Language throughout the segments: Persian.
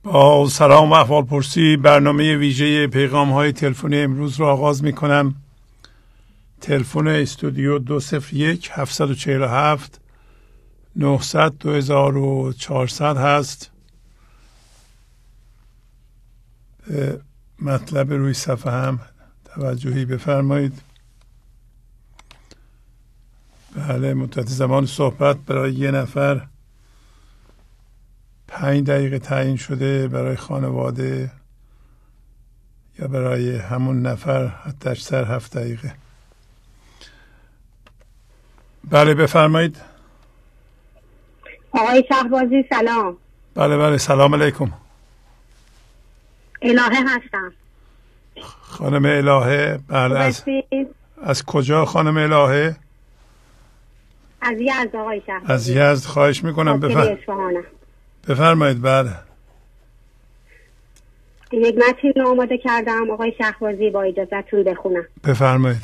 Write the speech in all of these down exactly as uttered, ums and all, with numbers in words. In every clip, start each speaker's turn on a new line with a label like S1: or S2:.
S1: با سلام و احوال پرسی برنامه ویژه پیغام های تلفنی امروز را آغاز می کنم. تلفن استودیو دو صفر یک هفت چهار هفت نهصد دو هزار و چهارصد هست. به مطلب روی صفحه هم توجهی بفرمایید. بله، مدت زمان صحبت برای یه نفر پنج دقیقه تعیین شده، برای خانواده یا برای همون نفر حتی اکثر هفت دقیقه. بله بفرمایید.
S2: آقای شهبازی سلام.
S1: بله بله سلام علیکم.
S2: الهه هستم.
S1: خانم الهه. بله از, از کجا خانم الهه؟
S2: از یزد آقای شهبازی.
S1: از یزد. خواهش میکنم بفرمایید. بفرمایید. بله
S2: یک متن آماده کردم آقای شهبازی، با اجازهتون بخونم.
S1: بفرمایید.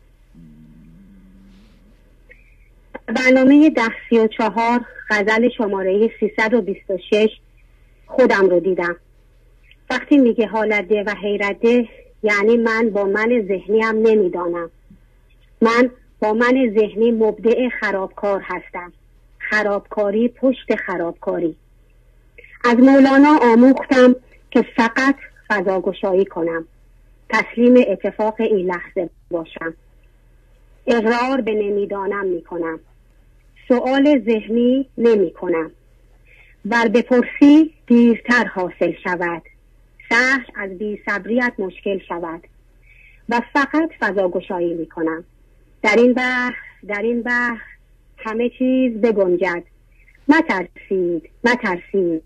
S2: برنامه ده سی و چهار غزل شماره سیصد و بیست و شش خودم رو دیدم. وقتی میگه حالت ده و حیرت ده، یعنی من با من ذهنیم نمیدانم. من با من ذهنی مبدع خرابکار هستم. خرابکاری پشت خرابکاری. از مولانا آموختم که فقط فضاگشایی کنم، تسلیم اتفاق این لحظه باشم، اقرار به نمیدانم میکنم، سؤال ذهنی نمی کنم، بر بپرسی دیرتر حاصل شود، سهل از بی صبریت مشکل شود و فقط فضاگشایی میکنم. در این بحث در این بحث همه چیز بگنجد. مترسید مترسید.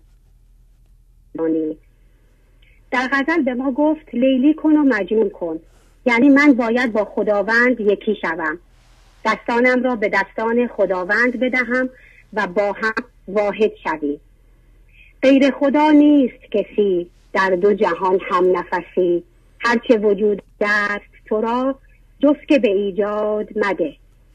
S2: در غزل به ما گفت لیلی کن و مجنون کن، یعنی من باید با خداوند یکی شوم، دستانم را به دستان خداوند بدهم و با هم واحد شویم. غیر خدا نیست کسی در دو جهان هم نفسی، هرچه وجود است تو را جز که به ایجاد مده.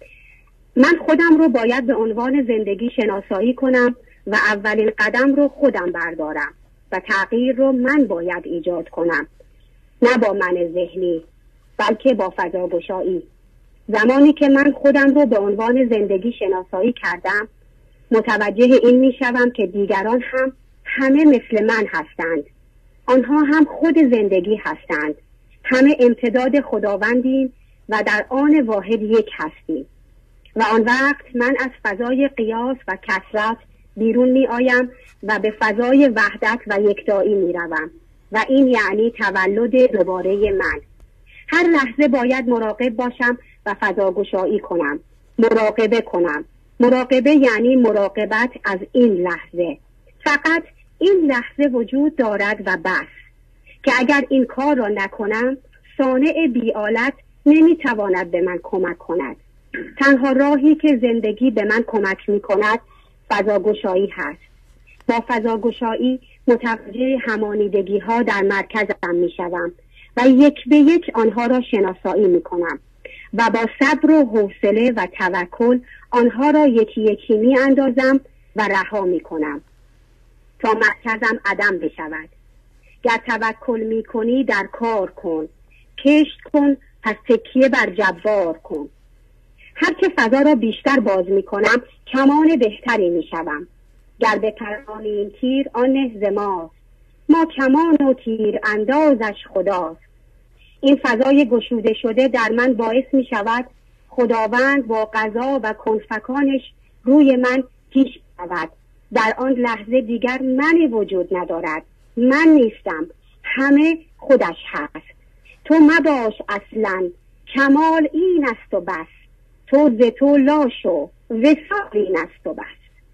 S2: من خودم رو باید به عنوان زندگی شناسایی کنم و اولین قدم رو خودم بردارم و تغییر رو من باید ایجاد کنم، نه با من ذهنی بلکه با فضاگشایی. زمانی که من خودم رو به عنوان زندگی شناسایی کردم، متوجه این می شوم که دیگران هم همه مثل من هستند. آنها هم خود زندگی هستند. همه امتداد خداوندیم و در آن واحد یک هستیم. و آن وقت من از فضای قیاس و کثرت بیرون می آیم و به فضای وحدت و یکتایی می روم و این یعنی تولد دوباره من. هر لحظه باید مراقب باشم و فضاگشایی کنم، مراقبه کنم. مراقبه یعنی مراقبت از این لحظه. فقط این لحظه وجود دارد و بس، که اگر این کار را نکنم صانع بی‌آلت نمیتواند به من کمک کند. تنها راهی که زندگی به من کمک میکند فضاگشایی هست. با فضاگشایی متوجه همانیدگی ها در مرکزم میشوم و یک به یک آنها را شناسایی میکنم و با صبر و حوصله و توکل آنها را یکی یکی می اندازم و رها میکنم تا مرکزم عدم بشود. گر توکل میکنی در کار کن، کشت کن پس تکیه بر جبار کن. هر که فضا را بیشتر باز میکنم کمان بهتری میشوم. گر به پرانیم تیر آن نهز ماست، ما کمان و تیر اندازش خداست. این فضای گشوده شده در من باعث می شود خداوند با قضا و کنفکانش روی من پیش شود. در آن لحظه دیگر من وجود ندارد، من نیستم، همه خودش هست. تو مباش اصلا، کمال این است و بس، تو ز تو لا شو، وصال این است و بس.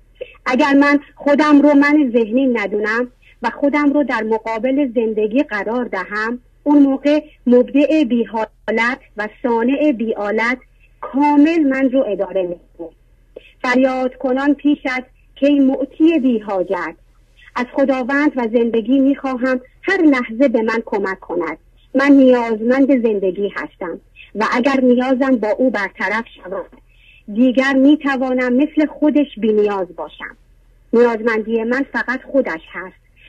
S2: اگر من خودم رو من ذهنی ندونم و خودم رو در مقابل زندگی قرار دهم، اون موقع مبدع بی حالت و صانع بی آلت کامل من رو اداره میکنه. فریاد کنان پیشت که این معطی بی حاجت، از خداوند و زندگی میخواهم هر لحظه به من کمک کند. من نیازمند زندگی هستم و اگر نیازم با او برطرف شود دیگر میتوانم مثل خودش بی نیاز باشم. نیازمندی من فقط خودش هست.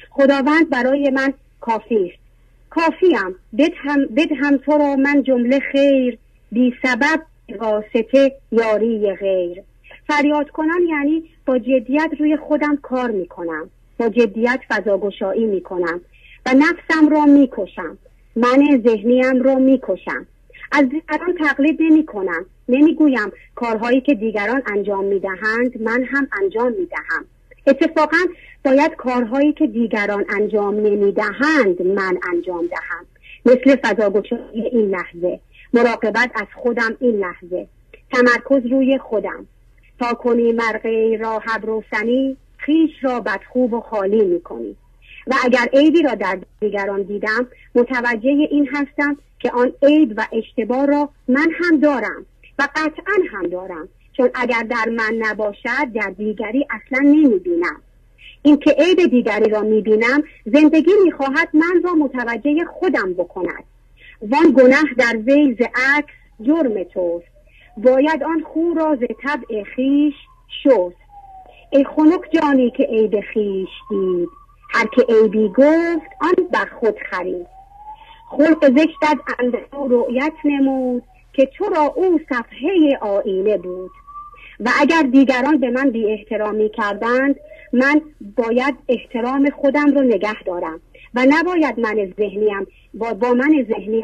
S2: خداوند برای من کافی است. کافیم، بدهم بدهم تو را من جمله خیر، بی سبب واسطه یاری غیر. فریاد کنم یعنی با جدیت روی خودم کار میکنم، با جدیت فضاگشایی میکنم و نفسم را میکشم، من ذهنیم را میکشم. از دیگران تقلید نمی کنم، نمی گویم کارهایی که دیگران انجام می دهند من هم انجام می دهم. اتفاقا باید کارهایی که دیگران انجام نمی دهند من انجام دهم، مثل فضاگشایی این لحظه، مراقبت از خودم این لحظه، تمرکز روی خودم. تا کنی مرغی را حبروسنی، خویش را بدخوب و خالی می کنی. و اگر عیبی را در دیگران دیدم، متوجه این هستم که آن عیب و اشتباه را من هم دارم و قطعا هم دارم، چون اگر در من نباشد در دیگری اصلا نمی بینم. این که عیب دیگری را می بینم، زندگی می خواهد من را متوجه خودم بکند. وان گناه در وی ز عکس جرم توست، باید آن خو را ز طبع خویش شست. ای خنک جانی که عیب خویش دید، هر که عیبی گفت آن بر خود خرید. خلق زشتت اندر رؤیت نمود، که تو را او صفحه آینه بود. و اگر دیگران به من بی احترامی کردند، من باید احترام خودم رو نگه دارم و نباید من ذهنیم با, با من ذهنیم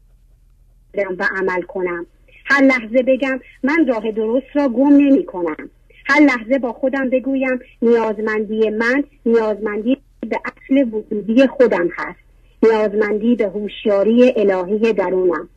S2: و عمل کنم. هر لحظه بگم من راه درست را گم نمی کنم. هر لحظه با خودم بگویم نیازمندی من نیازمندی به اصل وجودی خودم هست، نیازمندی به هوشیاری الهی درونم.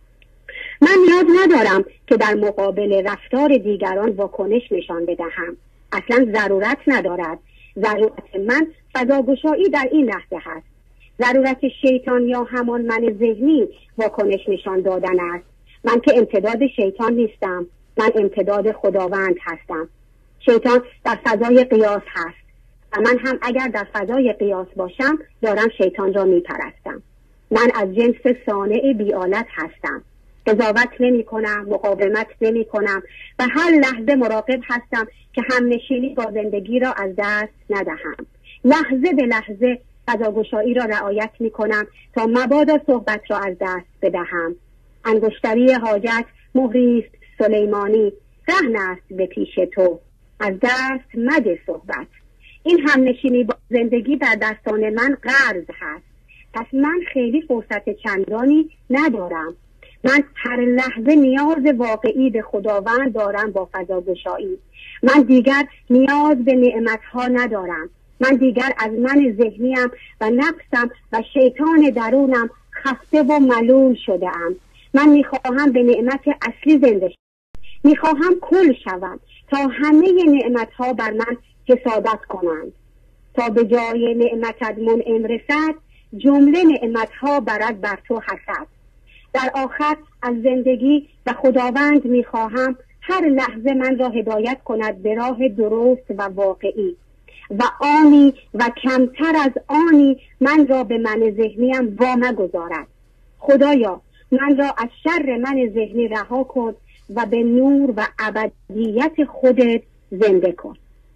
S2: من نیاز ندارم که در مقابل رفتار دیگران واکنش نشان بدهم، اصلا ضرورت ندارد. ضرورت من فضاگشایی در این لحظه هست. ضرورت شیطان یا همان من ذهنی واکنش نشان دادن است. من که امتداد شیطان نیستم، من امتداد خداوند هستم. شیطان در فضای قیاس هست و من هم اگر در فضای قیاس باشم دارم شیطان را میپرستم. من از جنس صانع بی‌آلت هستم. قضاوت نمی کنم، مقاومت نمی کنم و هر لحظه مراقب هستم که همنشینی با زندگی را از دست ندهم. لحظه به لحظه فضاگشایی را رعایت می کنم تا مبادا صحبت را از دست بدهم. انگشتری حاجت مهریست سلیمانی، رهن است به پیش تو، از دست مده صحبت. این همنشینی با زندگی در دستان من قرض هست، پس من خیلی فرصت چندانی ندارم. من هر لحظه نیاز واقعی به خداوند دارم با فضاگشایی. من دیگر نیاز به نعمتها ندارم. من دیگر از من ذهنیم و نفسم و شیطان درونم خسته و ملول شده ام. من میخواهم به نعمت اصلی زنده شوم. میخواهم کل شوم تا همه نعمتها بر من حسادت کنند. تا به جای نعمتت منعم رسد، جمله نعمتها برد بر تو حسد. در آخر از زندگی و خداوند میخواهم هر لحظه من را هدایت کند به راه درست و واقعی و آنی و کمتر از آنی من را به من ذهنیم وام گذارد. خدایا من را از شر من ذهنی رها کن و به نور و ابدیت خودت زنده کن.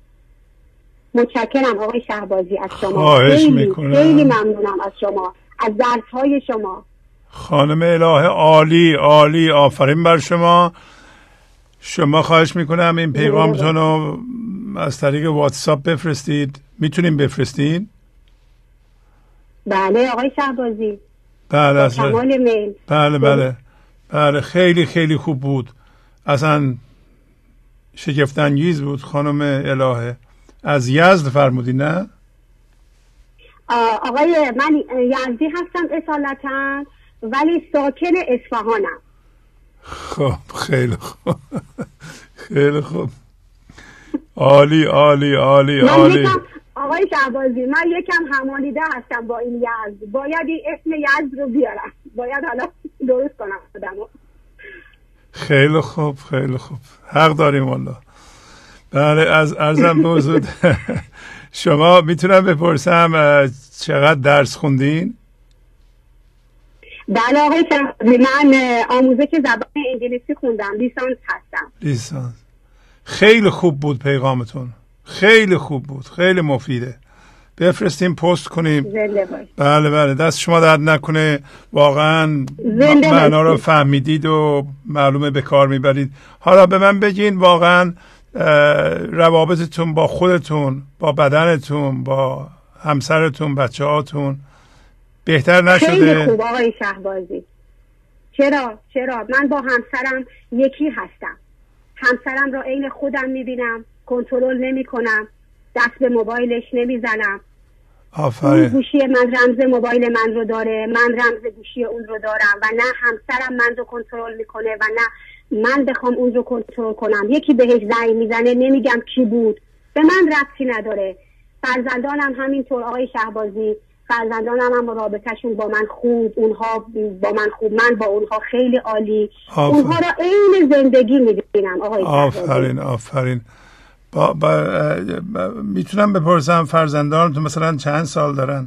S2: متشکرم آقای شهبازی از شما. خیلی خیلی ممنونم از شما، از درس‌های شما.
S1: خانم اله عالی عالی، آفرین بر شما. شما خواهش میکنم این پیغامتون رو از طریق واتساپ بفرستید. میتونیم بفرستید؟
S2: بله آقای شهبازی.
S1: بله از
S2: کمال میل.
S1: بله بله بله خیلی خیلی خوب بود، اصلا شگفت انگیز بود. خانم اله از یزد فرمودی نه؟
S2: آقای من یزدی هستم اصالتا، ولی ساکن اصفهانم.
S1: خب خیلی خوب خیلی خوب، عالی عالی عالی عالی.
S2: آقای شهبازی من یکم همانیده هستم با این یزد، باید این اسم یزد رو بیارم، باید حالا درست کنم خودمو.
S1: خیلی خوب خیلی خوب، حق داریم والله. بله از عرضم به حضور شما میتونم بپرسم چقدر درس خوندین؟
S2: بله آقای شهبازی من آموزش زبان انگلیسی خوندم، لیسانس هستم.
S1: لیسانس. خیلی خوب بود پیغامتون، خیلی خوب بود، خیلی مفیده. بفرستیم پست کنیم.
S2: زنده باش.
S1: بله بله، دست شما درد نکنه، واقعا معنا رو فهمیدید و معلومه به کار میبرید. حالا به من بگین واقعا روابطتون با خودتون، با بدنتون، با همسرتون، بچه هاتون بهتر نشده؟
S2: خیلی خوب آقای شهبازی. چرا؟ چرا؟ من با همسرم یکی هستم. همسرم را عین خودم میبینم، کنترل نمی کنم، دست به موبایلش نمیزنم.
S1: آفرین.
S2: گوشی من رمز موبایل من رو داره، من رمز گوشی اون رو دارم و نه همسرم من رو کنترل میکنه و نه من بخوام اون رو کنترل کنم. یکی بهش زنگ میزنه نمیگم کی بود، به من ربطی نداره. فرزندانم همینطور آقای شهبازی، فرزندانم هم رابطهشون با من خوب، اونها با من خوب، من با اونها خیلی عالی. آفرین. اونها را عین زندگی میبینم آقای شهبازی.
S1: آفرین آفرین. با, با, با میتونم بپرسم فرزندانتون مثلا چند سال دارن؟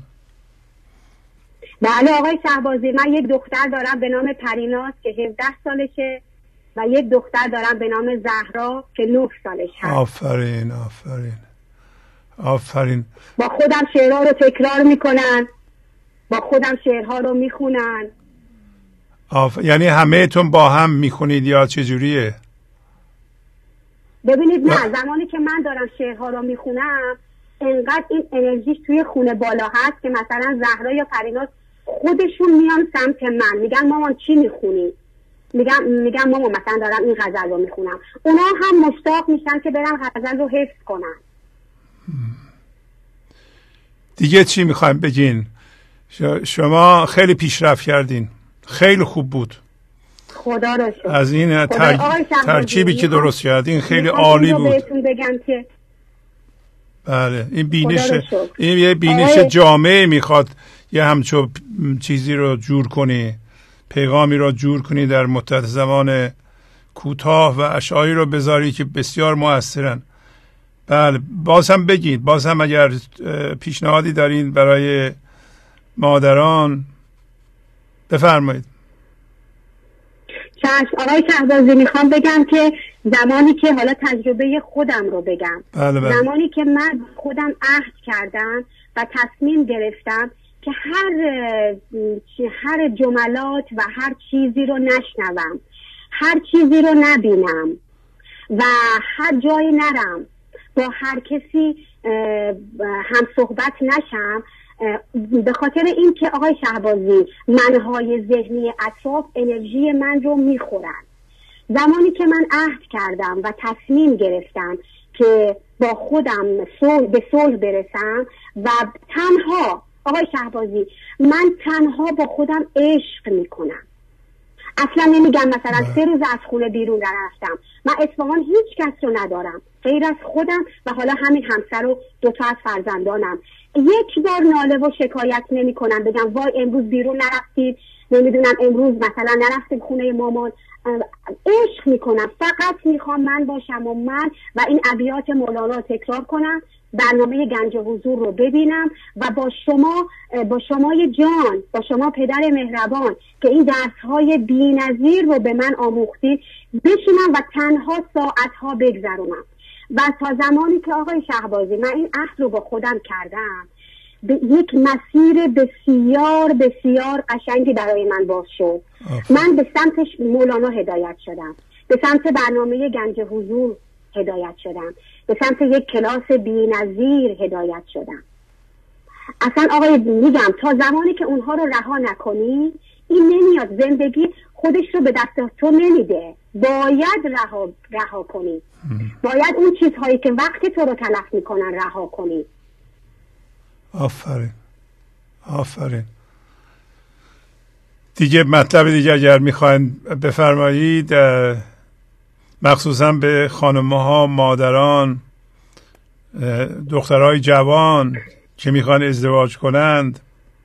S2: بله آقای شهبازی، من یک دختر دارم به نام پریناز که هفده سالشه و یک دختر دارم به نام زهرا که نه سالش هست.
S1: آفرین آفرین آفرین.
S2: با خودم شعرها رو تکرار میکنن، با خودم شعرها رو میخونن.
S1: آف... یعنی همه تون با هم میخونید یا چجوریه؟
S2: ببینید نه، زمانی که من دارم شعرها رو میخونم انقدر این انرژیش توی خونه بالا هست که مثلا زهرا یا پریناز خودشون میان سمت من، میگن مامان چی میخونی؟ میگم میگم مامان مثلا دارم این غزل رو میخونم. اونا هم مشتاق میشن که برن غزل رو حفظ کنن.
S1: دیگه چی میخوایم بگین؟ شما خیلی پیشرفت کردین، خیلی خوب بود.
S2: خدا رو شکر.
S1: از این تر... ترکیبی که درست کردین خیلی عالی بود.
S2: بهتون بگم که
S1: بله این بینش، این یه بینش جامعه میخواد یه همچون چیزی رو جور کنی، پیغامی رو جور کنی در مدت زمان کوتاه و اشعاری رو بذاری که بسیار موثرن. بله باز هم بگید، باز هم اگر پیشنهادی دارین برای مادران بفرمایید.
S2: چشم آقای شهبازی، میخوام بگم که زمانی که حالا تجربه خودم رو بگم،
S1: بله بله.
S2: زمانی که من خودم عهد کردم و تصمیم گرفتم که هر هر جملات و هر چیزی رو نشنوم، هر چیزی رو نبینم و هر جایی نرم، با هر کسی هم صحبت نشم، به خاطر این که آقای شهبازی منهای ذهنی اطراف انرژی من رو میخورن. زمانی که من عهد کردم و تصمیم گرفتم که با خودم صلح به صلح برسم و تنها آقای شهبازی من تنها با خودم عشق میکنم. اصلا نمیگم مثلا سه روز از خونه بیرون نرفتم، من اصفهان هیچ کس رو ندارم غیر از خودم و حالا همین همسر و دوتا از فرزندانم. یک بار ناله و شکایت نمی کنم بگم وای امروز بیرون نرفتید، نمیدونم امروز مثلا نرفتیم خونه مامان. عشق میکنم، فقط میخوام من باشم و من و این ابیات مولانا رو تکرار کنم، برنامه گنج حضور رو ببینم و با شما با شمای جان، با شما پدر مهربان که این درس‌های بی‌نظیر رو به من آموختید بشینم و تنها ساعت‌ها بگذرونم. و تا زمانی که آقای شهبازی من این عهد رو با خودم کردم، به یک مسیر بسیار بسیار قشنگی برای من باز شد. من به سمت مولانا هدایت شدم، به سمت برنامه گنج حضور هدایت شدم، به سمت یک کلاس بی‌نظیر هدایت شدم. اصلا آقای میگم تا زمانی که اونها رو رها نکنی این نمیاد، زندگی خودش رو به دست تو نمیده، باید رها رها کنی، باید اون چیزهایی که وقت تو رو تلف میکنن رها کنی.
S1: آفرین آفرین. دیگه مطلب دیگه اگر میخواین بفرمایید، مخصوصا به خانم‌ها، مادران، دخترای جوان که میخوان ازدواج کنند.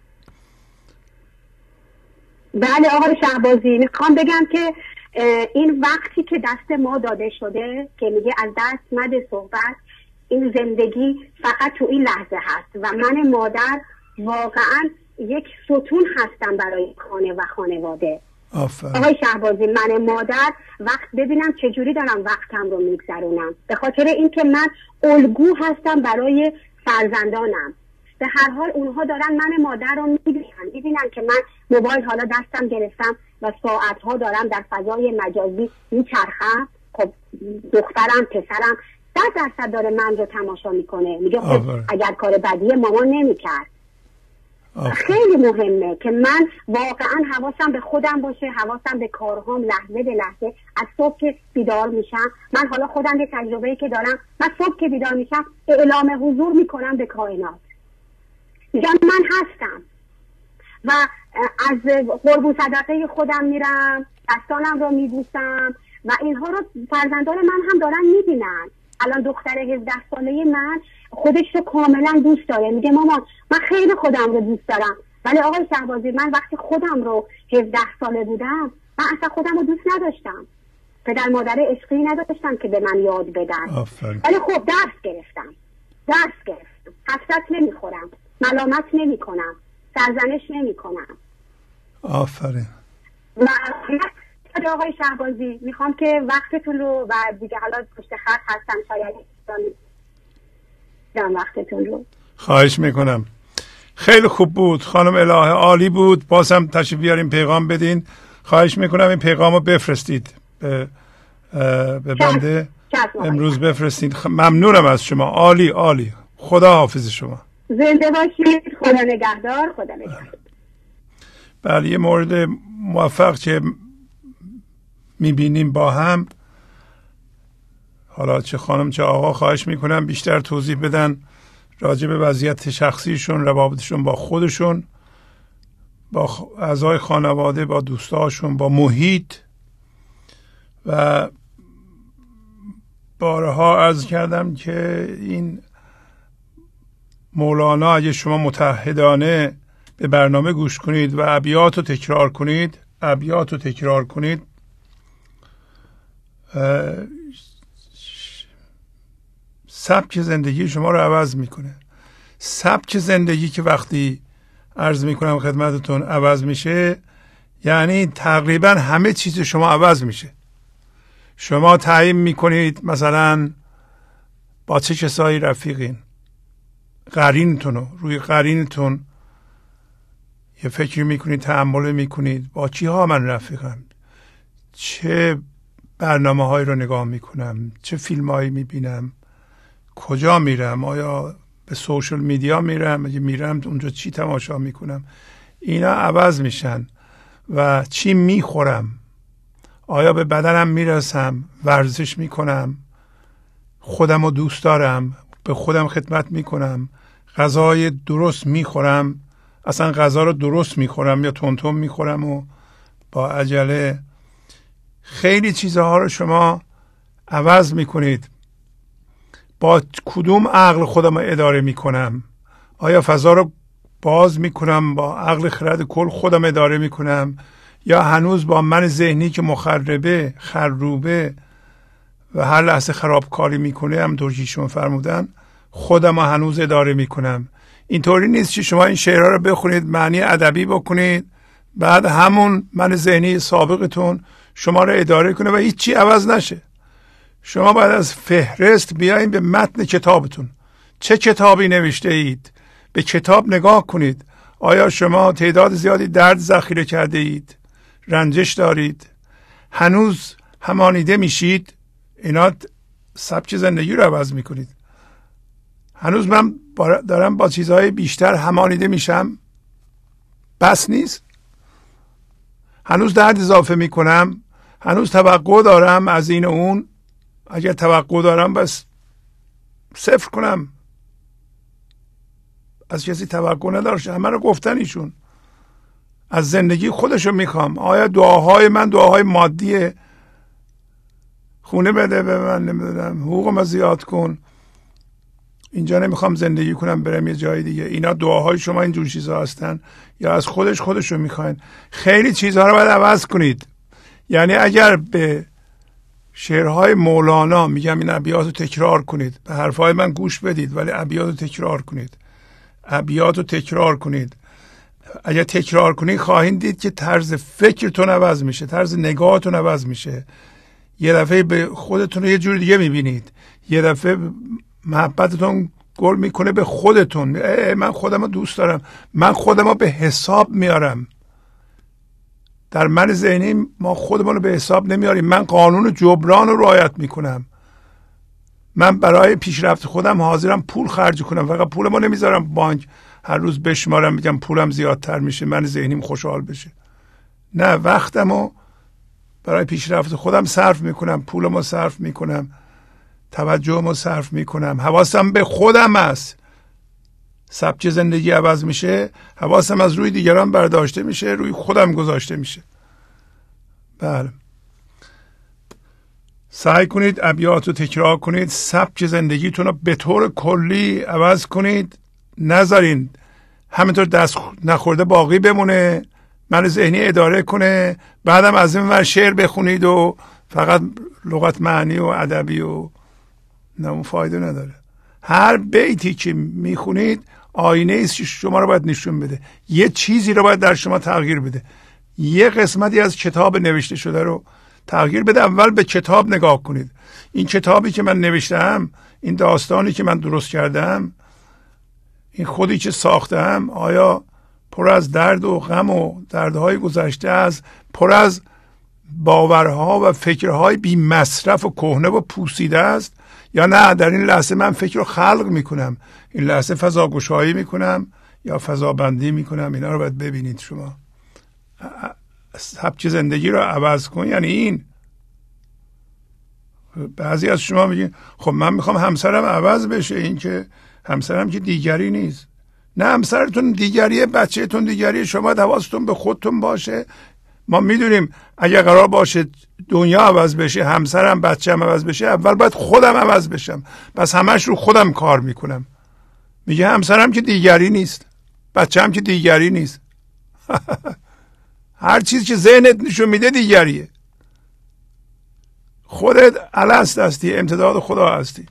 S2: بله آقای شهبازی، میخوام بگم که این وقتی که دست ما داده شده که میگه از دست مده صحبت، این زندگی فقط تو این لحظه هست و من مادر واقعا یک ستون هستم برای خانه و خانواده.
S1: آفرین.
S2: آقای شهبازی، من مادر وقت ببینم چجوری دارم وقتم رو میگذرونم، به خاطر اینکه من الگو هستم برای فرزندانم، به هر حال اونها دارن من مادر رو میبینن میبینن که من موبایل حالا دستم گرفتم و ساعتها دارم در فضای مجازی میچرخم. خب دخترم پسرم صد درصد داره من رو تماشا میکنه، میگه خب اگر کار بدیه مامان نمیکرد. خیلی مهمه که من واقعا حواسم به خودم باشه، حواسم به کارهام لحظه به لحظه. از صبح که بیدار میشم، من حالا خودم یه تجربه‌ای که دارم، من صبح که بیدار میشم اعلام حضور میکنم به کائنات، میگم من هستم و از قربون صدقه خودم میرم، دستانم رو میبوسم و اینها رو فرزندان من هم دارن میبینن. الان دختر هفده ساله من خودش رو کاملا دوست داره، میگه مامان من خیلی خودم رو دوست دارم. ولی آقای شهبازی من وقتی خودم رو هفده ساله بودم من اصلا خودم رو دوست نداشتم، پدر مادر عشقی نداشتم که به من یاد بدن. ولی خب درس گرفتم درس گرفتم حسرت نمیخورم، ملامت نمی کنم، سرزنش نمی کنم.
S1: آفرین.
S2: و آقای شهبازی میخوام که وقتتون رو و دیگه حالا پشت خط هستم شاید دارم وقتتون رو.
S1: خواهش میکنم. خیلی خوب بود خانم الهه، عالی بود. بازم تشریف بیارین پیغام بدین. خواهش میکنم این پیغام رو بفرستید به به بنده امروز بفرستید. ممنونم از شما. عالی عالی. خدا حافظ شما.
S2: زنده باشید. خدا نگهدار. خدا نگهدار.
S1: بله یه مورد موفق که میبینیم با هم، حالا چه خانم چه آقا، خواهش میکنم بیشتر توضیح بدن راجع به وضعیت شخصیشون، روابطشون با خودشون، با اعضای خانواده، با دوستاشون، با محیط. و بارها عرض کردم که این مولانا اگه شما متحدانه به برنامه گوش کنید و ابیات رو تکرار کنید ابیات رو تکرار کنید سبک زندگی شما رو عوض میکنه. سبک زندگی که وقتی عرض میکنم خدمتتون عوض میشه، یعنی تقریبا همه چیز شما عوض میشه. شما تعیین میکنید مثلا با چه کسایی رفیقین، قرینتون رو روی قرینتون یه فکری میکنید، تأمل میکنید با کی ها من رفیقم، چه برنامه هایی رو نگاه میکنم، چه فیلم هایی میبینم، کجا میرم، آیا به سوشل میدیا میرم، اگه میرم اونجا چی تماشا میکنم. اینا عوض میشن. و چی میخورم، آیا به بدنم میرسم، ورزش میکنم، خودم رو دوست دارم، به خودم خدمت میکنم، غذای درست میخورم، اصلا غذا رو درست میخورم یا تونتون میخورم و با عجله. خیلی چیزها رو شما عوض میکنید. با کدوم عقل خودم رو اداره میکنم، آیا فضا رو باز میکنم با عقل خرد کل خودم اداره میکنم، یا هنوز با من ذهنی که مخربه خروبه و هر لحظه خرابکاری میکنه، همونطور که شما فرمودن خودم رو هنوز اداره میکنم. اینطوری نیست که شما این شعرها رو بخونید، معنی ادبی بکنید، بعد همون من ذهنی سابقتون شما رو اداره کنه و هیچی عوض نشه. شما باید از فهرست بیاین به متن کتابتون. چه کتابی نوشته اید؟ به کتاب نگاه کنید. آیا شما تعداد زیادی درد ذخیره کرده اید؟ رنجش دارید؟ هنوز همانیده میشید؟ اینا سبک زندگی رو عوض میکنید. هنوز من دارم با چیزهای بیشتر همانیده میشم؟ بس نیست؟ هنوز درد اضافه میکنم؟ هنوز توقع دارم از این و اون؟ اگر توقع دارم بس صفر کنم. از کسی توقع نداشته، همه رو گفتن ایشون. از زندگی خودشو میخوام. آیا دعاهای من دعاهای مادیه؟ خونه بده به من، نمیدونم حقوقم زیاد کن، اینجا نمیخوام زندگی کنم برم یه جای دیگه. اینا دعاهای شما اینجور چیزها هستن یا از خودش خودشو میخواین؟ خیلی چیزها رو باید عوض کنید. یعنی اگر به شعرهای مولانا میگم این ابیات رو تکرار کنید، به حرفهای من گوش بدید ولی ابیات رو تکرار کنید، ابیات رو تکرار کنید. اگر تکرار کنید خواهید دید که طرز فکرتون عوض میشه، طرز نگاهتون عوض میشه. یه دفعه به خودتون رو یه جور دیگه میبینید، یه دفعه محبتتون گل میکنه به خودتون. من خودم رو دوست دارم، من خودم رو به حساب میارم. در من ذهنی ما خودمون رو به حساب نمیاریم. من قانون جبران رو رعایت میکنم. من برای پیشرفت خودم حاضرم پول خرج کنم، فقط پولمو نمیذارم بانک هر روز بشمارم بگم پولم زیادتر میشه من ذهنیم خوشحال بشه. نه، وقتمو برای پیشرفت خودم صرف میکنم، پولمو صرف میکنم، توجهمو صرف میکنم، حواسم به خودم است. سبک زندگی عوض میشه، حواسم از روی دیگران برداشته میشه، روی خودم گذاشته میشه. بله، سعی کنید ابیات رو تکرار کنید، سبک زندگیتون رو به طور کلی عوض کنید، نذارین همینطور دست نخورده باقی بمونه، من ذهنی اداره کنه، بعدم از این ور شعر بخونید و فقط لغت معنی و ادبی و نه، اون فایده نداره. هر بیتی که میخونید آینه است که شما رو باید نشون بده، یه چیزی رو باید در شما تغییر بده، یه قسمتی از کتاب نوشته شده رو تغییر بده. اول به کتاب نگاه کنید. این کتابی که من نوشتم، این داستانی که من درست کردم، این خودی که ساختم، آیا پر از درد و غم و دردهای گذشته است، پر از باورها و فکرهای بی مصرف و کهنه و پوسیده است، یا نه در این لحظه من فکر رو خلق میکنم، این لحظه فضا گشایی میکنم یا فضا بندی میکنم. اینا رو باید ببینید. شما سبک زندگی رو عوض کن یعنی این. بعضی از شما میگین خب من میخوام همسرم عوض بشه. این که همسرم که دیگری نیست. نه، همسرتون دیگریه، بچهتون دیگریه، شما حواستون به خودتون باشه. ما میدونیم اگه قرار باشه دنیا عوض بشه، همسرم بچه‌م عوض بشه، اول باید خودم عوض بشم. پس همش رو خودم کار میکنم. میگه همسرم که دیگری نیست، بچه‌م که دیگری نیست. هر چیز که ذهنت نشون میده دیگریه. خودت الست هستی، امتداد خدا هستی.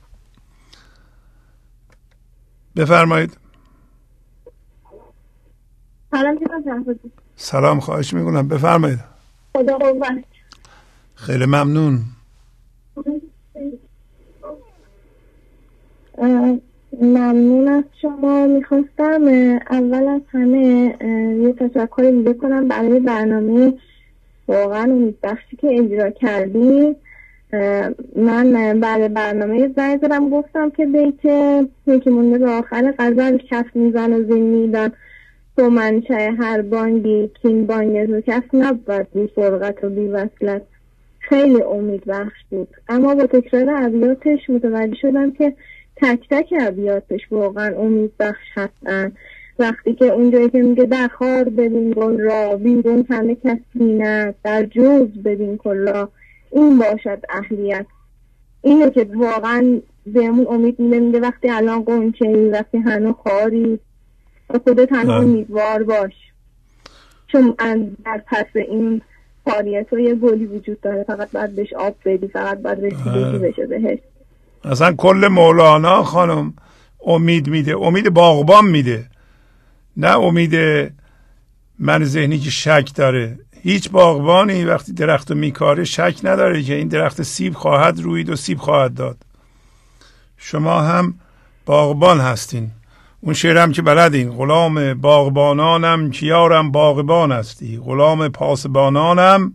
S1: بفرمایید.
S2: سلام.
S1: سلام، خواهش میکنم، بفرمایید.
S2: خدا قوت.
S1: خیلی ممنون.
S2: ممنون از شما. میخواستم اول از همه یه تشکر بکنم برای برنامه واقعا امیدبخشی که اجرا کردیم. من برای برنامه زنگ زدم گفتم که بیت یکی مونده به آخر غزل، کف میزن و زین میدن تو منشه هر بانگی کین بانگ تو کف نبود بی فرقت و بی وصلت. خیلی امید بخش بود، اما با تکرار ابیاتش متوجه شدم که تک تک ابیاتش واقعا امید بخش هستن. وقتی که اونجایی که میگه در خار ببین گل را، بیرون همه کس بینه، در جوز ببین کلا، این باشد اهلیت. اینه که واقعا بهمون امید میده. میگه وقتی الان قنچه‌ای، وقتی هنوز خاری، خودت هنوز امیدوار باش، چون در پس این خاریت و یه گلی وجود داره، فقط باید بهش آب بدی، فقط باید رسیدگی بشه بهش.
S1: اصلا کل مولانا خانم امید میده، امید باغبان میده، نه امید من ذهنی که شک داره. هیچ باغبانی وقتی درخت رو میکاره شک نداره که این درخت سیب خواهد روید و سیب خواهد داد. شما هم باغبان هستین. اون شعر هم که بلدین، غلام باغبانانم کیارم باغبان هستی، غلام پاسبانانم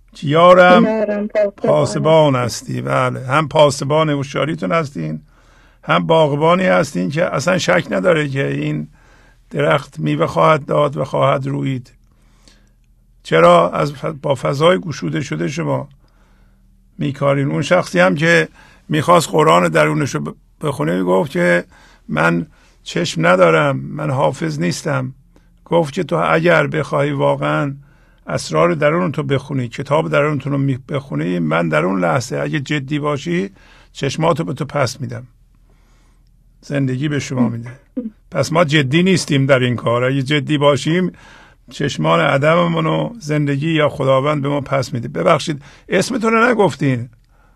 S1: کیارم پاسبان هستی. بله، هم پاسبان هوشیاریتون هستین، هم باغبانی هستین که اصلا شک نداره که این درخت میوه خواهد داد و خواهد روید. چرا؟ از با فضای گشوده شده شما میکارین. اون شخصی هم که میخواست قرآن درونشو بخونه میگفت که من چشم ندارم، من حافظ نیستم. گفت که تو اگر بخوای واقعا اسرار درون تو بخونی، کتاب درونتون رو بخونی، من در اون لحظه اگه جدی باشی چشماتو به تو پس میدم، زندگی به شما میده. پس ما جدی نیستیم در این کار. اگه جدی باشیم چشمان عدممون و زندگی یا خداوند به ما پس میده. ببخشید اسمتون رو نگفتین.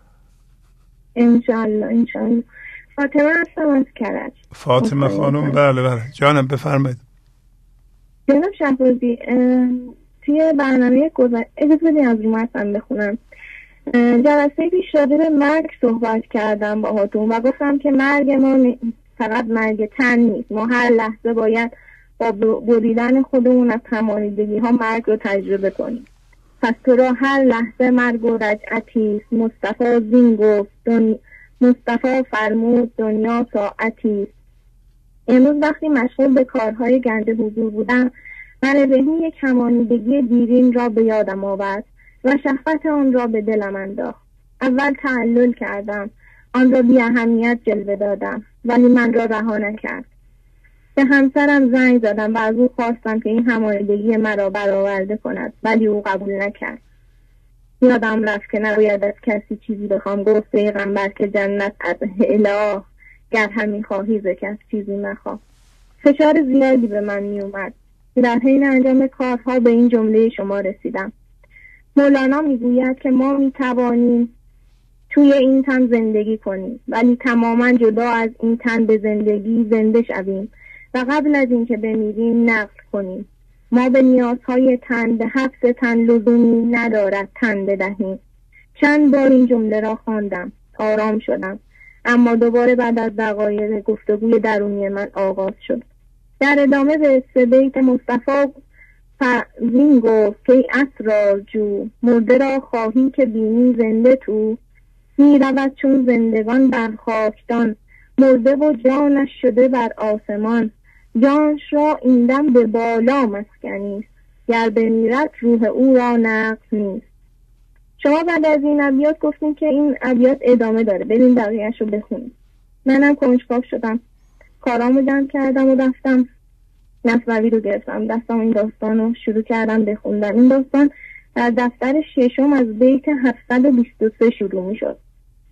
S2: انشالله انشالله. فاطمه هستم از کرج.
S1: فاطمه خانم، بله بله جانم، بفرمایید.
S2: جناب شهبازی، توی برنامه گذشته اجازه بدین از روم هستم بخونم. جلسه پیش راجع به مرگ صحبت کردم با هاتون و گفتم که مرگ ما
S3: فقط مرگ تن نیست. ما هر لحظه باید با بریدن خودمون از همانیدگی ها مرگ رو تجربه کنیم. پس تو را هر لحظه مرگ و رجعتی است. مصطفی زین گفت دن... مصطفی فرمود دنیا ساعتی است. امروز وقتی مشغول به کارهای گنج حضور بودم، من ذهنی یک همانیدگی دیرین را به یادم آورد و شهوت آن را به دلم انداخت. اول تعلل کردم، آن را بی اهمیت جلوه دادم، ولی من را رها نکرد. به همسرم زنگ زدم و از او خواستم که این همانیدگی مرا برآورده کند، ولی او قبول نکرد. یادم رفت که نباید از کسی چیزی بخوام. گفت پیغمبر که جنت از اله، گر همین خواهی ز کس چیزی مخواه. فشار زیادی به من می اومد. در حین انجام کارها به این جمله شما رسیدم. مولانا میگوید که ما می توانیم توی این تن زندگی کنیم، ولی تماما جدا از این تن به زندگی زنده شویم و قبل از اینکه بمیریم نقل کنیم. ما به نیازهای تن، به حبس تن لزومی ندارد تن بدهیم. چند بار این جمله را خواندم، آرام شدم، اما دوباره بعد از دقایق گفتگوی درونی من آغاز شد. در ادامه به سه بیت مصطفی فرزین گفت که ای اسرارجو، مرده را خواهی که بینی زنده تو، می رود چون زندگان بر خاکدان، مرده و جانش شده بر آسمان. جانش را این دم به بالا مسکنی، گر بمیرد روح او را نقص نیست. شما بعد از این ابیات گفتین که این ابیات ادامه داره، بریم بقیه‌اش رو بخونیم. منم کنجکاو شدم، کارامو جمع کردم و رفتم مثنوی رو گرفتم دستم، این داستان رو شروع کردم بخوندن. این داستان در دفتر ششم از بیت هفتصد و بیست و سه شروع می شد.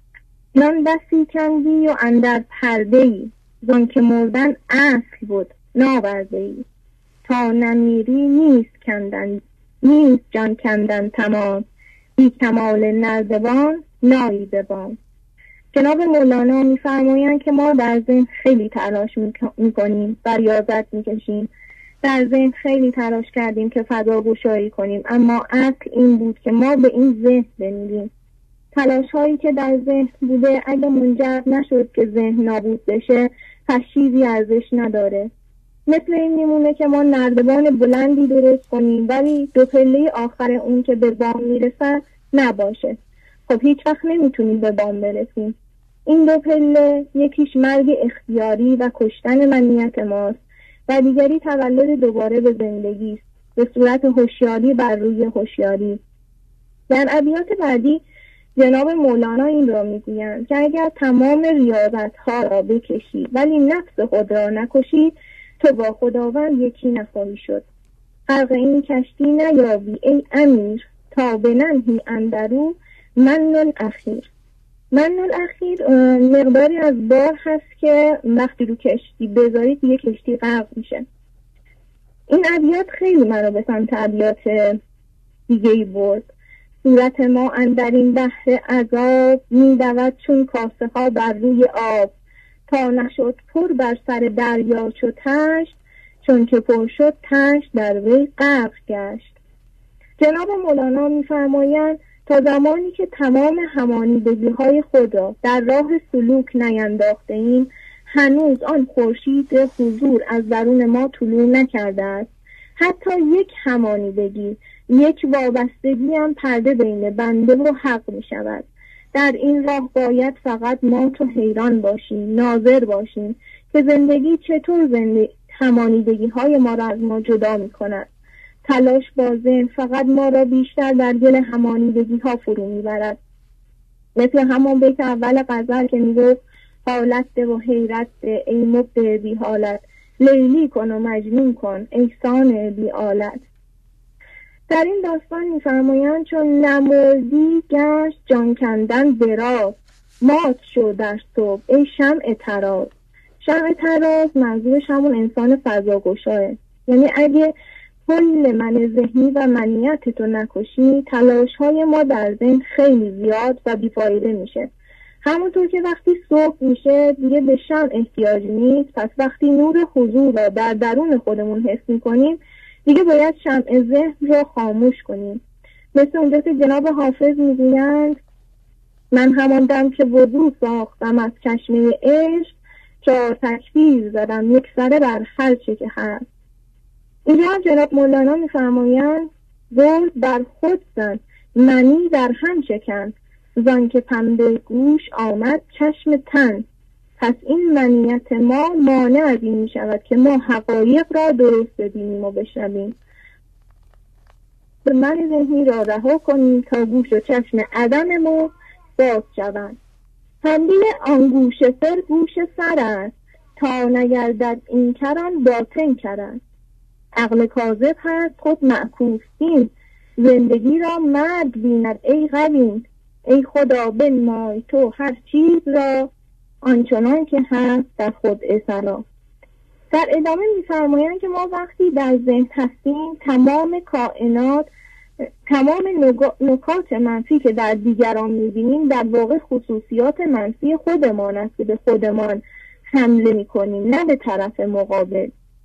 S3: نان دستی کندی و اندر پرده‌ای، زان که مردن اصل بود ناورده‌ای، تا نمیری نیست کندن نیست جان کندن تمام، بی کمال نردبان نایی ببام. جناب مولانا می‌فرمایند که ما در ذهن خیلی تلاش می‌کنیم و ریاضت می‌کشیم، در ذهن خیلی تلاش کردیم که فضاگشایی کنیم، اما اصل این بود که ما به این ذهن بمیریم. تلاش هایی که در ذهن بوده اگه منجر نشد که ذهن نابود بشه، پس چیزی ارزش نداره. مثل این میمونه که ما نردبان بلندی درست کنیم ولی دو پله آخر اون که به بام میرسه نباشه. خب هیچ وقت نمیتونیم به بام برسیم. این دو پله، یکیش مرگ اختیاری و کشتن منیت ماست و دیگری تولد دوباره به زندگی است، به صورت هوشیاری بر روی هوشیاری. در ابیات بعدی جناب مولانا این را میگویند که اگر تمام ریاضت ها را بکشی ولی نفس خود را نکشی، تو با خداوند یکی نخواهی شد. غرق این کشتی نیابی ای امیر، تا بننهی اندرو منن اخیر. منن اخیر مقداری از بار هست که وقتی رو کشتی بذارید یه کشتی غرق میشه. این ابیات خیلی منو به سمت ابیات دیگه‌ای برد. صورت ما اندر این بحر عذاب، میدود چون کاسه ها بر روی آب، تا نشد پر بر سر دریا چو تشت، چون که پر شد تشت در وی غرق گشت. جناب مولانا میفرمایند تا زمانی که تمام همانیدگی های خود را در راه سلوک نینداخته ایم، هنوز آن خورشید حضور از درون ما طلوع نکرده است. حتی یک همانیدگی، یک وابستگی هم پرده بین بنده و حق می شود. در این راه باید فقط ما تو حیران باشیم، ناظر باشیم که زندگی چطور زندگی همانیدگی های ما را از ما جدا می کند. تلاش با ذهن فقط ما را بیشتر در گل همانیدگی ها فرو می برد. مثل همان بیت اول غزل که می گفت حالت ده و حیرت ده ای مبدع بی حالت، لیلی کن و مجنون کن احسان بی آلت. در این داستان می‌فرمایند چون نمردی گشت جان کندن دراز، مات شد در صبح ای شمع طراز. شمع طراز منظورش همون انسان فضاگشاه، یعنی اگه کل من ذهنی و منیت تو نکشی، تلاش‌های ما در ذهن خیلی زیاد و بیفایده میشه. همونطور که وقتی صبح میشه دیگه به شمع احتیاج نیست، پس وقتی نور حضور را در درون خودمون حس میکنیم دیگه باید شمع ذهن را خاموش کنیم. مثل اونجا که جناب حافظ میگویند من همان دم که وضو ساختم از چشمه عشق، چهار تکبیر زدم یک سره بر هر چه که هست. اینجا هم جناب مولانا میفرمایند گرز بر خود زن منی در هم شکن، زان که پنبه گوش آمد چشم تن. پس این منیت ما مانع از این می شود که ما حقایق را درست ببینیم و بشنویم. من ذهنی را رها کنیم تا گوش و چشم عدم ما باز شوند. تنبیه آن گوش سر گوش سر است، تا نگردد این کران باطن کرد. عقل کاذب هست خود معکوس بین، زندگی را مرد بیند ای غبین. ای خدا بنمای تو هر چیز را، آنچنان که هست در خود اصلا. در ادامه می‌فرمایند که ما وقتی در ذهن هستیم تمام کائنات، تمام نکات منفی که در دیگران می‌بینیم در واقع خصوصیات منفی خودمان است که به خودمان حمله می‌کنیم، نه به طرف مقابل.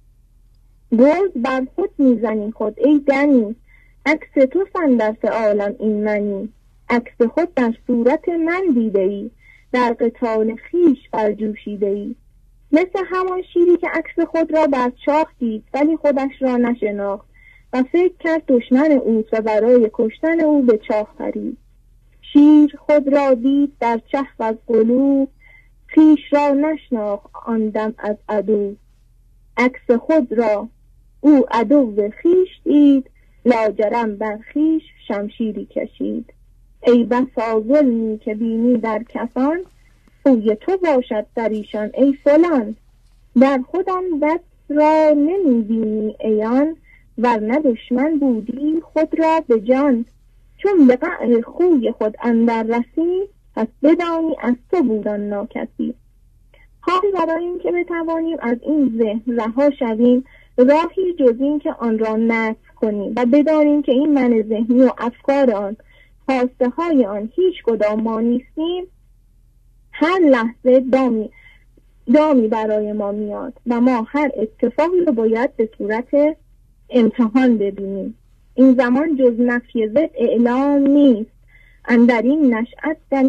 S3: گرز بر خود می‌زنی خود ای دنی، عکس تو فندرس عالم این منی. عکس خود در صورت من دیده ای، در قتال خیش برجوشیده ای. مثل همان شیری که عکس خود را بر چاخ دید ولی خودش را نشناخت و فکر کرد دشمن اوست و برای کشتن او به چاخ پرید. شیر خود را دید در چه از قلوب، خیش را نشناخت آن دم از عدو. عکس خود را او عدو خیش دید، لاجرم بر خیش شمشیری کشید. ای بسا ظلمی که بینی در کسان، خوی تو باشد در ایشان ای فلان. در خودم دست را نمی بینی ایان، ورنه دشمن بودی خود را به جان. چون به قعر خوی خود اندر رسی، پس بدانی از تو بودن ناکسی. حال برای این که بتوانیم از این ذهن رها شویم، راهی جز این که آن را نفی کنیم و بدانیم که این من ذهنی و افکار آن، خواسته های آن هیچ کدام ما نیستیم. هر لحظه دامی دامی برای ما میاد و ما هر اتفاقی رو باید به صورت امتحان ببینیم. این زمان جز نفی ضد اعلام نیست. اندر این نشأت در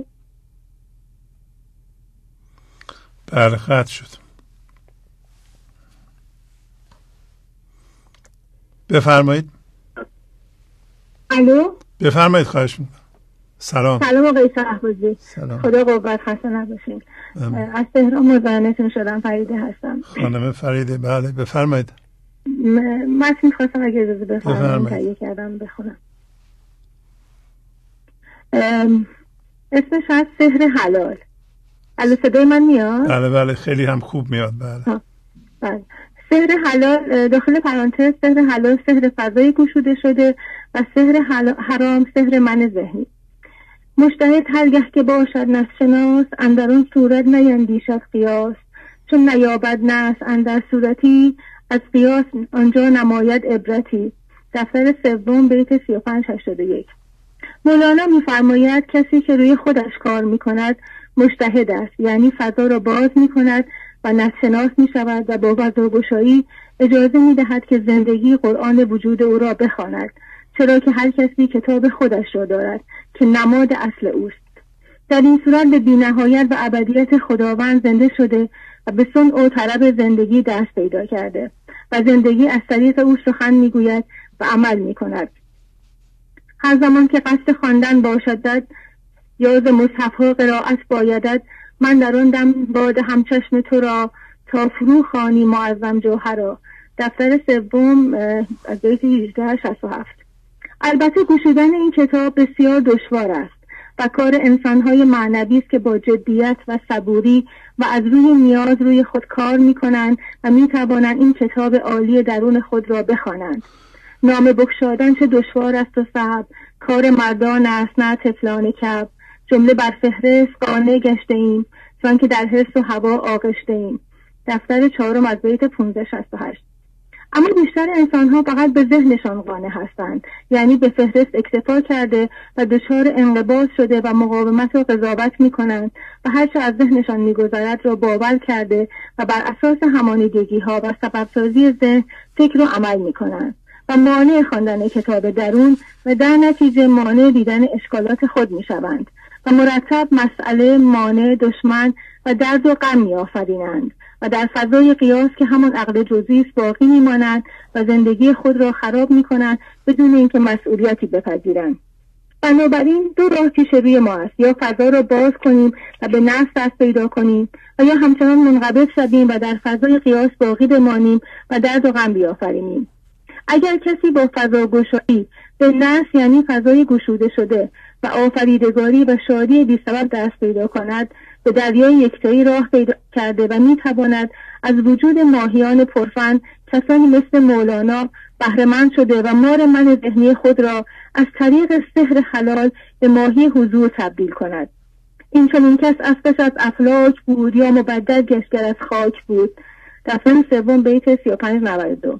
S1: برخط شد. بفرمایید.
S3: الو،
S1: بفرمایید. خواهش میکنم. سلام.
S3: سلام آقای شهبازی.
S1: سلام.
S3: خدا قوت، خسته نباشین. از تهران مزاحمتون شدم. فریده هستم.
S1: خانم فریده، بله بفرمایید.
S3: من میخواستم اگه اجازه بفرمایید تهیه کردم بخونم. اسمش از سحر حلال. الو صدای من میاد؟
S1: بله بله خیلی هم خوب میاد. بله
S3: بله. سحر حلال، داخل پرانتز سحر حلال سحر فضایی گشوده شده و سحر حرام سحر من ذهنی. مجتهد هرگه که باشد نفس شناس، اندرون صورت نیندیشد قیاس. چون نیابد نفس اندر صورتی، از قیاس آنجا نماید عبرتی. دفتر سوم بیت سی و پنج هشتاد و یک. مولانا می‌فرماید کسی که روی خودش کار می‌کند مجتهد است، یعنی فضا را باز می‌کند و نفس‌شناس می‌شود و با فضاگشایی اجازه می‌دهد که زندگی قرآن وجود او را بخواند، چرا که هر کسی کتاب خودش را دارد که نماد اصل اوست. در این صورت به بی‌نهایت و ابدیت خداوند زنده شده و به صنع و طلب زندگی دست پیدا کرده و زندگی از طریق او سخن می‌گوید و عمل می‌کند. هر زمان که قصد خواندن باشد یا ز مصحف‌ها قرائت بایدد، من در آن دم باد همچشم تو را، تا فرو خوانی معظم جوهرا. دفتر سوم از بیت هجده شصت و هفت. البته گشودن این کتاب بسیار دشوار است و کار انسان‌های معنوی است که با جدیت و صبوری و از روی نیاز روی خود کار می‌کنند و می‌توانند این کتاب عالی درون خود را بخوانند. نام بگشادن چه دشوار است و صعب، کار مردان است نه طفلان کب. جمله بر فهرست قانع گشته ایم، چون که در حرص و هوا آغشته ایم. دفتر چهارم از بیت پانزده شصت و هشت. اما بیشتر انسان‌ها فقط به ذهنشان قانع هستند، یعنی به فهرست اکتفا کرده و دچار انقباض شده و مقاومت و قضاوت می‌کنند و هر چه از ذهنشان می‌گذرد را باور کرده و بر اساس همانیدگی‌ها و سببسازی ذهن فکر و عمل می‌کنند و مانع خواندن کتاب درون و در نتیجه مانع دیدن اشکالات خود می‌شوند و مرتب مسئله، مانع، دشمن و درد و غم می‌آفرینند و در فضای قیاس که همان عقل جزئی است باقی می‌مانند و زندگی خود را خراب می‌کنند بدون اینکه مسئولیتی بپذیرند. بنابراین دو راه پیش روی ما است: یا فضا را باز کنیم و به نفس دست پیدا کنیم و یا همچنان منقبض شویم و در فضای قیاس باقی بمانیم و درد و غم بیافرینیم. اگر کسی با فضا گشایی به نفس یعنی فضای گشوده شده و آفریدگاری و شادی بی سبب دست پیدا کند، به دریای یکتایی راه پیدا کرده و میتواند از وجود ماهیان پرفن کسانی مثل مولانا بهره‌مند شده و مار من ذهنی خود را از طریق سحر حلال به ماهی حضور تبدیل کند. این چنین کس اصلش از افلاک بود یا مبدل گشتگر از خاک بود. دفتر سوم بیت سی و پنج نود و دو.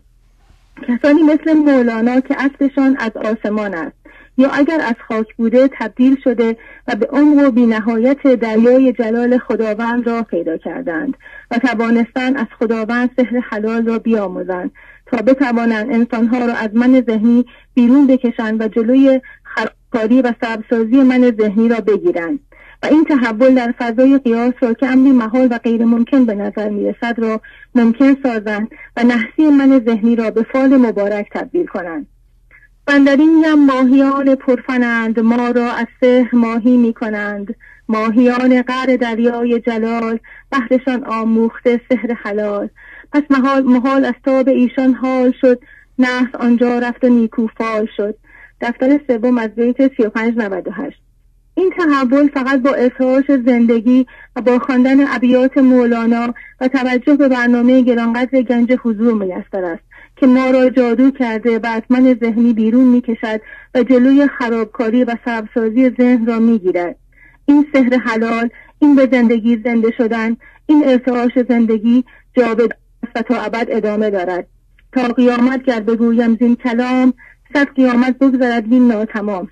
S3: کسانی مثل مولانا که اصلشان از آسمان است یا اگر از خاک بوده تبدیل شده و به عمق و بی‌نهایت دریای جلال خداوند را پیدا کردند و توانستند از خداوند سحر حلال را بیاموزند تا بتوانند انسانها را از من ذهنی بیرون بکشند و جلوی خرابکاری و سببسازی من ذهنی را بگیرند و این تحول در فضای قیاس را که امری محال و غیر ممکن به نظر می رسد را ممکن سازند و نحسی من ذهنی را به فال مبارک تبدیل کنند. بندرینیم ماهیان پرفنند، ما را از سحر ماهی می کنند. ماهیان غر دریای جلال، بحرشان آموخته سحر حلال. پس محال, محال از تاب ایشان حال شد، نحس آنجا رفت و نیکو فال شد. دفتر سوم از بیت سی و پنج نود و هشت. این تحول فقط با ارتعاش زندگی و با خواندن ابیات مولانا و توجه به برنامه گرانقدر گنج حضور میسر است که ما را جادو کرده و از من ذهنی بیرون میکشد و جلوی خرابکاری و سببسازی ذهن را میگیرد. این سحر حلال، این به زندگی زنده شدن، این ارتعاش زندگی جاودان است و تا ابد ادامه دارد. تا قیامت گر بگویم زین کلام، صد قیامت بگذرد وین ناتمام.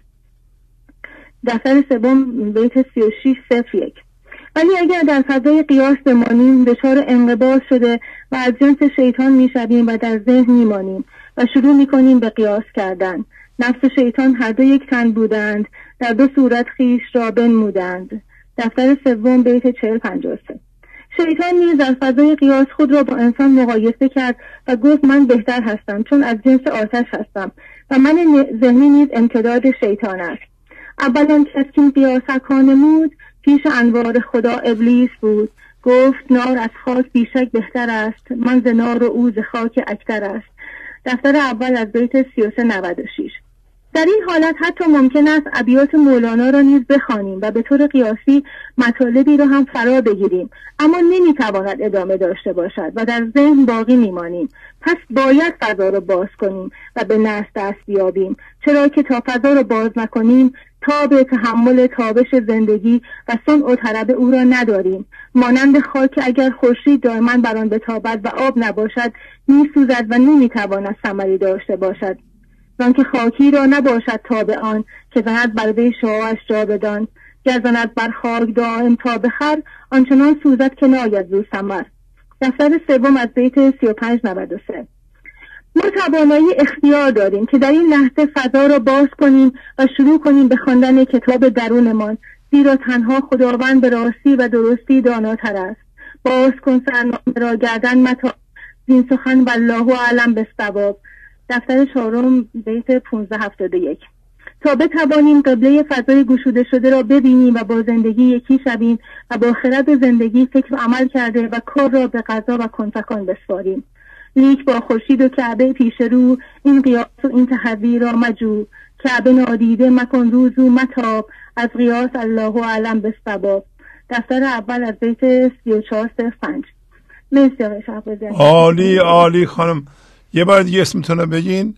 S3: دفتر سوم بیت سی و شش صفر یک. ولی اگر در فضای قیاس بمانیم دچار انقباض شده و از جنس شیطان میشویم و در ذهن میمانیم و شروع میکنیم به قیاس کردن. نفس و شیطان هر دو یک تن بودند، در دو صورت خیش را بنمودند. دفتر سوم بیت چهل پنجاه و سه. شیطان نیز در فضای قیاس خود را با انسان مقایسه کرد و گفت من بهتر هستم چون از جنس آتش هستم و من ذهنی نیز امتداد شیطان است. اولا کسی که قیاسکان نمود پیش انوار خدا ابلیس بود. گفت نار از خاک بیشک بهتر است، من ز نار و او ز خاک اکتر است. دفتر اول از بیت سی و سه نود و شش. در این حالت حتی ممکن است ابیات مولانا را نیز بخوانیم و به طور قیاسی مطالبی را هم فرا بگیریم، اما نمیتواند ادامه داشته باشد و در ذهن باقی میمانیم. پس باید فضا را باز کنیم و به نفس دست بیابیم، چرا که تا فضا را باز نکنیم تاب تحمل تابش زندگی و صنع و طرب او را نداریم. مانند خاک اگر خورشید دائما بر آن بتابد و آب نباشد میسوزد و نمیتواند ثمری داشته باشد. زانکه خاکی را نباشد تاب آن که زند بر وی شعاعش جاودان. گر زند بر خاک دائم تا بخر، آنچنان سوزد که ناید زو ثمر. دفتر سوم از بیت سی و پنج نود و سه. ما توانایی اختیار داریم که در این لحظه فضا را باز کنیم و شروع کنیم به خواندن کتاب درونمان، زیرا تنها خداوند به راستی و درستی داناتر است. باز کن سرنامه را گردن متا، زین سخن والله اعلم بالصواب. دفتر چهارم بیت پانصد و هفتاد و یک. تا بتوانیم قبله فضای گشوده شده را ببینیم و با زندگی یکی شویم و با خرد و زندگی فکر و عمل کرده و کار را به قضا و کنفکان بسپاریم. لیک با خورشید و کعبه پیش رو، این قیاس و این تحوی را مجو. کعبه نادیده مکن روز و متاب، از قیاس الله اعلم بالصواب. دفتر اول از بیت سی و چهار صفر پنج. مرسی آقای شهبازی.
S1: عالی عالی خانم. یه بار دیگه اسمتون رو بگین.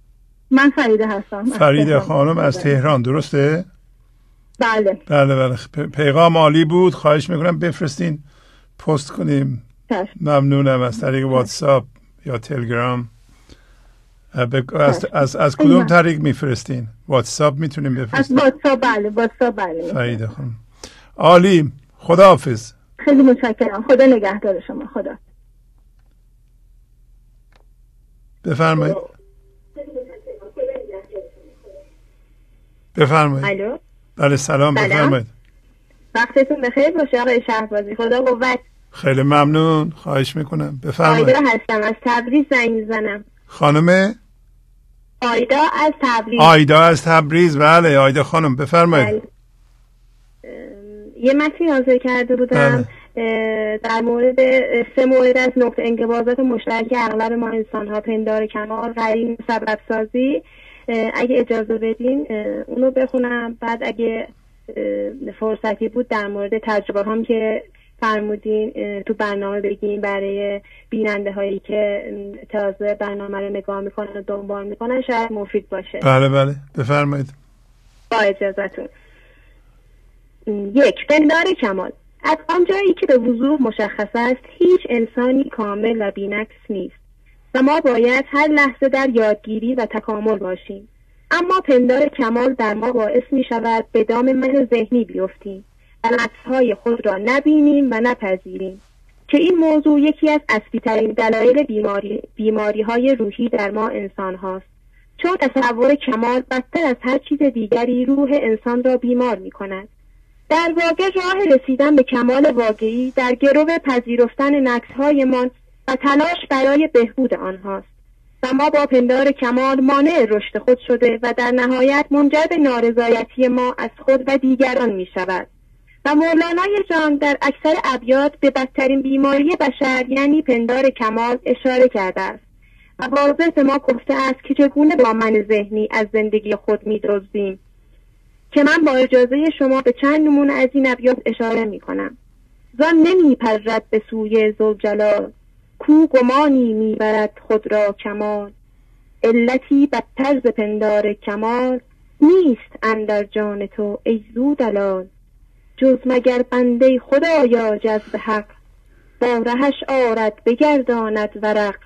S3: من فریده هستم.
S1: فریده خانم از تهران، درسته؟
S3: بله
S1: بله بله. پیغام عالی بود، خواهش میکنم بفرستین پست کنیم.
S3: چشم.
S1: ممنونم. از طریق واتساپ یا تلگرام. از از از کدوم طریق میفرستین؟ واتساپ میتونیم بفرستیم؟
S3: از واتساپ. بله واتساپ. بله
S1: فریده خانم عالی. خداحافظ.
S3: خیلی متشکرم. خدا نگهدار شما. خدا.
S1: بفرمایید. بفرمایید.
S2: الو.
S1: بله سلام. بفرمایید.
S3: وقتتون بخیر باشه آقای شهبازی. خدا قوت.
S1: خیلی ممنون. خواهش میکنم. بفرمایید.
S3: آیدا هستم از تبریز زنگ میزنم.
S1: خانم
S3: آیدا از تبریز.
S1: آیدا از تبریز. بله آیدا خانم بفرمایید.
S3: بله. یه متنی حاضر کرده بودم بله. در مورد سه مورد از نقطه انقباضات مشترک اغلب ما انسان ها: پندار کمال، قرین، سبب سازی. اگه اجازه بدین اونو بخونم، بعد اگه فرصتی بود در مورد تجربه هم که فرمودین تو برنامه بگیم برای بیننده هایی که تازه برنامه رو نگاه میکنن و دنبال میکنن شاید مفید باشه.
S1: بله بله بفرمایید.
S3: با اجازهتون. یک، پندار کمال. از آنجایی که به وضوح مشخص است هیچ انسانی کامل و بی‌نقص نیست و ما باید هر لحظه در یادگیری و تکامل باشیم، اما پندار کمال در ما باعث می شود به دام من ذهنی بیفتیم و نقص‌های خود را نبینیم و نپذیریم که این موضوع یکی از اصلی ترین دلایل بیماری بیماری های روحی در ما انسان هاست، چون تصور کمال بدتر از هر چیز دیگری روح انسان را بیمار می کند. در واقع راه رسیدن به کمال واقعی در گرو پذیرفتن نقص‌هایمان و تلاش برای بهبود آنهاست و ما با پندار کمال مانع رشد خود شده و در نهایت منجر به نارضایتی ما از خود و دیگران می شود. و مولانای جان در اکثر ابیات به بدترین بیماری بشر یعنی پندار کمال اشاره کرده است و واضح به ما گفته است که چگونه با من ذهنی از زندگی خود می دزدیم، که من با اجازه شما به چند نمونه از این ابیات اشاره می کنم. زان نمی پرد به سوی ذوالجلال، کو گمانی می برد خود را کمال. علتی بدتر ز پندار کمال، نیست اندر جان تو ای ذو دلال. جز مگر بنده خدایا جذب حق، با رهش آرد بگرداند ورق.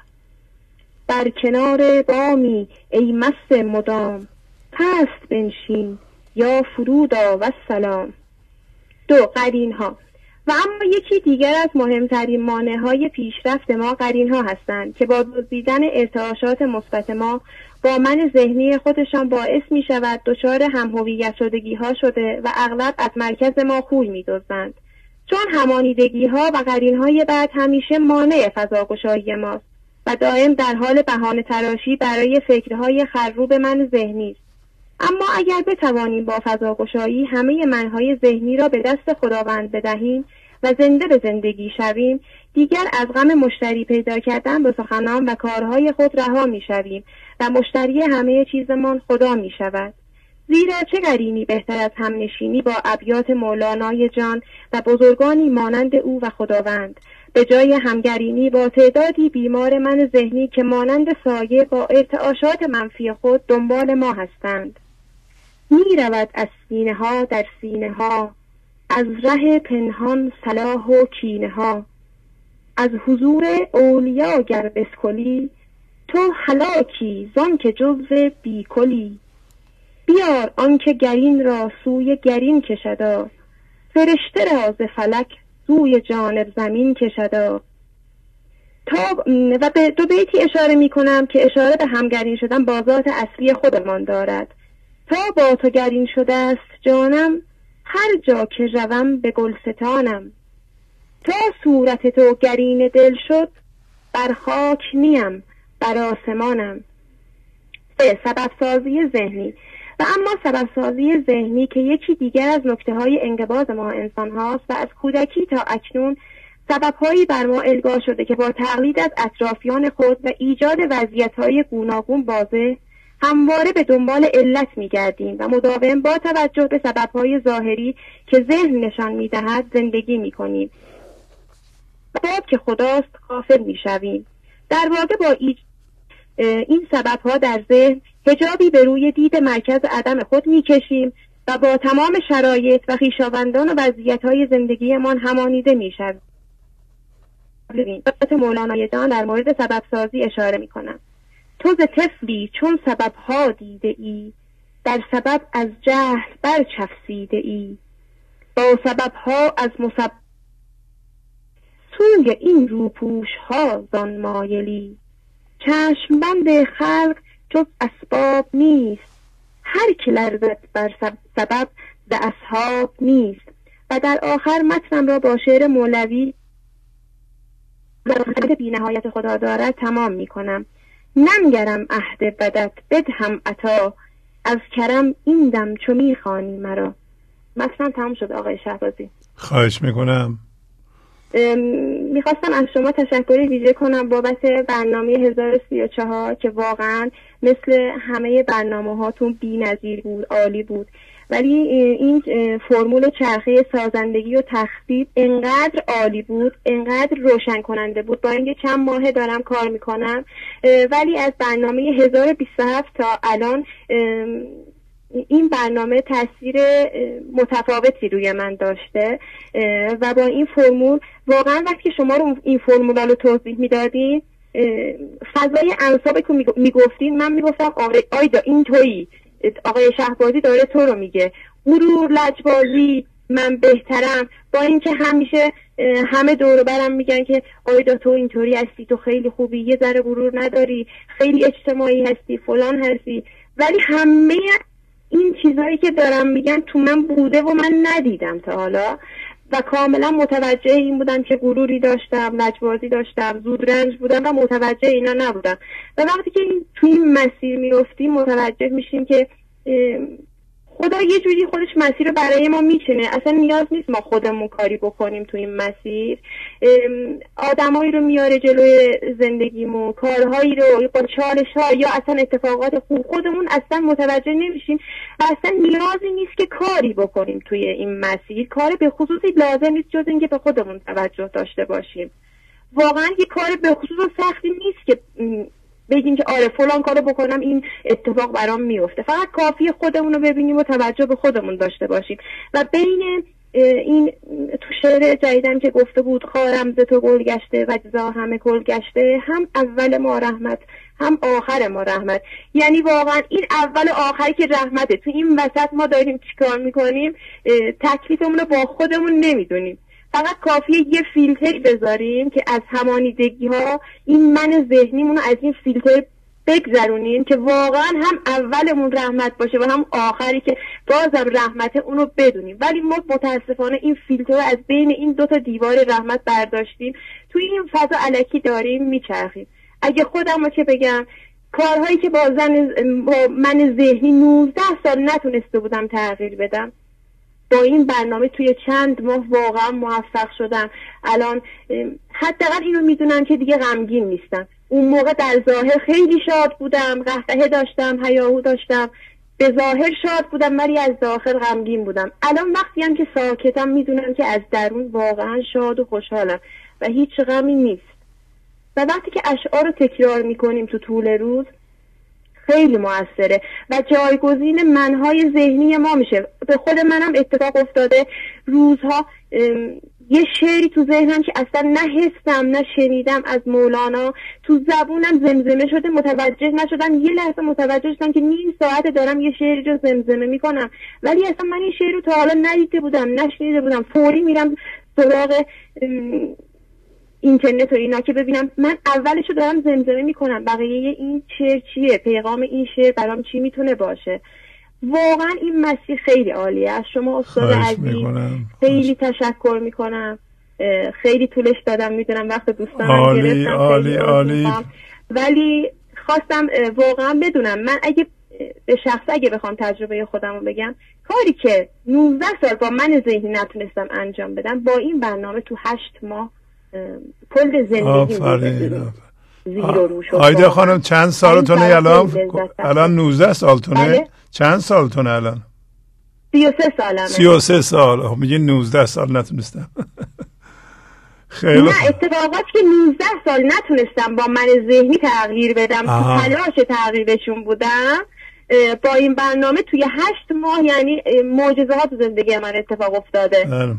S3: بر کنار بامی ای مست مدام، پست بنشین یا فرود آ و سلام. دو، قرین ها. و اما یکی دیگر از مهمترین مانع‌های پیشرفت ما قرین ها هستند که با دزدیدن ارتعاشات مثبت ما با من ذهنی خودشان باعث می شود دچار هم‌هویت شدگی ها شده و اغلب از مرکز ما خوی می دزدند، چون همانیدگی ها و قرین های بعد همیشه مانع فضاگشایی ماست و دائم در حال بهانه تراشی برای فکرهای خروب من ذهنی است. اما اگر بتوانیم با فضاگشایی همه منهای ذهنی را به دست خداوند بدهیم و زنده به زندگی شویم، دیگر از غم مشتری پیدا کردن به سخنان و کارهای خود رها می شویم و مشتری همه چیزمان خدا می شود. زیرا چه قرینی بهتر از همنشینی با ابیات مولانای جان و بزرگانی مانند او و خداوند، به جای همگرینی با تعدادی بیمار من ذهنی که مانند سایه با ارتعاشات منفی خود دنبال ما هستند. می رود از سینه ها در سینه ها، از ره پنهان صلاح و کینه ها. از حضور اولیا گر بسکلی، تو هلاکی زان که جزو بیکلی. بیار آنکه گرین را سوی گرین کشدا، فرشته را ز فلک سوی جانب زمین کشدا. تا و به دو بیتی اشاره می کنم که اشاره به همگرین شدن با ذات اصلی خودمان دارد. تا با تو گرین شده است جانم، هر جا که روم به گلستانم. تا صورت تو گرین دل شد، بر خاک نیم بر آسمانم. سه، سبب سازی ذهنی. و اما سبب سازی ذهنی که یکی دیگر از نکته های انقباض ما انسان هاست و از کودکی تا اکنون سبب هایی بر ما القا شده که با تقلید از اطرافیان خود و ایجاد وضعیت های گوناگون واضح همواره به دنبال علت می گردیم و مداوم با توجه به سبب های ظاهری که ذهن نشان می دهد زندگی می کنیم و بعد که خداست غافل می شویم. در واقع با این سبب ها در ذهن حجابی به روی دید مرکز عدم خود می کشیم و با تمام شرایط و خویشاوندان و وضعیت های زندگیمان همانیده می شویم. به مولانای جان در مورد سبب سازی اشاره می کنم. تو ز طفلی چون سبب ها دیده ای، در سبب از جهل برچفسیده ای. با سبب ها از مسبب سوی این روپوش ها زان مایلی. چشم بند خلق جز اسباب نیست، هر که لرزد بر سبب ز اصحاب نیست. و در آخر متنم را با شعر مولوی و بی نهایت خدا دارد تمام می کنم. ننگرم عهد بدت بدهم عطا، از کرم این دم چو می خوانی مرا. متنم تمام شد آقای شهبازی.
S1: خواهش میکنم.
S3: میخواستم از شما تشکر ویژه کنم بابت برنامه هزار و سی و چهار که واقعا مثل همه برنامه هاتون بی نظیر بود، عالی بود. ولی این فرمول چرخه سازندگی و تخطیط انقدر عالی بود، انقدر روشن کننده بود. با اینکه چند ماه دارم کار میکنم ولی از برنامه هزار و بیست و هفت تا الان این برنامه تاثیر متفاوتی روی من داشته و با این فرمول واقعا وقتی شما رو این فرمول رو توضیح میدادین فضای اعصابی که میگفتین من میگفتم آره آیدا این تویی، آقای شهبازی داره تو رو میگه، غرور، لجبازی، من بهترم. با اینکه همیشه همه دور و برم میگن که آیدا تو اینطوری هستی، تو خیلی خوبی، یه ذره غرور نداری، خیلی اجتماعی هستی، فلان هستی، ولی همه این چیزایی که دارم میگن تو من بوده و من ندیدم تا حالا و کاملا متوجه این بودم که غروری داشتم، لجبازی داشتم، زودرنج بودم و متوجه اینا نبودم. و وقتی که این تو این مسیر میافتیم متوجه میشیم که خدا یه جوری خودش مسیر رو برای ما میچینه، اصلا نیاز نیست ما خودمون کاری بکنیم تو این مسیر. آدمایی رو میاره جلوی زندگیمون، کارهایی رو با چالش ها یا اصلا اتفاقات خوب خودمون اصلا متوجه نمیشیم و اصلا نیازی نیست که کاری بکنیم توی این مسیر. کار به خصوصی لازم نیست جز اینکه به خودمون توجه داشته باشیم. واقعا یه کار به خصوص سختی نیست که بگیم که آره فلان کارو بکنم این اتفاق برام میفته. فقط کافیه خودمون رو ببینیم و توجه به خودمون داشته باشیم. و بین این تو شعر جدیدم که گفته بود خارم ز تو گل گشته و جزا همه کل گشته، هم اول ما رحمت هم آخر ما رحمت. یعنی واقعا این اول و آخری که رحمته، تو این وسط ما داریم چیکار میکنیم؟ تکلیفمون رو با خودمون نمیدونیم. فقط کافیه یه فیلتری بذاریم که از همانیدگی ها این من ذهنیمون رو از این فیلتر بگذرونیم که واقعا هم اولمون رحمت باشه و هم آخری که بازم رحمته اونو بدونیم. ولی ما متاسفانه این فیلتر رو از بین این دوتا دیوار رحمت برداشتیم، توی این فضا الکی داریم میچرخیم. اگه خودم رو که بگم کارهایی که با, زن با من ذهنی نوزده سال نتونسته بودم تغییر بدم، با این برنامه توی چند ماه واقعا موفق شدم. الان حداقل اینو میدونم که دیگه غمگین نیستم. اون موقع در ظاهر خیلی شاد بودم، قهقهه داشتم، هیاهو داشتم، به ظاهر شاد بودم ولی از داخل غمگین بودم. الان وقتی هم که ساکتم میدونم که از درون واقعا شاد و خوشحالم و هیچ غمی نیست. و وقتی که اشعار رو تکرار میکنیم تو طول روز خیلی موثره و جایگزین منهای ذهنی ما میشه. به خود منم اتفاق افتاده روزها یه شعری تو ذهنم که اصلا نه حسم نه شنیدم از مولانا تو زبونم زمزمه شده، متوجه نشدم. یه لحظه متوجه شدم که نیم ساعت دارم یه شعری رو زمزمه میکنم ولی اصلا من این شعر رو تا حالا ندیده بودم، نشنیده بودم. فوری میرم سراغ اینترنت و اینا که ببینم من اولشو دارم زمزمه میکنم، بقیه این شعر چیه، پیغام این شعر برام چی میتونه باشه. واقعا این مسیر خیلی عالیه. از شما استاد عزیز خیلی تشکر میکنم. خیلی طولش دادم میدونم، وقت دوستانم گرفتم،
S1: عالی عالی،
S3: ولی خواستم واقعا بدونم من اگه به شخص اگه بخوام تجربه خودم رو بگم، کاری که نوزده سال با من ذهنی نتونستم انجام بدم با این برنامه تو هشت ماه کل زندگی زیرو رو شد.
S1: آیده خانم چند سالتونه الان؟ الان نوزده سالتونه؟ بله؟ چند سالتونه الان؟
S3: سی و سه سالمه.
S1: سی و سه سال. میگه نوزده سال نتونستم. خیلی
S3: نه اتفاقاتی که نوزده سال نتونستم با من ذهنی تغییر بدم، تو تلاش تغییرشون بودم، با این برنامه توی هشت ماه یعنی معجزه ها تو زندگی من اتفاق افتاده.
S1: بله.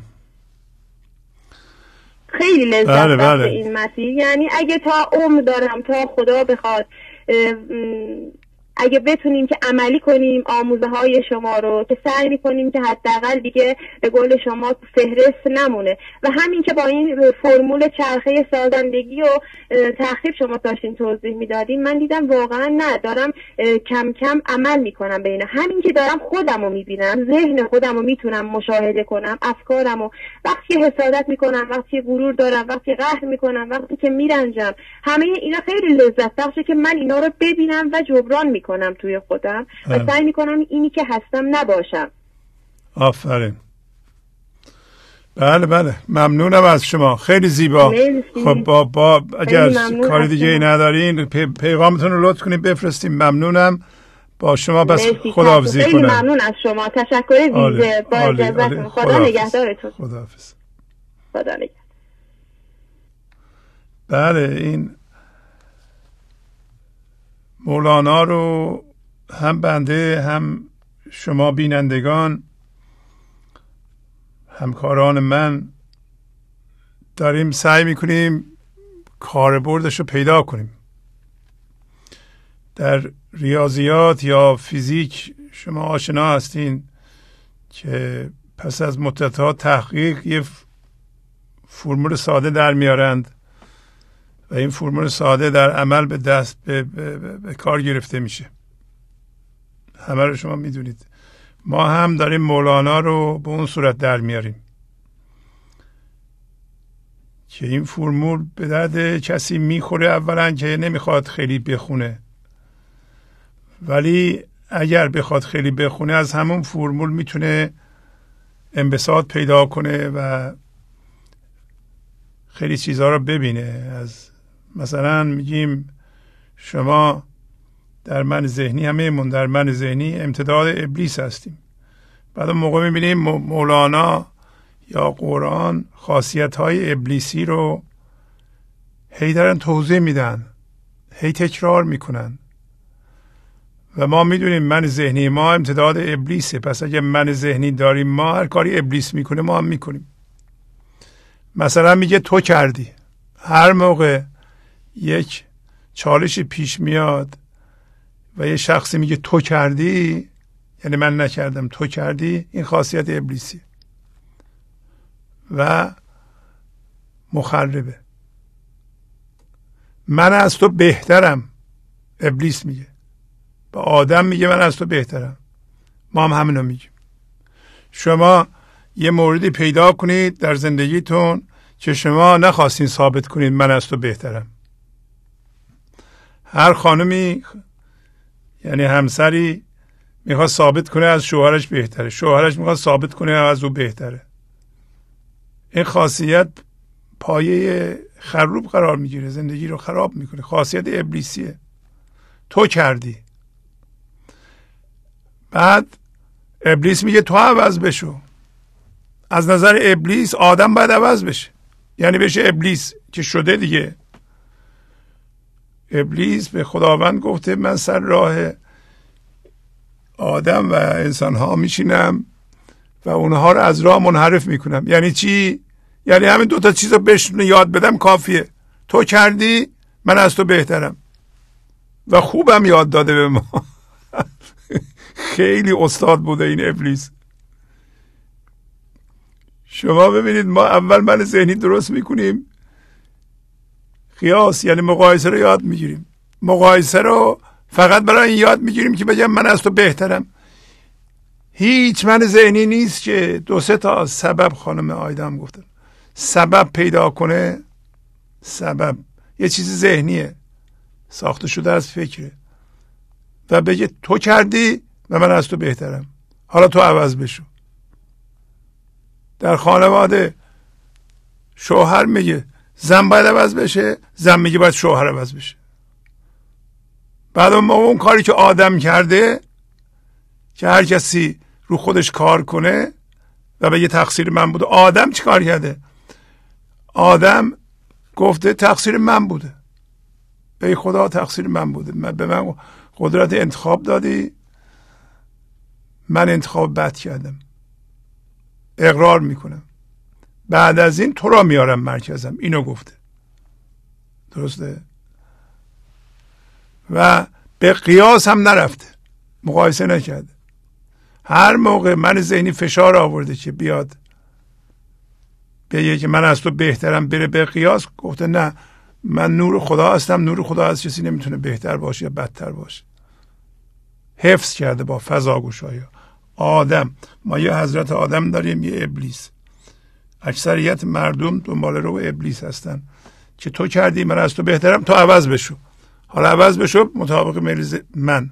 S3: خیلی لذت
S1: بله بله.
S3: این مسیر. یعنی اگه تا عمر دارم تا خدا بخواد اگه بتونیم که عملی کنیم آموزه های شما رو، که سعی میکنیم که حداقل دیگه به قول شما فهرست نمونه. و همین که با این فرمول چرخه سازندگی و تخریب شما داشتین توضیح میدادین، من دیدم واقعا نه، دارم کم کم عمل میکنم بین همین که دارم خودم رو میبینم، ذهن خودم رو میتونم مشاهده کنم، افکارم رو وقتی حسادت میکنم، وقتی غرور دارم، وقتی قهر میکنم، وقتی که میرنجم، همه اینا خیلی لذت بخشه که من اینا رو ببینم و جبران میکنم توی خودم و سعی میکنم اینی که هستم نباشم.
S1: آفرین. بله بله، ممنونم از شما، خیلی زیبا. خب با, با اگر کاری دیگه ای ندارین پی، پیغامتون رو لطف کنید بفرستیم. ممنونم. با شما بس خداحافظی کنم.
S3: خیلی ممنون از شما، تشکر ویژه. با اجازهتون خدا نگهدارتون.
S1: خداحافظ.
S3: خدا نگهدار.
S1: بله، این مولانا رو هم بنده هم شما بینندگان، همکاران من داریم سعی میکنیم کاربردش رو پیدا کنیم. در ریاضیات یا فیزیک شما آشنا هستین که پس از مدت‌ها تحقیق یه فرمول ساده در میارند و این فرمول ساده در عمل به دست به, به, به, به کار گرفته میشه. همه رو شما میدونید. ما هم داریم مولانا رو به اون صورت در میاریم که این فرمول به درد کسی میخوره. اولا که نمیخواد خیلی بخونه، ولی اگر بخواد خیلی بخونه از همون فرمول میتونه انبساط پیدا کنه و خیلی چیزها رو ببینه. از مثلا میگیم شما در من ذهنی، همه من در من ذهنی امتداد ابلیس هستیم. بعد موقع میبینیم مولانا یا قرآن خاصیت های ابلیسی رو هی دارن توضیح میدن، هی تکرار میکنن و ما میدونیم من ذهنی ما امتداد ابلیسه. پس اگه من ذهنی داریم ما، هر کاری ابلیس میکنه ما هم میکنیم. مثلا میگه تو کردی. هر موقع یک چالش پیش میاد و یه شخصی میگه تو کردی، یعنی من نکردم تو کردی، این خاصیت ابلیسی و مخربه. من از تو بهترم، ابلیس میگه به آدم، میگه من از تو بهترم. ما هم همینو میگیم. شما یه موردی پیدا کنید در زندگیتون که شما نخواستین ثابت کنید من از تو بهترم. هر خانمی، یعنی همسری، میخواد ثابت کنه از شوهرش بهتره، شوهرش میخواد ثابت کنه از او بهتره. این خاصیت پایه خروب قرار میگیره، زندگی رو خراب میکنه. خاصیت ابلیسیه. تو کردی. بعد ابلیس میگه تو عوض بشو. از نظر ابلیس آدم باید عوض بشه، یعنی بشه ابلیس که شده دیگه. ابلیس به خداوند گفته من سر راه آدم و انسان ها میشینم و اونها رو از راه منحرف میکنم. یعنی چی؟ یعنی همین دوتا چیز رو بهشون یاد بدم کافیه. تو کردی، من از تو بهترم. و خوبم یاد داده به ما. خیلی استاد بوده این ابلیس. شما ببینید ما اول من ذهنی درست میکنیم، قیاس یعنی مقایسه رو یاد میگیریم. مقایسه رو فقط برای این یاد میگیریم که بگم من از تو بهترم. هیچ من ذهنی نیست که دو سه تا سبب، خانم آیدا هم گفتن، سبب پیدا کنه. سبب یه چیز ذهنیه، ساخته شده از فکره و بگه تو کردی و من از تو بهترم، حالا تو عوض بشو. در خانواده شوهر میگه زن باید عوض بشه، زن میگه باید شوهر عوض بشه. بعد ما اون کاری که آدم کرده که هر کسی رو خودش کار کنه و بگه تقصیر من بوده. آدم چی کار کرده؟ آدم گفته تقصیر من بوده. ای خدا تقصیر من بوده، من به من قدرت انتخاب دادی، من انتخاب بد کردم، اقرار میکنم، بعد از این تو را میارم مرکزم. اینو گفته. درسته؟ و به قیاس هم نرفته، مقایسه نکرده. هر موقع من ذهنی فشار آورده که بیاد بگه که من از تو بهترم، بره به قیاس، گفته نه، من نور خدا هستم، نور خدا از کسی نمیتونه بهتر باشه یا بدتر باشه. حفظ کرده با فضاگوشایی. آدم، ما یه حضرت آدم داریم، یه ابلیس. اکثریت مردم دنبال رو ابلیس هستن که تو کردی، من از تو بهترم، تو عوض بشو. حالا عوض بشو مطابق میل من.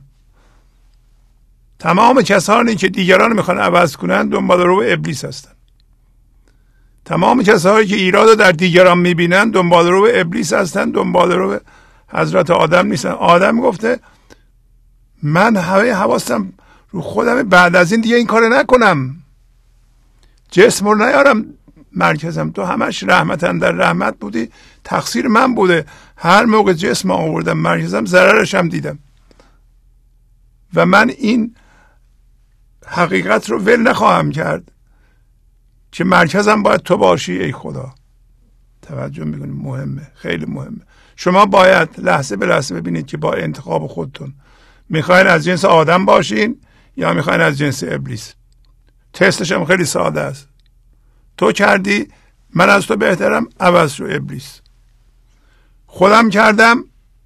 S1: تمام کسانی که دیگران میخوان عوض کنن دنبال رو ابلیس هستن. تمام کسانی که ایراد رو در دیگران میبینن دنبال رو ابلیس هستن، دنبال رو حضرت آدم نیستن. آدم گفته من همه حواسم رو خودم، بعد از این دیگه این کار نکنم، جسم رو نیارم مرکزم. تو همش رحمتن در رحمت بودی، تقصیر من بوده. هر موقع جسم آوردم مرکزم ضررش هم دیدم و من این حقیقت رو ول نخواهم کرد که مرکزم باید تو باشی. ای خدا، توجه میکنید؟ مهمه، خیلی مهمه. شما باید لحظه به لحظه ببینید که با انتخاب خودتون میخواین از جنس آدم باشین یا میخواین از جنس ابلیس. تستش هم خیلی ساده است. تو کردی من از تو بهترم، عوض شو ابلیس. خودم کردم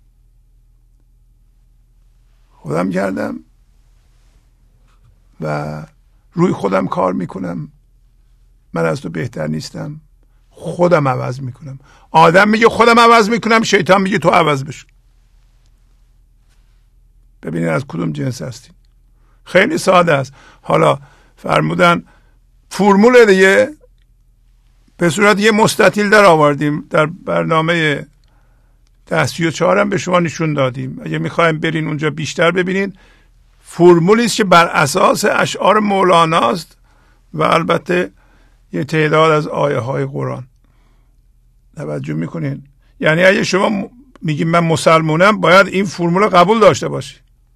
S1: خودم کردم و روی خودم کار میکنم، من از تو بهتر نیستم، خودم عوض میکنم. آدم میگه خودم عوض میکنم، شیطان میگه تو عوض بشو. ببینید از کدوم جنس هستین. خیلی ساده است. حالا فرمودن فرمول دیگه به صورت یه مستطیل در آوردیم، در برنامه ده سی و چهار هم به شما نشون دادیم. اگه میخوایم برین اونجا بیشتر ببینید. فرمولی است که بر اساس اشعار مولاناست و البته یه تعداد از آیه های قرآن. توجه میکنین؟ یعنی اگه شما میگیم من مسلمونم، باید این فرمول قبول داشته باشی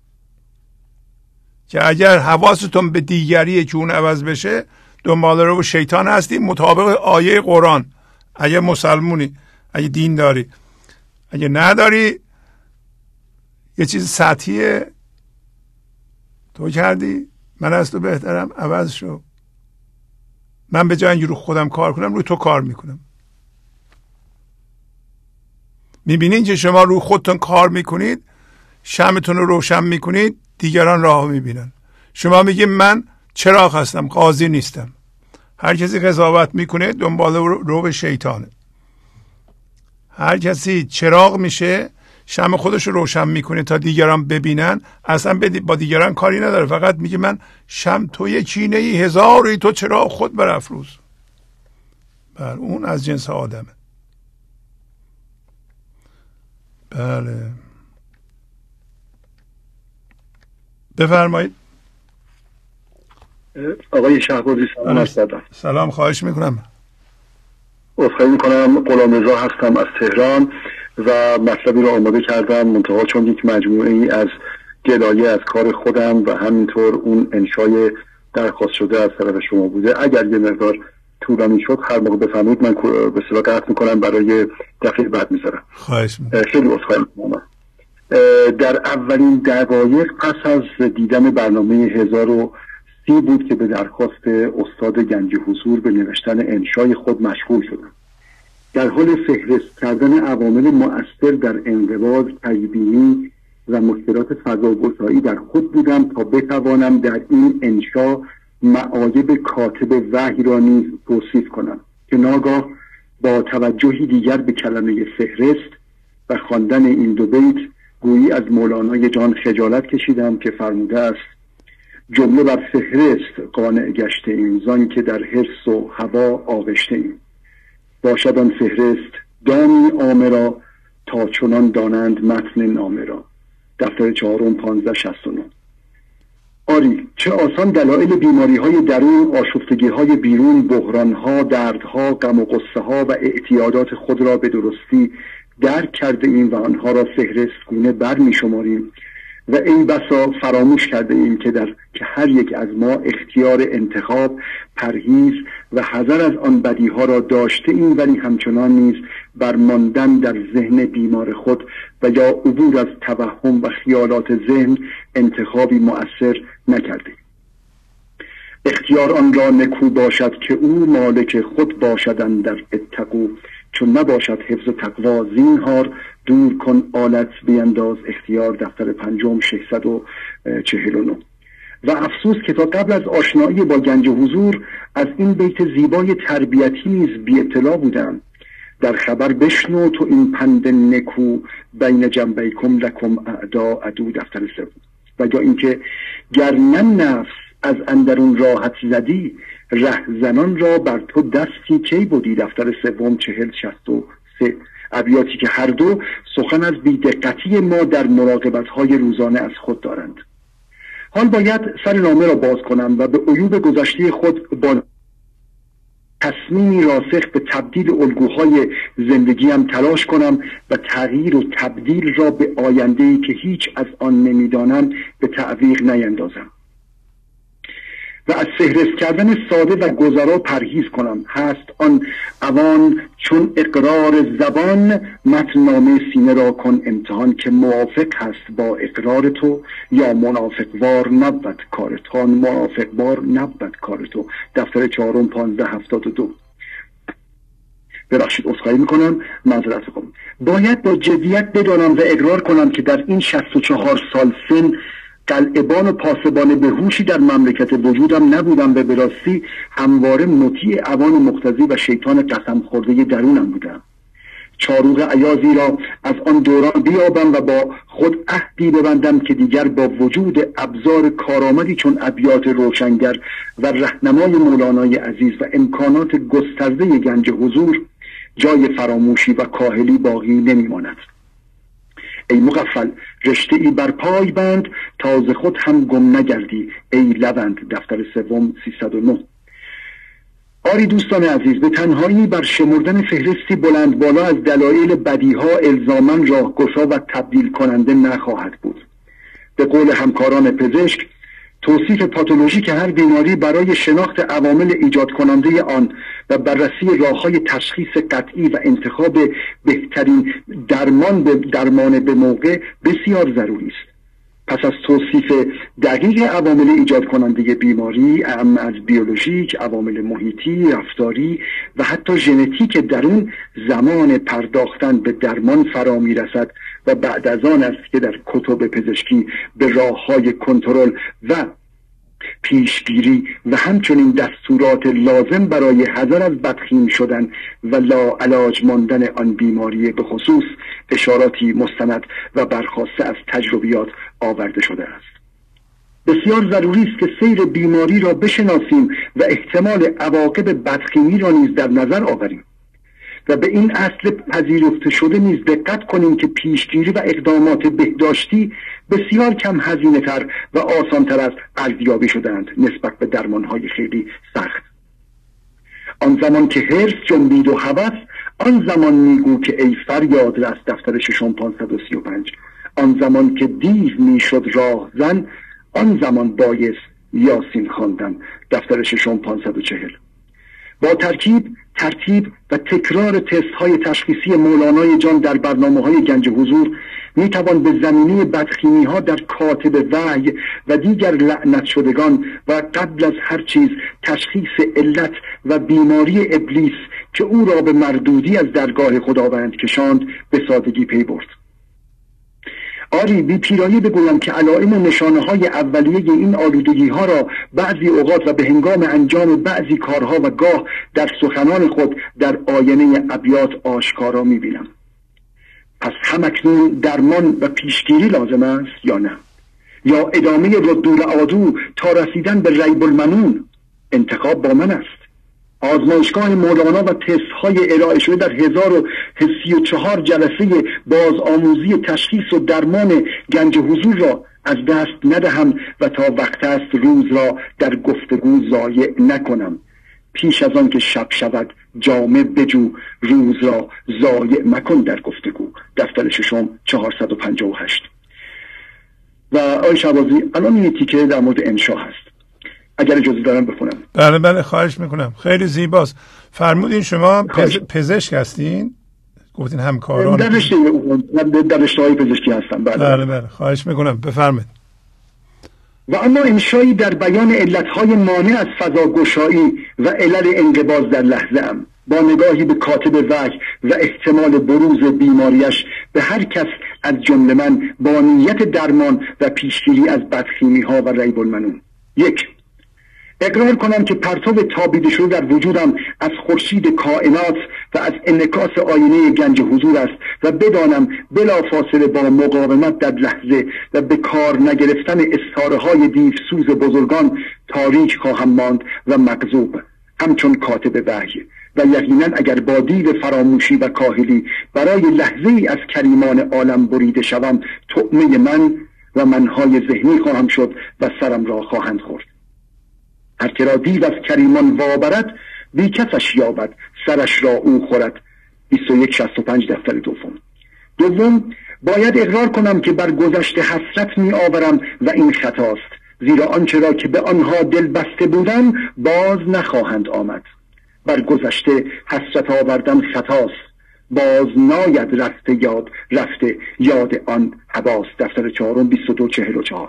S1: که اگر حواستون به دیگریه که اون عوض بشه، دنبال رو شیطان هستی مطابق آیه قرآن. اگه مسلمونی، اگه دین داری، اگه نداری یه چیز سطحیه، تو کردی من از تو بهترم، عوض شو. من به جای اینکه رو خودم کار کنم رو تو کار میکنم. میبینین که شما رو خودتون کار میکنید، شمعتون رو روشن میکنید، دیگران راه میبینن. شما میگید من چراغ هستم، قاضی نیستم. هر کسی قضاوت میکنه دنبال رو به شیطانه. هر کسی چراغ میشه، شمع خودش رو روشن میکنه تا دیگران ببینن، اصلا با دیگران کاری نداره، فقط میگه من شمع تو یکی نی هزاری، تو چراغ خود برافروز. بله، اون از جنس آدمه. بله، بفرمایید.
S4: آقای شهبازی سلام عرض کردم.
S1: سلام، خواهش میکنم.
S4: عذرخواهی میکنم، غلام رضا هستم از تهران و مطلبی رو آماده کردم، منتها چون یک مجموعه ای از گلایه از کار خودم و همینطور اون انشای درخواست شده از طرف شما بوده، اگر یه مقدار طولانی شد هر موقع بفرمایید من به اصطلاح قطع میکنم، برای دفعه بعد میذارم.
S1: خواهش میکنم.
S4: خیلی عذرخواهی میکنم. در اولین دقایق پس از دیدن برنامه هزار و سی بود که به درخواست استاد گنج حضور به نوشتن انشای خود مشغول شدم. در حال فهرست کردن عوامل مؤثر در انقباض، تیبینی و مشکلات فضاگشایی در خود بودم تا بتوانم در این انشا معایب کاتب وحی را نیز توصیف کنم که ناگاه با توجهی دیگر به کلمه فهرست و خواندن این دو بیت گویی از مولانای جان خجالت کشیدم که فرموده است: جمله بر فهرست قانع گشته ایم، زان که در حرص و هوا آغشته ایم. باشد آن فهرست دانی عامه را، تا چنان دانند متن نامه را. دفتر چهارم پانزده شصت و نه. آری چه آسان دلایل بیماری های درون، آشفتگی های بیرون، بحران ها، دردها، غم و غصه ها و اعتیادات خود را به درستی درک کرده ایم و آنها را فهرست گونه بر می شماریم و ای بسا فراموش کرده ایم که در که هر یک از ما اختیار انتخاب، پرهیز و حذر از آن بدیها را داشته ایم، ولی همچنان نیز بر ماندن در ذهن بیمار خود و یا عبور از توهم و خیالات ذهن انتخابی مؤثر نکرده. اختیار آن را نکو باشد که او مالک خود باشدن در اتقو، چون نباشد حفظ تقوا زینهار دور کن آلت بینداز اختیار. دفتر پنجم ششصد و چهل و نه. و افسوس که تا قبل از آشنایی با گنج حضور از این بیت زیبای تربیتی نیز بی اطلاع بودم. در خبر بشنو تو این پند نکو بین جنبیکم لکم اعدا عدو. دفتر سوم. و یا اینکه گر نه نفس از اندرون راحت زدی ره زنان را بر تو دستی کی بودی. دفتر سوم چهل شصت و سه. ابیاتی که هر دو سخن از بی‌دقتی ما در مراقبت‌های روزانه از خود دارند. حال باید سر نامه را باز کنم و به عیوب گذشته خود با تصمیمی راسخ به تبدیل الگوهای زندگیم تلاش کنم و تغییر و تبدیل را به آینده‌ای که هیچ از آن نمی‌دانم به تعویق نیندازم و از فهرست کردن ساده و گذرا پرهیز کنم. هست آن اوان چون اقرار زبان متن نامه سینه را کن امتحان، که موافق هست با اقرار تو یا منافق وار نبود کار تو. منافق وار نبود کار تو. دفتر چهارم پانزده هفتاد و دو. ببخشید عذرخواهی میکنم، معذرت میخوام. باید با جدیت بدانم و اقرار کنم که در این شصت و چهار سال سن قلعبان و پاسبان به هوشی در مملکت وجودم نبودم و به راستی همواره مطیع عوان مقتضی و شیطان قسم خورده درونم بودم. چاروق ایازی را از آن دوران بیابم و با خود عهدی ببندم که دیگر با وجود ابزار کارآمدی چون ابیات روشنگر و رهنمای مولانای عزیز و امکانات گسترده گنج حضور جای فراموشی و کاهلی باقی نمیماند. ای مغفل رشته ای بر پای بند تا ز خود هم گم نگردی ای لبند. دفتر سوم سیصد و نه. آری دوستان عزیز، به تنهایی بر شمردن فهرستی بلند بالا از دلایل بدیها الزاماً راهگشا و تبدیل کننده نخواهد بود. به قول همکاران پزشک، توصیف پاتولوژیک هر بیماری برای شناخت عوامل ایجاد کننده آن و بررسی راه‌های تشخیص قطعی و انتخاب بهترین درمان به درمان به موقع بسیار ضروری است. پس از توصیف دقیق عوامل ایجاد کننده بیماری، اعم از بیولوژیک، عوامل محیطی، رفتاری و حتی ژنتیک درون، زمان پرداختن به درمان فرا می‌رسد و بعد از آن است که در کتب پزشکی به راه‌های کنترل و پیشگیری و همچنین دستورات لازم برای حذر از بدخیم شدن و لاعلاج ماندن آن بیماری به خصوص اشاراتی مستند و برخواسته از تجربیات آورده شده است. بسیار ضروری است که سیر بیماری را بشناسیم و احتمال عواقب بدخیمی را نیز در نظر آوریم و به این اصل پذیرفته شده نیز دقت کنیم که پیشگیری و اقدامات بهداشتی بسیار کم هزینه تر و آسان تر از ارزیابی شدند نسبت به درمانهای خیلی سخت. آن زمان که حرص جنبید و هوس، آن زمان میگو که ای فریاد رس. دفتر ششم پانصد و سی و پنج. آن زمان که دیو میشد راه زن، آن زمان بایست یاسین خواندن. دفتر ششم پانصد و چهل. با ترکیب، ترتیب و تکرار تست های تشخیصی مولانای جان در برنامه های گنج حضور می توان به زمینه بدخیمی ها در کاتب وحی و دیگر لعنت شدگان و قبل از هر چیز تشخیص علت و بیماری ابلیس که او را به مردودی از درگاه خداوند کشاند به سادگی پی برد. آری بی پیرایی بگویم که علائم و نشانه های اولیه این آلودگی ها را بعضی اوقات و به هنگام انجام بعضی کارها و گاه در سخنان خود در آینه ابیات آشکارا می بینم. پس همکنون درمان و پیشگیری لازم است یا نه؟ یا ادامه ردول عادو تا رسیدن به ریب المنون؟ انتخاب با من است. آزمایشگاه مولانا و تست های ارائه شده در هزار و سی و چهار جلسه باز آموزی تشخیص و درمان گنج حضور را از دست ندهم و تا وقت است روز را در گفتگو ضایع نکنم. پیش از آن که شب شود جامه بجو، روز را ضایع مکن در گفتگو. دفتر ششم چهارصد و پنجاه و هشت. و آقای شهبازی الان یه تیکه در مورد انشا هست، اگر اجازه دارم بخونم.
S1: بله بله خواهش میکنم، خیلی زیباست. فرمودین شما پز... پزشک هستین؟ گفتین همکاران
S4: در رشته در رشته‌های پزشکی هستم. بله
S1: بله بله خواهش میکنم بفرمایید.
S4: و اما انشایی در بیان علتهای مانع از فضاگشایی و علل انقباض در لحظه ام، با نگاهی به کاتب وحی و احتمال بروز بیماریش به هر کس از جمله من با نیت درمان و پیشگیری از بدخیمی ها و ریب المنون. یک، اقرار کنم که پرتو تابیده شده در وجودم از خورشید کائنات و از انعکاس آینه گنج حضور است و بدانم بلافاصله با مقاومت در لحظه و به کار نگرفتن استاره های دیوسوز بزرگان تاریک خواهم ماند و مغضوب همچون کاتب وحی، و یقینا اگر با دید فراموشی و کاهلی برای لحظه ای از کریمان عالم بریده شوم، طعمه من و منهای ذهنی خواهم شد و سرم را خواهند خورد. هر که را دیو از کریمان وابرد بی کسش یابد، سرش را او خورد. بیست و یک شصت و پنج دفتر دوم. دوم، باید اقرار کنم که بر گذشته حسرت می آورم و این خطاست، زیرا آنچه را که به آنها دل بسته بودم باز نخواهند آمد. بر گذشته حسرت آوردن خطاست، باز ناید رفته یاد رفته یاد آن هباست. دفتر چهارم بیست و دو چهل و چهار.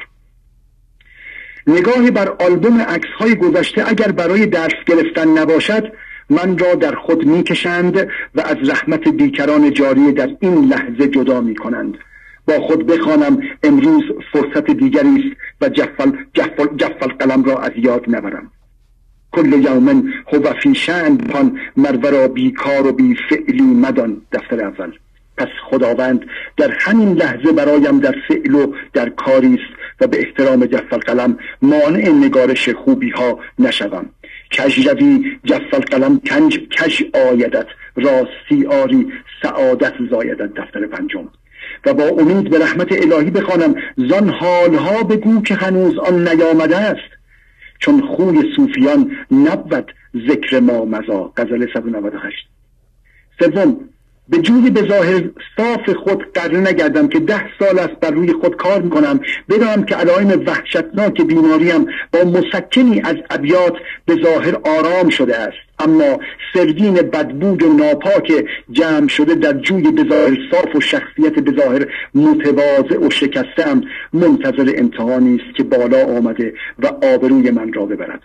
S4: نگاه بر آلبوم عکس های گذشته اگر برای درس گرفتن نباشد، من را در خود میکشند و از رحمت بیکران جاری در این لحظه جدا می کنند. با خود بخوانم امروز فرصت دیگری است و جفل, جفل, جفل قلم را از یاد نبرم. کل یومن هو فی شأن پان مرورا بی کار و بی فعلی مدان. دفتر اول. پس خداوند در همین لحظه برایم در فعل و در کاری است و به احترام جفل قلم مانع نگارش خوبی ها نشوم. کج روی جفل قلم کنج کج آیدت، راستی آری سعادت زایدت. دفتر پنجم. و با امید به رحمت الهی بخوانم زان حالها بگو که هنوز آن نیامده است، چون خوی صوفیان نبود ذکر ما مزا. غزل صد و نود و هشت. سوم، به جوی به ظاهر صاف خود قرار نگردم که ده سال است بر روی خود کار میکنم، بدانم که علائم وحشتناک بیماریم با مسکنی از ابیات به ظاهر آرام شده است، اما سردین بدبود و ناپاک جمع شده در جوی به ظاهر صاف و شخصیت به ظاهر متواضع و شکسته ام منتظر امتحانی است که بالا آمده و آبروی من را ببرد.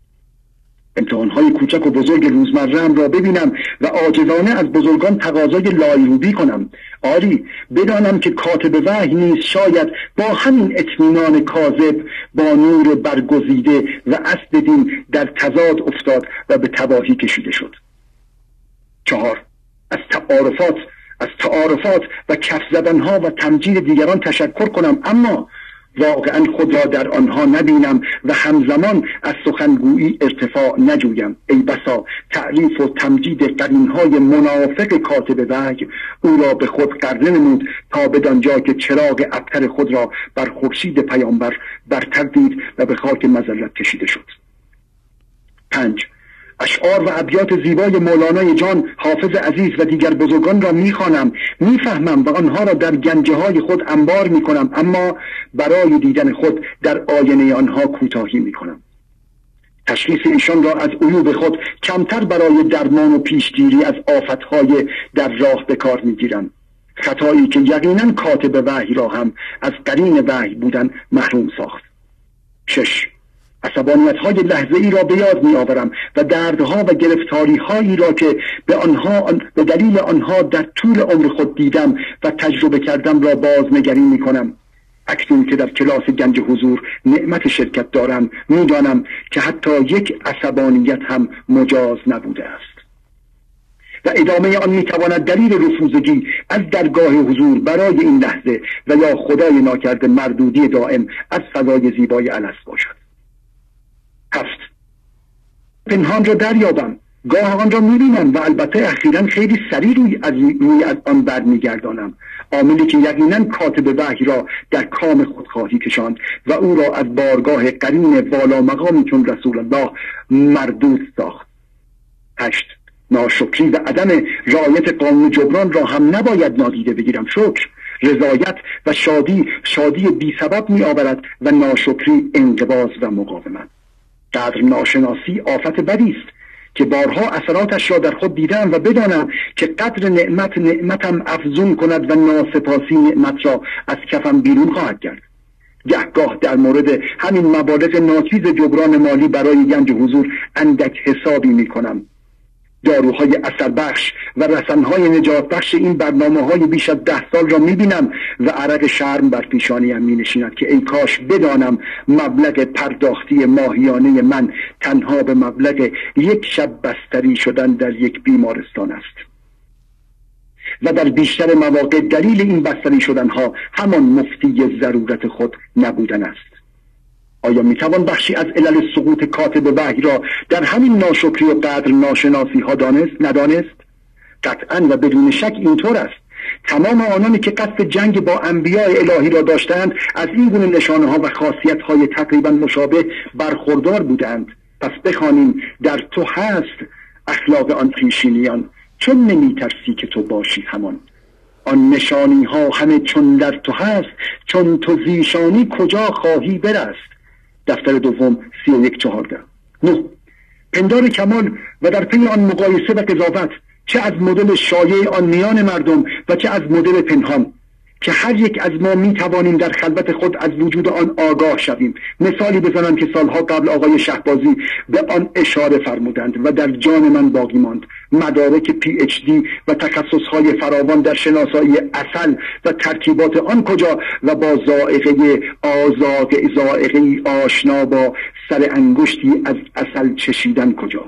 S4: امتحان‌های کوچک و بزرگ روزمره‌ام را ببینم و عاجزانه از بزرگان تقاضای لایروبی کنم. آری بدانم که کاتب وحی نیز شاید با همین اطمینان کاذب با نور برگزیده و اصل دین در تضاد افتاد و به تباهی کشیده شد. چهار، از تعارفات از تعارفات و کف زدنها و تمجید دیگران تشکر کنم، اما واقعا خود را در آنها نبینم و همزمان از سخنگویی ارتفاع نجویم. ای بسا تعریف و تمجید قرینهای منافق کاتب وحی او را به خود غره نمود تا بدانجا که چراغ ابتر خود را بر خورشید پیامبر برتر دید و به خاک مذلت کشیده شد. پنج، اشعار و ابیات زیبای مولانای جان، حافظ عزیز و دیگر بزرگان را میخوانم، میفهمم و آنها را در گنجه های خود انبار میکنم، اما برای دیدن خود در آینه آنها کوتاهی میکنم. تشخیص ایشان را از عیوب خود کمتر برای درمان و پیشگیری از آفتهای در راه به کار میگیرم، خطایی که یقینا کاتب وحی را هم از قرین وحی بودن محروم ساخت. شش، عصبانیت های لحظه ای را به یاد می آورم و دردها و گرفتاری هایی را که به آنها به دلیل آنها در طول عمر خود دیدم و تجربه کردم را بازنگری می کنم. اکنون که در کلاس گنج حضور نعمت شرکت دارم، می دانم که حتی یک عصبانیت هم مجاز نبوده است و ادامه آن می تواند دلیل رفوزگی از درگاه حضور برای این لحظه و یا خدای ناکرده مردودی دائم از فضای زیبای الست باشد. هفت، پنهان را دریابم، گاه آن را میبینم و البته اخیراً خیلی سریع روی از, روی از آن بر میگردانم، عاملی که یقیناً کاتب وحی را در کام خود خواهی کشاند و او را از بارگاه قرین والا مقامی چون رسول الله مردود ساخت. هشت، ناشکری و عدم رعایت قانون جبران را هم نباید نادیده بگیرم. شکر رضایت و شادی شادی بی سبب می آورد و ناشکری انقباض و مقاومت. قدر ناشناسی آفت بدی است که بارها اثراتش را در خود دیدم و بدانم که قدر نعمت نعمتم افزون کند و ناسپاسی نعمت را از کفم بیرون خواهد کرد. گهگاه در مورد همین مبالغ ناچیز جبران مالی برای گنج حضور اندک حسابی می کنم. داروهای اثر بخش و رسانهای نجات بخش این برنامه های بیش از ده سال را می بینم و عرق شرم بر پیشانیم می نشیند که ای کاش بدانم مبلغ پرداختی ماهیانه من تنها به مبلغ یک شب بستری شدن در یک بیمارستان است و در بیشتر مواقع دلیل این بستری شدنها همان مفتی ضرورت خود نبودن است. آیا میتوان بخشی از علل سقوط کاتب وحی را در همین ناشکری و قدر ناشناسی ها دانست ندانست؟ قطعا و بدون شک اینطور است. تمام آنانی که قصد جنگ با انبیاء الهی را داشتند از این گونه نشانه ها و خاصیت های تقریبا مشابه برخوردار بودند. پس بخوانیم در تو هست اخلاق آن پیشینیان، چون نمی ترسی که تو باشی همان. آن نشانی ها همه چون در تو هست، چون تو زیشانی کجا خواهی برست. دفتر دوم سی و یک چهارده. نه، پندار کمال و در پی آن مقایسه و قضاوت، چه از مدل شایع آن میان مردم و چه از مدل پنهان، که هر یک از ما می توانیم در خلوت خود از وجود آن آگاه شویم. مثالی بزنم که سالها قبل آقای شهبازی به آن اشاره فرمودند و در جان من باقی ماند. مدارک پی اچ دی و تخصصهای فراوان در شناسایی عسل و ترکیبات آن کجا و با ذائقه آزاق ذائقه آشنا با سر انگشتی از عسل چشیدن کجا.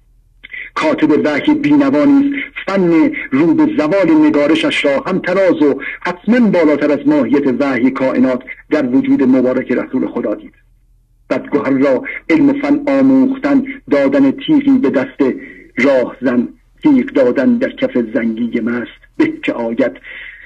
S4: کاتب وحی بینوانی فن رو به زوال نگارشش را هم تراز و حتما بالاتر از ماهیت وحی کائنات در وجود مبارک رسول خدا دید. بدگوهر را علم و فن آموختن، دادن تیغی به دست راهزن، تیغ دادن در کف زنگی مست، به که آید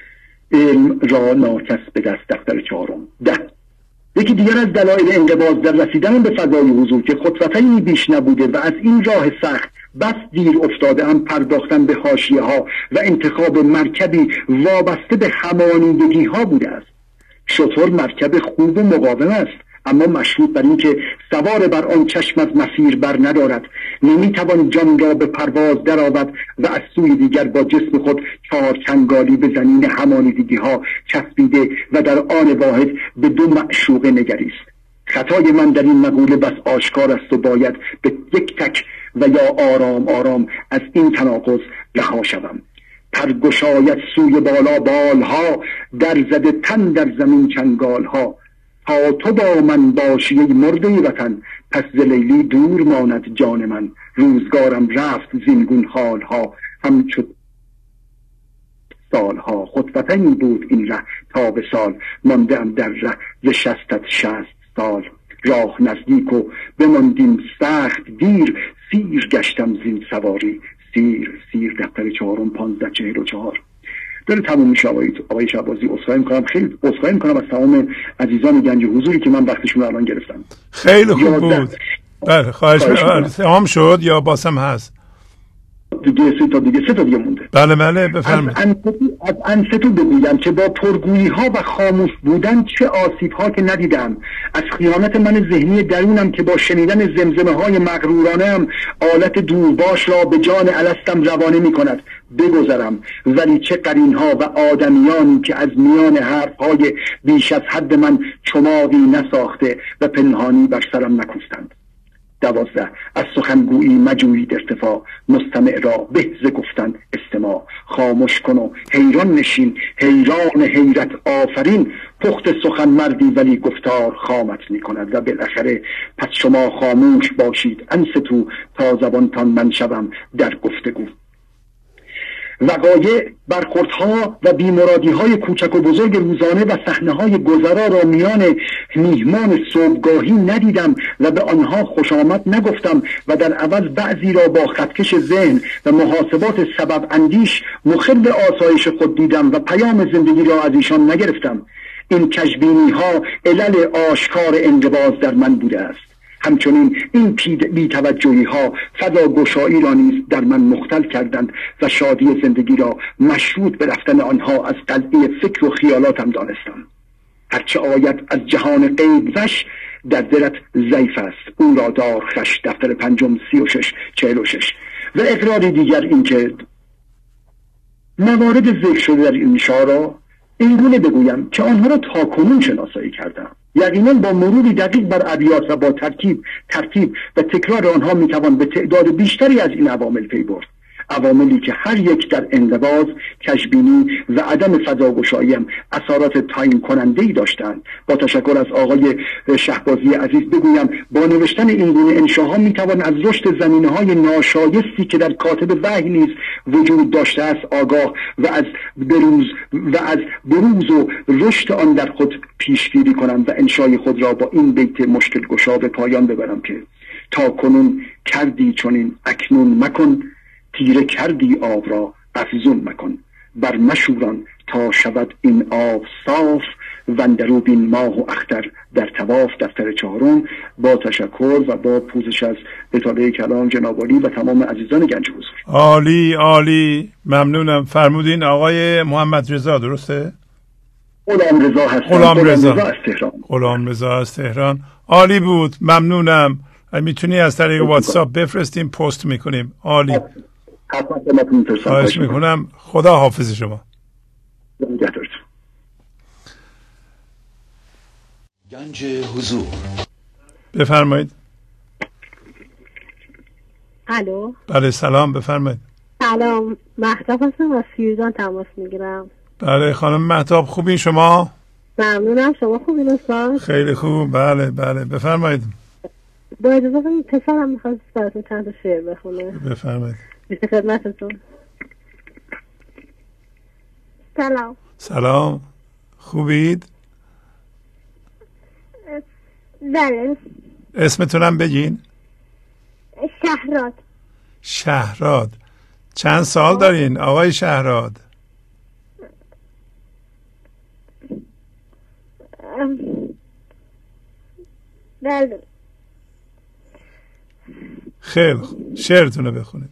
S4: علم را ناکس به دست. دفتر چهارم. ده، یکی دیگر از دلایل انقباض در رسیدن به فضای حضور که خطوتینی بیش نبوده و از این راه سخت بس دیر افتاده هم پرداختن به حاشیه ها و انتخاب مرکبی وابسته به همانیدگی ها بوده است. شطور مرکب خوب و مقاوم است، اما مشروط بر این که سوار بر آن چشم از مسیر بر ندارد. نمیتوان جان را به پرواز درآورد و از سوی دیگر با جسم خود چهار چنگالی به زمین همانیدگی ها چسبیده و در آن واحد به دو معشوقه نگریست. خطای من در این مقوله بس آشکار است و باید به یک تک و یا آرام آرام از این تناقض رها شوم. پرگشایت سوی بالا بالها، در زده تن در زمین چنگالها. تا تو با من باشی ای مرده وطن، پس ز لیلی دور ماند جان من. روزگارم رفت زینگون حالها، همچو سالها. خطوتین بود این ره تا به سال، ماندم در ره ز شستت شست سال. راه نزدیک و بماندیم سخت دیر، سیر گشتم زین سواری سیر سیر. دفتر چهارم پانزده چهل و چهار. داره تموم میشه. آقای شهبازی عذرخواهی میکنم، خیلی عذرخواهی میکنم از تمام عزیزان گنج حضوری که من وقتشون رو الان گرفتم.
S1: خیلی خوب بود. بله خواهش میکنم. تمام شد یا باسم هست؟
S4: دیگه سه تا دیگه سه تا دیگه مونده.
S1: بله بله بفرمایید.
S4: از انستو بگویم که با پرگویی ها و خاموش بودن چه آسیب ها که ندیدم. از خیانت من ذهنی درونم که با شنیدن زمزمه های مغرورانه هم آلت دورباش را به جان الستم روانه می کند بگذرم. ولی چه قرین ها و آدمیانی که از میان حرف های بیش از حد من چماقی نساخته و پنهانی بر سرم نکوفتند. دوازده، از سخنگویی مجویید ارتفاع، مستمع را به ز گفتن استماع. خاموش کن و حیران نشین، حیران حیرت آفرین. پخت سخن مردی ولی گفتار خامت می کند. و بالاخره پس شما خاموش باشید انصتو، تا زبانتان من شوم در گفتگو. وقایع، برخوردها و بیمرادی‌های کوچک و بزرگ روزانه و صحنه‌های گذرا را میان میهمان صبحگاهی ندیدم و به آنها خوش آمد نگفتم و در عوض بعضی را با خطکش ذهن و محاسبات سبب اندیش مخل آسایش خود دیدم و پیام زندگی را از ایشان نگرفتم. این کژبینی‌ها علل آشکار انقباض در من بوده است. همچنین این بی‌توجهی ها فضا گشایی را نیز در من مختل کردند و شادی زندگی را مشروط به رفتن آنها از قلعه فکر و خیالاتم دانستم. هرچه آید از جهان غیب وش، در دلت ضعیف است او را دار خش. دفتر پنجم سی و شش چهل و شش. و اقرار دیگر این که موارد ذکر شده در این شعرها اینگونه بگویم که آنها را تاکنون شناسایی کردم. یقینا با مروری دقیق بر ابیات و با ترکیب ترتیب و تکرار آنها میتوان به تعداد بیشتری از این عوامل پی برد، عواملی که هر یک در انقباض، کشبینی و عدم فضاگشایی هم اثرات تعیین کننده‌ای داشتند. با تشکر از آقای شهبازی عزیز بگویم با نوشتن این گونه انشاها میتوان از رشد زمینه‌های ناشایستی که در کاتب وحی نیز وجود داشته است آگاه و از بروز و از بروز و رشد آن در خود پیشگیری کنم و انشای خود را با این بیت مشکل گشا به پایان ببرم که تا کنون کردی چنین اکنون مکن، تیره کردی آب را افزون مکن. بر مشوران تا شود این آب صاف، وندرو بین ماه و اختر در طواف. دفتر چهارم. با تشکر و با پوزش از اطاله کلام جناب عالی و تمام عزیزان گنج حضور.
S1: عالی عالی، ممنونم. فرمودین آقای محمد رضا، درسته؟
S4: غلام رضا هستم.
S1: غلام رضا
S4: از تهران.
S1: غلام رضا از تهران. عالی بود، ممنونم. میتونی از طریق واتساپ بفرستیم، پست میکنیم. عالی. خواهش میکنم. خدا حافظ شما.
S5: گنج حضور.
S1: بفرمایید.
S2: الو.
S1: بله سلام، بفرمایید.
S2: سلام، مهتاب هستم از فیوزان تماس میگیرم.
S1: بله خانم مهتاب، خوبین شما؟
S2: ممنونم، شما خوبین استاد؟
S1: خیلی خوب. بله بله بفرمایید.
S2: با اجازه بدید پسرم میخواست براتون چند تا شعر بخونه.
S1: بفرمایید.
S2: بیشتر خدمتتون. سلام.
S1: سلام، خوبید؟
S2: بله.
S1: اسمتونم بگین.
S2: شهراد.
S1: شهراد. چند سال دارین آقای شهراد؟
S2: بله.
S1: خیلی خوب، شعرتونو بخونید.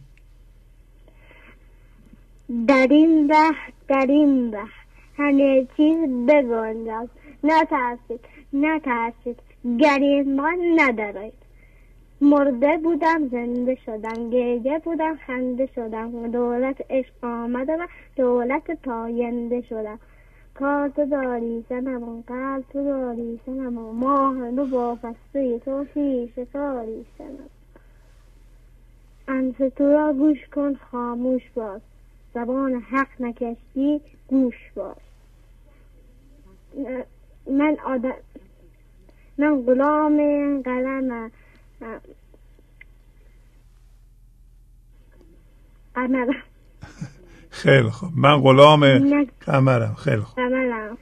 S2: در این ره در این ره همه چیز بگنجد، نترسید نترسید گریمان ندارید. مرده بودم زنده شدم، گریه بودم خنده شدم، دولت عشق آمده و دولت پاینده شدم. کار تو داری سنم، قلب تو داری سنم، ماه رو با فسته تو پیش کاری سنم. انت تو را گوش کن خاموش باش، زبان حق نکشتی گوش باش. من آدم من غلام قلمم قمرم.
S1: خیلی خوب، من غلام قمرم. خیلی خوب.
S2: قمرم.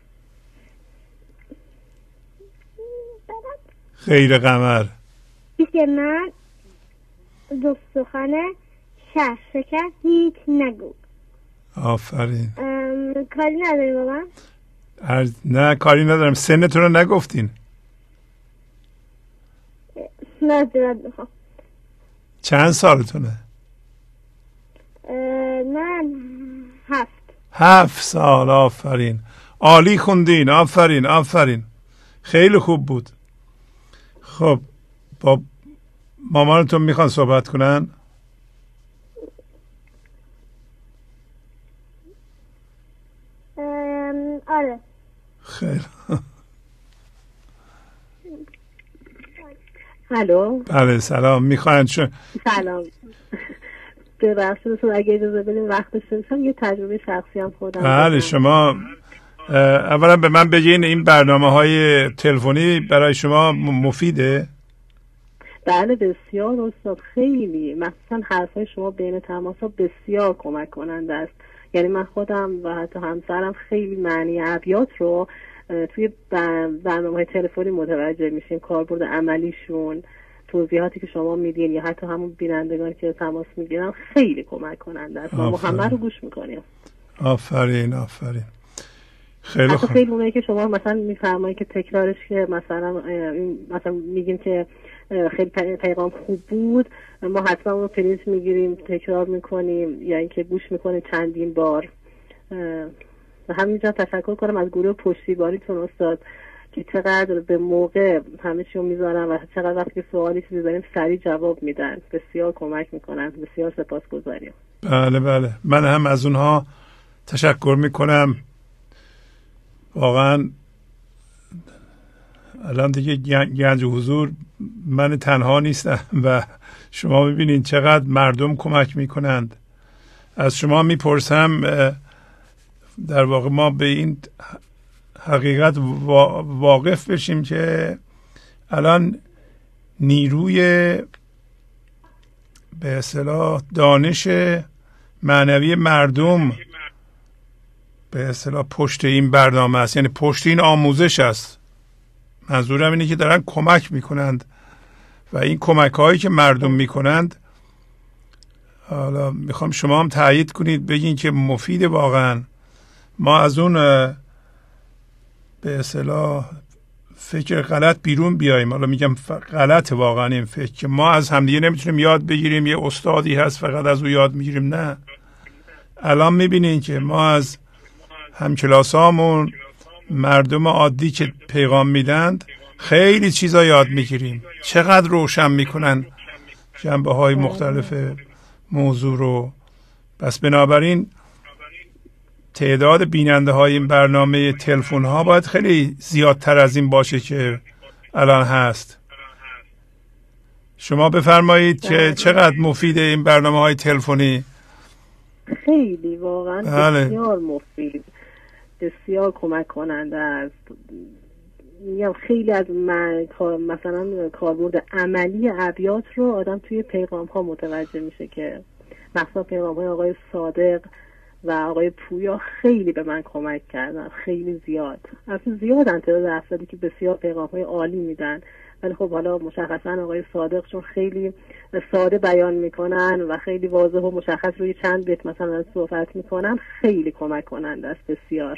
S1: خیر قمر.
S2: که من دو سخن شهر شکر هیچ نگو.
S1: آفرین.
S2: کاری نداری با من؟
S1: عرض... نه کاری ندارم. سنتون رو نگفتین.
S2: نظرت میخوام.
S1: چند سالتونه؟
S2: من هفت.
S1: هفت سال. آفرین، عالی خوندین. آفرین آفرین، خیلی خوب بود. خب با مامانتون میخوان صحبت کنن؟
S2: آره.
S1: خیلی.
S2: الو.
S1: بله سلام. میخواین چه؟
S2: سلام. ببخشید اگه اجازه بدین وقت داشتم یه تجربه شخصی هم خودم.
S1: بله شما اولا به من بگین این برنامه های تلفنی برای شما مفیده؟
S2: بله بسیار استاد، خیلی مخصوصا حرفای شما بین تماس‌ها بسیار کمک کننده است. یعنی من خودم و حتی همسرم خیلی معنی ابیات رو توی برنامه‌های تلفنی متوجه میشیم، کاربرد عملیشون، توضیحاتی که شما میدین یا حتی همون بینندگانی که تماس میگیرن خیلی کمک کننده است. ما همه رو گوش میکنیم.
S1: آفرین آفرین. خیلی خوب.
S6: خیلی اونایی که شما مثلا میفرمایید که تکرارش که مثلا مثلا میگیم که خیلی پیغام خوب بود، ما حتما اون رو پرینت میگیریم تکرار میکنیم یا اینکه گوش میکنیم چندین بار. و همینجا تشکر کنم از گروه پشتیبانیتون استاد که چقدر به موقع همه چیو میذارن و چقدر وقتی که سوالی چیزی داریم سریع جواب میدن، بسیار کمک میکنن، بسیار سپاسگزاریم.
S1: بله بله، من هم از اونها تشکر میکنم. واقعا الان دیگه گنج حضور من تنها نیستم و شما ببینید چقدر مردم کمک میکنند. از شما میپرسم در واقع ما به این حقیقت واقف بشیم که الان نیروی به اصطلاح دانش معنوی مردم به اصطلاح پشت این برنامه است، یعنی پشت این آموزش است. منظورم اینه که دارن کمک میکنند و این کمک هایی که مردم میکنند، حالا میخوام شما هم تایید کنید بگین که مفید واقعا. ما از اون به اصطلاح فکر غلط بیرون بیاییم. حالا میگم غلط واقعا این فکر که ما از همدیگه نمیتونیم یاد بگیریم، یه استادی هست فقط از او یاد میگیریم. نه، الان میبینین که ما از همکلاسامون، مردم عادی که پیغام میدند، خیلی چیزا یاد میگیریم. چقدر روشن میکنن جنبه های مختلف موضوع رو. بس بنابراین تعداد بیننده های این برنامه تلفن ها باید خیلی زیادتر از این باشه که الان هست. شما بفرمایید که چقدر مفیده این برنامه های تلفنی.
S6: خیلی واقعا
S1: بله.
S6: بسیار مفید، بسیار کمک کننده است. میگم خیلی از من مثلا کاربرد عملی ابیات رو آدم توی پیغام ها متوجه میشه که مثلا پیغام های آقای صادق و آقای پویا خیلی به من کمک کردن، خیلی زیاد. اصلا زیادن تعداد افرادی که بسیار پیغام های عالی میدن، ولی خب حالا مشخصا آقای صادق چون خیلی ساده بیان میکنن و خیلی واضح و مشخص روی چند بیت مثلا صحبت میکنن، خیلی کمک کننده است بسیار.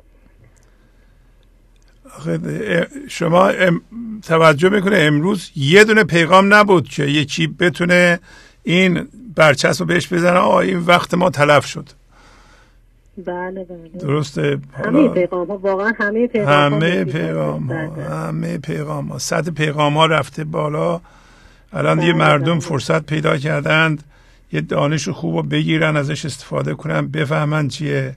S1: شما توجه میکنه امروز یه دونه پیغام نبود که یکی بتونه این برچسب رو بهش بزنه آه این وقت ما تلف شد.
S6: بله بله
S1: درسته.
S6: همه پیغام ها واقعا همه پیغام
S1: همه
S6: ها
S1: پیغام ها همه پیغام ها سطح پیغام ها رفته بالا. الان دیگه مردم
S6: بله.
S1: فرصت پیدا کردند یه دانش خوب رو بگیرن، ازش استفاده کنن، بفهمن چیه.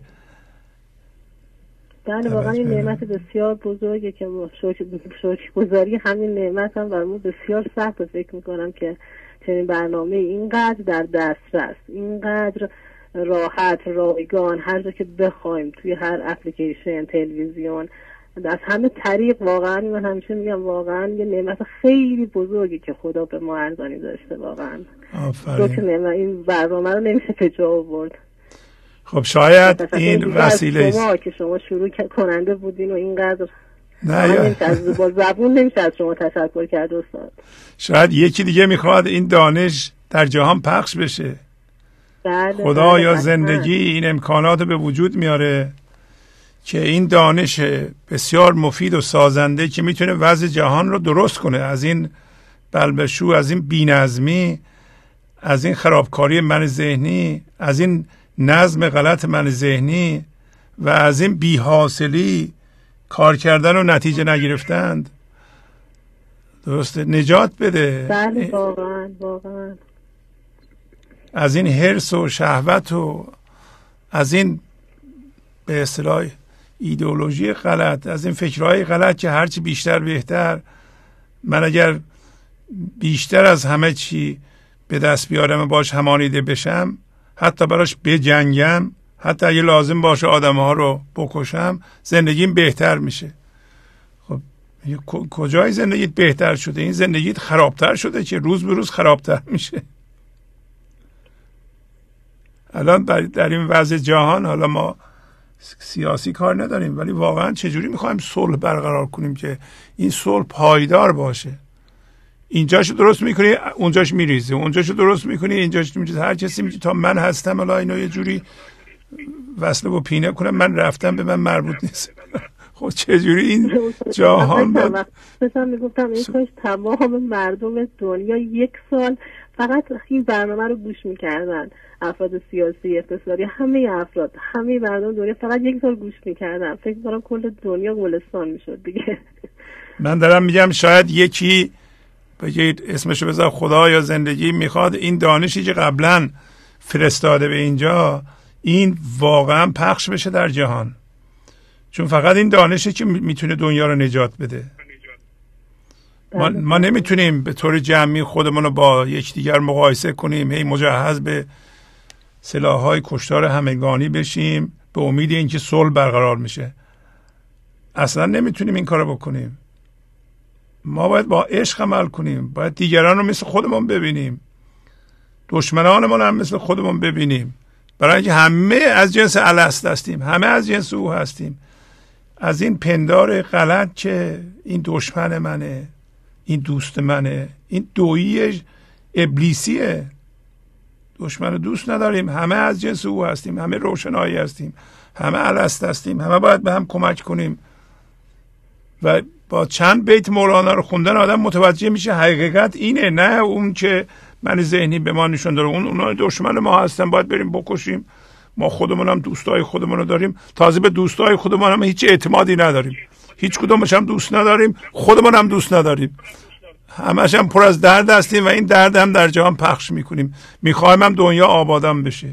S6: بله واقعا این نعمت بسیار بزرگه که شکرگزاری همین نعمت هم برامون بسیار سخت. فکر میکنم که چنین برنامه اینقدر در دسترس، اینقدر راحت، رایگان، هر جا که بخوایم توی هر اپلیکیشن، تلویزیون، از همه طریق، واقعا من همیشه میگم واقعا یه نعمت خیلی بزرگی که خدا به ما ارزانی داشته. واقعا
S1: آفرین.
S6: این برنامه رو نمیشه به جا آورد.
S1: خب شاید این وسیله
S6: شما که شما شروع کننده بودین و اینقدر
S1: نه یا
S6: از با زبون نمیشه از شما تشکر کرد استاد.
S1: شاید یکی دیگه میخواد این دانش در جهان پخش بشه.
S6: بله
S1: خدا
S6: بله
S1: یا
S6: بله.
S1: زندگی این امکانات به وجود میاره که این دانش بسیار مفید و سازنده که میتونه وضع جهان رو درست کنه، از این بلبشو، از این بی‌نظمی، از این خرابکاری من ذهنی، از این نظم غلط من ذهنی و از این بی‌حاصلی، کار کردن و نتیجه نگرفتند، درسته، نجات بده.
S6: بله واقعا واقعا.
S1: از این حرص و شهوت و از این به اصطلاح ایدئولوژی غلط، از این فکرهای غلط که هرچی بیشتر بهتر. من اگر بیشتر از همه چی به دست بیارم باش همانیده بشم، حتی براش بجنگم، حتی اگه لازم باشه آدم ها رو بکشم، زندگیم بهتر میشه. خب کجای زندگیت بهتر شده؟ این زندگیت خرابتر شده که روز به روز خرابتر میشه. الان در این وضع جهان، حالا ما سیاسی کار نداریم، ولی واقعا چجوری میخوایم صلح برقرار کنیم که این صلح پایدار باشه؟ اینجاشو درست میکنی اونجاش میریزه، اونجاشو درست میکنی اینجاش میریزه. هر کسی میگه تا من هستم، حالا اینو یه جوری وصله و پینه کنم من رفتم به من مربوط نیست. خب چجوری این جهان
S6: بود؟ مثلا میگفتم این کاش تمام مردم دنیا یک سال فقط این برنامه رو گوش میکردن، افراد سیاسی، اقتصادی، همه افراد، همه مردم دنیا فقط یک سال گوش میکردن، فکر کنم کل دنیا گلستان میشد دیگه.
S1: من دارم میگم شاید یکی بگید اسمشو بذار خدا یا زندگی میخواد این دانشی که قبلا فرستاده به اینجا این واقعا پخش بشه در جهان، چون فقط این دانشی که میتونه دنیا رو نجات بده. ما, ما نمیتونیم به طور جمعی خودمون رو با یکدیگر مقایسه کنیم، هی مجهز به سلاح‌های کشتار همگانی بشیم به امید اینکه صلح برقرار میشه. اصلا نمیتونیم این کارو بکنیم. ما باید با عشق عمل کنیم، باید دیگران رو مثل خودمون ببینیم، دشمنانمون هم مثل خودمون ببینیم، برای اینکه همه از جنس الست هستیم، همه از جنس او هستیم. از این پندار غلط که این دشمن منه، این دوست منه، این دویی ابلیسیه. دشمن دوست نداریم، همه از جنس او هستیم، همه روشنایی هستیم، همه الست هستیم، همه باید به هم کمک کنیم. و با چند بیت مولانا رو خوندن آدم متوجه میشه حقیقت اینه، نه اون که من ذهنی به ما نشون داره اون اونها دشمن ما هستن باید بریم بکشیم. ما خودمون هم دوستای خودمون رو داریم، تازه به دوستای خودمون هم هیچ اعتمادی نداریم، هیچ کدومش هم دوست نداریم، خودمون هم دوست نداریم، همش هم پر از درد هستیم و این درد هم در جهان پخش میکنیم. میخوایم هم دنیا آبادان بشه.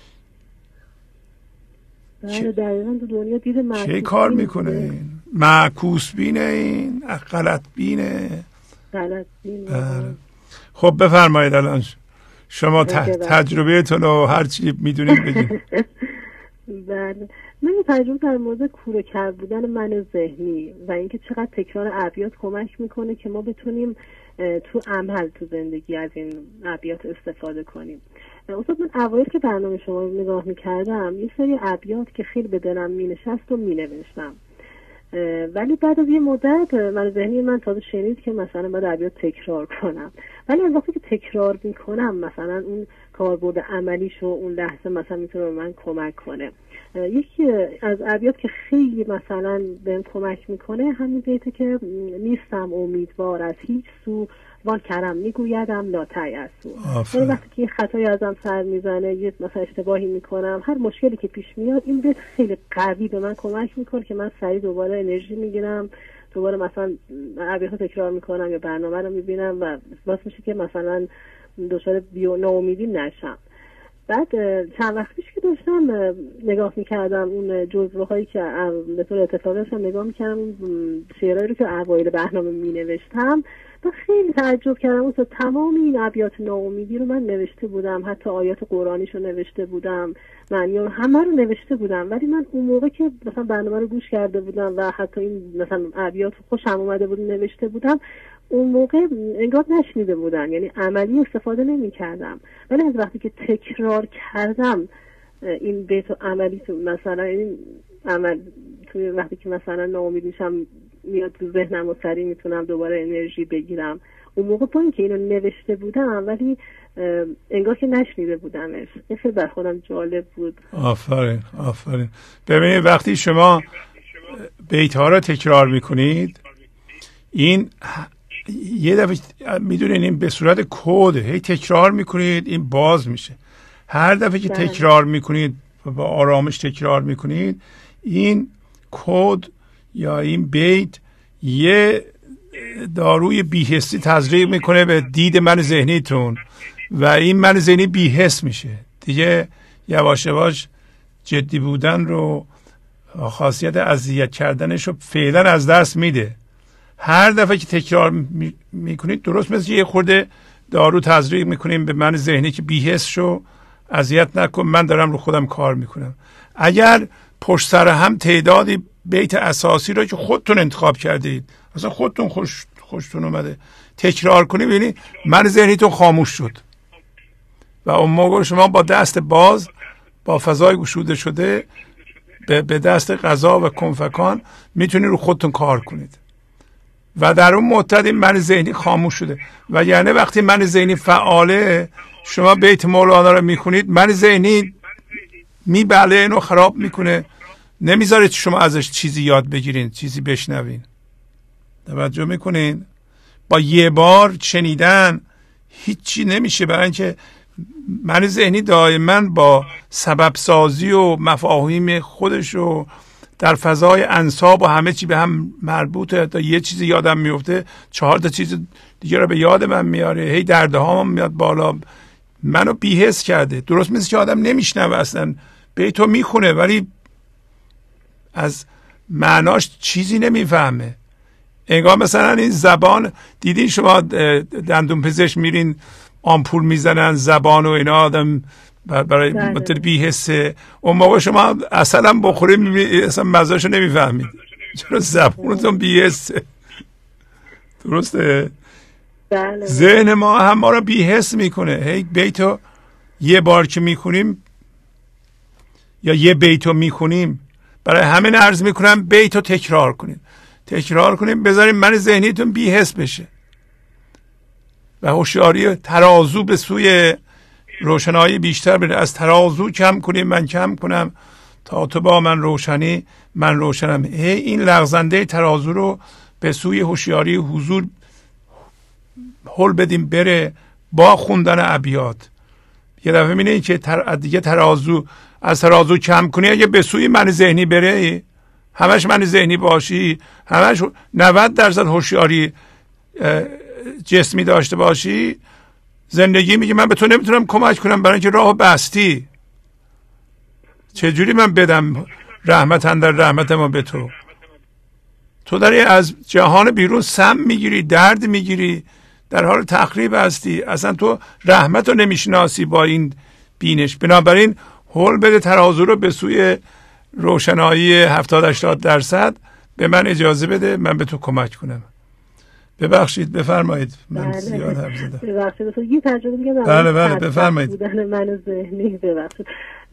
S6: بله دقیقاً تو دنیا دید معکوس
S1: چه کار میکنه این؟ معکوس بینه، این غلط بینه.
S6: غلط بینه.
S1: خب بفرمایید الان شما تجربهتون رو هر چی میدونید بگید.
S6: بله من یه تجربه در مورد کورکر بودن من ذهنی و اینکه چقدر تکرار ابیات کمک میکنه که ما بتونیم تو عمل تو زندگی از این ابیات استفاده کنیم. استاد من اوایل که برنامه شما رو نگاه میکردم یه سری ابیات که خیلی به دلم مینشست و مینوشتم، ولی بعد از یه مدت من ذهنی من تازه شنید که مثلا باید ابیات تکرار کنم، ولی از وقتی که تکرار میکنم مثلا اون کاربرد عملیش و اون لحظه مثلا میتونه به من کمک کنه. یکی از ابیات که خیلی مثلا بهم کمک میکنه همین بیته که نیستم امیدوار از هیچ سو وان کرم میگویدم لا تیأسوا. یعنی وقتی که یه خطایی ازم سر میزنه، یه مثلا اشتباهی میکنم، هر مشکلی که پیش میاد این بیت خیلی قوی به من کمک میکنه که من سریع دوباره انرژی میگیرم، دوباره مثلا ابیات تکرار میکنم یا برنامه رو میبینم و واسه میشه که مثلا دچار ناامیدی نشم. بعد چند وقت پیش که داشتم نگاه میکردم اون جزوه هایی که به طور اتفاقی داشتم نگاه میکردم اون شعرهایی رو که اوایل برنامه مینوشتم و خیلی تعجب کردم. اون تمام این ابیات ناامیدی رو من نوشته بودم، حتی آیات قرآنیش رو نوشته بودم، معنی رو همه رو نوشته بودم، ولی من اون موقع که مثلا برنامه رو گوش کرده بودم و حتی این مثلا ابیات خوشم اومده بود نوشته بودم، اون موقع انگار نشنیده بودن، یعنی عملی استفاده نمی کردم. ولی از وقتی که تکرار کردم این بیت و عملی تو مثلا این عمل توی وقتی که مثلا ناامید میشم میاد تو ذهنم و سریع میتونم دوباره انرژی بگیرم. اون موقع با اینکه اینو نوشته بودم ولی انگار که نشنیده بودمش. این خیلی بر خودم جالب بود.
S1: آفرین آفرین. ببینید وقتی شما بیت ها رو تکرار میکنید این یه دفعه میدونین این به صورت کد هی تکرار میکنید این باز میشه. هر دفعه که تکرار میکنید و با آرامش تکرار میکنید این کد یا این بیت یه داروی بی‌حسی تزریق میکنه به دید من ذهنیتون و این من ذهنی بی‌حس میشه دیگه. یواش یواش جدی بودن رو خاصیت اذیت کردنش رو فعلا از دست میده. هر دفعه که تکرار میکنید درست مثل یه خورده دارو تزریق میکنیم به من ذهنی که بی‌حس شو، اذیت نکن، من دارم رو خودم کار میکنم. اگر پشت سر هم تعدادی بیت اساسی رو که خودتون انتخاب کردید مثلا خودتون خوش خوشتون اومده تکرار کنید ببینید من ذهنیتون خاموش شد و اون موقع شما با دست باز با فضای گشوده شده به دست قضا و کنفکان میتونید رو خودتون کار کنید و در اون مدت این من ذهنی خاموش شده. و یعنی وقتی من ذهنی فعاله شما بیت مولانا رو میخونید من ذهنی میبله اینو خراب میکنه، نمیذاره شما ازش چیزی یاد بگیرین، چیزی بشنوین. توجه میکنین؟ با یه بار شنیدن هیچی نمیشه، برای اینکه من ذهنی دائما با سبب سازی و مفاهیم خودش و در فضای انساب و همه چی به هم مربوطه. تا یه چیزی یادم میفته چهار تا چیز دیگه رو به یاد من میاره، هی درده ها میاد بالا، منو بی‌حس کرده. درست مثل که آدم نمیشنوه اصلا، بیتو میخونه ولی از معناش چیزی نمیفهمه. انگار مثلا این زبان، دیدین شما دندون پزشک میرین آمپول میزنن زبان و اینا، آدم برای مدت بی‌حسه. اون موقع شما اصلا بخورید اصلا مزه‌شو نمیفهمید، چرا زبانتون بی‌حسه. درسته؟
S6: بله.
S1: ذهن ما هم ما رو بی‌حس میکنه. هی بیتو یه بار که میخونیم یا یه بیتو میخونیم، برای همین عرض میکنم بیتو تکرار کنیم تکرار کنیم بذاریم من ذهنیتون بی‌حس بشه و هوشیاری ترازو به سوی روشنایی بیشتر بره. از ترازو کم کنیم، من کم کنم تا تو با من روشنی من روشنم. هی این لغزنده ترازو رو به سوی هوشیاری حضور هل بدیم بره با خوندن ابیات. یه دفعه می‌بینید که تر... دیگه ترازو از ترازو کم کنی، اگه به سوی من ذهنی بره، همش من ذهنی باشی، همش نود درصد هوشیاری جسمی داشته باشی، زندگی میگه من به تو نمیتونم کمک کنم برای اینکه راه بستی. چجوری من بدم رحمت اندر رحمت ما به تو؟ تو داری از جهان بیرون سم میگیری، درد میگیری، در حال تخریب هستی، اصلا تو رحمت رو نمیشناسی با این بینش. بنابراین هول بده ترازو رو به سوی روشنایی هفتاد هشتاد درصد، به من اجازه بده من به تو کمک کنم. ببخشید بفرمایید، من
S6: بله.
S1: زیاد حرف زدم.
S6: ببخشید تو یه تجربه میگم.
S1: بله بله بفرمایید.
S6: بودن من ذهنی ببخشید.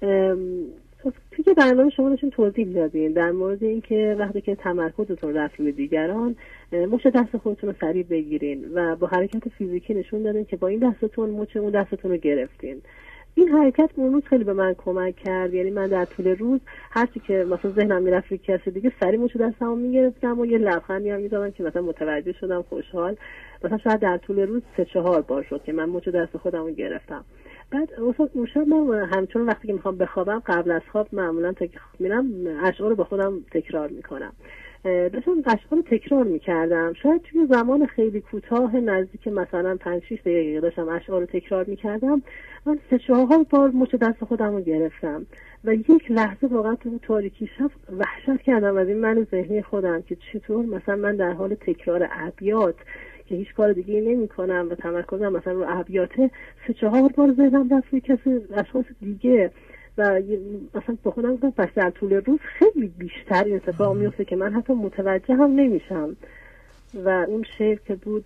S6: توی برنامه شما داشتین توضیح دادین در مورد اینکه وقتی که تمرکزتون رفت روی دیگران، مچ دست خودتون رو سریع بگیرین و با حرکت فیزیکی نشون دادین که با این دستتون مچ اون دستتون رو گرفتین. این حرکت اون روز خیلی به من کمک کرد. یعنی من در طول روز هرچی که مثلا ذهنم میرفت روی کسی دیگه سریع مچ دستمو میگرفتم و یه لبخندی هم میزدم که مثلا متوجه شدم، خوشحال. مثلا شاید در طول روز سه چهار بار شد که من مچ دست خودم رو گرفتم. بعد اصلا اون شب من همچون وقتی که میخوام بخوابم قبل از خواب معمولا تا که میرم اشعار رو با خودم تکرار میکنم. داشتم اشعار رو تکرار میکردم. شاید توی زمان خیلی کوتاه نزدیک مثلا پنج شش دقیقه داشتم اشعار رو تکرار میکردم، من سه چهار بار مچ دست خودم رو گرفتم و یک لحظه واقعا تو تاریکی شب وحشت کردم از این من ذهنی خودم که چطور مثلا من در حال تکرار ابیات که هیچ کار دیگه نمی کنم و تمرکزم مثلا رو ابیاته، سه چهار بار ذهنم رفت روی کسی اشخاص دیگه و مثلا با خودم گفتم پس در طول روز خیلی بیشتر این اتفاق میفته که من حتی متوجه هم نمیشم. و اون شعر که بود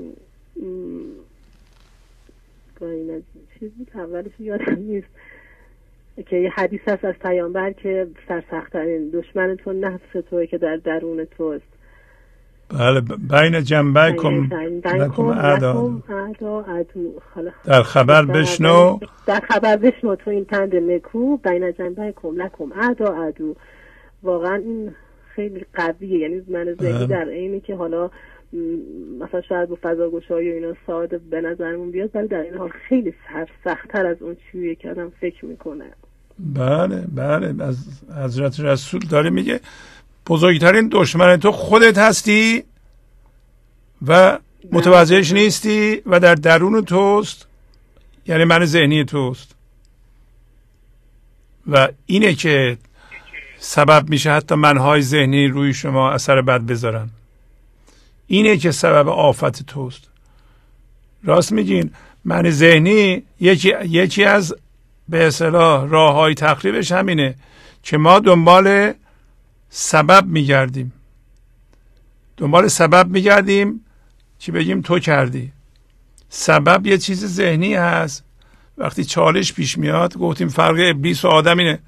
S6: این چیز بود اولش یادم نیست که یه حدیث هست از پیامبر که سرسخت‌ترین دشمن تو نفس توئه که در درون توست.
S1: بله بین جنبیکم لکم اعدا در خبر بشنو
S6: در خبر بشنو تو این پند نکو بین جنبیکم لکم اعدا عدو. واقعا این خیلی قویه. یعنی من ذهنی در اینی که حالا مثلا شاید با فضاگشایی و اینا ساده به نظرمون بیاد، ولی در این حال خیلی سخت‌تر از اون چیزیه که آدم فکر میکنه.
S1: بله بله از حضرت رسول داره میگه بزرگترین دشمن تو خودت هستی و متوجهش نیستی و در درون توست، یعنی من ذهنی توست و اینه که سبب میشه حتی منهای ذهنی روی شما اثر بد بذارن. اینه که سبب آفت توست. راست میگین، من ذهنی یکی, یکی از به اصطلاح راههای تخریبش همینه که ما دنبال سبب میگردیم دنبال سبب میگردیم که بگیم تو کردی. سبب یه چیز ذهنی هست. وقتی چالش پیش میاد، گفتیم فرق ابلیس و آدم اینه.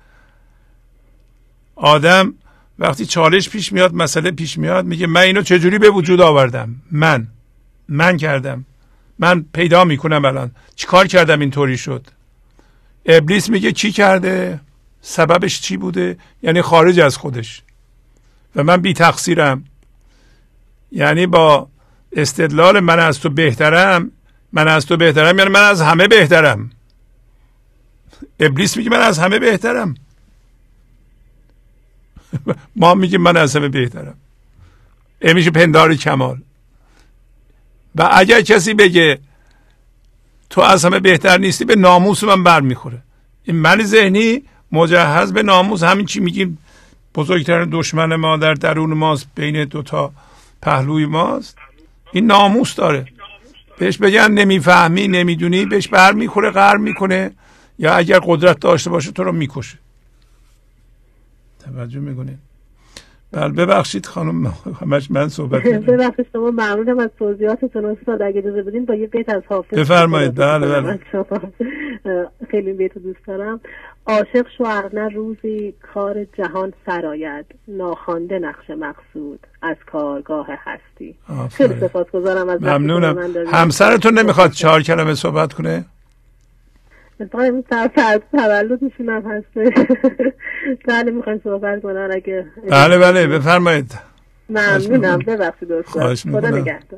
S1: آدم وقتی چالش پیش میاد، مسئله پیش میاد، میگه من اینو چجوری به وجود آوردم، من من کردم، من پیدا میکنم الان چیکار کردم اینطوری شد. ابلیس میگه کی کرده؟ سببش چی بوده؟ یعنی خارج از خودش و من بی تقصیرم. یعنی با استدلال من از تو بهترم، من از تو بهترم یعنی من از همه بهترم. ابلیس میگه من از همه بهترم، ما میگیم من از همه بهترم. این میشه پندار کمال. و اگر کسی بگه تو از همه بهتر نیستی، به ناموس من بر میخوره. این من ذهنی مجهز به ناموس، همین چی میگیم بزرگترین دشمن ما در درون ماست، بین دوتا پهلوی ماست، این ناموس داره. بهش بگن نمیفهمی نمیدونی، بهش بر میخوره، قهر میکنه، یا اگر قدرت داشته باشه تو رو میکشه. توجه میکنه؟ بله ببخشید خانم، همش من صحبت میکنم.
S6: ببخشید شما، ممنونم از توضیحاتتون استاد. اگه اجازه بدین با یه بیت از حافظ
S1: بفرمایید. بله بله.
S6: خیلی بیت دوست دارم. عاشق شو ارنه روزی کار جهان سرآید، ناخوانده نقش مقصود از کارگاه هستی. خیلی سپاسگزارم از
S1: ممنونم. همسرتون نمیخواد چهار کلمه صحبت کنه؟
S6: این تولدشون هم هسته. بله میخوایم صحبت کنن اگه.
S1: بله بله بفرمایید.
S6: ممنونم. ببخشید استاد. خدا نگهدار.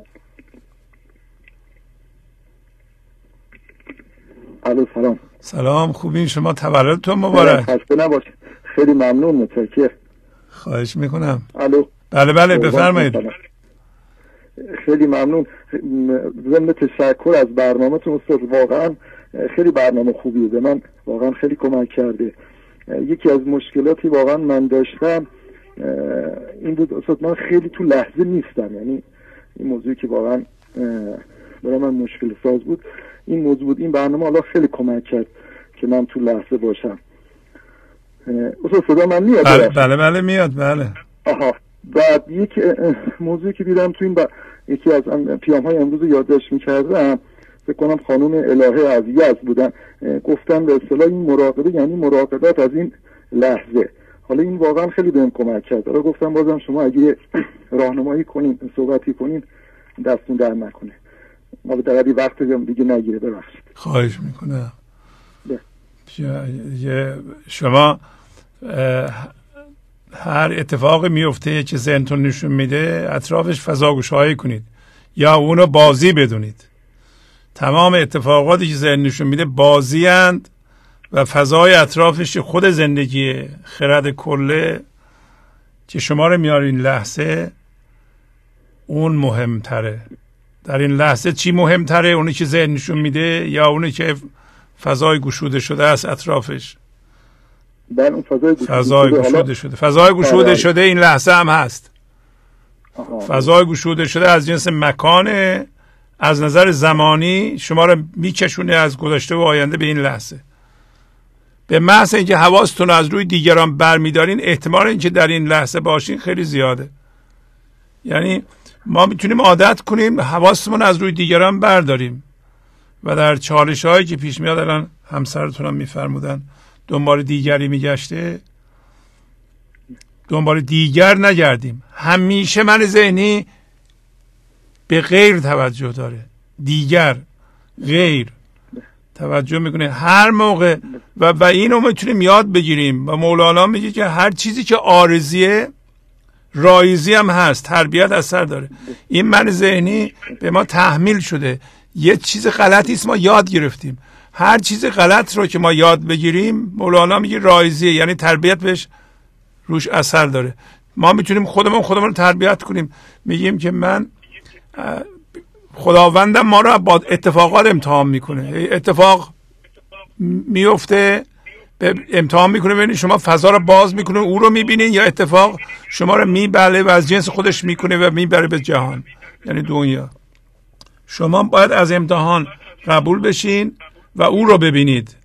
S7: الو سلام.
S1: سلام، خوبین شما؟ تولدتون مبارک.
S7: خسته نباشید. خیلی ممنون، متشکرم.
S1: خواهش میکنم.
S7: الو.
S1: بله بله بفرمایید.
S7: خیلی ممنون. ضمن تشکر از برنامه‌تون استاد، واقعا خیلی برنامه خوبیه، به من واقعا خیلی کمک کرده. یکی از مشکلاتی واقعا من داشتم این بود استاد، من خیلی تو لحظه نیستم. یعنی این موضوعی که واقعا برای من مشکل ساز بود این موضوع بود. این برنامه الله خیلی کمک کرد که من تو لحظه باشم. استاد صدا من میاد؟
S1: بله بله, بله میاد. بله.
S7: آها. بعد یک موضوعی که دیدم تو این با... یکی از پیام های امروز یادداشت میکردم، فکر کنم خانم الهه از یزد بودن، گفتن به اصطلاح این مراقبه یعنی مراقبت از این لحظه. حالا این واقعا خیلی بهم کمک کرد. حالا گفتم بازم شما اگه راهنمایی کنین، صحبتی کنین، دستون در نکنه، ما به دقیقی وقت دیگه نگیره. ببخشید.
S1: خواهش میکنم. شما هر اتفاقی میفته که ذهنتون نشون میده اطرافش فضاگوشایی کنید یا اونو بازی بدونید. تمام اتفاقاتی که ذهن نشون میده بازی اند و فضای اطرافش خود زندگی خرد کله که شما رو میاره این لحظه، اون مهمتره. در این لحظه چی مهمتره؟ اونی که ذهن نشون میده یا اونی که فضای گشوده شده است اطرافش؟
S7: در اون فضای گشوده,
S1: فضای گشوده شده. فضای گشوده شده این لحظه هم هست. آها. فضای گشوده شده از جنس مکانه، از نظر زمانی شما رو میکشونه از گذشته و آینده به این لحظه. به محض اینکه حواستون از روی دیگران برمیدارین، احتمال اینکه در این لحظه باشین خیلی زیاده. یعنی ما میتونیم عادت کنیم حواستمون از روی دیگران برداریم و در چالش هایی که پیش میاد، الان همسرتون هم میفرمودن دنبال دیگری میگشته، دنبال دیگر نگردیم. همیشه من ذهنی به غیر توجه داره، دیگر، غیر توجه میکنه هر موقع و و اینو میتونیم یاد بگیریم. و مولانا میگه که هر چیزی که عارضیه رایزی هم هست، تربیت اثر داره. این من ذهنی به ما تحمیل شده، یه چیز غلطی است ما یاد گرفتیم. هر چیز غلط رو که ما یاد بگیریم مولانا میگه رایزیه، یعنی تربیت بهش روش اثر داره. ما میتونیم خودمون خودمون رو تربیت کنیم. میگیم که من خداوندم ما رو با اتفاقات امتحان میکنه، اتفاق میفته به امتحان میکنه، ببینید شما فضا رو باز میکنه او رو میبینین یا اتفاق شما رو میبره و از جنس خودش میکنه و میبره به جهان، یعنی دنیا. شما باید از امتحان قبول بشین و او رو ببینید،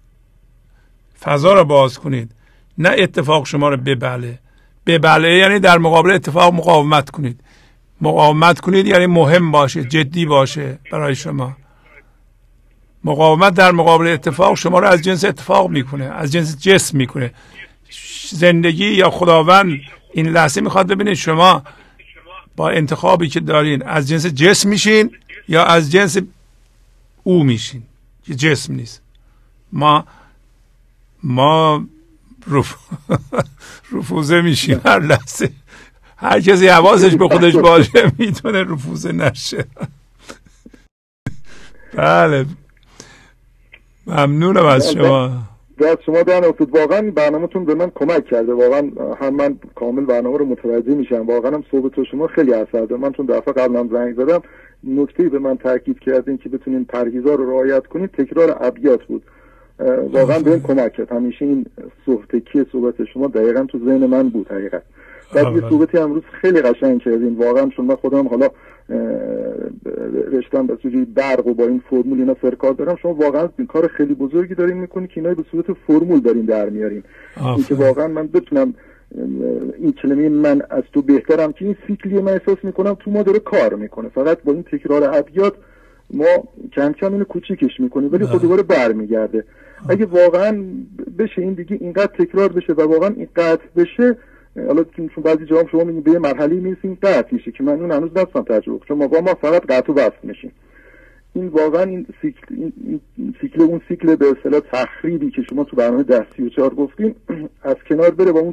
S1: فضا رو باز کنید، نه اتفاق شما رو ببله. ببله یعنی در مقابل اتفاق مقاومت کنید. مقاومت کنید یعنی مهم باشه، جدی باشه برای شما. مقاومت در مقابل اتفاق شما رو از جنس اتفاق میکنه، از جنس جسم میکنه. زندگی یا خداوند این لحظه میخواد ببینید شما با انتخابی که دارین از جنس جسم میشین یا از جنس او میشین که جسم نیست. ما ما رف... رفوزه میشیم هر لحظه. هر کسی حواسش به خودش باشه میتونه رفوزه نشه. بله ممنونم از شما.
S7: دست شما در افتاد. واقعا برنامه‌تون به من کمک کرده. واقعا هم من کامل برنامه رو متوجه میشم. واقعا هم صحبت شما خیلی اثر داره. من چون دفعه قبلم زنگ زدم نکته‌ای به من تاکید کردین که بتونین پرهیزا رو رعایت کنید، تکرار ابیات بود. واقعا به این کمک کرد. همیشه این صحبتکی صحبت شما دقیقاً تو ذهن من بود حقیقت. بعد یه صحبتی امروز خیلی قشنگ کردین واقعا، چون من خودم حالا رشتم به سوی برق و با این فرمول اینا سرکار دارم. شما واقعا این کار خیلی بزرگی دارین میکنین که اینا به صورت فرمول دارین در میارین. این که واقعا من بتونم این کلمه من از تو بهترم که این سیکلی من احساس میکنم تو ما داره کار میکنه. فقط با این تکرار ابیات ما کم کم اینو کوچیکش میکنیم ولی خود دوباره برمیگرده. اگه واقعا بشه این دیگه اینقدر تکرار بشه و واقعا این قطع بشه، حالا چون بعضی جاها شما میگین به مرحله میرسیم قطع میشه که من اون هنوز نستم تجربه، چون ما با ما فقط قطع و بسط میشیم. این واقعا این سیکل این, این سیکل اون سیکل به اصطلاح تخریبی که شما تو برنامه ده سی و چهار گفتین از کنار بره با اون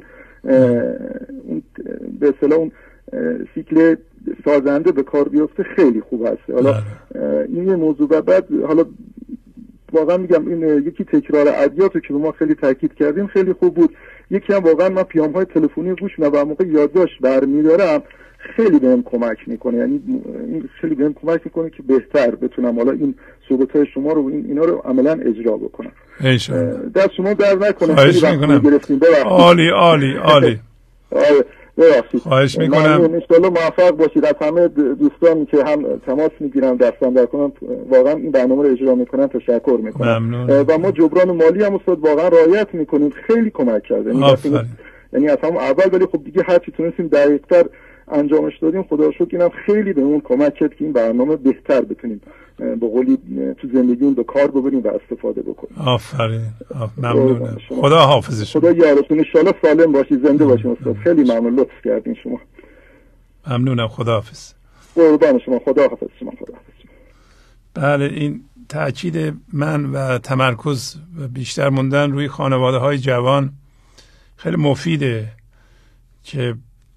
S7: به اصطلاح اون سیکل سازنده به کار بیفته خیلی خوب هست. حالا این یه موضوع. بعد حالا واقعا میگم این یکی تکرار ابیاتو که ما خیلی تاکید کردیم خیلی خوب بود. یکی هم واقعا من پیام‌های تلفنی گوش میدم و موقع یادداشت برمی‌دارم خیلی بهم کمک میکنه. یعنی این خیلی بهم کمک میکنه که بهتر بتونم حالا این صحبت‌های شما رو این اینا رو عملاً اجرا بکنم. دست شما در نکنه.
S1: خواهش میکنم. عالی عالی عالی.
S7: ببخشید.
S1: خواهش میکنم.
S7: من انشالله موفق باشید. از همه دوستانی که هم تماس میگیرن دستم در کنم واقعا این برنامه رو اجرا میکنن تشکر میکنم.
S1: ممنون.
S7: و ما جبران مالی هم استاد واقعا رعایت میکنیم. خیلی کمک کرده. یعنی از همون اول ولی خب دیگه هر چی تونستیم دقیق‌تر انجامش دادیم. خدا رو شکر اینم خیلی بهمون کمک کرد که این برنامه بهتر بتونیم به قولی تو زندگیمون به کار ببریم و استفاده بکنیم.
S1: آفرین. ممنونم. خدا حافظ شما.
S7: خدا یارتون. ان شاءالله سالم باشید، زنده باشید استاد. خیلی ممنون لطف کردین شما.
S1: ممنونم. خدا حافظ.
S7: قربان شما. خدا حافظ شما. خدا حافظ شما.
S1: بله این تأکید من و تمرکز و بیشتر موندن روی خانواده های جوان خیلی مفیده که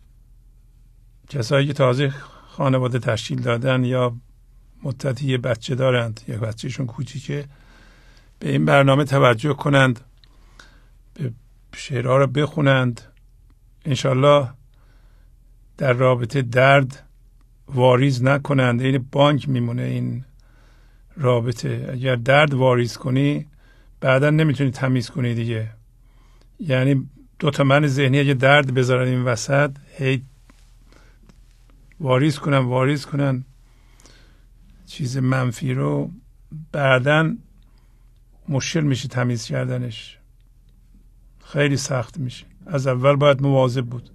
S1: کسایی که تازه خانواده تشکیل دادن یا مدتی یه بچه دارند یا بچهشون کوچیکه به این برنامه توجه کنند، به شعرها رو بخونند. انشالله در رابطه درد واریز نکنند. این بانک میمونه این رابطه. اگر درد واریز کنی بعدا نمیتونی تمیز کنی دیگه. یعنی دو تا من ذهنی اگه درد بذارن این وسط هی واریز کنن واریز کنن چیز منفی رو، بعدن مشکل میشه تمیز کردنش، خیلی سخت میشه. از اول باید مواظب بود.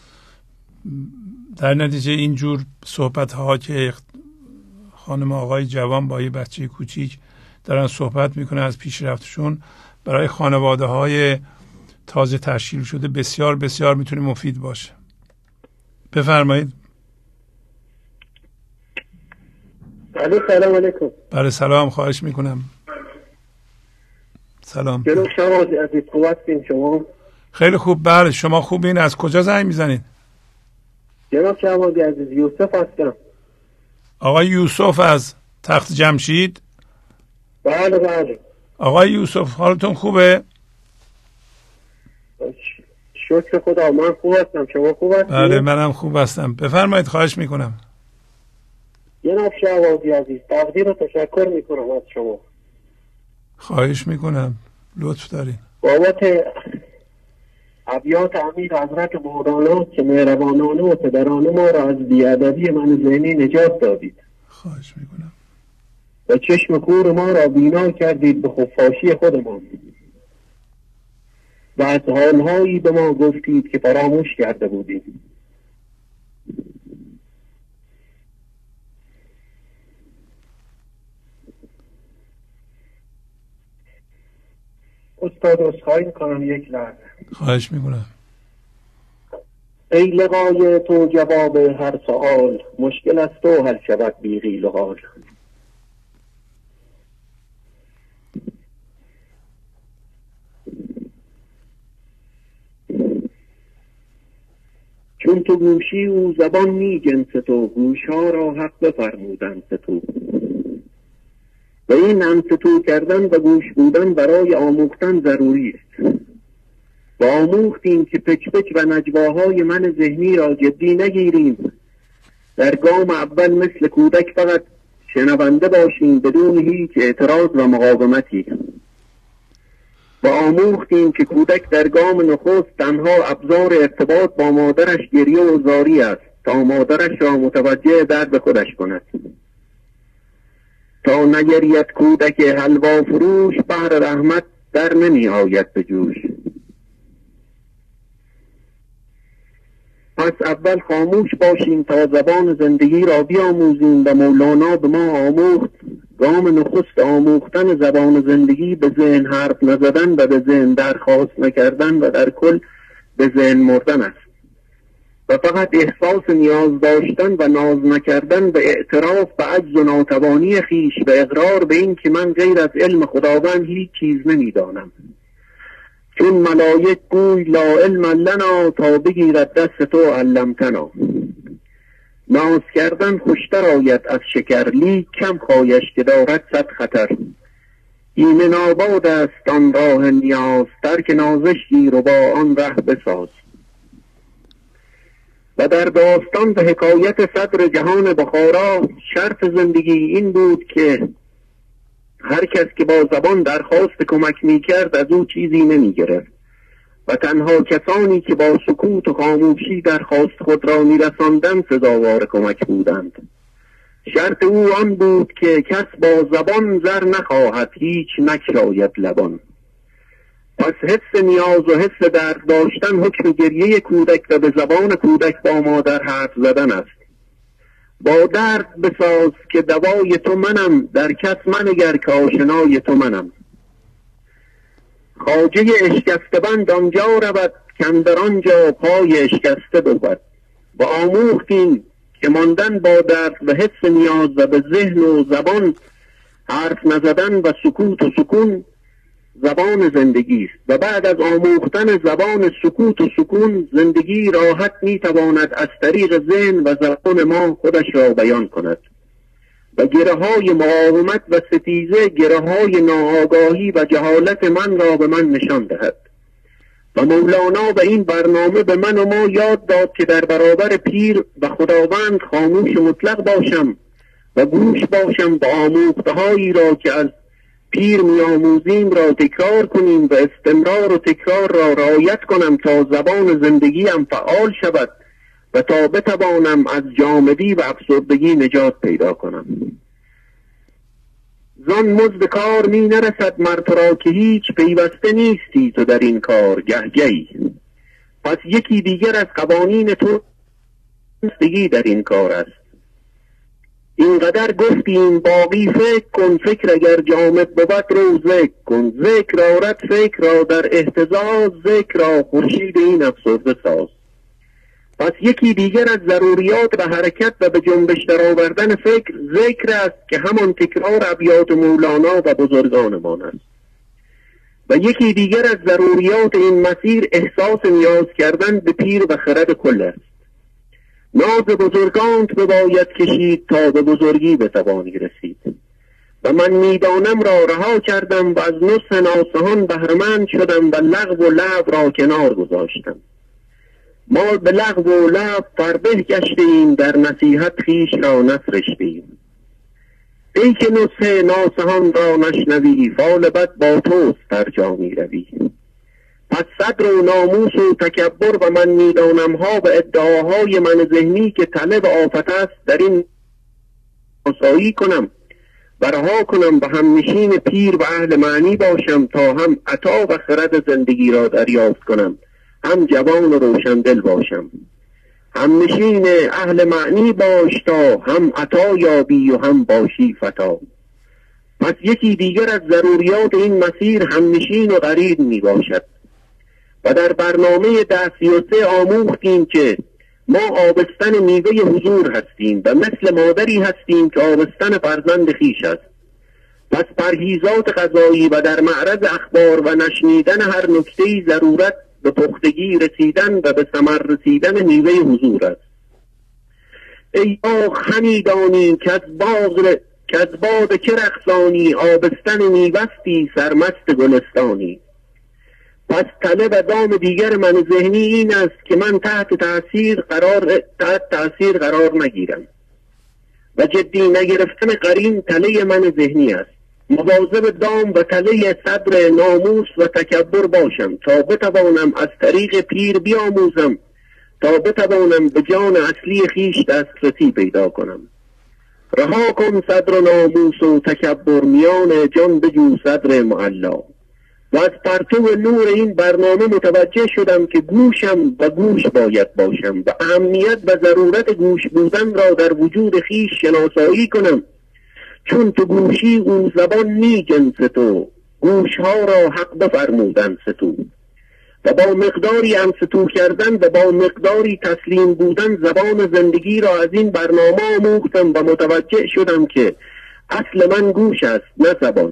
S1: در نتیجه اینجور صحبت ها که خانم آقای جوان با یه بچه کوچیک دارن صحبت میکنن از پیشرفتشون، برای خانواده های تازه تشکیل شده بسیار بسیار میتونه مفید باشه. بفرمایید.
S8: بله سلام علیکم.
S1: بله سلام. خواهش میکنم. سلام.
S8: جناب شهبازی عزیز خوب هستین شما؟
S1: خیلی خوب. بله شما خوبین؟ از کجا زنگ میزنید؟
S8: جناب شهبازی عزیز یوسف هستم.
S1: آقای یوسف از تخت جمشید؟
S8: بله بله.
S1: آقای یوسف حالتون خوبه؟
S8: شکر خدا من خوب هستم. شما خوب هستید؟
S1: بله منم خوب هستم. بفرمایید. خواهش میکنم.
S8: جناب شهبازی عزیز تقدیر و تشکر میکنم از شما.
S1: خواهش میکنم. لطف دارین.
S8: بابت ابیات امیر حضرت مولانا که مهربانانه و پدرانه ما را از بیادبی من ذهنی نجات دادید.
S1: خواهش میکنم.
S8: و چشم کور ما را بینا کردید به خفاشی خودمان و از حالهایی به ما گفتید که فراموش کرده بودیم. استاد عذرخواهی میکنم یک لحظه.
S1: خواهش میکنم.
S8: ای لقای تو جواب هر سوال، مشکل است تو حل شود بی قیل و قال. چون تو گوشی او زبان می جنس تو، گوشها را حق بفرمودن تو. و این انستو کردن و گوش بودن برای آموختن ضروری است. و آموختیم که پچ پچ و نجواهای من ذهنی را جدی نگیریم. در گام اول مثل کودک فقط شنونده باشیم بدون هیچ اعتراض و مقاومتی. و آموختیم که کودک در گام نخست تنها ابزار ارتباط با مادرش گریه و زاری است تا مادرش را متوجه درد خودش کند. تا نگرید کودک حلوا فروش، بحر رحمت در نمی آید به جوش. پس اول خاموش باشیم تا زبان زندگی را بیاموزیم و مولانا به ما آموخت گام نخست آموختن زبان زندگی به ذهن حرف نزدن و به ذهن درخواست نکردن و در کل به ذهن مردن است و فقط احساس نیاز داشتن و ناز نکردن و اعتراف به عجز و ناتوانی خیش و اقرار به این که من غیر از علم خداوند هیچ چیز نمیدانم. چون ملائک گوی لا علم لنا تا بگیرد دست تو علمتنا. ناز کردن خوشتر آید از شکر، لیک کم خایش که دارد صد خطر. ایمن آباد است آن راه نیاز، ترک نازش گیر و با آن ره بساز. و در داستان به حکایت صدر جهان بخارا شرط زندگی این بود که هر کس که با زبان درخواست کمک می کرد از او چیزی نمی گرفت و تنها کسانی که با سکوت و خاموشی درخواست خود را می رساندند سزاوار کمک بودند. شرط او آن بود که کس با زبان زر نخواهد هیچ نگشاید لبان. پس حس نیاز و حس درد داشتن حکم گریه کودک و به زبان کودک با مادر حرف زدن است. با درد بساز که دوای تو منم، در کس منگر که آشنای تو منم. خواجه اشکسته بند آنجا رود کاندر آنجا پای اشکسته بود. و آموختیم که ماندن با درد و حس نیاز و به ذهن و زبان حرف نزدن و سکوت و سکون زبان زندگی است و بعد از آموختن زبان سکوت و سکون زندگی راحت میتواند از طریق ذهن و زبان ما خودش را بیان کند و گره های مقاومت و ستیزه، گره های ناآگاهی و جهالت من را به من نشان دهد. و مولانا به این برنامه به من و ما یاد داد که در برابر پیر و خداوند خاموش مطلق باشم و گوش باشم به آموختهایی را که از پیر می آموزیم را تکرار کنیم و استمرار و تکرار را رعایت کنم تا زبان زندگیم فعال شود و تا بتوانم از جامدی و افسردگی نجات پیدا کنم. زان مزد کار می نرسد مرد را که هیچ پیوسته نیستی تو در این کار گهگهی. پس یکی دیگر از قوانین تو پیوستگی در این کار است. اینقدر گفتیم باقی فکر کن، فکر اگر جامد بود رو ذکر کن. ذکر آرد فکر را در اهتزاز، ذکر را خورشید این افسرده ساز. پس یکی دیگر از ضروریات و حرکت و به جنبش در آوردن فکر ذکر است که همان تکرار ابیات مولانا و بزرگانمان است. و یکی دیگر از ضروریات این مسیر احساس نیاز کردن به پیر و خرد کل است. ناز بزرگانت بباید کشید تا به بزرگی بتوانی رسید. و من میدانم را رها کردم و از نصح ناصحان بهرمند شدم و لغو و لعب را کنار گذاشتم. ما به لغو و لعب فربه گشتیم، در نصیحت خیش را نسرشتیم. ای که نصح ناصحان را نشنوی، فال بد با توست در جا می روی. پس صدر و ناموس و تکبر و من میدانم ها و ادعاهای من ذهنی که طلب آفت است در این آسایی کنم و رها کنم و همنشین پیر و اهل معنی باشم تا هم عطا و خرد زندگی را دریافت کنم، هم جوان و روشندل باشم. همنشین اهل معنی باش تا هم عطا یابی و هم باشی فتا. پس یکی دیگر از ضروریات این مسیر همنشین و قرین می باشد. و در برنامه ده سی و سه آموختیم که ما آبستن میوه حضور هستیم و مثل مادری هستیم که آبستن فرزند خیش است. پس پرهیزات غذایی و در معرض اخبار و نشنیدن هر نکته‌ای ضرورت به پختگی رسیدن و به ثمر رسیدن میوه حضور است. ای باغ خمیدانی که از باغ که از باد که رقصانی، آبستن میوستی سرمست گلستانی. پس طلب و دام دیگر من ذهنی این است که من تحت تاثیر قرار تحت تاثیر قرار نگیرم و جدی نگرفتن قرین تله من ذهنی است. مواظب دام و تله صدر ناموس و تکبر باشم تا بتوانم از طریق پیر بیاموزم، تا بتوانم به جان اصلی خیش دسترسی پیدا کنم. رها کن صدر و ناموس و تکبر، میان جان بجو صدر معلا. و از پرتو نور این برنامه متوجه شدم که گوشم و گوش باید باشم و اهمیت و ضرورت گوش بودن را در وجود خیش شناسایی کنم، چون تو گوشی اون زبان نی جنس تو، گوشها را حق بفرمودن ستو. و با مقداری انستو کردن و با مقداری تسلیم بودن زبان زندگی را از این برنامه آموختم و متوجه شدم که اصل من گوش است نه زبان.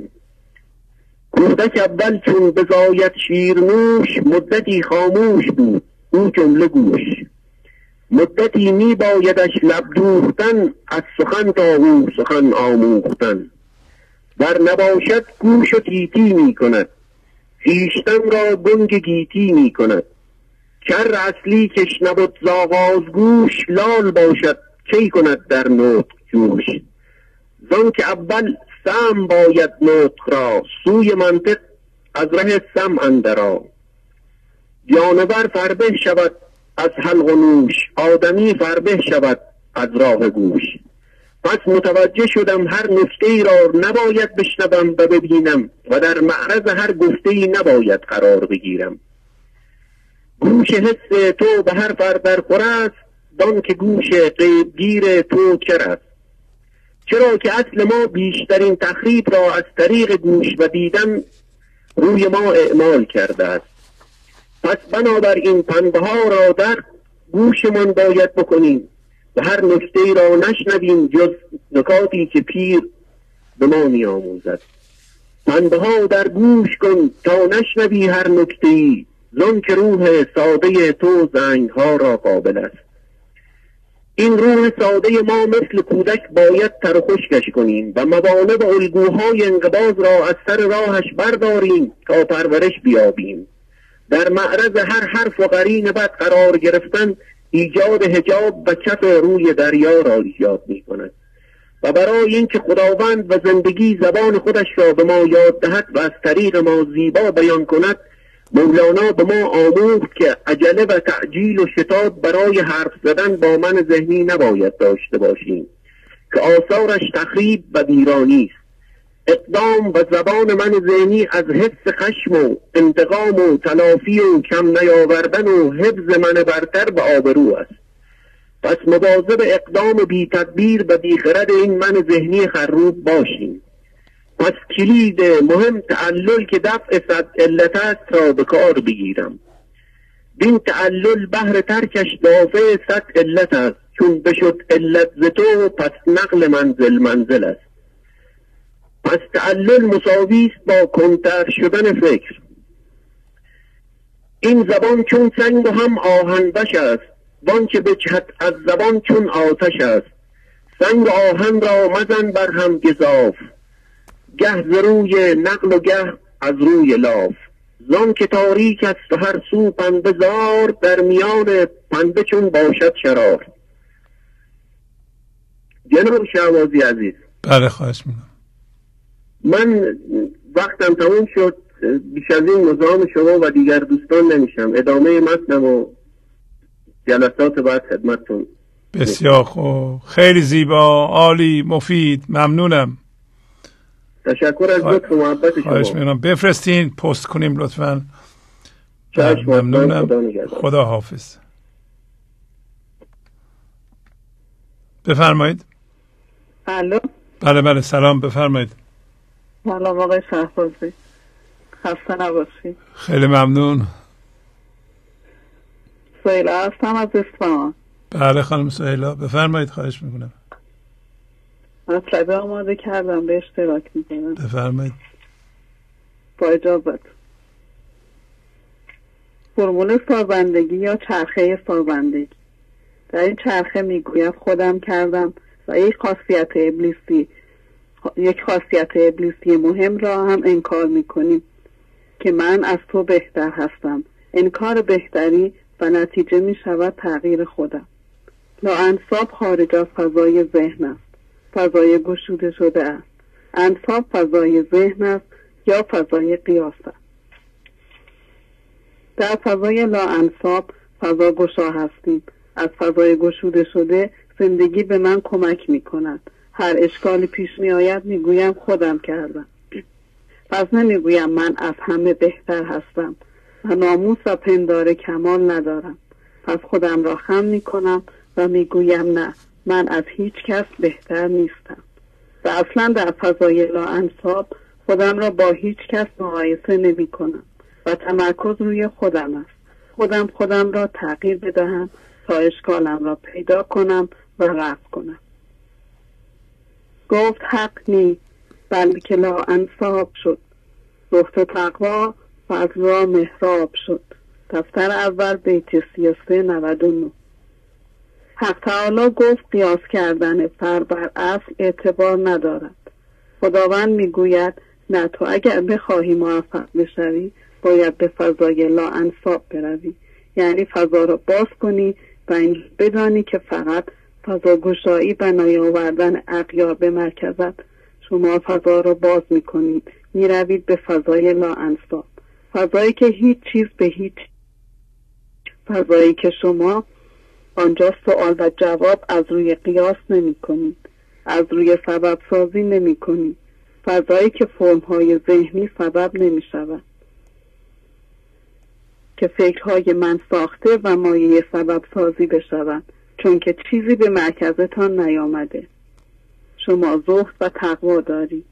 S8: کودک اول چون بزاید شیرنوش، مدتی خاموش بود او جمله گوش. مدتی می بایدش لب دوختن، از سخن تا او سخن آموختن. ور نباشد گوش و تیتی می کند، خویشتن را گنگ گیتی می کند. کر اصلی کش نبود ز آغاز گوش، لال باشد کی کند در نطق جوش. زان که اول سمع باید نطق را، سوی منطق از ره سمع اندرآ. جانور فربه شود از حلق و نوش، آدمی فربه شود از راه گوش. پس متوجه شدم هر نکته ای را نباید بشنوم و ببینم و در معرض هر گفته ای نباید قرار بگیرم. گوش حس تو به هر فر در خور است، دان که گوش غیبگیر تو کر است. چرا که اصل ما بیشترین تخریب را از طریق گوش و دیدن روی ما اعمال کرده است. پس بنابراین پنبه ها را در گوشمان باید بکنیم و هر نکته ای را نشنویم جز نکاتی که پیر به ما می آموزد. پنبه ها در گوش کن تا نشنوی هر نکته ای، زان که روح ساده تو زنگ ها را قابل است. این روح ساده ما مثل کودک باید تر و خشکش کنیم و موانع و الگوهای انقباض را از سر راهش برداریم تا پرورش بیابیم. در معرض هر حرف و قرین بد قرار گرفتن ایجاد حجاب و کف روی دریا را ایجاد می کند. و برای اینکه خداوند و زندگی زبان خودش را به ما یاد دهد و از طریق ما زیبا بیان کند، مولانا به ما آموخت که عجله و تعجیل و شتاب برای حرف زدن با من ذهنی نباید داشته باشیم که آثارش تخریب و ویرانی است. اقدام و زبان من ذهنی از حفظ خشم و انتقام و تلافی و کم نیاوردن و حفظ من برتر به آبرو است. پس مواظب اقدام بی تدبیر و بی خرد این من ذهنی خروب باشیم. پس کلید مهم تعلل که دفع صد علت است را به کار بگیرم. بین تعلل بهر ترکش دافع صد علت است، چون بشد علت ز تو پس نقل منزل منزل است. پس تعلل مساوی است با کنتر شدن فکر. این زبان چون سنگ و هم آهن بش است، وانچه بجهد از زبان چون آتش است. سنگ و آهن را مزن بر هم گزاف، گه ز روی نقل و گه از روی لاف. زان که تاریک است و هر سو پنبه زار، در میان پنبه چون باشد شرار. جناب شهبازی عزیز،
S1: بله خواهش میکنم.
S8: من وقتم تموم شد، بیش از این مزاحم شما و دیگر دوستان نمیشم. ادامه متنم و جلسات بعد خدمتتون.
S1: بسیار خوب، خیلی زیبا، عالی، مفید، ممنونم.
S8: تشکر از لطف و محبت شما.
S1: خواهش میکنم، بفرستین پست کنیم لطفاً.
S8: ممنونم.
S1: خدا, خدا حافظ. بفرمایید.
S9: الو.
S1: بله بله، سلام، بفرمایید.
S9: سلام آقای شهبازی، خسته نباشید.
S1: خیلی ممنون.
S9: سهیلا هستم از اصفهان.
S1: بله خانم سهیلا، بفرمایید. خواهش میکنم.
S9: مطلبه آماده کردم، به اشتراک میکنم.
S1: بفرمایید.
S9: با اجازت. فرمول سازندگی یا چرخه سازندگی. در این چرخه میگوید خودم کردم و یک خاصیت ابلیسی یک خاصیت ابلیسی مهم را هم انکار میکنیم که من از تو بهتر هستم. انکار بهتری و نتیجه میشود تغییر خودم. لاانصاف خارج از فضای ذهن است، فضای گشوده شده است. انصاف فضای ذهن است یا فضای قیاس است. در فضای لاانصاف فضا گشا هستیم. از فضای گشوده شده زندگی به من کمک می کند. هر اشکالی پیش می آید می گویم خودم کردم. پس نمی گویم من از همه بهتر هستم و ناموس و پندار کمال ندارم. پس خودم را خم می کنم و می گویم نه، من از هیچ کس بهتر نیستم. و اصلا در فضای لاانصاف خودم را با هیچ کس مقایسه نمی کنم و تمرکز روی خودم است. خودم خودم را تغییر بدهم تا اشکالم را پیدا کنم و رفع کنم. گفت حق نی بلکه لاانصاف شد، زهد و تقوا فضل را محراب شد. دفتر اول بیت سی و سه نود و نه. حق تعالی گفت قیاس کردن فر بر اصل اعتبار ندارد. خداوند میگوید نه، تو اگر بخواهی موفق بشوی باید به فضای لاانصاف بروی، یعنی فضا را باز کنی و این بدانی که فقط فضا گشایی و نیاوردن اغیار به مرکزت شما فضا را باز میکنید، میروید به فضای لاانصاف، فضایی که هیچ چیز به هیچ، فضایی که شما آنجا سوال و جواب از روی قیاس نمی کنید، از روی سبب سازی نمی کنید، فضایی که فرمهای ذهنی سبب نمی شود، که فکرهای من ساخته و مایه سبب سازی بشوند، چون که چیزی به مرکزتان نیامده. شما زهد و تقوا دارید.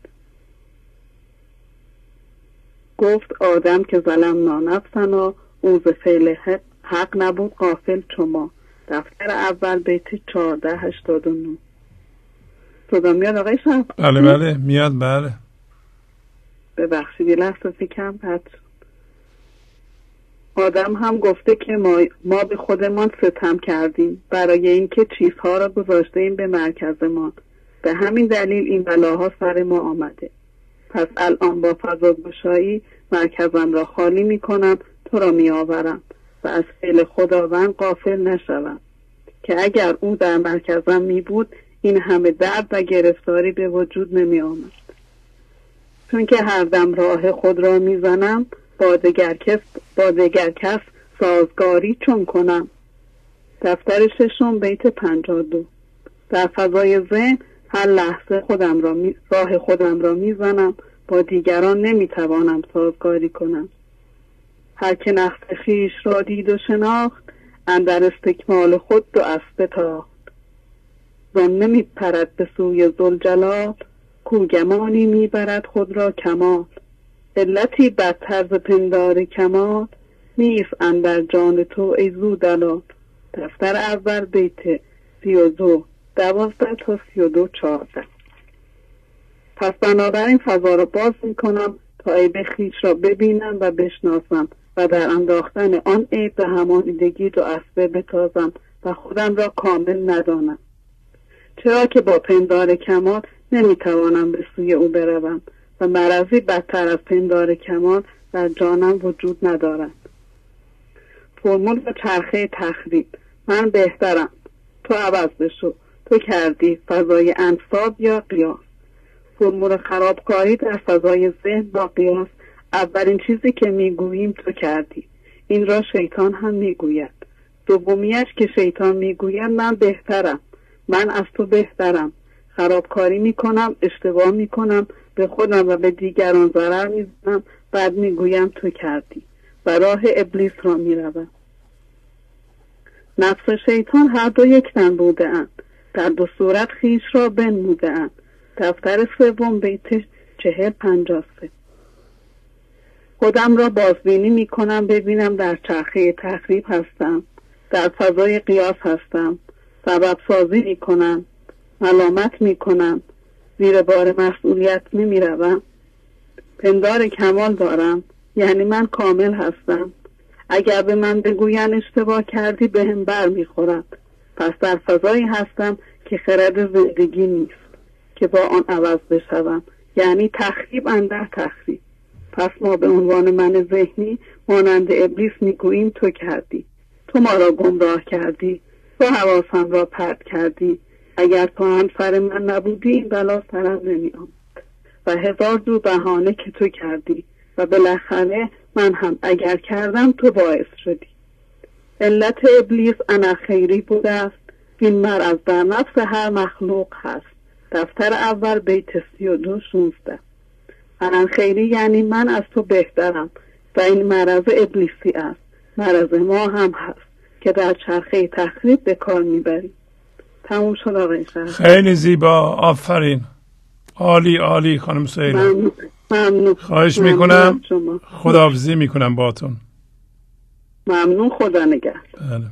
S9: گفت آدم که ظلمنا نفسنا او ز فعل حق نبود غافل شما. دفتر اول بیت چهارده هشتاد و نه. صدا میاد آقای شب؟
S1: بله بله میاد. بله
S9: ببخشید یه لحظه فکرم پد شد. آدم هم گفته که ما, ما به خودمان ستم کردیم برای اینکه چیزها را گذاشتیم به مرکزمان، به همین دلیل این بلاها سر ما آمده. پس الان با فضا گشایی مرکزم را خالی می کنم، تو را می آورم و از فعل خداوند غافل نشوم که اگر او در مرکزم می بود این همه درد و گرفتاری به وجود نمی آمد. چون که هر دم راه خود را می زنم با دگر کس, با دگر کس سازگاری چون کنم. دفتر ششم بیت پنجاه و دو. در فضای ذهن هر لحظه خودم را می... راه خودم را می زنم، با دیگران نمی توانم سازگاری کنم. هر که نقص خویش را دید و شناخت، اندر استکمال خود دو اسبه تاخت. زان نمی پرد به سوی ذوالجلال، کو گمانی می برد خود را کمال. علتی بدتر ز پندار کمال، نیست اندر جان تو ای ذو دلال. دفتر اول بیت سی و دو دوازده تا سی و دو چهارده. پس بنابراین فضا را باز می کنم تا عیب خویش را ببینم و بشناسم و در انداختن آن عیب به همانیدگی دو اسبه بتازم و خودم را کامل ندانم، چرا که با پندار کمال نمیتوانم به سوی او بروم و مرضی بدتر از پندار کمال در جانم وجود ندارد. فرمول و چرخه تخریب. من بهترم، تو عوض بشو، تو کردی فضای انصاب یا قیاس. فرمول خرابکاری در فضای ذهن با قیاس. اولین چیزی که میگوییم تو کردی، این را شیطان هم میگوید. دومیش که شیطان میگوید من بهترم، من از تو بهترم، خرابکاری میکنم، اشتباه میکنم، به خودم و به دیگران ضرر میزنم، بعد میگویم تو کردی و راه ابلیس را میروم. نفس شیطان هر دو یک تن بوده اند، در دو صورت خیش را بنموده اند. دفتر سوم بیت چهل پنجاه سه. خودم را بازبینی می کنم ببینم در چرخه تخریب هستم، در فضای قیاس هستم، سبب سازی می کنم، ملامت می کنم، زیر بار مسئولیت نمی روم، پندار کمال دارم، یعنی من کامل هستم. اگر به من بگوین اشتباه کردی به هم بر میخورم. پس در فضایی هستم که خرد زندگی نیست که با آن عوض بشوم، یعنی تخریب اندر تخریب. پس ما به عنوان من ذهنی مانند ابلیس میگوییم تو کردی، تو ما را گمراه کردی، تو حواسم را پرت کردی. اگر تو همسر من نبودی این بلا سرم نمی آمد و هزار جور بهانه که تو کردی و بالاخره من هم اگر کردم تو باعث شدی. علت ابلیس انا خیری بوده است، این مرض در نفس هر مخلوق هست. دفتر اول بیت سی و دو شونزده. انا خیری یعنی من از تو بهترم و این مرض ابلیسی است. مرض ما هم هست که در چرخه تخریب به کار میبریم. تموم شد آقای شهر.
S1: خیلی زیبا، آفرین، عالی عالی خانم سهیلا.
S9: ممنون. ممنون.
S1: خواهش میکنم، خداحافظی میکنم باتون.
S9: ممنون، خدا نگهدار.
S1: بله.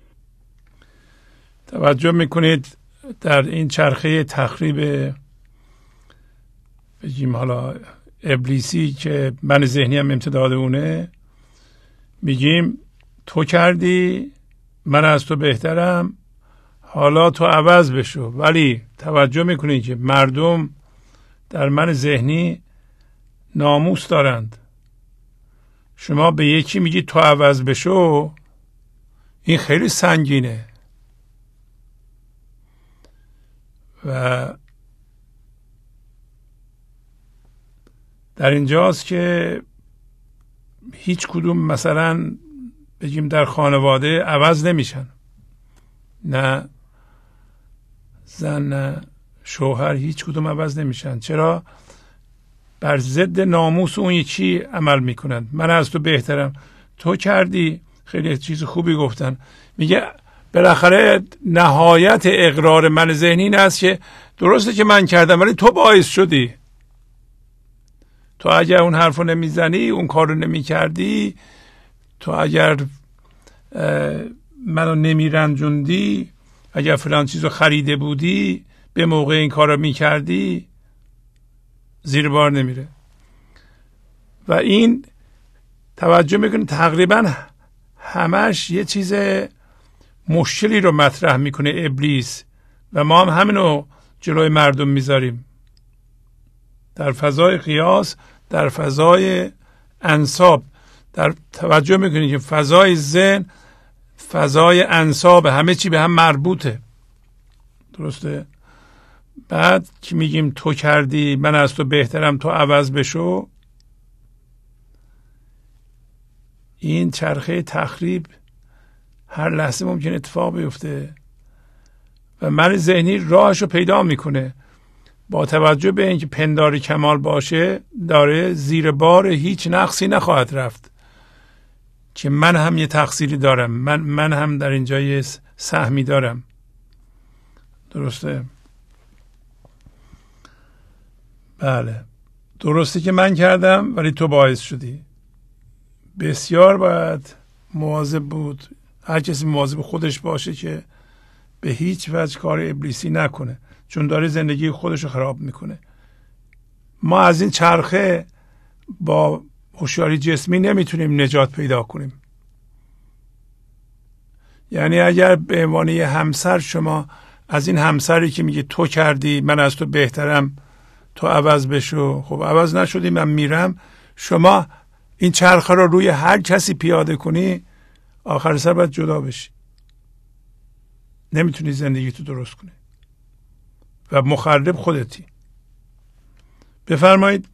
S1: توجه میکنید در این چرخه تخریب بگیم حالا ابلیسی که من ذهنی هم امتداد اونه، میگیم تو کردی، من از تو بهترم، حالا تو عوض بشو. ولی توجه میکنید که مردم در من ذهنی ناموس دارند. شما به یکی میگی تو عوض بشو، این خیلی سنگینه و در اینجاست که هیچ کدوم مثلا بگیم در خانواده عوض نمیشن، نه زن نه شوهر، هیچ کدوم عوض نمیشن. چرا؟ بر ضد ناموس اون یکی عمل میکنن. من از تو بهترم، تو کردی. خیلی چیز خوبی گفتن. میگه بالاخره نهایت اقرار من ذهنی این است که درسته که من کردم ولی تو باعث شدی. تو اگر اون حرفو نمیزنی، اون کارو نمیکردی، تو اگر منو نمیرنجوندی، اگر فلان چیزو خریده بودی، به موقع این کارو میکردی، زیر بار نمیره. و این توجه میکنه تقریبا همش یه چیز مشکلی رو مطرح میکنه ابلیس و ما هم همینو جلوی مردم میذاریم در فضای قیاس، در فضای انساب. در توجه میکنید که فضای ذهن فضای انساب، همه چی به هم مربوطه. درسته؟ بعد که میگیم تو کردی، من از تو بهترم، تو عوض بشو، این چرخه تخریب هر لحظه ممکن اتفاق بیفته و من ذهنی راهشو پیدا میکنه. با توجه به اینکه پنداری کمال باشه، داره زیر بار هیچ نقصی نخواهد رفت که من هم یه تقصیری دارم، من من هم در اینجا یه سهمی دارم. درسته؟ بله، درسته که من کردم ولی تو باعث شدی. بسیار باید مواظب بود، هر کسی مواظب خودش باشه که به هیچ وجه کار ابلیسی نکنه، چون داره زندگی خودش رو خراب میکنه. ما از این چرخه با هوشیاری جسمی نمیتونیم نجات پیدا کنیم. یعنی اگر به عنوان یه همسر شما از این همسری که میگه تو کردی، من از تو بهترم، تو عوض بشو، خب عوض نشدی من میرم، شما این چرخه رو روی هر کسی پیاده کنی، آخر سر باید جدا بشی. نمیتونی زندگی تو درست کنی و مخرب خودتی. بفرمایید.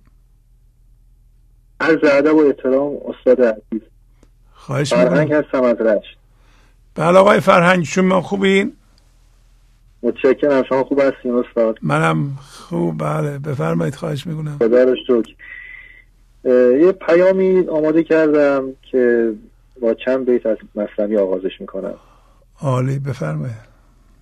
S7: عرض ادب و احترام استاد عزیز.
S1: خواهش میکنم.
S7: فرهنگ هستم از رشت.
S1: بله آقای فرهنگ، شما خوبین؟
S7: متشکرم. شما خوب هستین استاد؟
S1: منم خوب. بله بفرمایید. خواهش میکنم.
S7: خدا رو شکر. یه پیامی آماده کردم که با چند بیت از مثنوی آغازش میکنم.
S1: عالی، بفرمایید.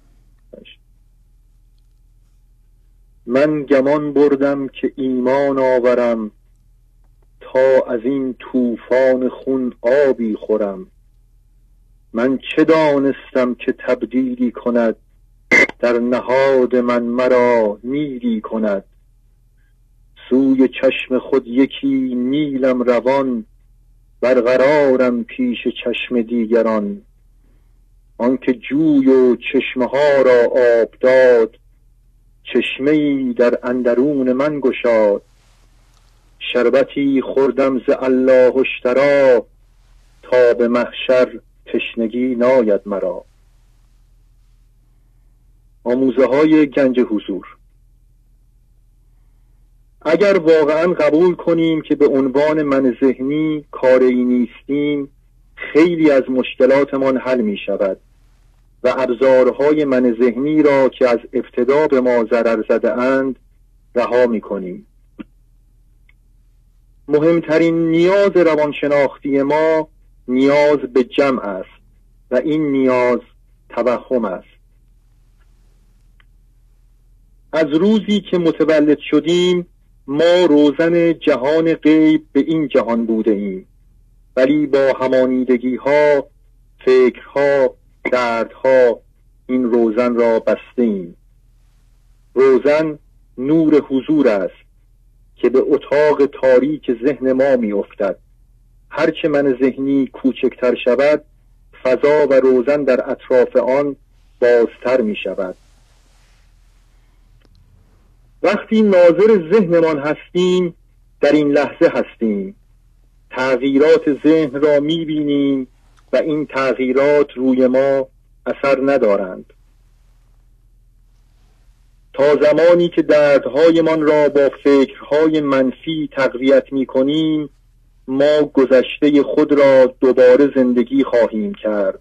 S7: من گمان بردم که ایمان آورم، تا از این طوفان خون آبی خورم. من چه دانستم که تبدیلی کند، در نهاد من مرا نیلی کند. سوی چشم خود یکی نیلم روان،
S10: برقرارم پیش چشم دیگران. آنکه جوی و چشمه ها را آب داد، چشمه‌ای در اندرون من گشاد. شربتی خوردم ز الله اشتری، تا به محشر تشنگی ناید مرا. آموزه های گنج حضور. اگر واقعا قبول کنیم که به عنوان من ذهنی کاری نیستیم، خیلی از مشکلاتمان حل می شود و ابزارهای من ذهنی را که از ابتدا به ما ضرر زده اند رها می کنیم. مهمترین نیاز روانشناختی ما نیاز به جمع است و این نیاز توهم است. از روزی که متولد شدیم ما روزن جهان غیب به این جهان بوده ایم، ولی با همانیدگی ها، فکرها، دردها این روزن را بسته ایم. روزن نور حضور است که به اتاق تاریک ذهن ما می افتد. هرچه من ذهنی کوچکتر شود، فضا و روزن در اطراف آن بازتر می شود. وقتی ناظر ذهنمان هستیم، در این لحظه هستیم. تغییرات ذهن را می بینیم و این تغییرات روی ما اثر ندارند. تا زمانی که دردهایمان را با فکرهای منفی تقویت می کنیم، ما گذشته خود را دوباره زندگی خواهیم کرد.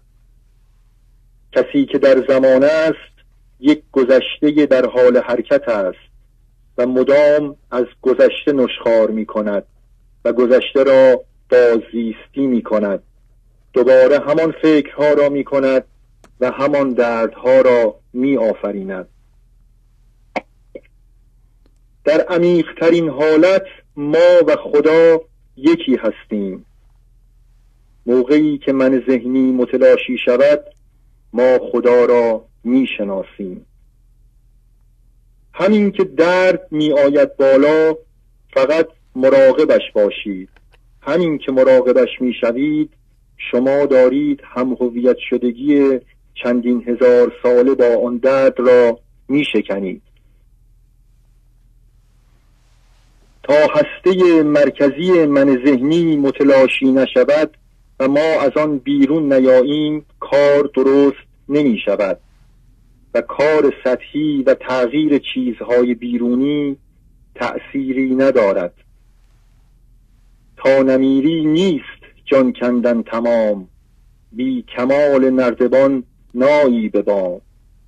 S10: کسی که در زمان است یک گذشته در حال حرکت است و مدام از گذشته نشخوار می کند و گذشته را باززیستی می کند. دوباره همان فکرها را می کند و همان دردها را می آفریند. در عمیق‌ترین حالت ما و خدا یکی هستیم. موقعی که من ذهنی متلاشی شود، ما خدا را می شناسیم. همین که درد می آید بالا، فقط مراقبش باشید. همین که مراقبش می شوید، شما دارید هم هویت شدگی چندین هزار ساله با آن درد را می شکنید. تا هسته مرکزی من ذهنی متلاشی نشود و ما از آن بیرون نیاییم، کار درست نمی شود و کار سطحی و تغییر چیزهای بیرونی تأثیری ندارد. تا نمیری نیست جان کندن تمام، بی کمال نردبان نایی به بام.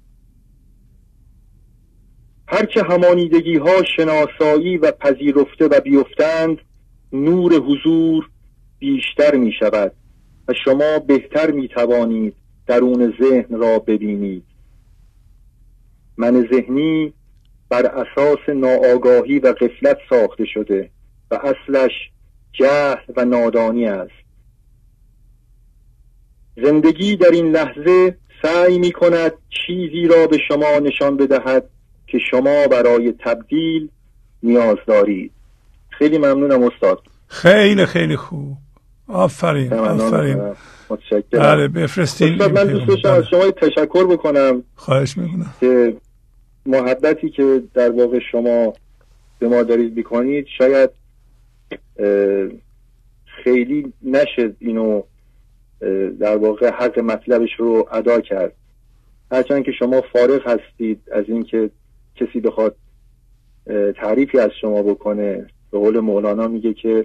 S10: هرچه همانیدگی ها شناسایی و پذیرفته و بیفتند، نور حضور بیشتر می شود و شما بهتر می توانید درون ذهن را ببینید. من ذهنی بر اساس ناآگاهی و غفلت ساخته شده و اصلش جهل و نادانی است. زندگی در این لحظه سعی می کند چیزی را به شما نشان بدهد که شما برای تبدیل نیاز دارید. خیلی ممنونم استاد.
S1: خیلی خیلی خوب. آفرین آفرین.
S10: متشکرم.
S1: بله بفرستین.
S10: استاد من دوست داشتم از شما تشکر بکنم.
S1: خواهش میکنم.
S10: که محبتی که در واقع شما به ما دارید میکنید شاید خیلی نشد اینو در واقع حق مطلبش رو ادا کرد. هرچند که شما فارغ هستید از اینکه کسی بخواد تعریفی از شما بکنه. به قول مولانا میگه که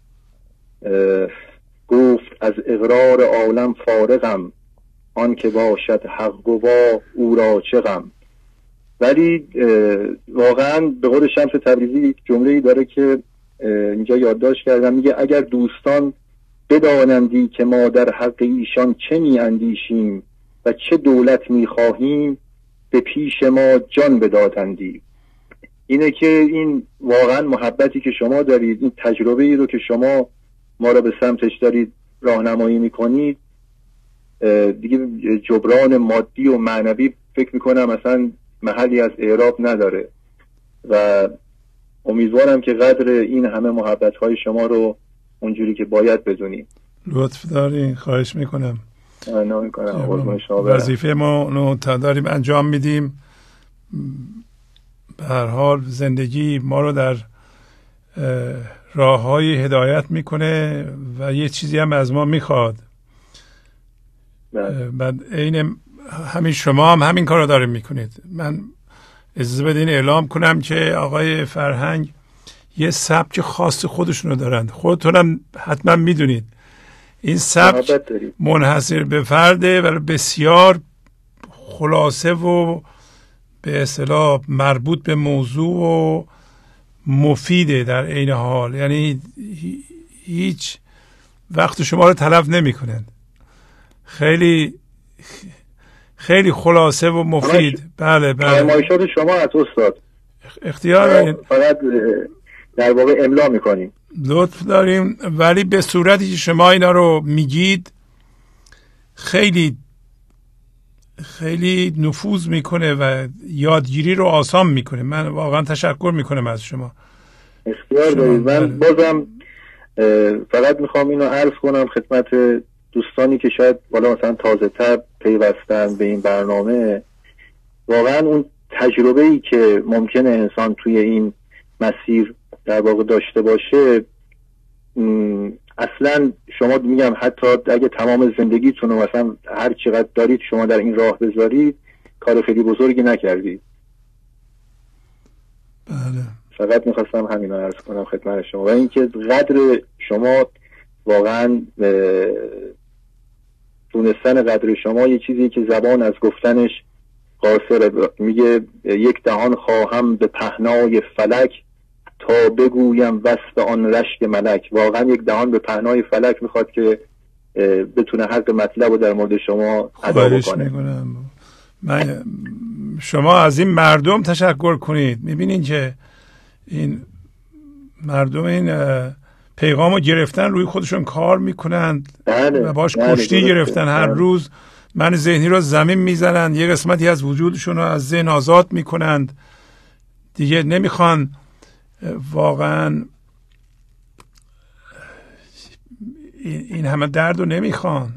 S10: گفت از اقرار عالم فارغم، آن که باشد حق گوا او را چه غم. ولی واقعا به قول شمس تبریزی جمله‌ای داره که اینجا یادداشت کردم، میگه اگر دوستان بدانندی که ما در حق ایشان چه می اندیشیم و چه دولت می خواهیم، به پیش ما جان بدادندی. اینه که این واقعا محبتی که شما دارید، این تجربه ای رو که شما ما را به سمتش دارید راهنمایی میکنید، دیگه جبران مادی و معنوی فکر میکنم اصلا محلی از اعراب نداره و امیدوارم که قدر این همه محبت های شما رو اونجوری که باید بدونیم.
S1: لطف دارین، خواهش میکنم.
S10: نه میکنم.
S1: وظیفه ما رو تا داریم انجام میدیم. به هر حال زندگی ما رو در راه های هدایت میکنه و یه چیزی هم از ما میخواد. بعد عین همین شما هم همین کار رو داریم میکنید. من اجازه بدین اعلام کنم که آقای فرهنگ یه سبک خاص خودشونو دارند. خودتونم حتما میدونید این سبک منحصر به فرده و بسیار خلاصه و به اصطلاح مربوط به موضوع و مفیده در عین حال. یعنی هیچ وقت شما رو تلف نمی کنند. خیلی خیلی خلاصه و مفید. بله بله.
S10: فرمایشات شما از استاد
S1: اختیار دارین.
S10: فقط در واقع املا میکنیم.
S1: لطف داریم، ولی به صورتی که شما اینا رو میگید خیلی خیلی نفوذ میکنه و یادگیری رو آسان میکنه. من واقعا تشکر میکنم از شما.
S10: اختیار دارید. من بازم فقط میخوام اینو عرض کنم خدمت دوستانی که شاید بالا مثلا تازه تر پیوستن به این برنامه. واقعا اون تجربه ای که ممکنه انسان توی این مسیر در واقع داشته باشه، اصلا شما میگم حتی اگه تمام زندگیتون رو مثلا هر چقدر دارید شما در این راه بذارید، کار خیلی بزرگی نکردید.
S1: بله.
S10: فقط میخواستم همین رو عرض کنم خدمت شما و اینکه قدر شما واقعا دونستن قدر شما یه چیزی که زبان از گفتنش قاصره. میگه یک دهان خواهم به پهنای فلک تا بگویم وصف آن رشک ملک. واقعا یک دهان به پهنای فلک میخواد که بتونه حق مطلب رو در مورد شما ادا بکنه.
S1: من شما از این مردم تشکر کنید. میبینین که این مردم این پیغام رو گرفتن، روی خودشون کار میکنند.
S10: بله،
S1: و باش
S10: بله،
S1: کشتی گرفتن. هر بله. روز من ذهنی رو زمین میزنند، یه قسمتی از وجودشون رو از ذهن آزاد میکنند. دیگه نمیخوان واقعا این همه درد رو نمیخوان.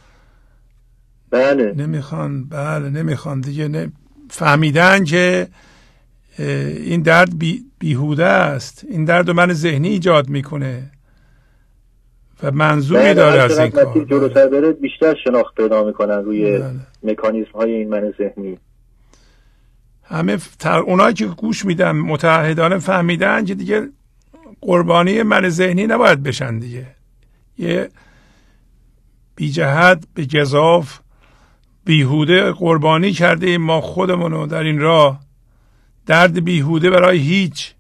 S10: بله
S1: نمیخوان. بله نمیخوان دیگه. نه فهمیدن که این درد بی بیهوده است. این درد رو من ذهنی ایجاد میکنه و منظوری داره از این کار.
S10: جلوتر بره بیشتر شناخت پیدا میکنن روی بله. مکانیزم های این من ذهنی.
S1: همه تر... اونایی که گوش میدن متعهدانه فهمیدن که دیگه قربانی من ذهنی نباید بشن دیگه. یه بی جهت به گزاف بیهوده قربانی کرده ایم ما خودمونو در این راه. درد بیهوده برای هیچ.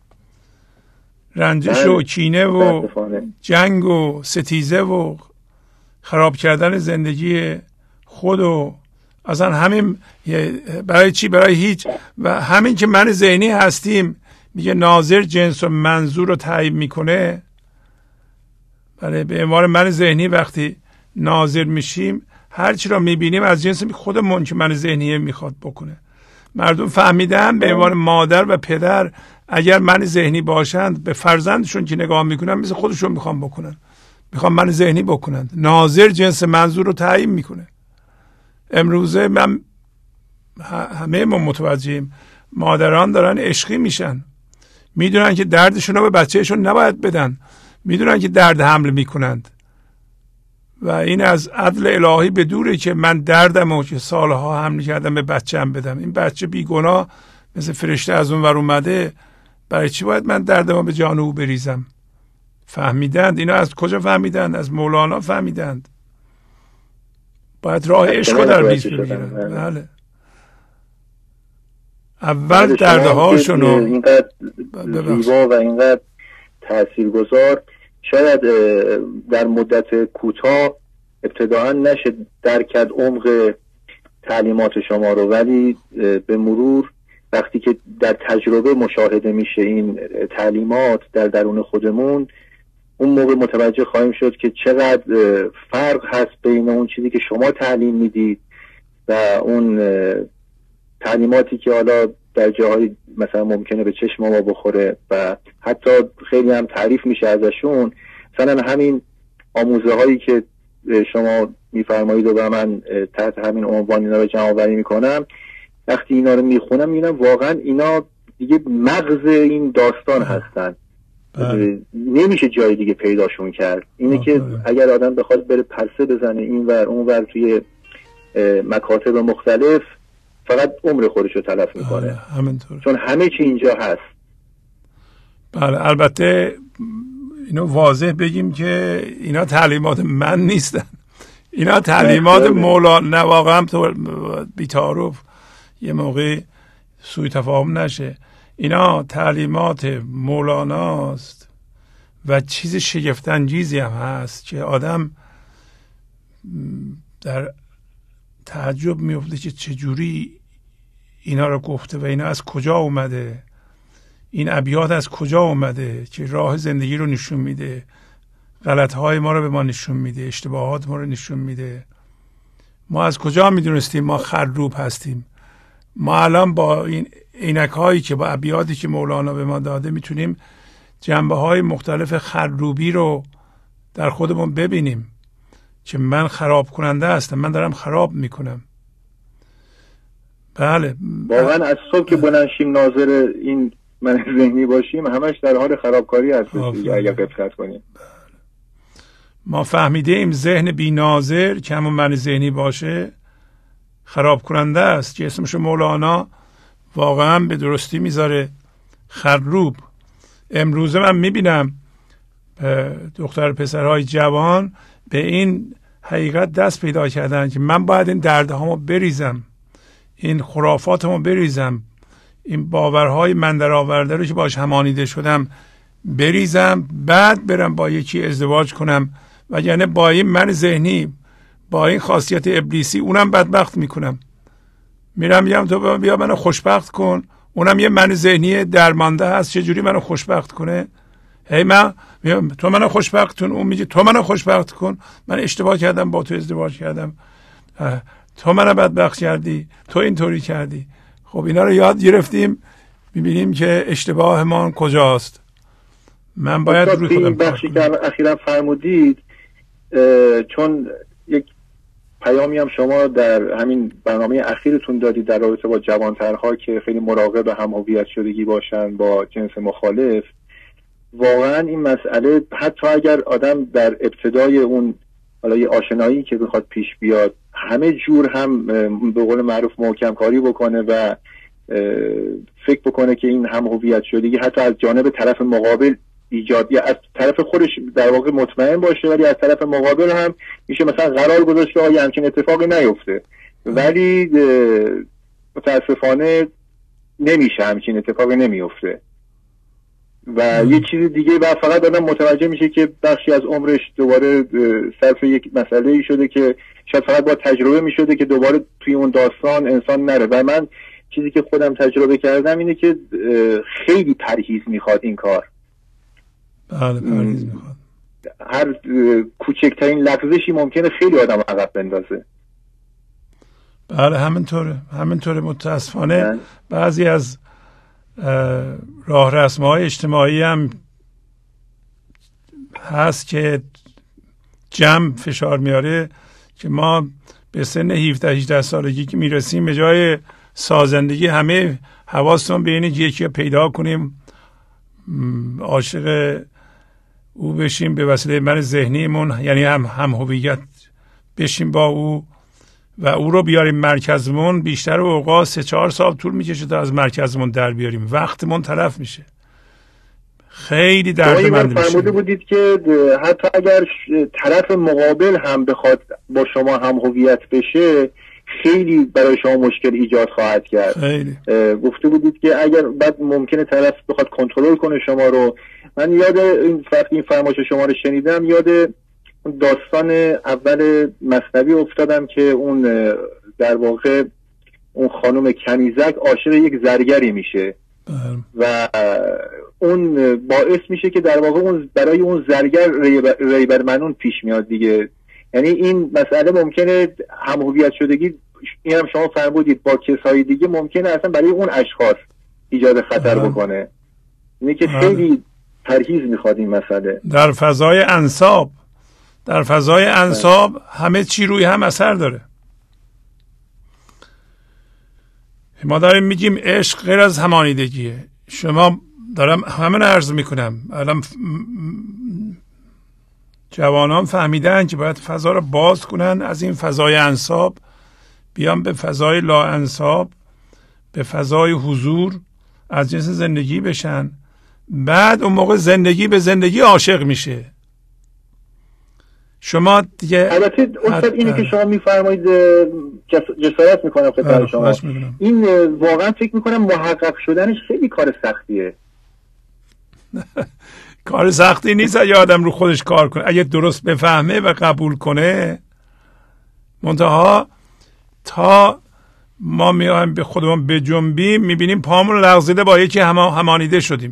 S1: رنجش و کینه و جنگ و ستیزه و خراب کردن زندگی خود و اصلا همین برای چی؟ برای هیچ. و همین که من ذهنی هستیم میگه ناظر جنس و منظور رو تعیین میکنه. بله به عنوان من ذهنی وقتی ناظر میشیم هر چی رو میبینیم از جنس خودمون که من ذهنی میخواد بکنه. مردم فهمیدن به عنوان مادر و پدر اگر من ذهنی باشند به فرزندشون که نگاه میکنن مثل خودشون میخوان بکنن. میخوان من ذهنی بکنند. ناظر جنس منظور رو تعیین میکنه. امروزه من همه ما متوجهیم مادران دارن عشقی میشن. میدونن که دردشون رو به بچهشون نباید بدن. میدونن که درد حمل میکنند و این از عدل الهی به دوره که من دردم رو که سالها حمل کردم به بچه‌ام بدم. این بچه بیگناه مثل فرشته از اون ور اومده، برای چی باید من دردم رو به جان او بریزم؟ فهمیدند. اینا از کجا فهمیدند؟ از مولانا فهمیدند. باید راه عشق رو در پیش بگیرن. بله اول دردهاشون رو
S10: اینقدر زیبا و اینقدر تاثیرگذار شاید در مدت کوتاه ابتداعا نشه درک کرد عمق تعلیمات شما رو، ولی به مرور وقتی که در تجربه مشاهده میشه این تعلیمات در درون خودمون، اون موقع متوجه خواهیم شد که چقدر فرق هست بین اون چیزی که شما تعلیم میدید و اون تعلیماتی که حالا در جاهای مثلا ممکنه به چشم ما بخوره و حتی خیلی هم تعریف میشه ازشون. مثلا همین آموزه هایی که شما میفرمایید و من تحت همین عنوان اینا رو جمع آوری میکنم، وقتی اینا رو میخونم میبینم واقعا اینا دیگه مغز این داستان هستن. بله. نمیشه جای دیگه پیداشون کرد. اینه که اگر آدم بخواد بره پرسه بزنه این ور اون ور توی مکاتب مختلف، فقط عمر خودش رو تلف میکنه.
S1: همینطور.
S10: چون همه چی اینجا هست.
S1: بله، البته اینو واضح بگیم که اینا تعلیمات من نیستن، اینا تعلیمات مولانا. نه واقعا تو بی‌تعارف یه موقع سوء تفاهم نشه، اینا تعلیمات مولاناست و چیز شگفت‌انگیزی هم هست که آدم در تعجب میفته که چجوری اینا رو گفته و اینا از کجا اومده، این ابیات از کجا اومده که راه زندگی رو نشون میده، غلطهای ما رو به ما نشون میده، اشتباهات ما رو نشون میده. ما از کجا میدونستیم ما خروب هستیم؟ ما الان با این عینک هایی که با ابیاتی که مولانا به ما داده میتونیم جنبه های مختلف خروبی رو در خودمون ببینیم که من خراب کننده هستم، من دارم خراب میکنم. بله،
S10: واقعا از صبح که بلند شیم ناظر این من ذهنی باشیم همش در حال خرابکاری هستیم دیگه اگر دقت کنیم.
S1: ما فهمیده ایم ذهن بی ناظر که همون من ذهنی باشه خراب کننده است، که اسمش مولانا واقعا به درستی میذاره خروب. امروزه من میبینم دختر پسرهای جوان به این حقیقت دست پیدا کردن که من باید این دردهامو بریزم، این خرافاتمو بریزم، این باورهای من در آورده رو که باش همانیده شدم بریزم، بعد برم با یکی ازدواج کنم، و یعنی با این من ذهنی، با این خاصیت ابلیسی اونم بدبخت میکنم. میرم میگم تو بیا منو خوشبخت کن، اونم یه من ذهنی درمانده هست چجوری منو خوشبخت کنه. هی من تو منو خوشبخت کن، اون میگه تو منو خوشبخت کن، من اشتباه کردم با تو ازدواج کردم، تو منو بدبخت کردی، تو اینطوری کردی. خب اینا رو یاد گرفتیم، میبینیم که اشتباه ما کجاست. من باید روی خودم
S10: بخشی که اخیراً فرمودید، چون یک پیامی هم شما در همین برنامه اخیرتون دادید در رابطه با جوانترها که خیلی مراقب هم هویت شدگی باشن با جنس مخالف. واقعا این مسئله حتی اگر آدم در ابتدای اون حالا یه آشنایی که بخواد پیش بیاد همه جور هم به قول معروف محکم کاری بکنه و فکر بکنه که این هم هویت شدگی حتی از جانب طرف مقابل ایجاد، یا از طرف خودش در واقع مطمئن باشه ولی از طرف مقابل هم میشه مثلا قرار گذاشته آیا همچین اتفاقی نیفته، ولی متاسفانه نمیشه، همچین اتفاقی نمیفته. و یه چیز دیگه و فقط آدم متوجه میشه که بخشی از عمرش دوباره صرف یک مسئله ای شده که شاید فقط با تجربه میشده که دوباره توی اون داستان انسان نره. و من چیزی که خودم تجربه کردم اینه که خیلی پرهیز میخواد این کار.
S1: بله، پرهیز میخواد.
S10: هر کوچکترین لغزشی ممکنه خیلی آدم عقب بندازه.
S1: بله همینطوره، همینطوره. متاسفانه بعضی از راه رسم‌های اجتماعی هم هست که جمع فشار میاره که ما به سن هفده هجده سالگی که میرسیم به جای سازندگی همه حواستون به اینه که یکی پیدا کنیم عاشق او بشیم به وسیله من ذهنیمون، یعنی هم هم هویت بشیم با او و او رو بیاریم مرکزمون. بیشتر اوقات سه چهار سال طول میکشه تا از مرکزمون در بیاریم، وقتمون تلف میشه، خیلی دردمند میشه.
S10: فرموده بودید که حتی اگر طرف مقابل هم بخواد با شما هم هویت بشه خیلی برای شما مشکل ایجاد خواهد کرد.
S1: خیلی.
S10: گفته بودید که اگر بعد ممکنه طرف بخواد کنترل کنه شما رو. من یاد این وقتی این فرمایش شما رو شنیدم یاد داستان اول مثنوی افتادم که اون در واقع اون خانم کنیزک عاشق یک زرگری میشه و اون باعث میشه که در واقع اون برای اون زرگر ریبر منون پیش میاد دیگه. یعنی این مسئله ممکنه هم هویت شدگی، این هم شما فرمودید، با کسای دیگه ممکنه اصلا برای اون اشخاص ایجاد خطر بکنه. اینه که خیلی پرهیز میخواد این مسئله.
S1: در فضای انساب در فضای انساب همه چی روی هم اثر داره. ما داریم میگیم عشق غیر از همانیدگیه. شما دارم همین عرض میکنم الان جوانان فهمیدن که باید فضا رو باز کنن، از این فضای انساب بیان به فضای لا انساب، به فضای حضور، از جنس زندگی بشن. بعد اون موقع زندگی به زندگی عاشق میشه. شما دیگه
S10: البته استاد اینی که شما میفرمایید جسارت میکنم خدمت شما، این واقعا فکر میکنم محقق شدنش خیلی کار سختیه.
S1: کار سختی نیست اگه آدم رو خودش کار کنه، اگه درست بفهمه و قبول کنه. منتها تا ما میایم به خودمون بجنبیم میبینیم پامون لغزیده با یکی همانیده شدیم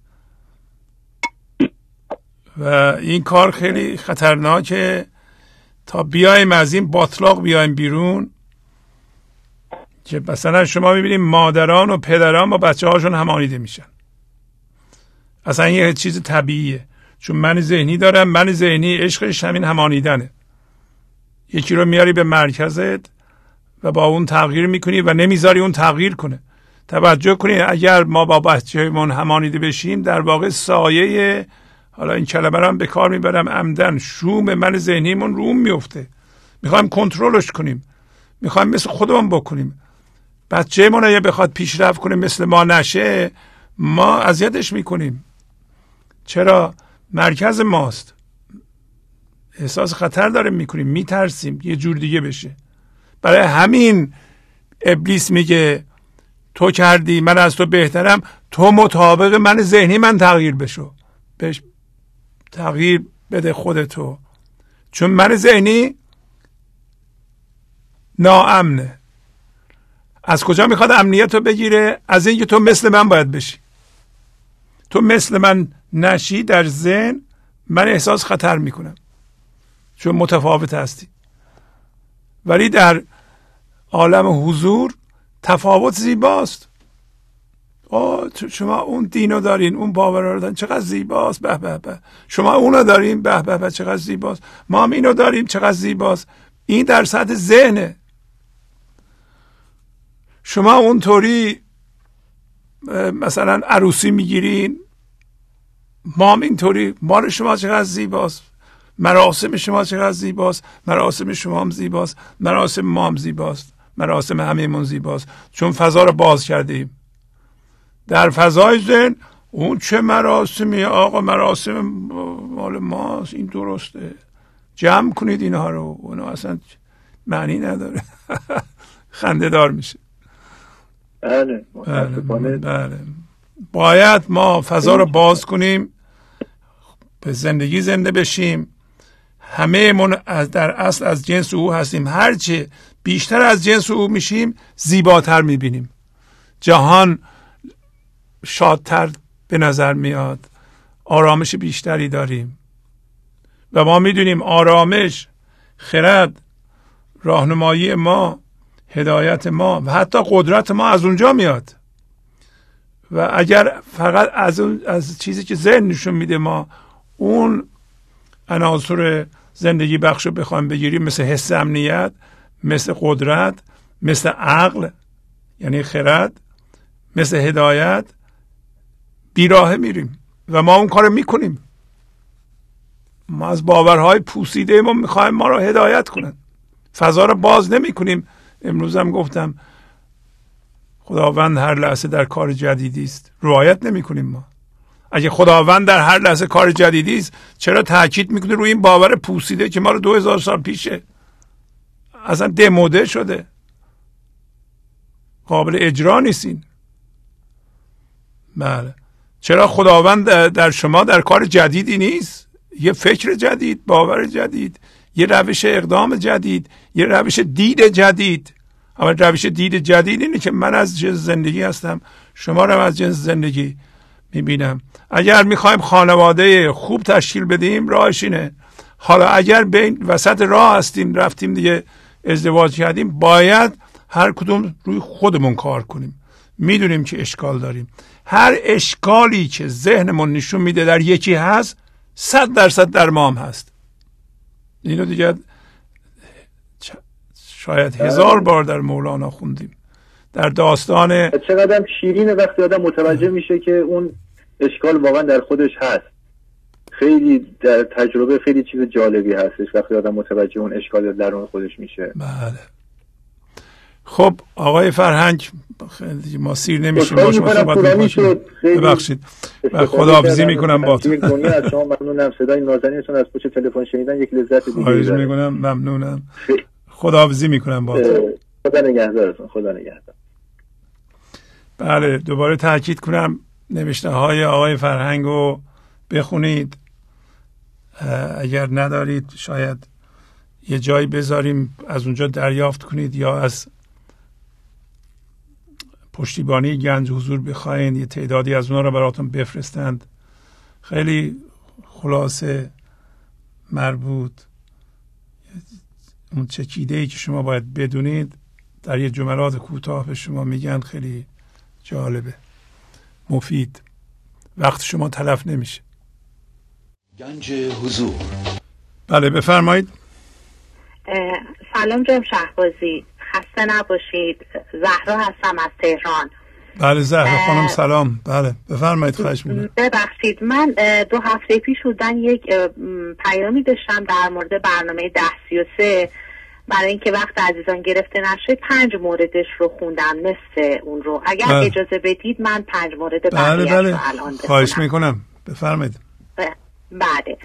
S1: و این کار خیلی خطرناکه. تا بیایم از این باطلاق بیایم بیرون، که مثلا شما میبینیم مادران و پدران با بچه هاشون همانیده میشن. اصلا یه چیز طبیعیه، چون من ذهنی دارم، من ذهنی عشقش همین همانیدنه. یکی رو میاری به مرکزت و با اون تغییر میکنی و نمیذاری اون تغییر کنه. توجه کنید اگر ما با بچه‌مون همانیده بشیم، در واقع سایه، حالا این کلمه رو هم به کار میبرم عمدن، شوم من ذهنیمون روم میفته. میخوایم کنترلش کنیم، میخوایم مثل خودمون بکنیم. بچه‌مون اگه بخواد پیشرفت کنه مثل ما نشه، ما اذیتش میکنیم. چرا؟ مرکز ماست. احساس خطر داریم میکنیم، میترسیم یه جور دیگه بشه. برای همین ابلیس میگه تو کردی، من از تو بهترم، تو مطابق من ذهنی من تغییر بشو، بش تغییر بده خودتو. چون من ذهنی ناامنه. از کجا میخواد امنیت رو بگیره؟ از اینکه تو مثل من باید بشی. تو مثل من نشی در ذهن، من احساس خطر میکنم چون متفاوت هستی. ولی در عالم حضور تفاوت زیباست. آه شما اون دینو دارین، اون باور رو دارین، چقدر زیباست، به به به. شما اونو دارین، به به به، چقدر زیباست. ما هم اینو داریم، چقدر زیباست. این در سطح ذهنه. شما اونطوری مثلا عروسی میگیرین، ما هم اینطوری. مال شما چقدر زیباست، مراسم شما چقدر زیباست، مراسم شما هم زیباست، مراسم ما هم زیباست، مراسم همه‌مون زیباست، چون فضا رو باز کردیم. در فضای ذهن اون چه مراسمی آقا، مراسم مال ماست، این درسته. جمع کنید اینها رو، اونا اصلا معنی نداره. خنده دار میشه.
S10: بله
S1: بله بله. باید ما فضا رو باز کنیم، به زندگی زنده بشیم. همه من از در اصل از جنس او هستیم. هرچه بیشتر از جنس او میشیم زیباتر میبینیم. جهان شادتر به نظر میاد، آرامش بیشتری داریم و ما میدونیم آرامش، خرد، راهنمایی ما، هدایت ما و حتی قدرت ما از اونجا میاد. و اگر فقط از اون از چیزی که ذهن نشون میده ما اون عناصر زندگی بخش رو بخوایم بگیریم، مثل حس امنیت، مثل قدرت، مثل عقل یعنی خرد، مثل هدایت، بیراهه میریم و ما اون کارو میکنیم. ما از باورهای پوسیده ما میخوایم ما رو هدایت کنن، فضا رو باز نمی کنیم. امروز هم گفتم خداوند هر لحظه در کار جدیدی است، رعایت نمی کنیم ما. اگه خداوند در هر لحظه کار جدیدی است، چرا تاکید میکنه روی این باور پوسیده که ما رو دو هزار سال پیشه، اصلا دموده شده، قابل اجرا نیستین. بله. چرا خداوند در شما در کار جدیدی نیست؟ یه فکر جدید، باور جدید، یه روش اقدام جدید، یه روش دید جدید. اما روش دید جدید اینه که من از جنس زندگی هستم، شما رو از جنس زندگی میبینم. اگر میخوایم خانواده خوب تشکیل بدیم راهش اینه. حالا اگر بین وسط راه هستیم، رفتیم دیگه ازدواج کردیم، باید هر کدوم روی خودمون کار کنیم. میدونیم که اشکال داریم. هر اشکالی که ذهنمون نشون میده در یکی هست صد درصد در ما هم هست. اینو دیگه شاید هزار بار در مولانا خوندیم، در داستان.
S10: چقدر شیرینه وقتی آدم متوجه میشه که اون اشکال واقعا در خودش هست. خیلی در تجربه خیلی چیز جالبی هستش وقتی آدم متوجه اون اشکال درون خودش میشه.
S1: بله. خب آقای فرهنگ، خیلی ما سیر نمیشیم با شما صحبت میکنیم، ببخشید و خداحافظی میکنم با تو.
S10: از شما ممنونم، صدای نازنینتون از پشت تلفن شنیدن یک لذت دیگه.
S1: خواهش میکنم، ممنونم، خداحافظی میکنم با تو.
S10: خدا نگهدارتون. خدا نگهدار.
S1: بله، دوباره تاکید کنم نوشته های آقای فرهنگ رو بخونید، اگر ندارید شاید یه جایی بذاریم از اونجا دریافت کنید یا از پشتیبانی گنج حضور بخواین یه تعدادی از اونا رو براتون بفرستند. خیلی خلاصه مربوط، اون چکیده‌ای که شما باید بدونید در یه جملات کوتاه به شما میگن. خیلی جالبه، مفید، وقت شما تلف نمیشه.
S5: گنج حضور.
S1: بله بفرمایید.
S11: سلام جناب شهبازی، خسته نباشید. زهرا هستم از تهران.
S1: بله زهرا خانم سلام. بله بفرمایید. خواهش می‌کنم.
S11: ببخشید من دو هفته پیش بودن یک پیامی داشتم در مورد برنامه ده سی و سه، برای اینکه وقت عزیزان گرفته نشه پنج موردش رو خوندم، نصف اون رو. اگر بله. اجازه بدید من پنج مورد بقیه
S1: بله بله.
S11: رو الان بخونم.
S1: خواهش میکنم بفرمایید.
S11: بله.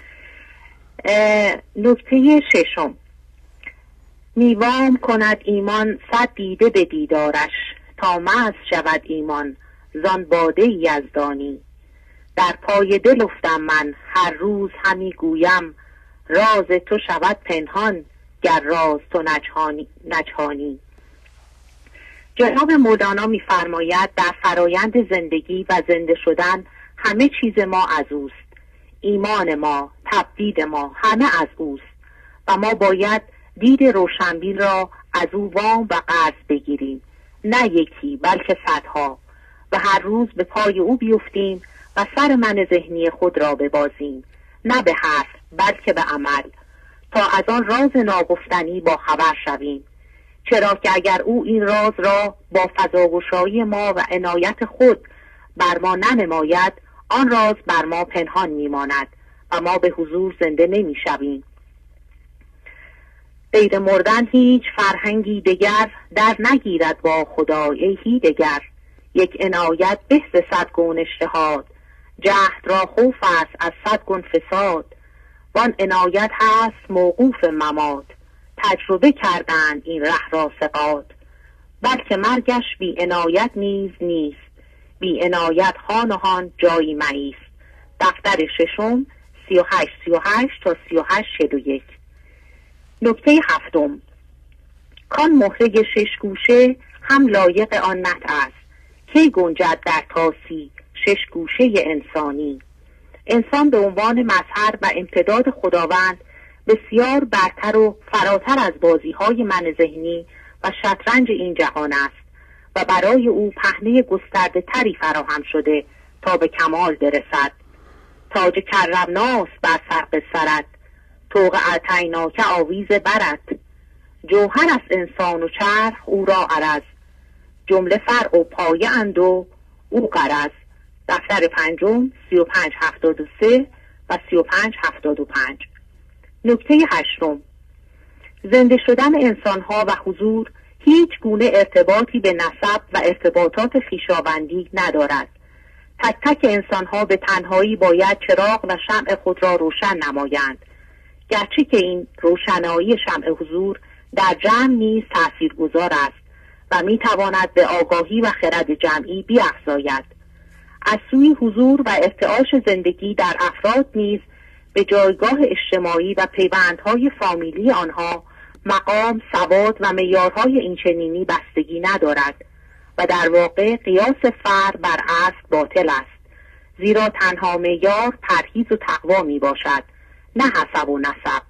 S11: نکته ششم، میوام کند ایمان صد دیده به دیدارش، تا مست شود ایمان زان باده یزدانی. در پای دل افتم من هر روز همی گویم، راز تو شود پنهان گر راز تو نجهانی, نجهانی. جناب مولانا می‌فرماید در فرایند زندگی و زنده شدن همه چیز ما از اوست. ایمان ما، تبدید ما همه از اوست و ما باید دید روشنبین را از او وام و قرض بگیریم، نه یکی بلکه صدها، و هر روز به پای او بیفتیم و سر من ذهنی خود را ببازیم، نه به حرف بلکه به عمل، تا از آن راز ناگفتنی با خبر شویم. چرا که اگر او این راز را با فضاگشایی ما و عنایت خود بر ما ننماید، آن راز بر ما پنهان میماند و ما به حضور زنده نمی شویم. غیر مردن هیچ فرهنگی دگر در نگیرد با خدای هیدگر. یک عنایت به ز صد گون اجتهاد، جهد را خوف است از صد گون فساد. وان عنایت هست موقوف ممات، تجربه کردند این ره را ثقات. بلکه مرگش بی عنایت نیز نیست، بی عنایت هان و هان جایی مایست. دفتر ششم سی و هشت سی و هشت تا سی و هشت شد و یک. نکته هفتم، کان مهره شش گوشه هم لایق آن نت است، کی گنجد در تاسی شش گوشه انسانی. انسان به عنوان مظهر و امتداد خداوند بسیار برتر و فراتر از بازی‌های من ذهنی و شطرنج این جهان است و برای او پهنه گسترده تری فراهم شده تا به کمال برسد. تاج کرمناس بر فرق سرت، طوق اعطیناک آویز برت. جوهر است انسان و چرخ او را عرض، جمله فرع و پایه اند و او غرض. دفتر پنجم سی و پنج هفتاد و سه و سی و پنج هفتاد و پنج. نکته هشتم، زنده شدن انسانها و حضور هیچ گونه ارتباطی به نسب و ارتباطات خویشاوندی ندارد. تک تک انسانها به تنهایی باید چراغ و شمع خود را روشن نمایند، گرچه که این روشنایی شمع حضور در جمع نیز تاثیرگذار است و میتواند به آگاهی و خرد جمعی بیفزاید. از سوی حضور و ارتعاش زندگی در افراد نیز به جایگاه اجتماعی و پیوندهای فامیلی آنها مقام، سواد و معیارهای اینچنینی بستگی ندارد و در واقع قیاس فر بر اصل باطل است، زیرا تنها معیار پرهیز و تقوا می باشد، نه حسب و نسب.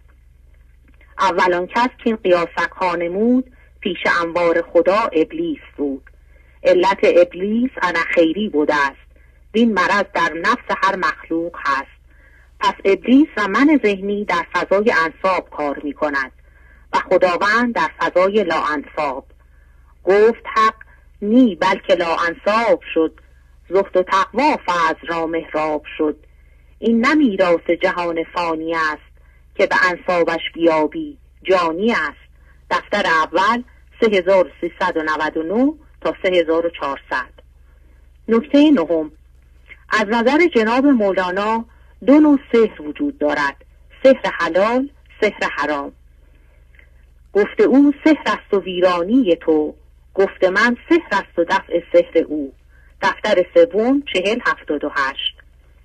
S11: اولان کس که این قیاسک ها نمود پیش انوار خدا ابلیس بود. علت ابلیس انا خیری بوده است، این مرض در نفس هر مخلوق هست. پس ابلیس و من ذهنی در فضای انصاب کار می کند و خداوند در فضای لا انصاب. گفت حق نی بلکه لا انصاب شد، زهد و تقوا فضل را محراب شد. این نه میراث جهان فانی است که به انصابش بیابی جانی است. دفتر اول سه هزار و سیصد و نود و نه تا سه هزار و چهارصد. نکته نهم، از نظر جناب مولانا دو نوع سحر وجود دارد: سحر حلال، سحر حرام. گفت او سحر است و ویرانی تو، گفت من سحر است و دفع سحر او. دفتر سوم چهل هفتاد و هشت.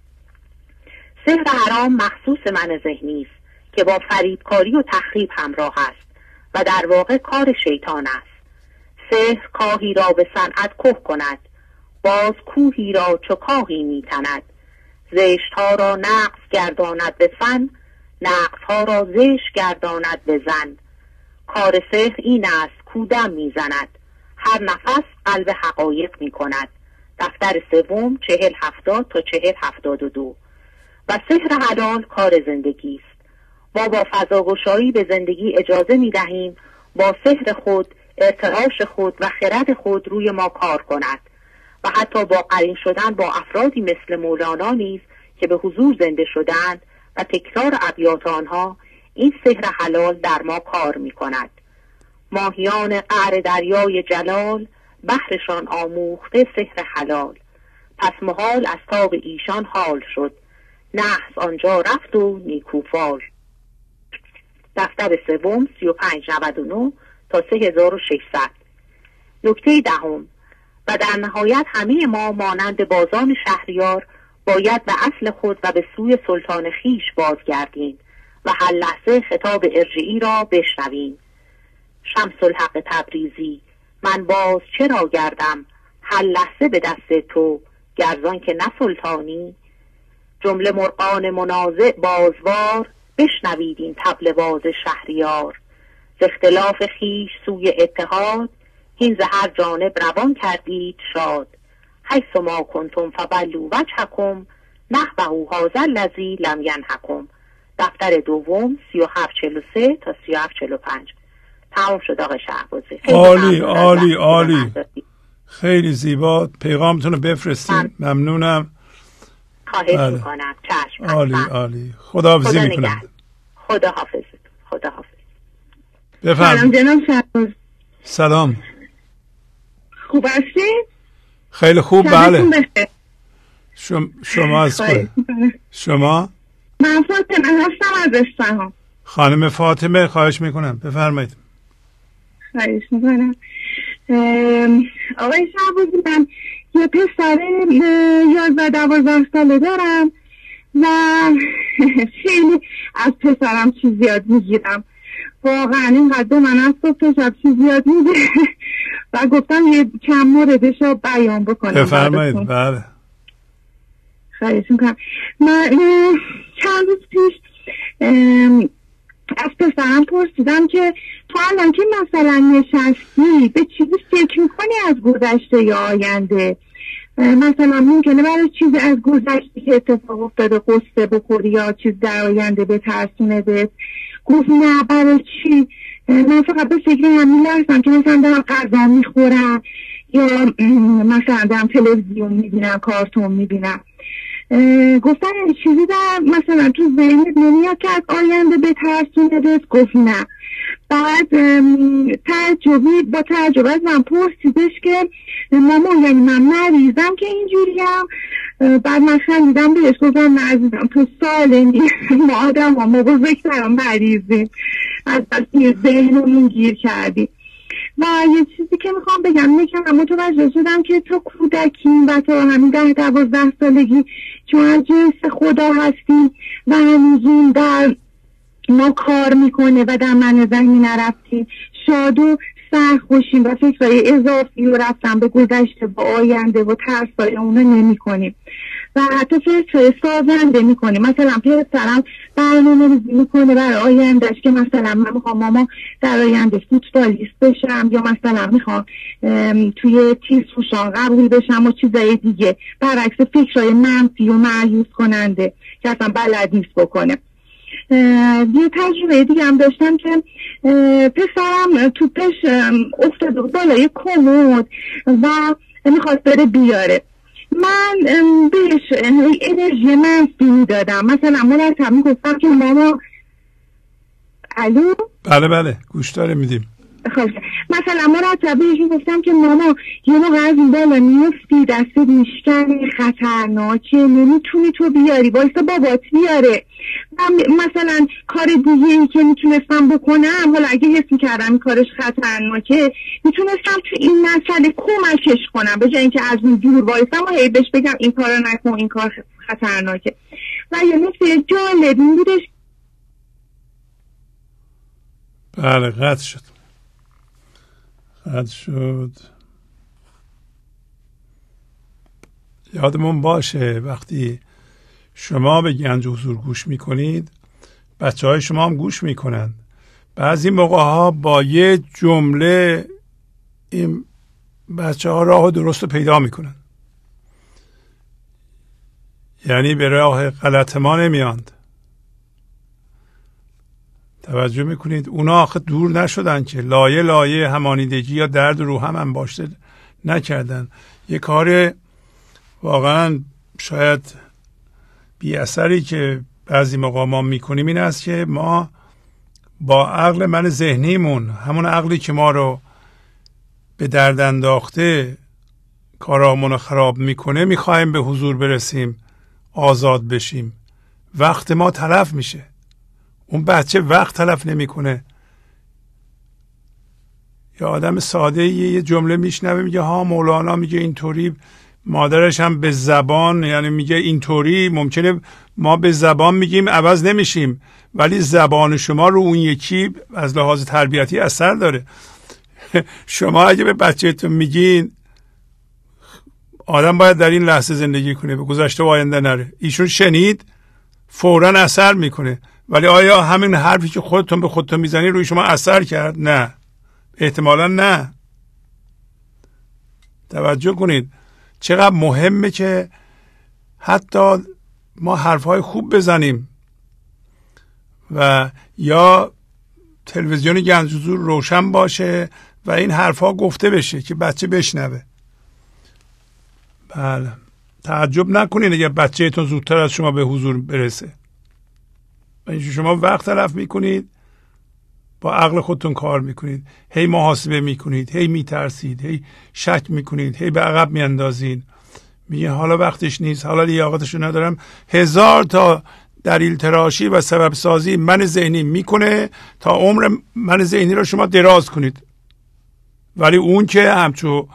S11: سحر حرام مخصوص من ذهنی است که با فریبکاری و تخریب همراه است و در واقع کار شیطان است. سحر کاهی را به صنعت که کند، باز کوهی را چو کاهی میتند. زشت ها را نقص گرداند به فن، نقص ها را زشت گرداند به زن. کار سحر این است کودم میزند، هر نفس قلب حقایق میکند. دفتر سوم چهل هفتاد تا چهل هفتاد و دو. و سحر حلال کار زندگی است. ما با فضاگشایی به زندگی اجازه میدهیم با سحر خود، ارتعاش خود و خرد خود روی ما کار کند و حتی با قرین شدن با افرادی مثل مولانا نیز که به حضور زنده شدند و تکرار ابیات آنها، این سحر حلال در ما کار می کند. ماهیان قعر دریای جلال، بحرشان آموخته سحر حلال. پس محال از تاب ایشان حال شد، نحس آنجا رفت و نیکوفال. دفتر سوم سی و پنج نود و نه تا سه هزار و ششصد. نکته دهم، و در نهایت همه ما مانند بازان شهریار باید به اصل خود و به سوی سلطان خیش بازگردیم و هر لحظه خطاب ارجعی را بشنویم. شمس الحق تبریزی: من باز چرا گردم هر لحظه به دست تو، گرزان که نه سلطانی. جمله مرغان منازع بازوار، بشنوید این طبل باز شهریار. ز اختلاف خیش سوی اتحاد، هین ز هر جانب روان کردید شاد. حیث ما کنتم فبلوا وجهکم، نحوه هذا الذی لم ینهکم. دفتر دوم سی و هفت چهل و سه تا سی و هفت چهل و پنج. تمام شد آقای شهبازی.
S1: عالی عالی عالی، خیلی زیبا. پیغامتون رو بفرستید. ممنونم.
S11: خواهش میکنم. چشم.
S1: عالی عالی. خداحافظی
S11: خدا
S1: میکنم.
S11: خدا حافظ. خدا حافظ.
S1: بفرمایید.
S3: سلام جناب شهباز.
S1: سلام.
S3: خوب هستید؟
S1: خیلی خوب. بله. شما شما از شما؟
S3: من فاطمه هستم از اصفهان.
S1: خانم فاطمه خواهش میکنم بفرمایید.
S3: خواهش میکنم. آقای شهبازی، من یه پسر یازده دوازده ساله دارم و خیلی از پسرم چیز زیاد میگیرم. واقعا اینقدر من از صبح شب چیز زیاد میگه و گفتم یه چند موردش رو بیان بکنم.
S1: بفرمایید. بله.
S3: خواهش میکنم. من چند روز پیش از پسرم پرسیدم که تو الان که مثلا نشستی به چیزی فکر میکنی از گذشته یا آینده؟ مثلا ممکنه برای چیزی از گذشته که اتفاق افتاده قصه بخوری یا چیز در آینده به ترسونه بهت؟ گفت نه. برای چی؟ من فقط به فکر همین لحظم که مثلا دارم غذا میخورم یا مثلا دارم تلویزیون میبینم، کارتون میبینم. گفتن این چیزی در مثلا تو ذهنت نمیاد که از آینده به ترسونه بهت؟ گفت نه. بعد تعجبی با تعجب از من پرسیدش که مامان یعنی من مریضم که اینجوریم؟ بعد من خندیدم بهش گفتم نه عزیزم تو سالمی، ما آدم ها ما بزرگترم مریضیم، از دستی ذهنمون گیر کردیم. و یه چیزی که میخوام بگم اینه که من متوجه شدم که تا کودکیم و تا همین ده دوازده سالگی چون از جنس خدا هستیم و هنوزون در ما کار میکنه و در من ذهنی نرفتیم، شاد و سرخوشیم و فکرهای اضافی و رفتن به گذشته با آینده و ترسای اونو نمی کنیم. و حتی فکر سازنده میکنه. مثلا پسرم برنامه ریزی میکنه برای آیندهش که مثلا من میخوام ماما در آینده فوتبالیست بشم، یا مثلا میخوام توی تیز فوشان قبول بشم و چیزای دیگه، برعکس فکرهای منفی و مایوس کننده که اصلا بلد نیست بکنه. یه تجربه دیگه هم داشتم که پسرم توپش افتاده بالای کمد و میخواست بره بیاره. من بهش انرژی منفی میدادم، مثلا مرتب میگفتم که ماما. الو؟
S1: بله بله گوش داره میدیم.
S3: خب مثلا مرتب بهش میگفتم که ماما یه موقع از این بالا میفتی، دستت میشکنی، خطرناکه، نمیتونی تو بیاری، بایستا بابات بیاره. مثلا کار دیگه ای که میتونستم بکنم، حالا اگه حس میکردم این کارش خطرناکه، میتونستم تو این مسئله کمکش کنم به جای اینکه از اون دور وایسم و هی بهش بگم این کار رو نکن، این کار خطرناکه. و یه نکته جالب این بودش.
S1: بله قطع شد قطع شد. یادمون باشه وقتی شما به گنج حضور گوش میکنید، بچه های شما هم گوش میکنند. بعضی موقع ها با یه جمله این بچه ها راه درست رو پیدا میکنند، یعنی به راه غلط ما نمیاند. توجه میکنید اونا آخه دور نشدن که لایه لایه همانیدگی یا درد رو هم انباشته نکردن. یه کار واقعا شاید بی اثری که بعضی موقع ما میکنیم این است که ما با عقل من ذهنیمون، همون عقلی که ما رو به درد انداخته کارامون رو خراب میکنه، میخوایم به حضور برسیم، آزاد بشیم. وقت ما تلف میشه. اون بچه وقت تلف نمیکنه. یا آدم ساده یه جمله میشنوه میگه ها مولانا میگه اینطوری، مادرش هم به زبان یعنی میگه اینطوری. ممکنه ما به زبان میگیم عوض نمیشیم، ولی زبان شما رو اون یکی از لحاظ تربیتی اثر داره. شما اگه به بچه‌تون میگین آدم باید در این لحظه زندگی کنه، به گذشته و آینده نره، ایشون شنید فوراً اثر میکنه. ولی آیا همین حرفی که خودتون به خودتون میزنید روی شما اثر کرد؟ نه، احتمالاً نه. توجه کنید چقدر مهمه که حتی ما حرفهای خوب بزنیم و یا تلویزیون گنج حضور روشن باشه و این حرفها گفته بشه که بچه بشنوه. بله، تعجب نکنید اگر بچه‌تون زودتر از شما به حضور برسه. و شما وقت تلف میکنید، با عقل خودتون کار میکنید، هی محاسبه میکنید، هی میترسید، هی شک میکنید، هی به عقب میاندازید، میگه حالا وقتش نیست، حالا لیاقتشو ندارم. هزار تا دلیل تراشی و سبب سازی من ذهنی میکنه تا عمر من ذهنی رو شما دراز کنید. ولی اون که همچو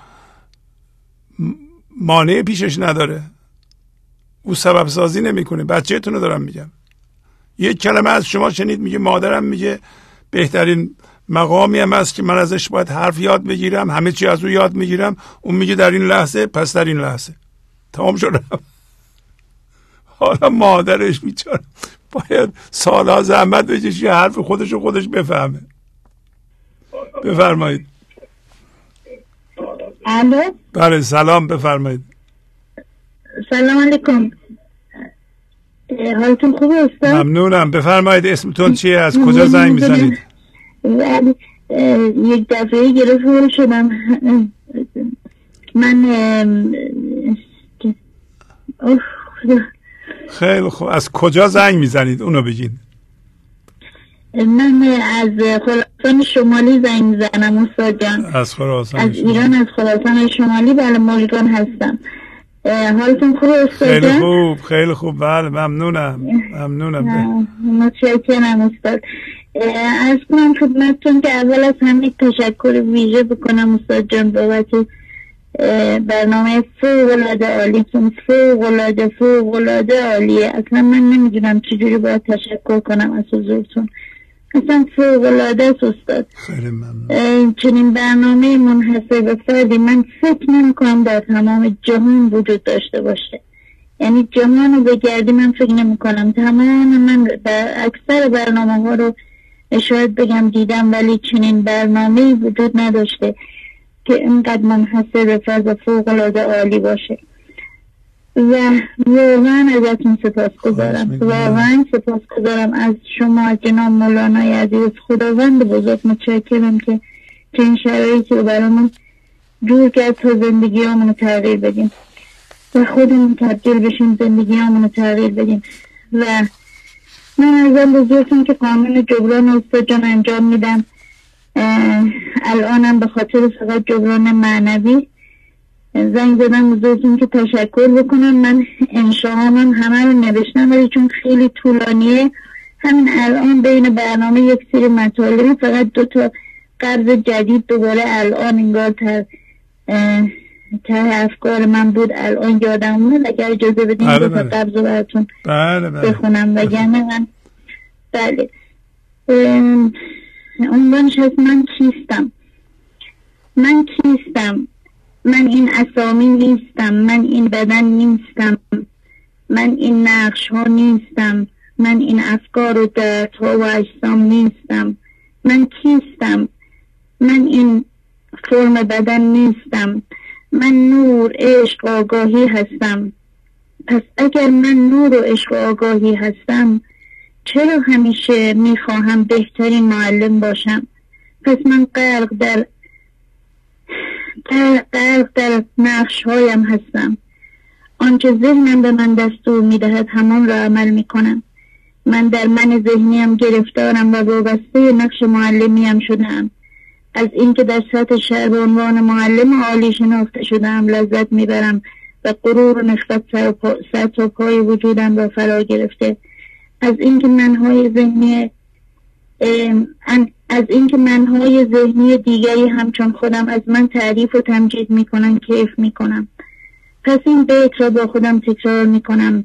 S1: مانع پیشش نداره، او سبب سازی نمیکنه. بچه‌تون رو دارم میگم. یک کلمه از شما شنید میگه مادرم میگه بهترین مقامی هم هست که من ازش باید حرف یاد بگیرم، همه چی از او یاد میگیرم. اون میگه در این لحظه، پس در این لحظه تمام شد. حالا مادرش بیچاره باید سالها زحمت بکشه حرف خودش رو خودش بفهمه. بفرمایید.
S3: الو.
S1: بله سلام، بفرمایید.
S3: سلام علیکم، حالتون خوبه استاد؟
S1: ممنونم. بفرمایید اسمتون چیه؟ از کجا زنگ میزنید؟
S3: یک دفعه گرفته شدم من.
S1: خیلی خوب، از کجا زنگ میزنید اونو بگین.
S3: من از خراسان شمالی زنگ میزنم استاد جان.
S1: از خراسان
S3: از ایران، از خراسان شمالی. بله مژگان هستم. حالتون خوبه استاد جان؟
S1: خیلی خوب خیلی خوب. بله ممنونم ممنونم.
S3: متشکرم استاد. عرض کنم خدمتتون که اول از همه تشکر ویژه بکنم استاد جان بابت برنامه فوق‌العاده عالیتون. فوق‌العاده فوق‌العاده عالیه. اصلا من نمیدونم چجوری باید تشکر کنم از حضورتون. اصلا فوق‌العاده است استاد.
S1: خیلی ممنون.
S3: چنین برنامه منحصر به فردی من فکر نمی‌کنم در تمام جهان وجود داشته باشه. یعنی جهان رو بگردی من فکر نمی کنم. تمام من در اکثر برنامه ها رو شاید بگم دیدم، ولی چنین برنامه‌ای وجود نداشته که اینقدر منحصر به فرد فوق العاده عالی باشه و واقعا ازتون سپاسگزارم. واقعا سپاسگزارم از شما، از جناب مولانای عزیز. خداوند بزرگ متشکرم که که این شرایطی رو برامون جور کرد تا زندگی همون رو تغییر بدیم و خودمون تبدیل بشیم، زندگی همون رو تغییر بدیم. و من ازم بزرگتون که قانون جبران استاد جان انجام میدم. الانم به خاطر فقط جبران معنوی زنگ زدم بزرگتون که تشکر بکنم. من انشاءالله همه رو نوشتم ولی چون خیلی طولانیه همین الان بین برنامه یک سری مطالبی فقط دو تا قرض جدید دوباره الان انگار تر ته افکار من بود الان یادم اومد. اگر اجازه بدین دو تا قرض رو براتون بخونم وگرنه من بله عنوانش هست من کیستم. من کیستم؟ من این اسامی نیستم، من این بدن نیستم، من این نقش ها نیستم، من این افکار و دردها و اجسام نیستم. من کیستم؟ من این فرم بدن نیستم، من نور، عشق، آگاهی هستم. پس اگر من نور و عشق و آگاهی هستم چرا همیشه میخواهم بهترین معلم باشم؟ پس من غرق در غرق در نقش هایم هستم. آنچه ذهنم به من دستور میدهد همان را عمل میکنم. من در من ذهنیم گرفتارم و وابسته نقش معلمیم شدم. از اینکه در سطح شهر به عنوان معلم عالی شناخته شدم لذت میبرم و غرور و نخوت سر تا پای وجودم را فرا گرفته. از اینکه منهای ذهنی از اینکه منهای ذهنی دیگری همچون خودم از من تعریف و تمجید میکنن کیف میکنم. پس این بیت را با خودم تکرار میکنم.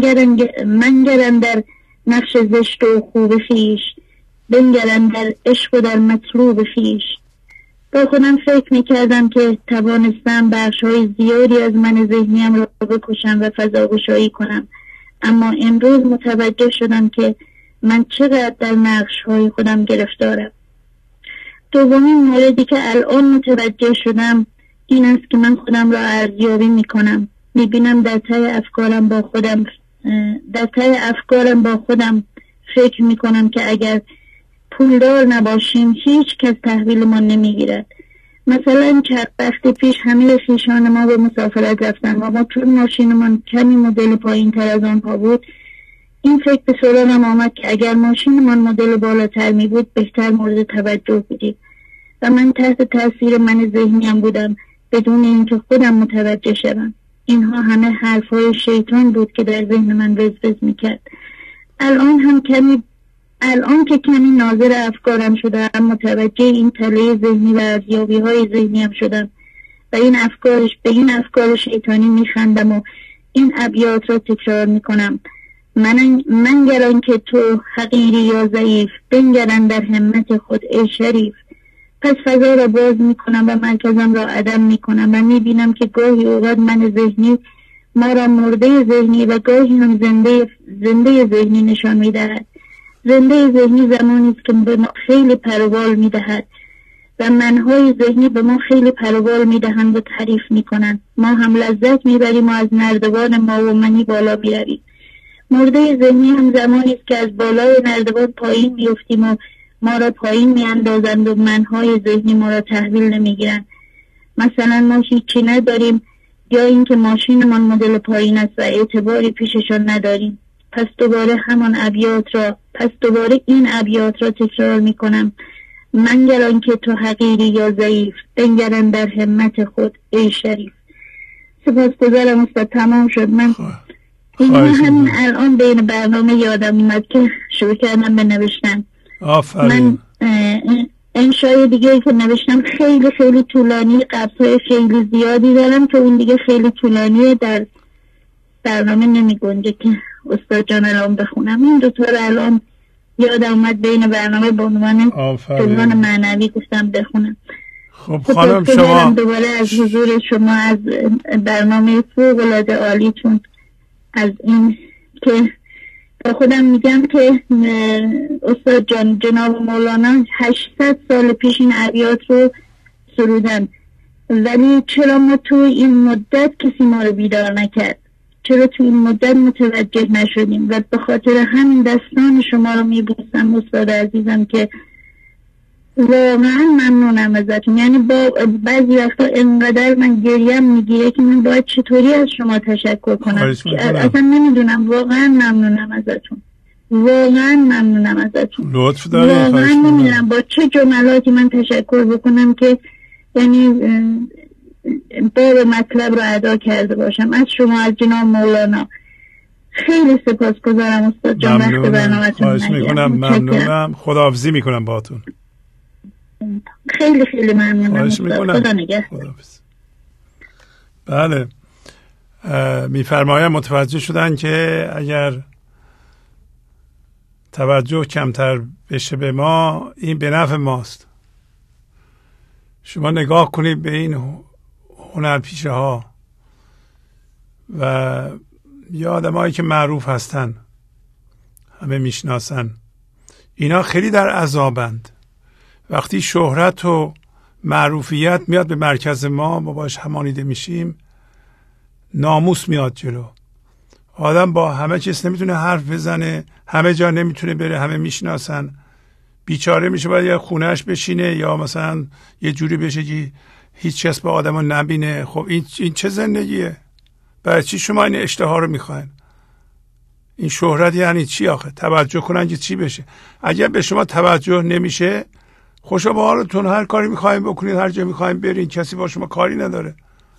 S3: منگرن در نقش زشت و خوب خیش، بنگرن در عشق و در مطلوب خیش. با خودم فکر میکردم که توانستم بخشهای زیادی از من ذهنیم را بکشم و فضاگشایی کنم، اما امروز متوجه شدم که من چقدر در نقش‌های خودم گرفتارم. دومین موردی که الان متوجه شدم این است که من خودم را ارزیابی میکنم. میبینم در ته افکارم با خودم در ته افکارم با خودم فکر میکنم که اگر پولدار نباشیم هیچ کس تحویل ما نمیگیرد. مثلا چند وقت پیش همه خویشان ما به مسافرت رفتن و ما چون ماشینمان کمی مدل پایین تر از آنها بود این فکر به سراغم آمد که اگر ماشینمان مدل بالاتر می بود بهتر مورد توجه بودیم و من تحت تاثیر من ذهنیم بودم بدون اینکه خودم متوجه شدم. اینها همه حرفهای شیطان بود که در ذهن من وزوز میکرد. الان هم کمی الان که کمی ناظر افکارم شدم متوجه این تله ذهنی و ارزیابی های ذهنیم شدم و این افکارش به این افکار شیطانی میخندم و این ابیات را تکرار میکنم. من منگران که تو حقیری یا ضعیف، بنگرن در همت خود ای شریف. پس فضا را باز میکنم و مرکزم را عدم میکنم و میبینم که گاهی اوقات من ذهنی ما را مرده ذهنی و گاهی هم زنده زنده ذهنی نشان میدهد. زنده ذهنی زمانی است که به ما خیلی پروبال میدهد و منهای ذهنی به ما خیلی پروبال میدهند و تعریف میکنند. ما هم لذت میبریم و از نردبان ما و منی بالا میرویم. مرده ذهنی هم زمانی است که از بالای نردبان پایین میافتیم و ما را پایین میاندازند و منهای ذهنی ما را تحویل نمیگیرند. مثلا ما هیچی نداریم یا اینکه ماشینمان مدل پایین است و اعتباری پیششان نداریم. پس دوباره همان ابیات را پس دوباره این ابیات را تکرار میکنم. منگران که تو حقیری یا ضعیف، بنگرن در همت خود ای شریف. سپاسگزارم استاد. تمام شد. من این همین الان بین برنامه یادم اومد که شروع کردم به نوشتن.
S1: آفرین.
S3: من انشای دیگه که نوشتم خیلی خیلی طولانی، قبضهای خیلی زیادی دارم که اون دیگه خیلی طولانیه، در برنامه نمی گنجه که استاد جان الان بخونم. این دوتا رو الان یادم اومد بین برنامه به عنوان جبران معنوی گفتم بخونم.
S1: خب خانم شما
S3: دوباره از حضور شما، از برنامه فوق العاده عالیتون از این که با خودم میگم که استاد جان جناب مولانا هشتصد سال پیش این ابیات رو سرودن، ولی چرا ما تو این مدت کسی ما رو بیدار نکرد؟ چرا تو این مدت متوجه نشدیم؟ و به خاطر همین دستان شما رو میبوسم استاد عزیزم که واقعا ممنونم ازتون. یعنی با بعضی وقتا انقدر من گریم میگیره که من باید چطوری از شما تشکر کنم. اصلا نمیدونم. واقعا ممنونم ازتون، واقعا ممنونم ازتون.
S1: لطف دارید.
S3: واقعا نمیدونم با چه جملاتی من تشکر بکنم که یعنی باب مطلب رو ادا کرده باشم. از شما، از جناب مولانا خیلی سپاسگزارم استاد جان. وقت برنامه‌تون
S1: خواهش میکنم. ممنونم. خداحافظی میکنم باهاتون.
S3: خیلی خیلی ممنونم.
S1: خواهش میکنم.
S3: خدا نگهدار.
S1: بله، میفرمایم متوجه شدن که اگر توجه کمتر بشه به ما، این به نفع ماست. شما نگاه کنید به این هنرپیشه ها و یا آدمایی که معروف هستن، همه میشناسن، اینا خیلی در عذابند. وقتی شهرت و معروفیت میاد به مرکز ما، ما باش همانیده میشیم، ناموس میاد جلو. آدم با همه کس نمیتونه حرف بزنه، همه جا نمیتونه بره، همه میشناسن، بیچاره میشه، باید یا خونهش بشینه یا مثلا یه جوری بشه که هیچ کس به آدمو نبینه. خب این, این چه زندگیه؟ برای چی شما این اشتها رو میخواین؟ این شهرت یعنی چی آخه؟ توجه کنن که چی بشه؟ اگر به شما توجه نمیشه، خوشا به حالتون، هر کاری میخواین بکنید، هر جا میخواین برین، کسی با شما کاری نداره.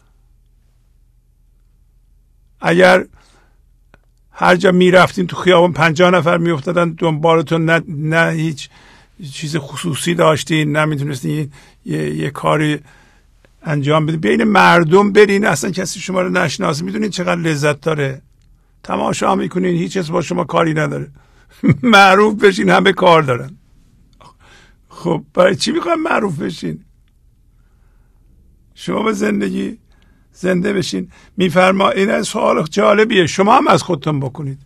S1: اگر هر جا میرفتین تو خیابون پنجاه نفر میافتادن دنبالتون، نه, نه هیچ چیز خصوصی داشتین، نمیتونستین یه, یه کاری انجام بدین، بین مردم برین، اصلا کسی شما رو نشناسه، میدونین چقدر لذت داره؟ تماشا میکنین، هیچ کس با شما کاری نداره. معروف بشین، همه کار دارن. خب برای چی میخواین معروف بشین؟ شما به زندگی زنده بشین. میفرما این از سوال جالبیه، شما هم از خودتون بکنید.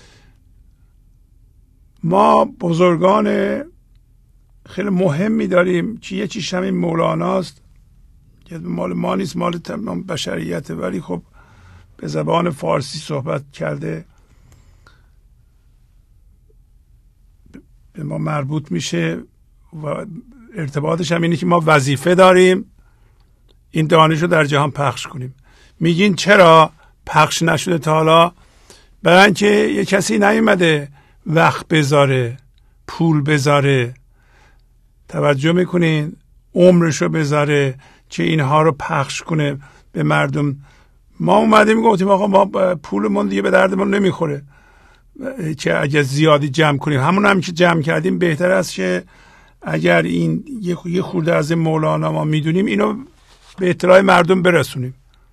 S1: ما بزرگان خیلی مهمی داریم که یکیش همین مولاناست که مال ما نیست، مال تمام بشریته، ولی خب به زبان فارسی صحبت کرده، به ما مربوط میشه و ارتباطش هم اینه که ما وظیفه داریم این دانش رو در جهان پخش کنیم. میگین چرا پخش نشده تا حالا؟ برای اینکه یه کسی نیومده وقت بذاره، پول بذاره، توجه میکنین، عمرشو بذاره که اینها رو پخش کنه به مردم. ما اومدیم گفتیم آقا ما پولمون دیگه به دردمون نمیخوره که اگر زیادی جمع کنیم. همون هم که جمع کردیم بهتر است که اگر این یه خورده از مولانا ما میدونیم، اینو به اطلاع مردم برسونیم.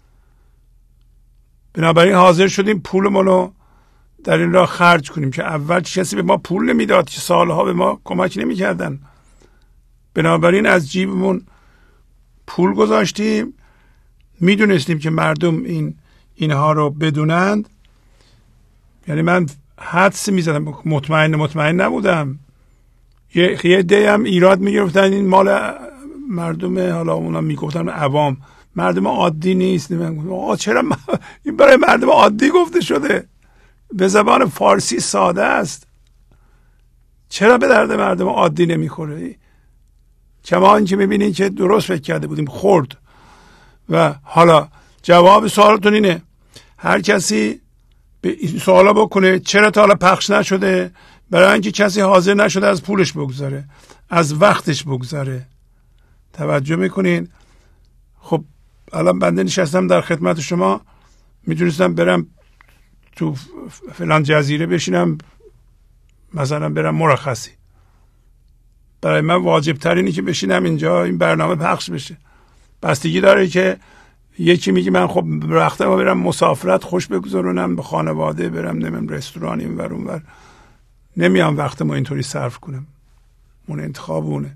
S1: بنابراین حاضر شدیم پولمون رو در این راه خرج کنیم که اول کسی به ما پول نمیداد، که سالها به ما کمک نمیکردن. بنابراین از جیبمون پول گذاشتیم، میدونستیم که مردم این اینها رو بدونند. یعنی من حدس میزدم، مطمئن مطمئن نبودم. یه یه دی هم ایراد میگرفتن این مال مردم، حالا اونا میگفتن عوام، مردم عادی نیست. آقا چرا این برای مردم عادی گفته شده؟ به زبان فارسی ساده است، چرا به درد مردم عادی نمیخوره؟ کما اینکه میبینید که درست فکر کرده بودیم، خورد. و حالا جواب سوالتون اینه، هر کسی به این سوالا بکنه چرا تا حالا پخش نشده؟ برای اینکه کسی حاضر نشده از پولش بگذاره، از وقتش بگذاره. توجه میکنین؟ خب الان بنده نشستم در خدمت شما، میتونستم برم تو فلان جزیره بشینم، مثلا برم مرخصی. برای من واجب ترینی که بشینم اینجا این برنامه پخش بشه. بستگی داره که یکی میگه من خب وقتم برم مسافرت خوش بگذرونم، به خانواده برم، نمیم رستوران این ور اون ور، نمیام وقتمو اینطوری صرف کنم. اون انتخاب اونه.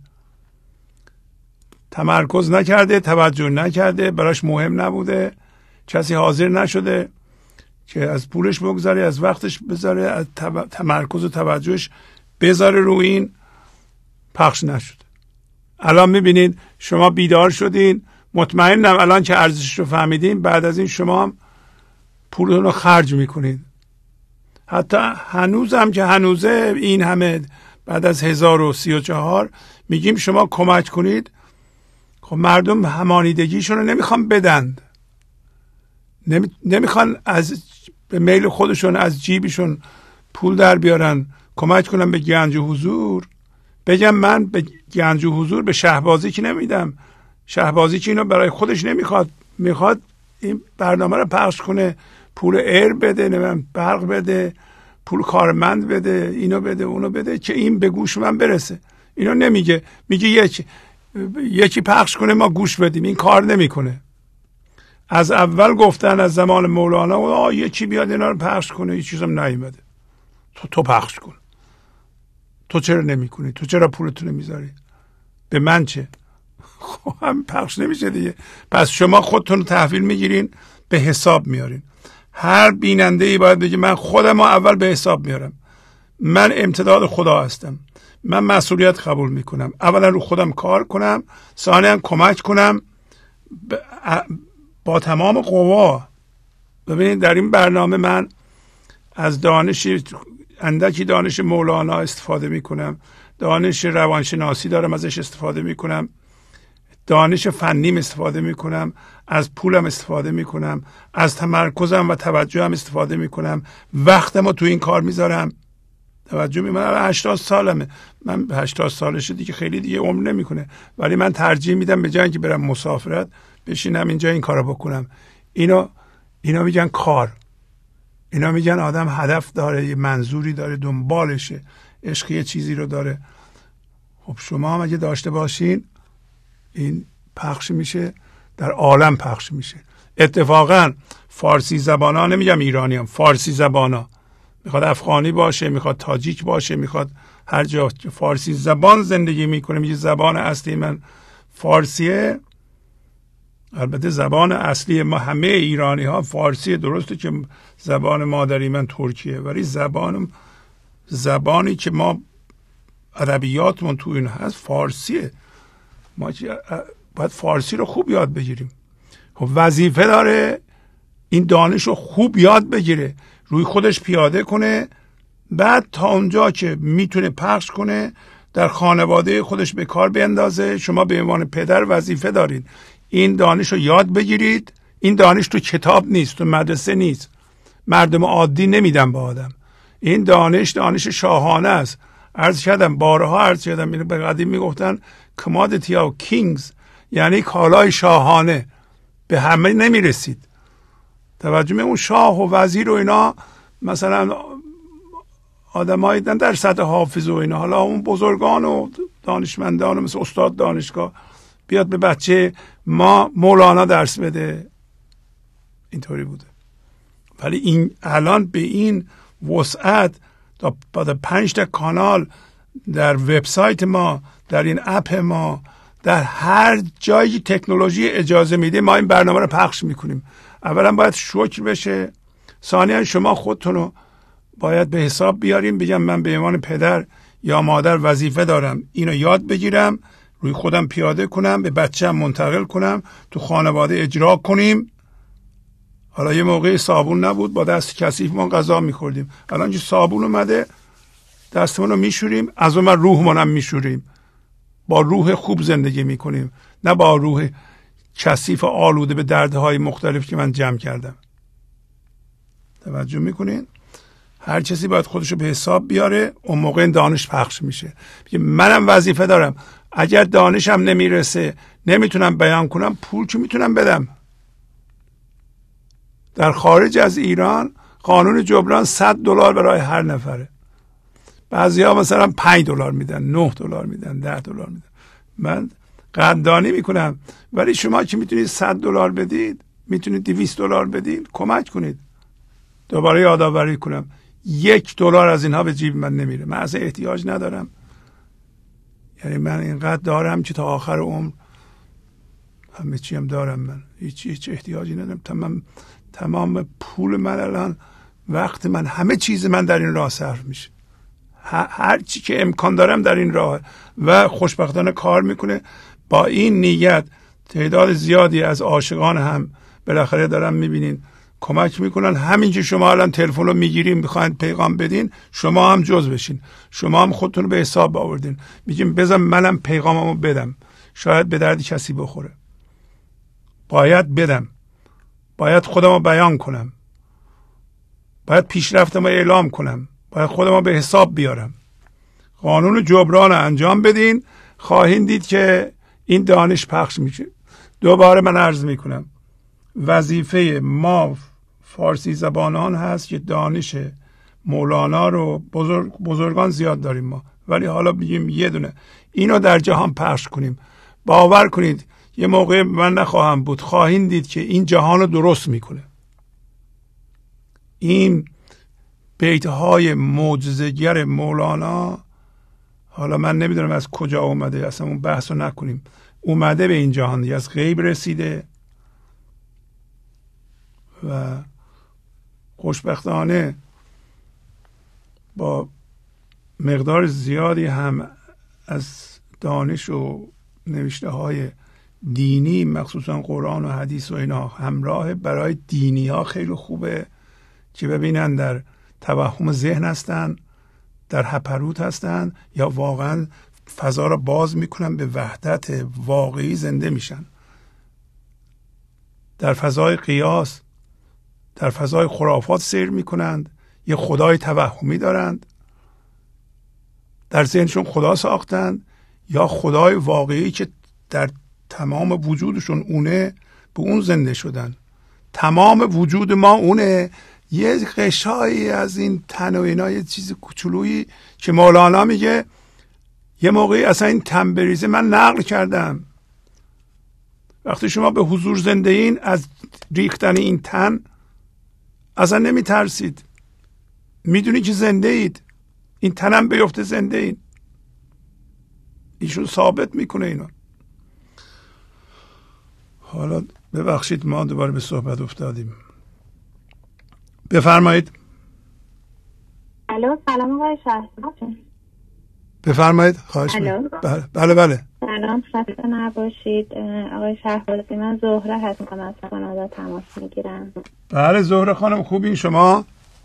S1: تمرکز نکرده، توجه نکرده، براش مهم نبوده، کسی حاضر نشده که از پولش بگذاره، از وقتش بذاره، از تمرکز و توجهش بذاره رو این، پخش نشد. الان میبینید شما بیدار شدین، مطمئنم الان که ارزشش رو فهمیدین، بعد از این شما هم پولتون رو خرج میکنید. حتی هنوز هم که هنوزه این همه بعد از هزار و سی و چهار میگیم شما کمک کنید، خب مردم همانیدگیشون رو نمیخوان بدند، نمی... نمیخوان از به میل خودشون از جیبشون پول در بیارن کمک کنن به گنج و حضور. بگم من به گنج و حضور به شهبازی که نمیدم، شهبازی که اینو برای خودش نمیخواد، میخواد این برنامه رو پخش کنه، پول ایر بده، نمیدونم برق بده، پول کارمند بده، اینو بده اونو بده که این به گوش من برسه. اینو نمیگه، میگه یکی یکی پخش کنه ما گوش بدیم. این کار نمیکنه. از اول گفتن از زمان مولانا آه یکی بیاد اینا رو پخش کنه، هیچ چیزم نیومده. تو تو پخش کن. تو چرا نمیکنی؟ تو چرا پولتو نمیذاری؟ به من چه؟ خب هم پخش نمیشه دیگه. پس شما خودتون رو تحویل میگیرین، به حساب میارین. هر بیننده ای باید بگه من خودم رو اول به حساب میارم، من امتداد خدا هستم، من مسئولیت قبول میکنم، اولا رو خودم کار کنم، ثانیا کمک کنم با تمام قوا. ببینید در این برنامه من از دانش اندکی دانش مولانا استفاده میکنم، دانش روانشناسی دارم ازش استفاده میکنم، دانش فنیم استفاده میکنم، از پولم استفاده میکنم، از تمرکزم و توجهم استفاده میکنم، وقتمو تو این کار میذارم. توجه می من هشتاد سالمه، من هشتاد سالشه دیگه خیلی دیگه عمر نمیکنه، ولی من ترجیح میدم به جای اینکه برم مسافرت بشینم اینجا این کارو بکنم. اینو اینا میگن کار، اینا میگن آدم هدف داره، یه منظوری داره، دنبالشه، عشق یه چیزی رو داره. خب شما هم اگه داشته باشین این پخش میشه، در عالم پخش میشه. اتفاقا فارسی زبانا، نمیگم ایرانی هم، فارسی زبانا، میخواد افغانی باشه، میخواد تاجیک باشه، میخواد هر جا فارسی زبان زندگی میکنه، میگه زبان اصلی من فارسیه. البته زبان اصلی ما همه ایرانی ها فارسیه، درسته که زبان مادری من ترکیه، ولی زبان زبانی که ما ادبیاتمون تو این هست فارسیه. ما باید فارسی رو خوب یاد بگیریم. خب وظیفه داره این دانش رو خوب یاد بگیره، روی خودش پیاده کنه، بعد تا اونجا که میتونه پخش کنه در خانواده خودش به کار بیندازه. شما به عنوان پدر وظیفه دارین این دانش رو یاد بگیرید. این دانش تو کتاب نیست، تو مدرسه نیست، مردم عادی نمیدن به آدم. این دانش دانش شاهانه است. عرض کردم بارها، عرض کردم به قدیم میگفتن commodity of kings، یعنی کالای شاهانه، به همه نمیرسید. توجه می اون شاه و وزیر و اینا مثلا آدمایی در سطح حافظ و اینا، حالا اون بزرگان و دانشمندان مثل استاد دانشگاه بیاد به بچه ما مولانا درس بده، اینطوری بوده. ولی این الان به این وسعت تا بعد پنج تا کانال در وبسایت ما، در این اپ ما، در هر جایی تکنولوژی اجازه میده ما این برنامه رو پخش میکنیم. اولا باید شکر بشه، ثانیا شما خودتون رو باید به حساب بیاریم. بگم من به عنوان پدر یا مادر وظیفه دارم اینو یاد بگیرم، روی خودم پیاده کنم، به بچه‌م منتقل کنم، تو خانواده اجرا کنیم. حالا یه موقع صابون نبود، با دست کثیف ما غذا میخوردیم، الان که صابون اومده دستمون رو میشوریم، از اون روحمون هم میشوریم، با روح خوب زندگی میکنیم، نه با روح کثیف آلوده به دردهای مختلف که من جمع کردم. توجه میکنین؟ هر کسی باید خودش رو به حساب بیاره، اون موقع این دانش پخش میشه. منم وظیفه دارم، اگر دانشم نمیرسه، نمیتونم بیان کنم، پول که میتونم بدم. در خارج از ایران قانون جبران صد دلار برای هر نفره. بعضیا مثلا پنج دلار میدن، نه دلار میدن، ده دلار میدن. من قدردانی میکنم، ولی شما که میتونید صد دلار بدید، میتونید دویست دلار بدید، کمک کنید. دوباره یادآوری کنم یک دلار از اینها به جیب من نمیره، من اصلا احتیاج ندارم. یعنی من اینقدر دارم که تا آخر عمر همه چی هم دارم، من هیچ هیچ احتیاجی ندارم. تمام تمام پول من الان، وقت من، همه چیز من در این راه صرف میشه. هر چی که امکان دارم در این راه و خوشبختانه کار میکنه. با این نیت تعداد زیادی از عاشقان هم بالاخره دارم میبینین کمک میکنن. همین که شما الان تلفن رو میگیرین میخواین پیغام بدین، شما هم جز بشین، شما هم خودتون رو به حساب آوردین، میگیم بذار منم پیغاممو بدم، شاید به درد کسی بخوره. باید بدم، باید خودم رو بیان کنم، باید پیشرفتم رو اعلام کنم، باید خودم رو به حساب بیارم. قانون جبران رو انجام بدین، خواهید دید که این دانش پخش میشه. دوباره من عرض میکنم وظیفه ما فارسی زبانان هست که دانش مولانا رو، بزرگ بزرگان زیاد داریم ما، ولی حالا بگیم یه دونه اینو در جهان پخش کنیم. باور کنید یه موقع من نخواهم بود، خواهید دید که این جهان رو درست میکنه. این بیتهای معجزه‌گر مولانا، حالا من نمیدونم از کجا اومده، اصلا اون بحث رو نکنیم، اومده به این جهان، از غیب رسیده و خوشبختانه با مقدار زیادی هم از دانش و نوشته های دینی، مخصوصا قرآن و حدیث و اینا همراه. برای دینی ها خیلی خوبه که ببینن در توهم ذهن هستن، در هپروت هستن، یا واقعا فضا را باز میکنن، به وحدت واقعی زنده میشن. در فضای قیاس، در فضای خرافات سیر میکنند، یه خدای توهمی دارند، در ذهنشون خدا ساختند، یا خدای واقعی که در تمام وجودشون اونه، به اون زنده شدن. تمام وجود ما اونه. یه قشایی از این تن و اینا، یه چیز کوچولویی که مولانا میگه یه موقعی اصلا این تن بریزه من نقل کردم. وقتی شما به حضور زنده این، از ریختن این تن اصلا نمی ترسید، میدونی که زنده اید، این تنم بیفته زنده اید. ایشون ثابت میکنه اینا. حالا ببخشید ما دوباره به صحبت افتادیم. بفرمایید.
S3: الو، سلام آقای شهرزاد.
S1: بفرمایید، خواهش می‌کنم. بله بله بله.
S3: سلام، خسته نباشید آقای شهرزادی. من زهره هستم، از کانادا تماس میگیرم.
S1: بله زهره خانم، خوبین شما؟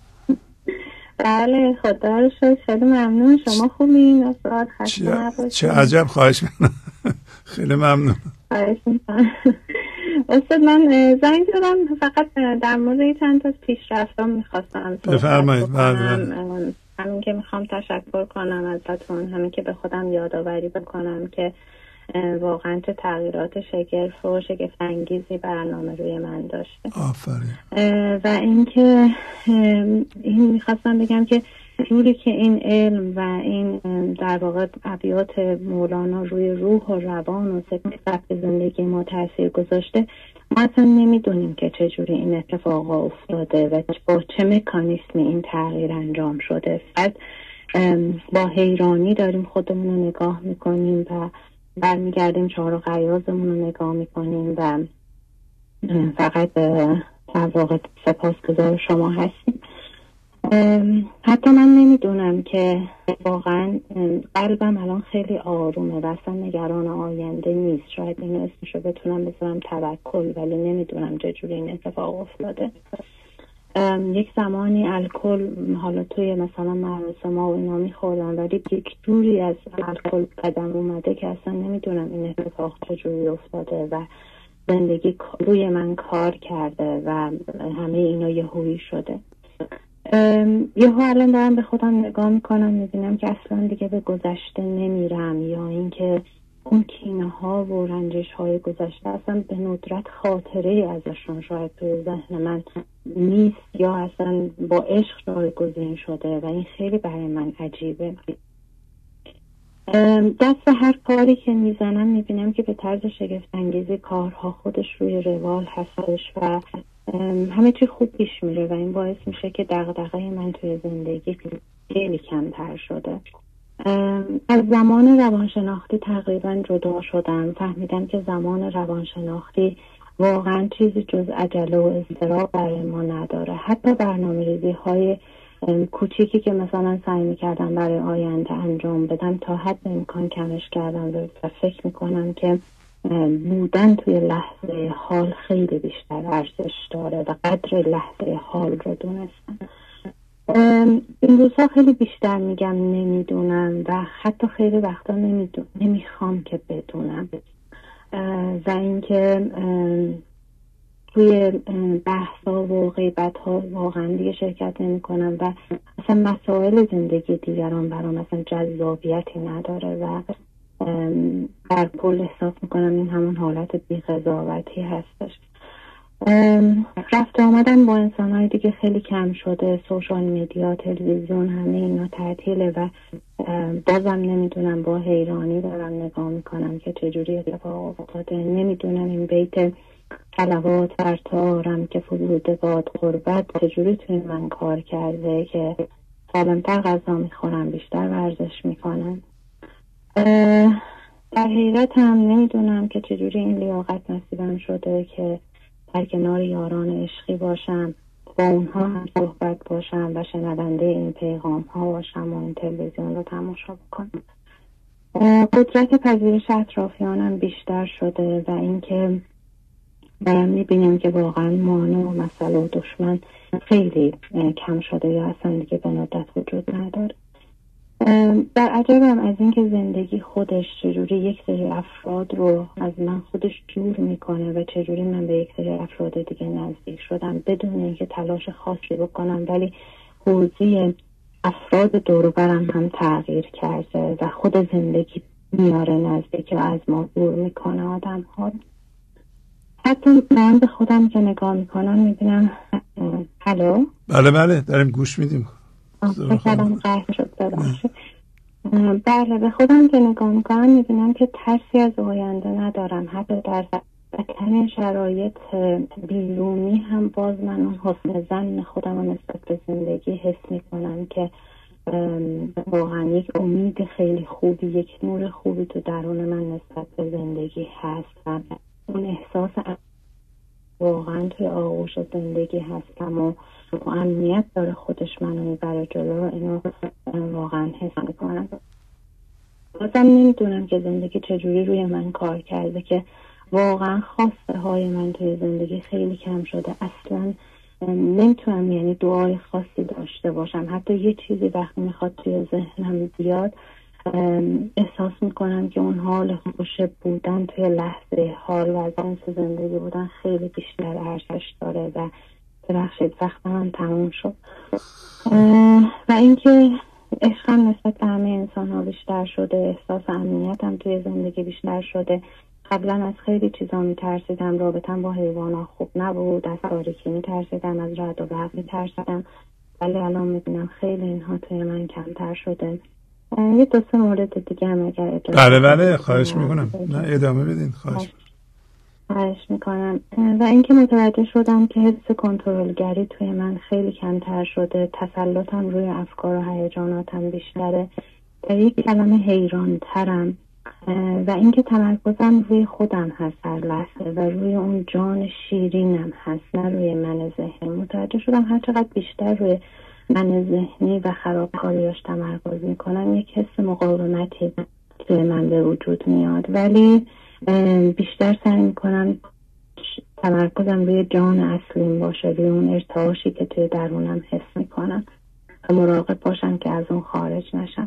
S3: بله خدا رو شکر، خیلی ممنون. شما خوبین؟ استاد خسته نباشید.
S1: چه عجب، خواهش می‌کنم. خیلی ممنون.
S3: خواهش می‌کنم. استاد من زنگ زدم فقط در مورد چند تا پیشرفتام می‌خواستم
S1: بفرمایید.
S3: بله. همین که میخوام تشکر کنم ازتون، همین که به خودم یادآوری بکنم که واقعا چه تغییرات شگرف و شگفت انگیزی برنامه روی من داشته.
S1: آفرین.
S3: و اینکه این میخواستم بگم که جوری که این علم و این در واقع ابیات مولانا روی روح و روان و سبک زندگی ما تاثیر گذاشته، ما اصلا نمیدونیم که چجوری این اتفاق افتاده و با چه مکانیسمی این تغییر انجام شده. فقط با حیرانی داریم خودمون رو نگاه میکنیم و برمیگردیم چهار و غیازمون رو نگاه میکنیم و فقط در واقع سپاسگزار شما هستیم. حتی من نمیدونم که واقعا قلبم الان خیلی آرومه و اصلا نگران آینده نیست. شاید اینو اسمشو بتونم بذارم توکل، ولی نمیدونم چجوری این اتفاق افتاده. یک زمانی الکل حالا توی مثلا مراسم ها و اینا میخوردم، ولی یک جوری از الکل قدم اومده که اصلا نمیدونم این اتفاق چجوری افتاده و زندگی روی من کار کرده و همه اینا یهویی شده. یه ها الان دارم به خودم نگاه میکنم، میبینم که اصلا دیگه به گذشته نمیرم، یا اینکه اون کینه ها و رنجش های گذشته اصلا به ندرت خاطره ازشون شاید توی ذهن من نیست، یا اصلا با عشق جایگزین شده و این خیلی برای من عجیبه. دست هر کاری که میزنم میبینم که به طرز شگفت انگیزی کارها خودش روی روال هستش و همه چی خوب پیش میره و این باعث میشه که دغدغه من توی زندگی خیلی کمتر شده. از زمان روانشناختی تقریبا جدا شدم. فهمیدم که زمان روانشناختی
S12: واقعا چیزی جز عجله و اضطراب برای ما نداره. حتی برنامه‌ریزی های کوچیکی که مثلا سعی می‌کردم برای آینده انجام بدم تا حد امکان کمش کردم و فکر می‌کنم که بودن توی لحظه حال خیلی بیشتر ارزش داره و قدر لحظه حال رو دونستم. این روزها خیلی بیشتر میگم نمیدونم و حتی خیلی وقتا نمیدونم، نمیخوام که بدونم و اینکه توی بحث‌ها و غیبت‌ها واقعا دیگه شرکت نمی‌کنم و اصلا مسائل زندگی دیگران برام مثلا جذابیتی نداره و در کل احساس می‌کنم این همون حالت بی‌قضاوتی هستش. رفت آمدن با انسان‌های دیگه خیلی کم شده، سوشال میدیا، تلویزیون، همه اینا تعطیله و بازم نمیدونم، با حیرانی دارم نگاه میکنم که چجوری اتفاق افتاده. نمیدونم این بیت صلوات بر طارم که فروده باد غربت چجوری توی من کار کرده که سالمتر غذا میخورم، بیشتر ورزش میکنم. در حیرت هم نمیدونم که چجوری این لیاقت نصیبم شده که در کنار یاران عشقی باشم، با اونها هم صحبت باشم و شنونده این پیغام ها باشم و این تلویزیون رو تماشا بکنم. قدرت پذیرش اطرافیانم بیشتر شده و اینکه دارم میبینم که واقعا مانع و مسئله و دشمن خیلی کم شده یا اصلا دیگه به ندرت وجود نداره. در عجبم از اینکه زندگی خودش چجوری یک سری افراد رو از من خودش جور میکنه و چجوری من به یک سری افراد دیگه نزدیک شدم بدون اینکه تلاش خاصی بکنم، ولی حوزه افراد دور و برم هم تغییر کرده و خود زندگی میاره نزدیک و از ما دور میکنه آدم ها. حتی من به خودم که نگاه میکنم میبینم. هلو؟
S1: بله بله داریم گوش میدیم.
S12: فکرم قهر شد ببخشید. بله به خودم که نگاه میکنم میبینم که ترسی از آینده ندارم. حتی در بدترین شرایط بیرونی هم باز من اون حسن ظن خودم رو نسبت به زندگی حس میکنم که واقعا یک امید خیلی خوبی، یک نور خوبی تو درون من نسبت به زندگی هست و اون احساس واقعا توی آغوش زندگی هستم و امنیت داره خودش منو میبره جلو. اینو واقعا حس میکنم. بازم نمیدونم که زندگی چجوری روی من کار کرده که واقعا خواسته های من توی زندگی خیلی کم شده. اصلا نمیتونم یعنی دعای خاصی داشته باشم. حتی یه چیزی وقتی میخواد توی ذهنم بیاد احساس میکنم که اون حال خوش بودن توی لحظه حال و از جنس زندگی بودن خیلی بیشتر ارزش داره و ببخشید وقت هم تموم شد. و اینکه عشقم نسبت به همه انسان ها بیشتر شده، احساس امنیتم توی زندگی بیشتر شده. قبلا از خیلی چیزا میترسیدم، رابطم با حیوانات خوب نبود، از تاریکی میترسیدم، از رعد و برق میترسیدم، ولی الان میبینم خیلی اینها توی من کمتر شده. یه دو سه مورد دیگه هم اگر اجازه
S1: بله بله خواهش میکنم. نه ادامه بدین. خواهش
S12: خواهش میکنم. و اینکه متوجه شدم که حس کنترلگری توی من خیلی کمتر شده، تسلطم روی افکار و هیجاناتم بیشتره، در یک کلمه حیران ترم و اینکه تمرکزم روی خودم هست هر لحظه و روی اون جان شیرینم هست، نه روی من ذهنی. متوجه شدم هر چقدر بیشتر روی من ذهنی و خرابکاریاش تمرکز میکنم یک حس مقاومتی توی من به وجود میاد، ولی بیشتر سعی میکنم تمرکزم روی جان اصلیم باشه، روی اون ارتعاشی که توی درونم حس میکنم و مراقب باشم که از اون خارج نشم.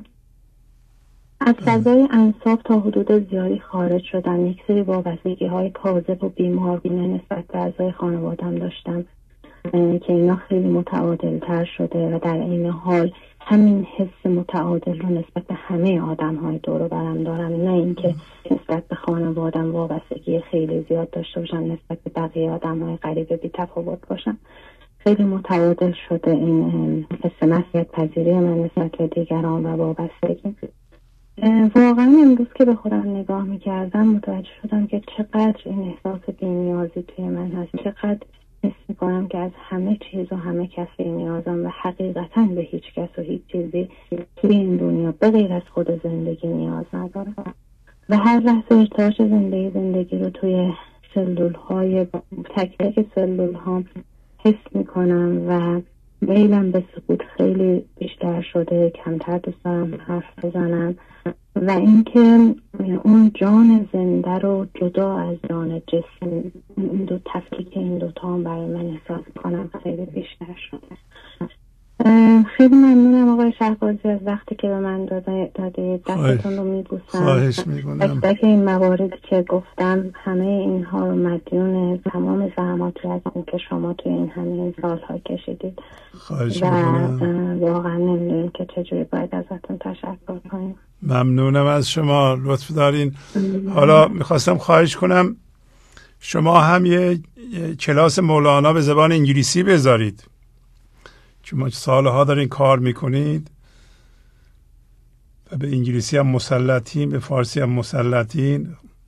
S12: از فضای انصاف تا حدود زیادی خارج شدم. یک سری وابستگی های کاذب و بیمارگونه نسبت به اعضای خانواده‌ام داشتم که اینا خیلی متعادل تر شده و در این حال همین حس متعادل رو نسبت به همه آدم های دور و برم دارم، نه اینکه نسبت به خانواده‌ام وابستگی خیلی زیاد داشته باشم، نسبت به بقیه آدم های غریب بی تفاوت باشم. خیلی متعادل شده این حس مسئولیت پذیری من نسبت به دیگران و وابستگی. واقعا امروز که به خودم نگاه میکردم متوجه شدم که چقدر این احساس بی‌نیازی توی من هست، چقدر حس میکنم که از همه چیز و همه کس بی‌نیازم و حقیقتا به هیچ کس و هیچ چیزی توی این دنیا به غیر از خود زندگی نیاز ندارم و هر لحظه ارتعاش زندگی زندگی رو توی سلول های تک تک سلول ها حس میکنم و میلم به سکوت خیلی بیشتر شده، کمتر دوست دارم حرف بزنم و اینکه اون جان زنده رو جدا از جان جسم، این دو تفکیک این دوتا هم برای من احساس کنم خیلی بیشتر شده. خیلی ممنونم آقای شهبازی از وقتی که به من داده دادید. دستتون رو میبوسم.
S1: خواهش میکنم.
S12: تک تک این مواردی که گفتم همه اینها رو مدیون تمام زحماتی هستم که شما توی این همه این سالها کشیدید.
S1: خواهش
S12: و
S1: میکنم.
S12: واقعا نمیدونیم که چجوری باید ازتون تشکر کنیم.
S1: ممنونم از شما، لطف دارین. حالا میخواستم خواهش کنم شما هم یه, یه کلاس مولانا به زبان انگلیسی بذارید، چون سالها دارین کار میکنید و به انگلیسی هم مسلطین، به فارسی هم مسلطین.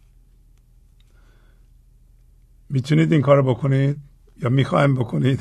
S1: میتونید این کار بکنید یا میخوایم بکنید؟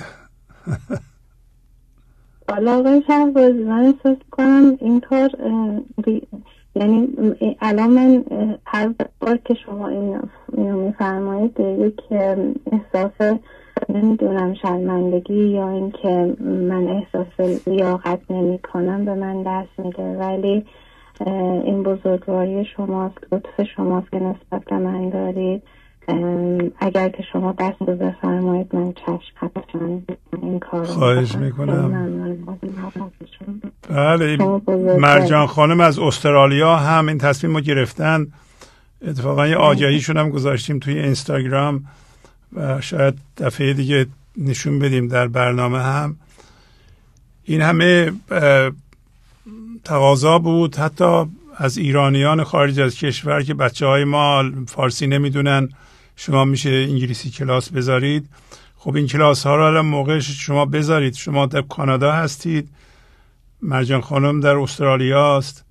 S12: حالا آقای شهبازی من احساس کنم این کار یعنی الان من هر بار که شما این اینو میفرمایید یک احساس نمیدونم شرمندگی یا اینکه من احساس لیاقت نمی کنم به من دست میده، ولی این بزرگواری شماست، لطف شماست که نسبت به من دارید. اگر که شما دست رو بفرمایید من چشم حتما این کار
S1: خواهش میکنم. بله، مرجان خانم از استرالیا هم این تصمیم رو گرفتن. اتفاقا یه آگهیشون هم گذاشتیم توی اینستاگرام و شاید دفعه دیگه نشون بدیم در برنامه هم. این همه تقاضا بود حتی از ایرانیان خارج از کشور که بچه های ما فارسی نمیدونن، شما میشه انگلیسی کلاس بذارید. خب این کلاس ها رو الان موقعش شما بذارید. شما در کانادا هستید، مرجان خانم در استرالیا است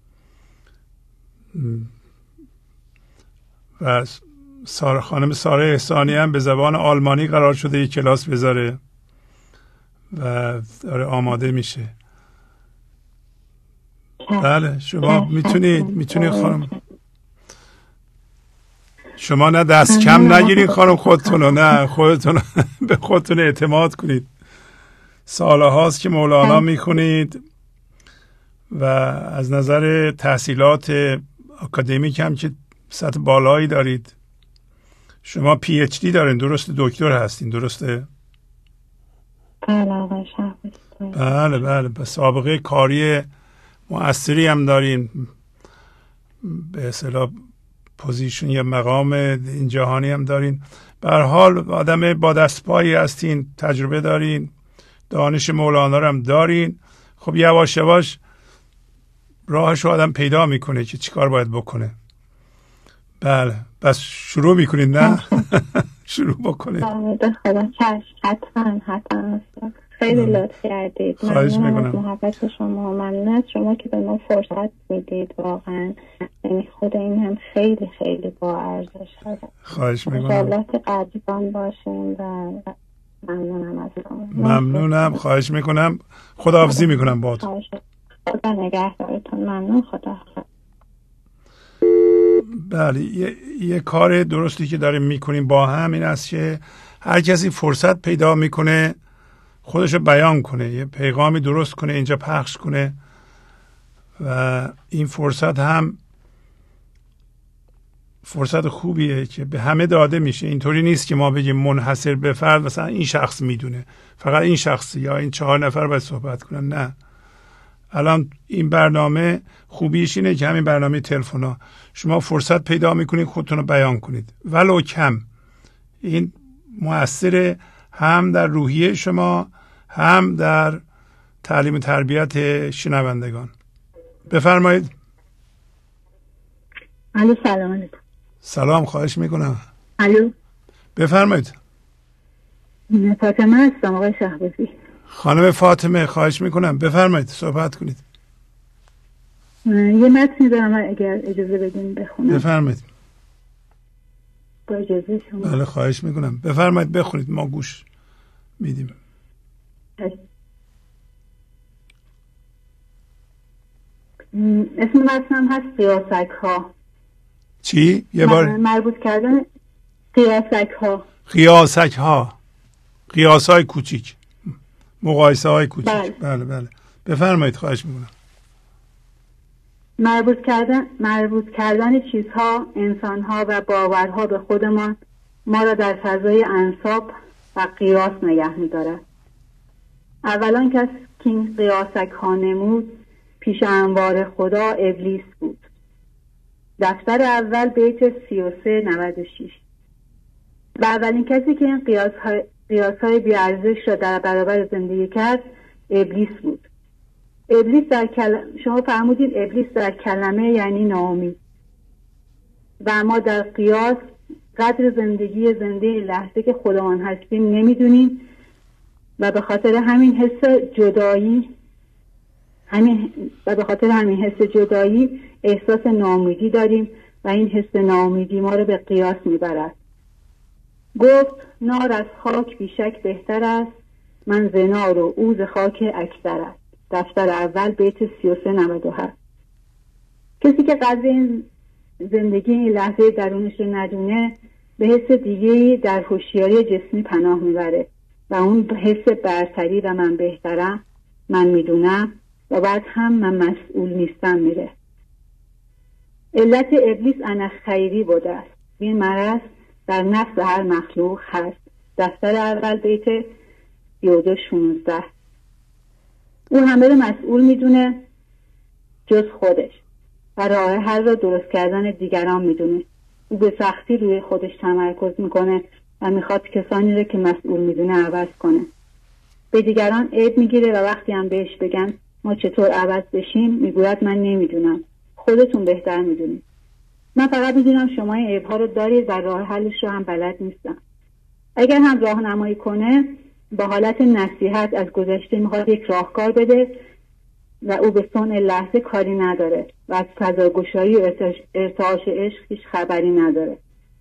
S1: و ساره خانم ساره احسانی هم به زبان آلمانی قرار شده یک کلاس بذاره و داره آماده میشه. بله شما میتونید میتونید خانم، شما نه دست کم نگیرید خانم خودتونو، نه خودتون به خودتون اعتماد کنید. ساله هاست که مولانا میخونید و از نظر تحصیلات اکادمیک هم که سطح بالایی دارید. شما پی اچ دی دارین، درسته؟ دکتر هستین، درسته؟
S12: بله آقای شهبازی.
S1: بله بله، به سابقه کاری مؤثری هم دارین، به اصطلاح پوزیشن یا مقام این جهانی هم دارین. به هر حال آدم با دستپایی هستین، تجربه دارین، دانش مولانا هم دارین. خب یواش یواش راهش رو آدم پیدا میکنه که چیکار باید بکنه. بله بس شروع میکنید نه؟ شروع بکنید.
S12: خدا چشم، حتما حتما. خیلی لطف کردید.
S1: خواهش میکنم.
S12: از محبت شما، ممنون از شما که به ما فرصت میدید. واقعا یعنی خود این هم خیلی خیلی با ارزش هست.
S1: خواهش میکنم.
S12: انشالله که قدردان باشیم و ممنونم از شما.
S1: ممنونم، خواهش میکنم. خداحافظی میکنم باهاتون.
S12: خدا نگهدارتون. ممنون. خدا.
S1: بله یه،, یه کار درستی که داریم میکنیم با هم این است که هر کسی فرصت پیدا میکنه خودشو بیان کنه، یه پیغامی درست کنه، اینجا پخش کنه و این فرصت هم فرصت خوبیه که به همه داده میشه. اینطوری نیست که ما بگیم منحصر به فرد مثلا این شخص میدونه، فقط این شخص یا این چهار نفر باید صحبت کنن. نه، الان این برنامه خوبیش اینه که همین برنامه تلفن‌ها شما فرصت پیدا میکنید خودتون رو بیان کنید ولو کم. این مؤثر هم در روحیه شما هم در تعلیم و تربیت شنوندگان. بفرمایید.
S2: الو سلام علیکم.
S1: سلام، خواهش میکنم.
S2: الو
S1: بفرمایید.
S2: فاطمه هستم آقای شهبازی.
S1: خانم فاطمه خواهش میکنم بفرمایید، صحبت کنید.
S2: یه متنی دارم اگر اجازه بدین بخونم.
S1: بفرمایید.
S2: با اجازه شما.
S1: بله خواهش میکنم بفرمایید بخونید، ما گوش میدیم.
S2: اسم متنم هست قیاسک ها.
S1: چی؟ یه بار
S2: مربوط کردن قیاسک ها.
S1: قیاسک ها، قیاس های کوچیک، مقایسه های کوچیک.
S2: بله
S1: بله, بله. بفرمایید، خواهش میکنم.
S2: مربوط کردن مربوط کردن چیزها، انسانها و باورها به خودمان ما را در فضای انساب و قیاس نگه می‌دارد. اولان کس که این قیاسک ها نمود پیش انوار خدا ابلیس بود. دفتر اول بیت سی و سه نود و شش. و اولین کسی که این قیاس های, قیاس های بیارزش را در برابر زندگی کرد ابلیس بود. ابلیس در کلمه، شما فرمودید ابلیس در کلمه یعنی ناامید، و ما در قیاس قدر زندگی زنده لحظه که خودمان هستیم نمیدونیم و به خاطر همین حس جدایی همین و به خاطر همین حس جدایی احساس ناامیدی داریم و این حس ناامیدی ما رو به قیاس میبرد. گفت نار از خاک بیشک بهتر است، من ز نار و او ز خاک اکثر است. دفتر اول بیت سی و سه نود و هفت. کسی که قدر این زندگی این لحظه درونش رو ندونه به حس دیگه‌ای در هوشیاری جسمی پناه میبره و اون حس برتری و من بهترم، من میدونم و بعد هم من مسئول نیستم میره. علت ابلیس انا خیری بوده است. این مرض در نفس هر مخلوق هست. دفتر اول بیت سی و دو شانزده. او همه رو مسئول میدونه جز خودش و راه حل را درست کردن دیگران میدونه. او به سختی روی خودش تمرکز میکنه و میخواد کسانی رو که مسئول میدونه عوض کنه. به دیگران عیب میگیره و وقتی هم بهش بگن ما چطور عوض بشیم میگوید من نمیدونم، خودتون بهتر میدونید. من فقط میدونم شما این عیب‌ها رو دارید و راه حلش رو هم بلد نیستم. اگر هم راهنمایی کنه با حالت نصیحت از گذشته میخواد یک راهکار بده و او به صنع لحظه کاری نداره و از فضاگشایی و ارتعاش عشق هیچ خبری نداره.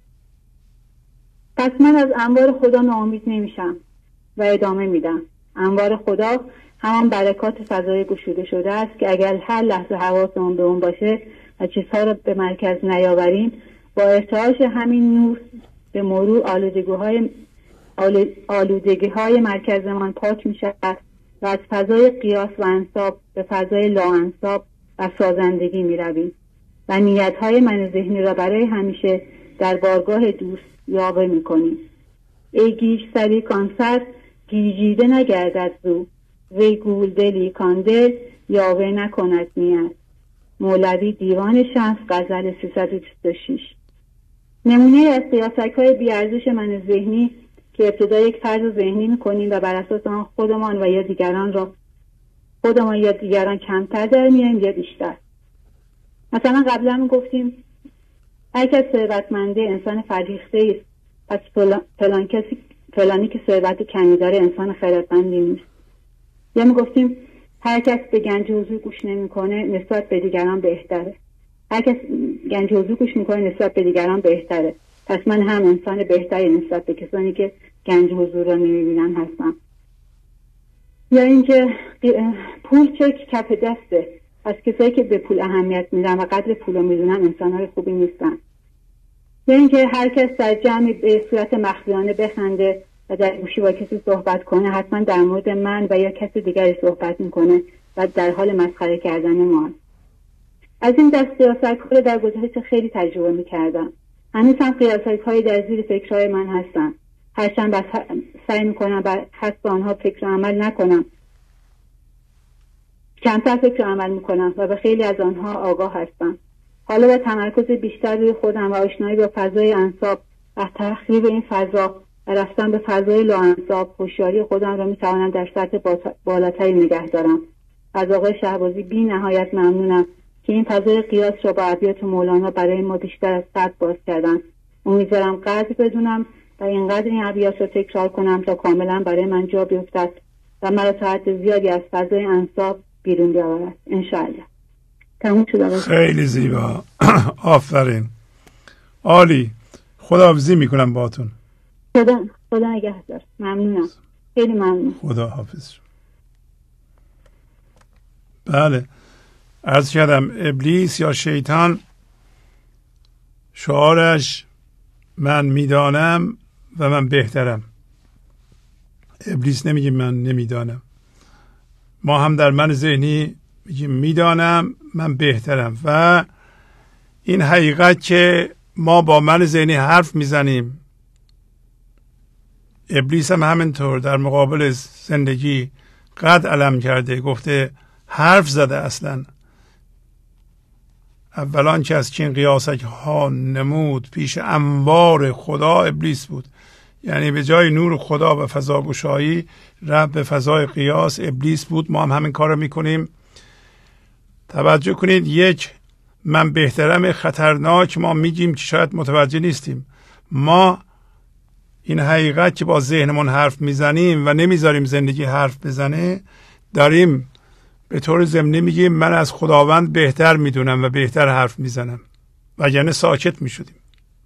S2: پس من از انوار خدا ناامید نمیشم و ادامه میدم. انوار خدا همان برکات فضای گشوده شده است که اگر هر لحظه حواسمون به اون باشه و چیزها رو به مرکز نیاوریم، با ارتعاش همین نور به مرور آلودگی‌های آلودگی‌های مرکزمان پاک می‌شود و از فضای قیاس و انساب به فضای لاانساب و سازندگی می‌رویم و نیت‌های من ذهنی را برای همیشه در بارگاه دوست یاوه می‌کنیم. ای گیج سری کانسر گیجیده نگردد زو، وی گول دلی کاندل یاوه نکند نیت. مولوی دیوان شمس غزل سیصد و بیست و شش. نمونه از قیاسک‌های بیارزش من ذهنی که ابتدا یک فرض ذهنی می‌کنیم و بر اساس آن خودمان و یا دیگران را خودمان یا دیگران کمتر در میاریم یا بیشتر. مثلا قبلا می گفتیم هر کس ثروتمنده انسان فرهیخته است، پس فلان کسی فلانی که ثروت کمی داره انسان خردمندی نیست. یا می گفتیم هر کس به گنج حضور گوش نمی‌کنه نسبت به دیگران بهتره. هر کس گنج حضور گوش می‌کنه نسبت به دیگران بهتره. پس من هم انسان بهتری نسبت به کسانی که گنج حضور را نمی‌بینن هستم. یا اینکه پول چک کف دسته، پس کسایی که به پول اهمیت میدن و قدر پول رو میدونن انسان‌های خوبی نیستن. یا اینکه هر کس در جمعی به صورت مخفیانه بخنده و در گوشی با کسی صحبت کنه حتما در مورد من و یا کسی دیگری صحبت میکنه و در حال مسخره کردن ما. از این دست قیاسک‌ها رو در گذشته خیلی تجربه میکردم. هنوز هم قیاسک‌های در زیر فکرهای من هستن. هرچند بس سعی میکنم بر حسب آنها فکر و عمل نکنم. کمتر فکر و عمل میکنم و به خیلی از آنها آگاه هستم. حالا با تمرکز بیشتر روی خودم و آشنایی با فضای انساب و تخریب این فضا و رفتن به فضای لاانساب، هوشیاری خودم را میتوانم در سطح بالاتری نگه دارم. از آقای شهبازی بی نهایت ممنونم که این فضای قیاس را با ابیات مولانا برای ما بیشتر از صد باز کردن. امیدوارم قدر بدونم و اینقدر این ابیات را تکرار کنم تا کاملا برای من جا بیفتد و مرا تا حد زیادی از فضای انساب بیرون بیاورد. انشاءالله. تموم شد.
S1: خیلی زیبا. آفرین. عالی. خداحافظی میکنم باهاتون.
S2: خدا خدا نگهدار. ممنونم. خیلی ممنون.
S1: خدا حافظ. بله. عرض کردم ابلیس یا شیطان شعارش من میدانم و من بهترم. ابلیس نمیگه من نمیدانم. ما هم در من ذهنی میگیم میدانم من بهترم. و این حقیقت که ما با من ذهنی حرف میزنیم، ابلیس هم همینطور در مقابل زندگی قد علم کرده، گفته حرف زده. اصلا اولان که از چین قیاسک ها نمود، پیش انوار خدا ابلیس بود. یعنی به جای نور خدا و فضاگشایی رفت به فضای قیاس، ابلیس بود. ما هم همین کار رو میکنیم. توجه کنید، یک من بهترم خطرناک ما میگیم که شاید متوجه نیستیم. ما این حقیقت که با ذهنمون حرف میزنیم و نمیذاریم زندگی حرف بزنه، داریم به طور ضمنی میگیم من از خداوند بهتر میدونم و بهتر حرف میزنم، و یعنی ساکت میشدیم.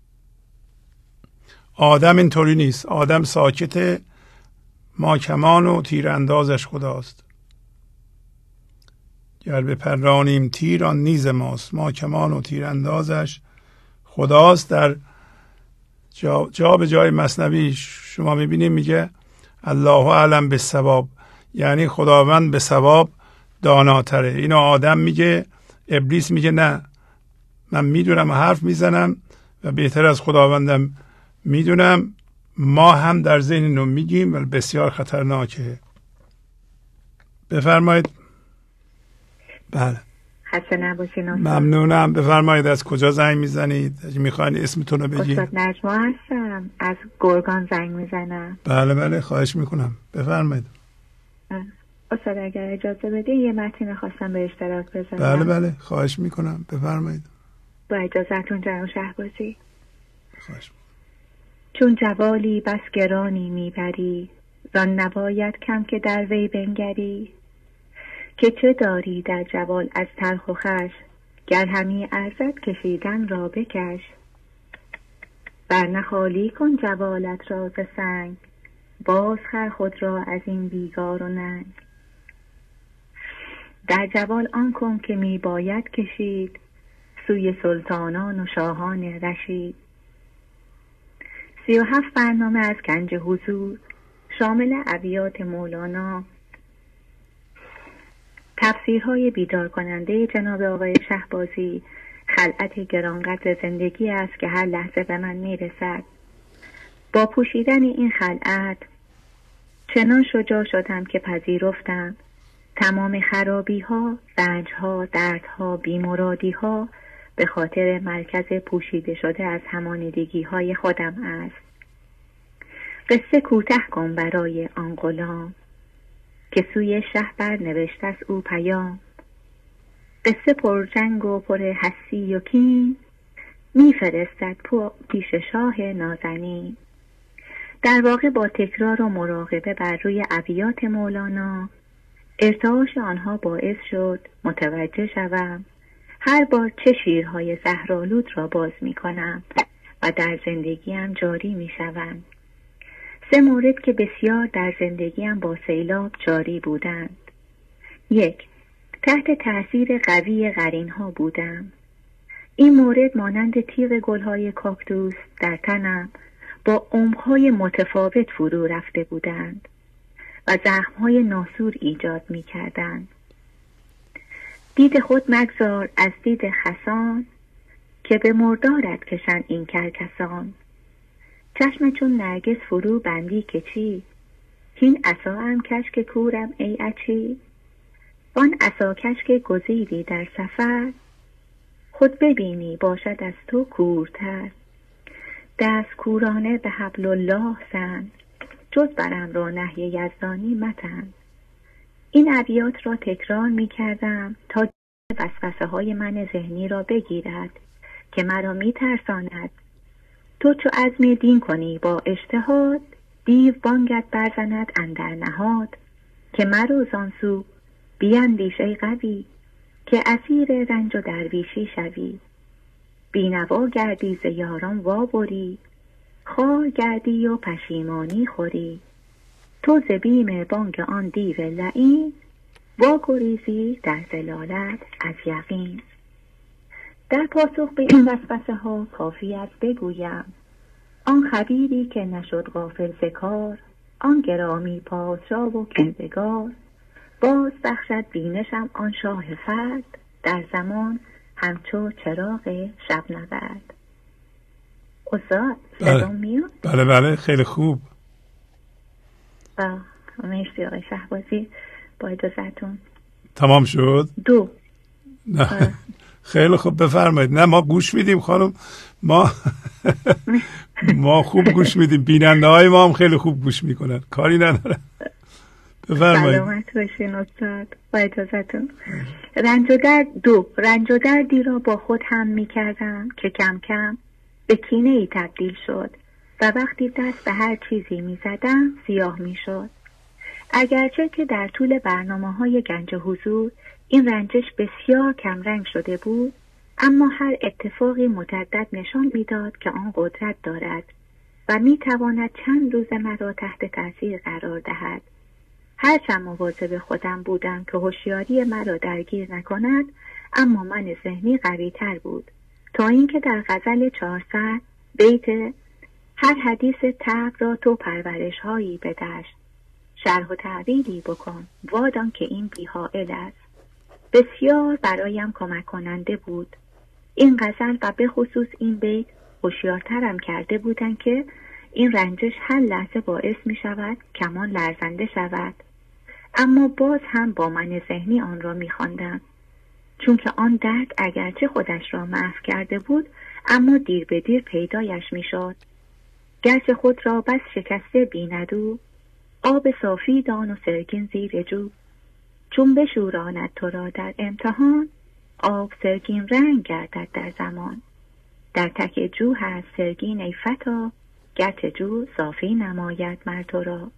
S1: آدم اینطوری نیست. آدم ساکته، ما کمان و تیر اندازش خداست. گر بپرانیم تیر آن نیز ماست، ما کمان و تیر اندازش خداست. در جا, جا به جای مثنوی شما میبینیم میگه الله اعلم بالصواب، یعنی خداوند به صواب داناتره. اینو آدم میگه، ابلیس میگه نه، من میدونم و حرف میزنم و بهتر از خداوندم میدونم. ما هم در ذهن اینو میگیم ولی بسیار خطرناکه. بفرمایید. بله،
S13: خسته نباشین.
S1: ممنونم. بفرمایید از کجا زنگ میزنید؟ اگه میخواین اسمتون رو بگید.
S13: استاد نجما هستم، از گرگان زنگ میزنم.
S1: بله بله، خواهش میکنم، بفرمایید.
S13: استاد اگر اجازه بده یه متن خواستم به اشتراک بذارم.
S1: بله بله، خواهش میکنم، بفرمایید.
S13: با اجازهتون جناب شهبازی.
S1: خواهش.
S13: چون جوالی بس گرانی میبری، زان نباید کم که در وی بنگری. که چه داری در جوال از تلخ و خش، گر همی ارزد کشیدن را بکش. بر نخالی کن جوالت را ز سنگ، باز خر خود را از این بیگار و ننگ. در جوال آن کن که می باید کشید، سوی سلطانان و شاهان رشید. سی و هفت برنامه از گنج حضور، شامل ابیات مولانا، تفسیرهای بیدار کننده جناب آقای شهبازی، خلعت گرانقدر زندگی است که هر لحظه به من میرسد. با پوشیدن این خلعت چنان شجاع شدم که پذیرفتم تمام خرابی ها، رنج ها، درد ها، بیمرادی ها به خاطر مرکز پوشیده شده از همانیدگی های خودم است. قصه کوتاه کن برای آن غلام، که سوی شهر نوشته است او پیام. قصه پر جنگ و پر حسی و کین، میفرستد پیش شاه نازنین. در واقع با تکرار و مراقبه بر روی ابیات مولانا، ارتعاش آنها باعث شد متوجه شوم هر بار چه شیرهای زهرآلود را باز می کنم و در زندگیم جاری می شوند. سه مورد که بسیار در زندگیم با سیلاب جاری بودند. یک، تحت تأثیر قوی قرینها بودم. این مورد مانند تیغ گلهای کاکتوس در تنم با عمقهای متفاوت فرو رفته بودند و زخمهای ناسور ایجاد می کردند. دید خود مگذار از دید خسان، که به مردارت کشند این کرکسان. چشم چون نرگس فرو بندی که چی، هین عصا هم کش که کورم ای اچی. آن عصا کش که گزیدی در سفر، خود ببینی باشد از تو کورتر. دست کورانه به حبل الله زن، جز برم را نهی یزدانی متن. این ابیات را تکرار می کردم تا وسوسه های من ذهنی را بگیرد که مرا می ترساند. تو چو عزم دین کنی با اجتهاد، دیو بانگت برزند اندر نهاد. که مرو زانسو بیندیش ای قوی، که اسیر رنج و درویشی شوی. بینوا گردی ز یاران وا بری، خوار گردی و پشیمانی خوری. تو ز بیم بانگ آن دیو لعین، وا گریزی در ضلالت از یقین. در پاسخ به این وسوسه ها کافی است بگویم آن خبیری که نشد غافل ز کار، آن گرامی پادشاه و کردگار. باز بخشد بینشم آن شاه فرد، در زمان همچو چراغ شب نورد. استاد صدام میاد؟
S1: بله بله خیلی خوب.
S13: مرسی آقای شهبازی. با اجازهتون
S1: تمام شد؟
S13: دو
S1: نه خیلی خوب بفرمایید. نه ما گوش میدیم خانم، ما ما خوب گوش میدیم، بیننده های ما هم خیلی خوب گوش میکنن، کاری نداره. بفرمایید.
S13: سلامت باشین استاد. با اجازهتون. رنج و درد دو رنج و دردی را با خود هم میکردم که کم کم به کینه ای تبدیل شد و وقتی دست به هر چیزی میزدم سیاه میشد. اگرچه که در طول برنامه های گنج حضور این رنجش بسیار کم رنگ شده بود، اما هر اتفاقی مجدد نشان میداد که آن قدرت دارد و میتواند چند روز مرا تحت تاثیر قرار دهد. هرچند مواظب خودم بودم که هوشیاری مرا درگیر نکند، اما من ذهنی قوی تر بود، تا اینکه در غزل چهارصد بیت هر حدیث طبع را تو پرورش هایی بدشت، شرح و تعبیری بکن وادان که این بی‌حائل است، بسیار برایم کمک کننده بود. این غزل و به خصوص این بیت هوشیارترم کرده بودند که این رنجش هر لحظه باعث می شود کمان لرزنده شود، اما باز هم با من ذهنی آن را می خواندم، چون که آن درد اگرچه خودش را محو کرده بود، اما دیر به دیر پیدایش می شد. گرچه خود را بس شکسته بیند او، آب صافی دان و سرگین زیر جو. چون بشوراند تو را در امتحان، آب سرگین رنگ گردد در زمان. در تک جو هست سرگین ای فتا، گرچه جو صافی نماید مر تو را.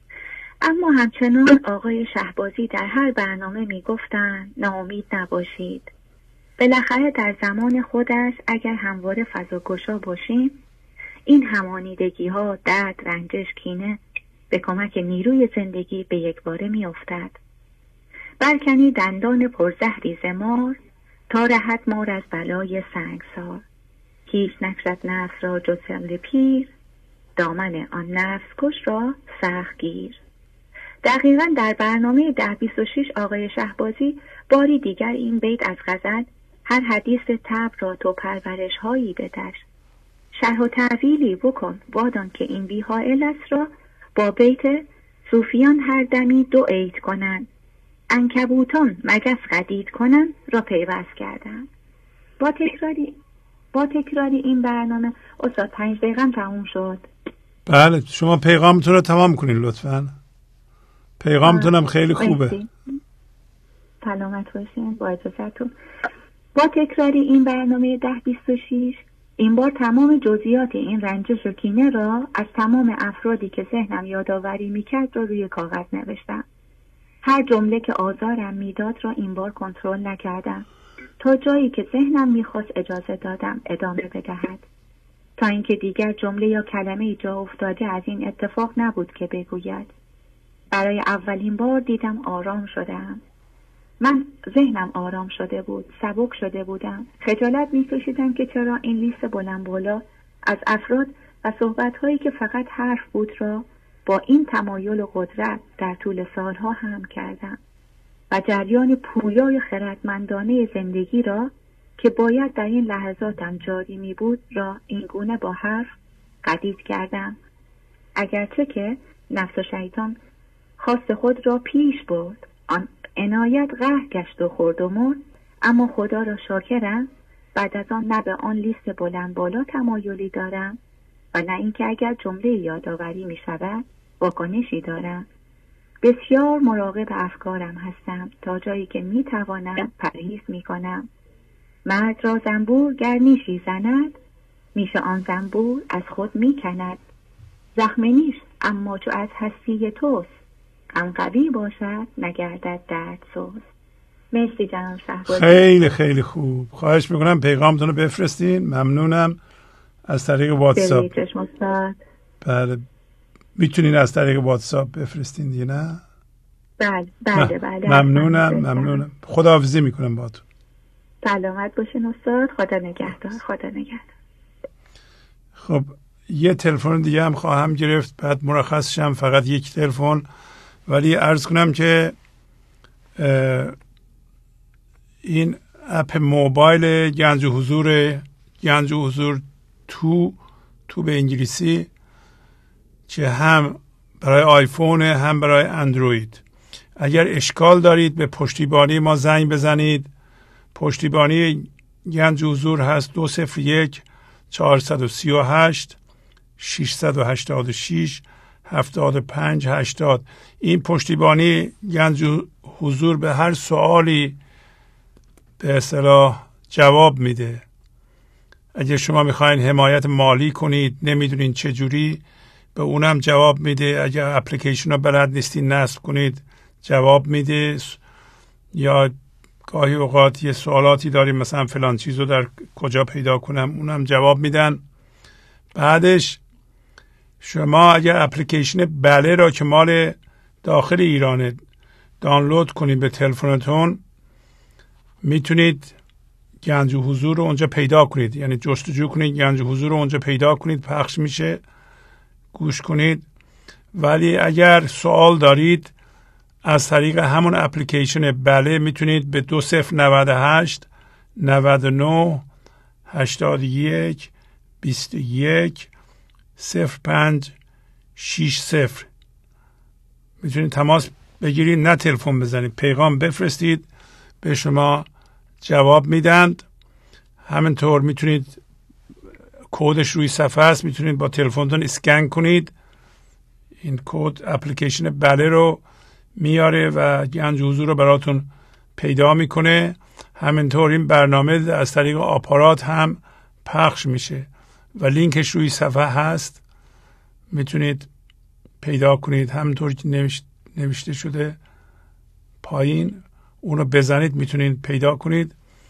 S13: اما همچنان آقای شهبازی در هر برنامه می گفتن ناامید نباشید. بالاخره در زمان خودش اگر همواره فضاگشا باشیم، این همانیدگی ها، درد، رنجش، کینه به کمک نیروی زندگی به یک باره می افتد. برکنی دندان پرزهری ز مار، تا رهد مار از بلای سنگسار. هیچ نکشد نفس را جز حمل پیر، دامن آن نفس کش را سخت گیر. دقیقا در برنامه ده بیست و شش آقای شهبازی باری دیگر این بیت از غزل هر حدیث طبع را تو پرورش هایی بدشت، شرح و تعویلی بکن وادان که این بی‌حائل است را با بیت صوفیان هر دمی دو عید کنن، عنکبوتان مگس قدید کنن را پیوست کردن. با تکراری با تکراری این برنامه استاد پنج دقیقه تموم شد.
S1: بله شما پیغامتون رو تمام کنین لطفاً. پیغامتون هم خیلی خوبه.
S13: سلامت باشین. با اجازهتون. با تکراری این برنامه ده بیست و شش این بار تمام جزئیات این رنجش و کینه را از تمام افرادی که ذهنم یادآوری میکرد را روی کاغذ نوشتم. هر جمله که آزارم میداد را این بار کنترل نکردم، تا جایی که ذهنم میخواست اجازه دادم ادامه بدهد، تا اینکه دیگر جمله یا کلمه جا افتاده از این اتفاق نبود که بگوید. برای اولین بار دیدم آرام شدم. من ذهنم آرام شده بود، سبک شده بودم. خجالت می‌کشیدم که چرا این لیست بلند بالا از افراد و صحبت‌هایی که فقط حرف بود را با این تمایل و قدرت در طول سالها هم کردم و جریان پویای خردمندانه زندگی را که باید در این لحظاتم جاری می بود را این گونه با حرف قدید کردم. اگرچه که نفس و شیطان خواست خود را پیش برد، آن عنایت قهر گشت و خورد و مرد، اما خدا را شاکرم بعد از آن نه به آن لیست بلند بالا تمایلی دارم و نه اینکه اگر جمله یادآوری می شود واکنشی دارم. بسیار مراقب افکارم هستم، تا جایی که می توانم پرهیز می کنم. مرد را زنبور گر نیشی زند، نیش آن زنبور از خود می کند. زخم نیش اما چو از هستی توست، هم قوی باشد نگردد درد سوز. مرسی جناب شهبازی.
S1: خیلی خیلی خوب. خواهش میکنم پیغامتون رو بفرستین. ممنونم. از طریق واتساپ. بله میتونین از طریق واتساپ بفرستین دیگه نه؟
S13: بله بله بله.
S1: ممنونم ممنونم. خداحافظی میکنم باهاتون.
S13: سلامت باشین استاد. خدا نگهدار. خدا نگهدار.
S1: خب یه تلفن دیگه هم خواهم گرفت، بعد مرخصش هم فقط یک تلفن. ولی عرض کنم که این اپ موبایل گنج و حضور، گنج و حضور تو تو به انگلیسی، که هم برای آیفون هم برای اندروید. اگر اشکال دارید به پشتیبانی ما زنگ بزنید. پشتیبانی گنج و حضور هست دو صفر یک چهارصد و سی و هشت ششصد و هشتاد و شش هفتاد و پنج هشتاد. این پشتیبانی گنج و حضور به هر سوالی به اصطلاح جواب میده. اگه شما میخواین حمایت مالی کنید، نمیدونین چجوری، به اونم جواب میده. اگر اپلیکیشن رو بلد نیستین نصب کنید، جواب میده. یا گاهی اوقات یه سوالاتی داریم، مثلا فلان چیز رو در کجا پیدا کنم، اونم جواب میدن. بعدش شما اگر اپلیکیشن بله را که مال داخل ایرانه دانلود کنید به تلفنتون، میتونید گنج و حضور رو اونجا پیدا کنید. یعنی جستجو کنید گنج و حضور رو اونجا پیدا کنید، پخش میشه، گوش کنید. ولی اگر سوال دارید از طریق همون اپلیکیشن بله میتونید به دو صفر نود و هشت نود و نه هشتاد و یک بیست و یک صفر پنج شش صفر میتونید تماس بگیرید، نه تلفن بزنید، پیغام بفرستید، به شما جواب میدند. همینطور میتونید، کدش روی صفحه است، میتونید با تلفنتون اسکن کنید. این کد اپلیکیشن بله رو میاره و گنج حضور رو براتون پیدا میکنه. همینطور این برنامه از طریق آپارات هم پخش میشه و لینکش روی صفحه هست، میتونید پیدا کنید. همینطور که نوشته شده پایین، اونو بزنید میتونید پیدا کنید.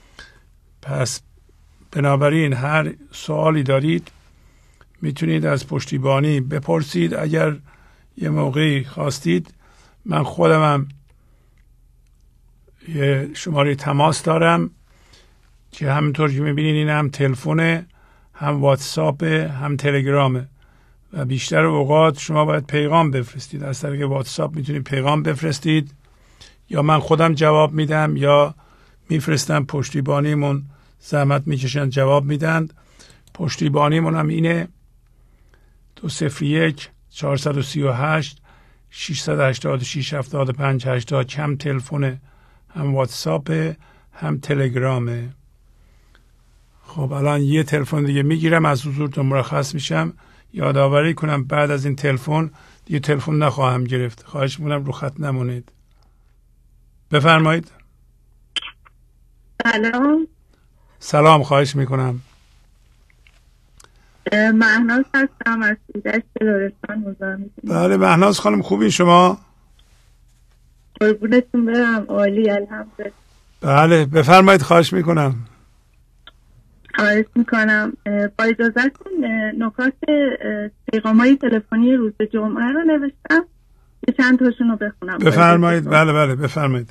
S1: پس بنابراین هر سوالی دارید میتونید از پشتیبانی بپرسید. اگر یه موقعی خواستید، من خودمم یه شماره تماس دارم که همینطور که میبینید این هم تلفونه، هم واتساپ، هم تلگرامه و بیشتر اوقات شما باید پیغام بفرستید. از طریق واتساپ میتونید پیغام بفرستید یا من خودم جواب میدم یا میفرستم، پشتیبانیمون زحمت میکشن جواب میدن. پشتیبانیمون هم اینه دو صفر یک چهارصد و سی و هشت ششصد و هشتاد و شش هفتاد و پنج هشتاد. هم تلفن، هم واتساپ، هم تلگرامه. خب الان یه تلفن دیگه میگیرم، از حضورتون مرخص میشم. یادآوری کنم بعد از این تلفن دیگه تلفن نخواهم گرفت. خواهش میکنم رو خط نمونید. بفرمایید.
S3: سلام.
S1: سلام، خواهش میکنم.
S3: مهناز هستم از دشت لرستان مزاحم.
S1: بله مهناز خانم، خوبین شما؟
S3: قربونتون برم، عالی الحمدلله.
S1: بله بفرمایید، خواهش میکنم.
S3: خواهش میکنم. با اجازتون نکات پیغام‌های تلفنی روز جمعه رو نوشتم، یه چند تاشون رو بخونم.
S1: بفرمایید. بله بله بفرمایید.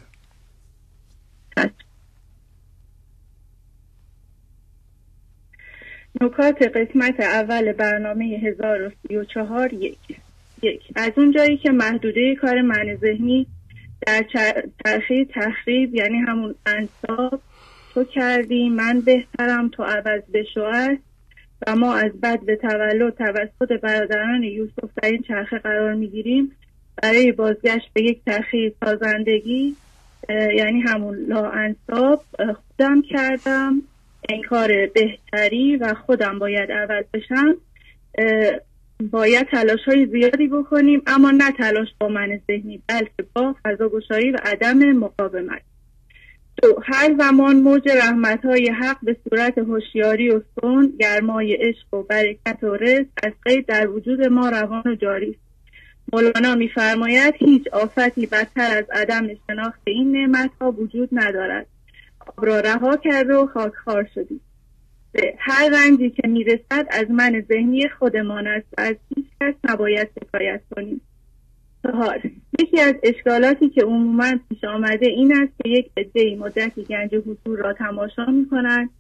S3: نکات قسمت اول برنامه هزار و سی و چهار. یک یک از اون جایی که محدوده کار معنی ذهنی در چرخه تخریب، یعنی همون انصاب، تو کردی من بهترم تو عوض بشو است و ما از بد به تولد توسط برادران یوسف در این چرخه قرار میگیریم، برای بازگشت به یک چرخه سازندگی، یعنی همون لا انصاب، خودم کردم انکار بهتری و خودم باید عوض بشم. باید تلاش های زیادی بکنیم، اما نه تلاش با من ذهنی، بلکه با فضاگشایی و عدم مقاومت. دو، هر زمان موج رحمت های حق به صورت هوشیاری و صنع، گرمای عشق و برکت و رزق از قید در وجود ما روان و جاری است. مولانا می‌فرماید هیچ آفتی بدتر از عدم شناخت این نعمت ها وجود ندارد. آب را رها کرده و خاکخوار شدی. هر رنجی که میرسد از من ذهنی خودمان است و از هیچ کس نباید شکایت کنیم. چهار، یکی از اشکالاتی که عموما پیش آمده این است که یک عده‌ای مدتی گنج حضور را تماشا می‌کنند،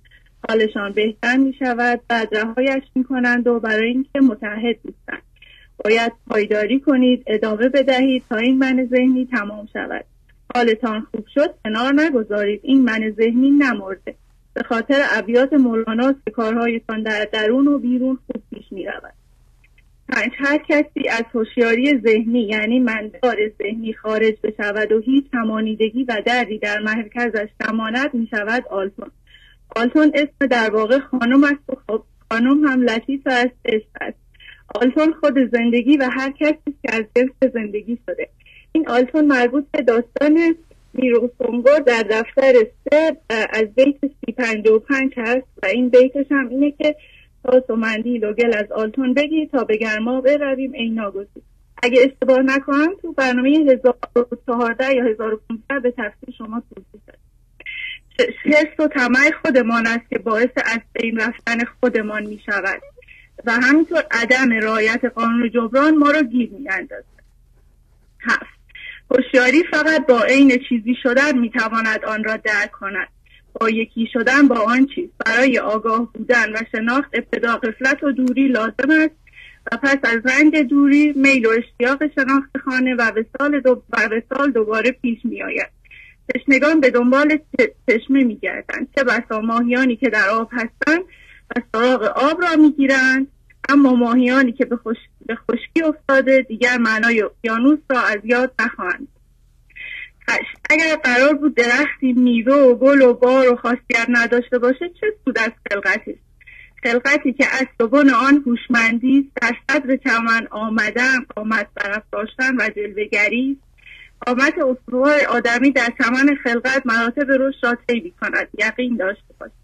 S3: حالشان بهتر می شود، بعد رهایش می کنند و برای اینکه متحد نیستند باید پایداری کنید، ادامه بدهید تا این من ذهنی تمام شود. حالتان خوب شد، کنار نگذارید، این من ذهنی نمرده. به خاطر ابیات مولانا که کارهایتان در درون و بیرون خوب پیش می رود. پنج، هر کسی از هوشیاری ذهنی یعنی مندار ذهنی خارج بشود و هیچ همانیدگی و دردی در مرکزش نماند می شود آلتون. آلتون اسم در واقع خانم است و خب خانم هم لطیف است، عشق است. آلتون خود زندگی و هر کسی که از جنس زندگی شده. این آلتون مربوط به داستان میرو سونگور در دفتر سه از بیت سی پنج و پنج هست و این بیتش هم اینه که تاس و مندیل و گل از آلتون بگی تا به گرما برویم ای ناگزیر. اگه اشتباه نکنم تو برنامه هزار و چهارده یا هزار و پانزده به تفصیل شما توضیح داد. حس و طمع خودمان است که باعث از بین رفتن خودمان می شود و همینطور عدم رعایت قانون جبران ما رو گیر می اندازد. هفت، هوشیاری فقط با عین چیزی شدن می تواند آن را درک کند. با یکی شدن با آن چیز برای آگاه بودن و شناخت ابتدا غفلت و دوری لازم است و پس از رنج دوری میل و اشتیاق شناخت خانه و وصال دو و وصال دوباره پیش می آید. تشنگان به دنبال چشمه می گردند، چه بسا ماهیانی که در آب هستند و سراغ آب را می گیرند، اما ماهیانی که به, خوش... به خشکی افتاده دیگر معنای اقیانوس را از یاد نخواهند. اگر قرار بود درختی میوه و گل و بار و خاصیت نداشته باشه چه سود از خلقتی است؟ خلقتی که از بن آن هوشمندی است، در صدر چمن آمدن، قامت برافراشتن و جلوه‌گری. قامت اسطوره آدمی در چمن خلقت مراتب رشد را طی می‌کند، یقین داشته باشید.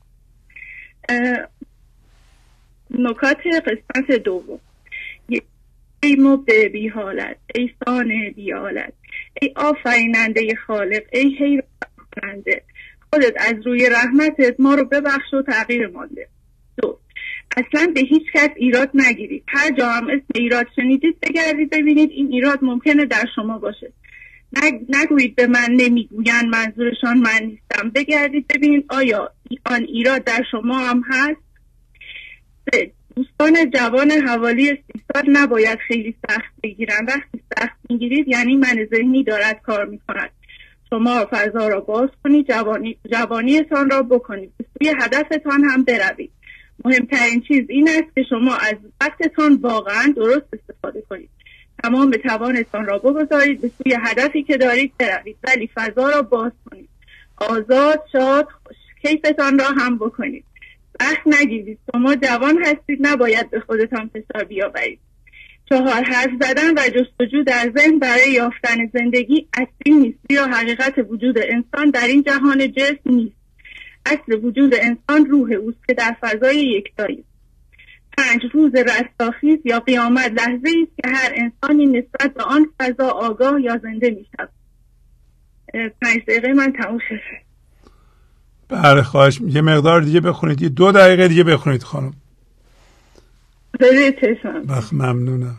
S3: نکات قسمت دوم. ای مبدع بی حالت، ای صانع بی حالت، ای آفریننده خالق، ای حیرت کننده، خودت از روی رحمتت ما رو ببخش و تغییر مانده. دو، اصلا به هیچ کس ایراد نگیرید. هر جا هم اسم ایراد شنیدید بگردید ببینید این ایراد ممکنه در شما باشه. نگویید به من نمیگوین منظورشان من نیستم. بگردید ببینید آیا آن ایراد در شما هم هست. سه، دوستان جوان حوالی سی سال نباید خیلی سخت بگیرن. وقتی سخت میگیرید یعنی من ذهنی دارد کار میکند. شما فضا را باز کنید، جوانی جوانیتان را بکنید، به سوی هدفتان هم بروید. مهمترین چیز این است که شما از وقتتان واقعا درست استفاده کنید. تمام توانتان را بگذارید، به سوی هدفی که دارید بروید، ولی فضا را باز کنید. آزاد، شاد، خوش. کیفتان را هم بکنید. وقت نگیرید. شما جوان هستید، نباید به خودتان فشار بیاورید. چهار، حرف زدن و جستجو در ذهن برای یافتن زندگی اصلی نیست، یا حقیقت وجود انسان در این جهان جسم نیست. اصل وجود انسان روح اوست که در فضای یکتایی. پنج، روز رستاخیز یا قیامت لحظه است که هر انسانی نسبت به آن فضا آگاه یا زنده می شود. پنج دقیقه من تموم شد.
S1: بله خواهش. یه مقدار دیگه بخونید، یه دو دقیقه دیگه بخونید خانم.
S3: بله چشم.
S1: بخ ممنونم.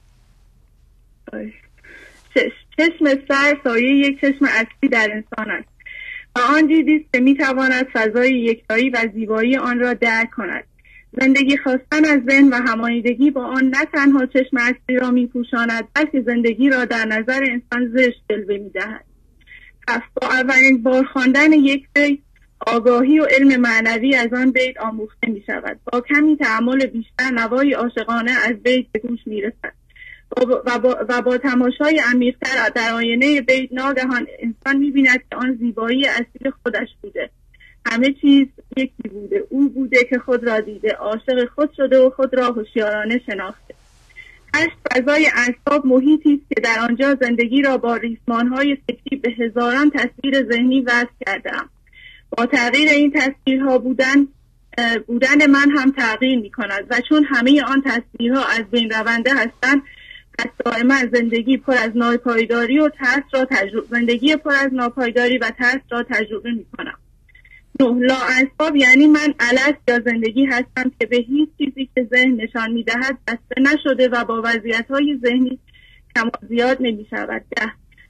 S3: چشم. چشم سر سایه یک چشم اصلی در انسان است و آن دیدیست که میتواند فضای یکتایی و زیبایی آن را درک کند. زندگی خواستن از ذهن و همانیدگی با آن نه تنها چشم اصلی را میپوشاند بلکه زندگی را در نظر انسان زشت جلوه میدهد. پس با اولین بار خواندن یک بیت آگاهی و علم معنوی از آن بیت آموخته می شود. با کمی تأمل بیشتر نوای عاشقانه از بیت به گوش می رسد و با, و با, و با تماشای عمیق‌تر در آینه بیت ناگهان انسان می بیند که آن زیبایی اصیل خودش بوده. همه چیز یکی بوده، او بوده که خود را دیده، عاشق خود شده و خود را هوشیارانه شناخته. هشت، فضای اعصاب محیطی است که در آنجا زندگی را با ریسمان‌های فکری به هزاران تصویر ذهنی وصل کرده‌ام. با تغییر این تصویرها بودن بودن من هم تغییر می کند و چون همه آن تصویرها از بین رونده هستند پس دائما زندگی پر از ناپایداری و ترس را تجربه زندگی پر از ناپایداری و ترس را تجربه می کنم. نه، لا انصاب یعنی من الست یا زندگی هستم که به هیچ چیزی که ذهن نشان می دهد بسته نشده و با وضعیت های ذهنی کم و زیاد نمی شود. ده،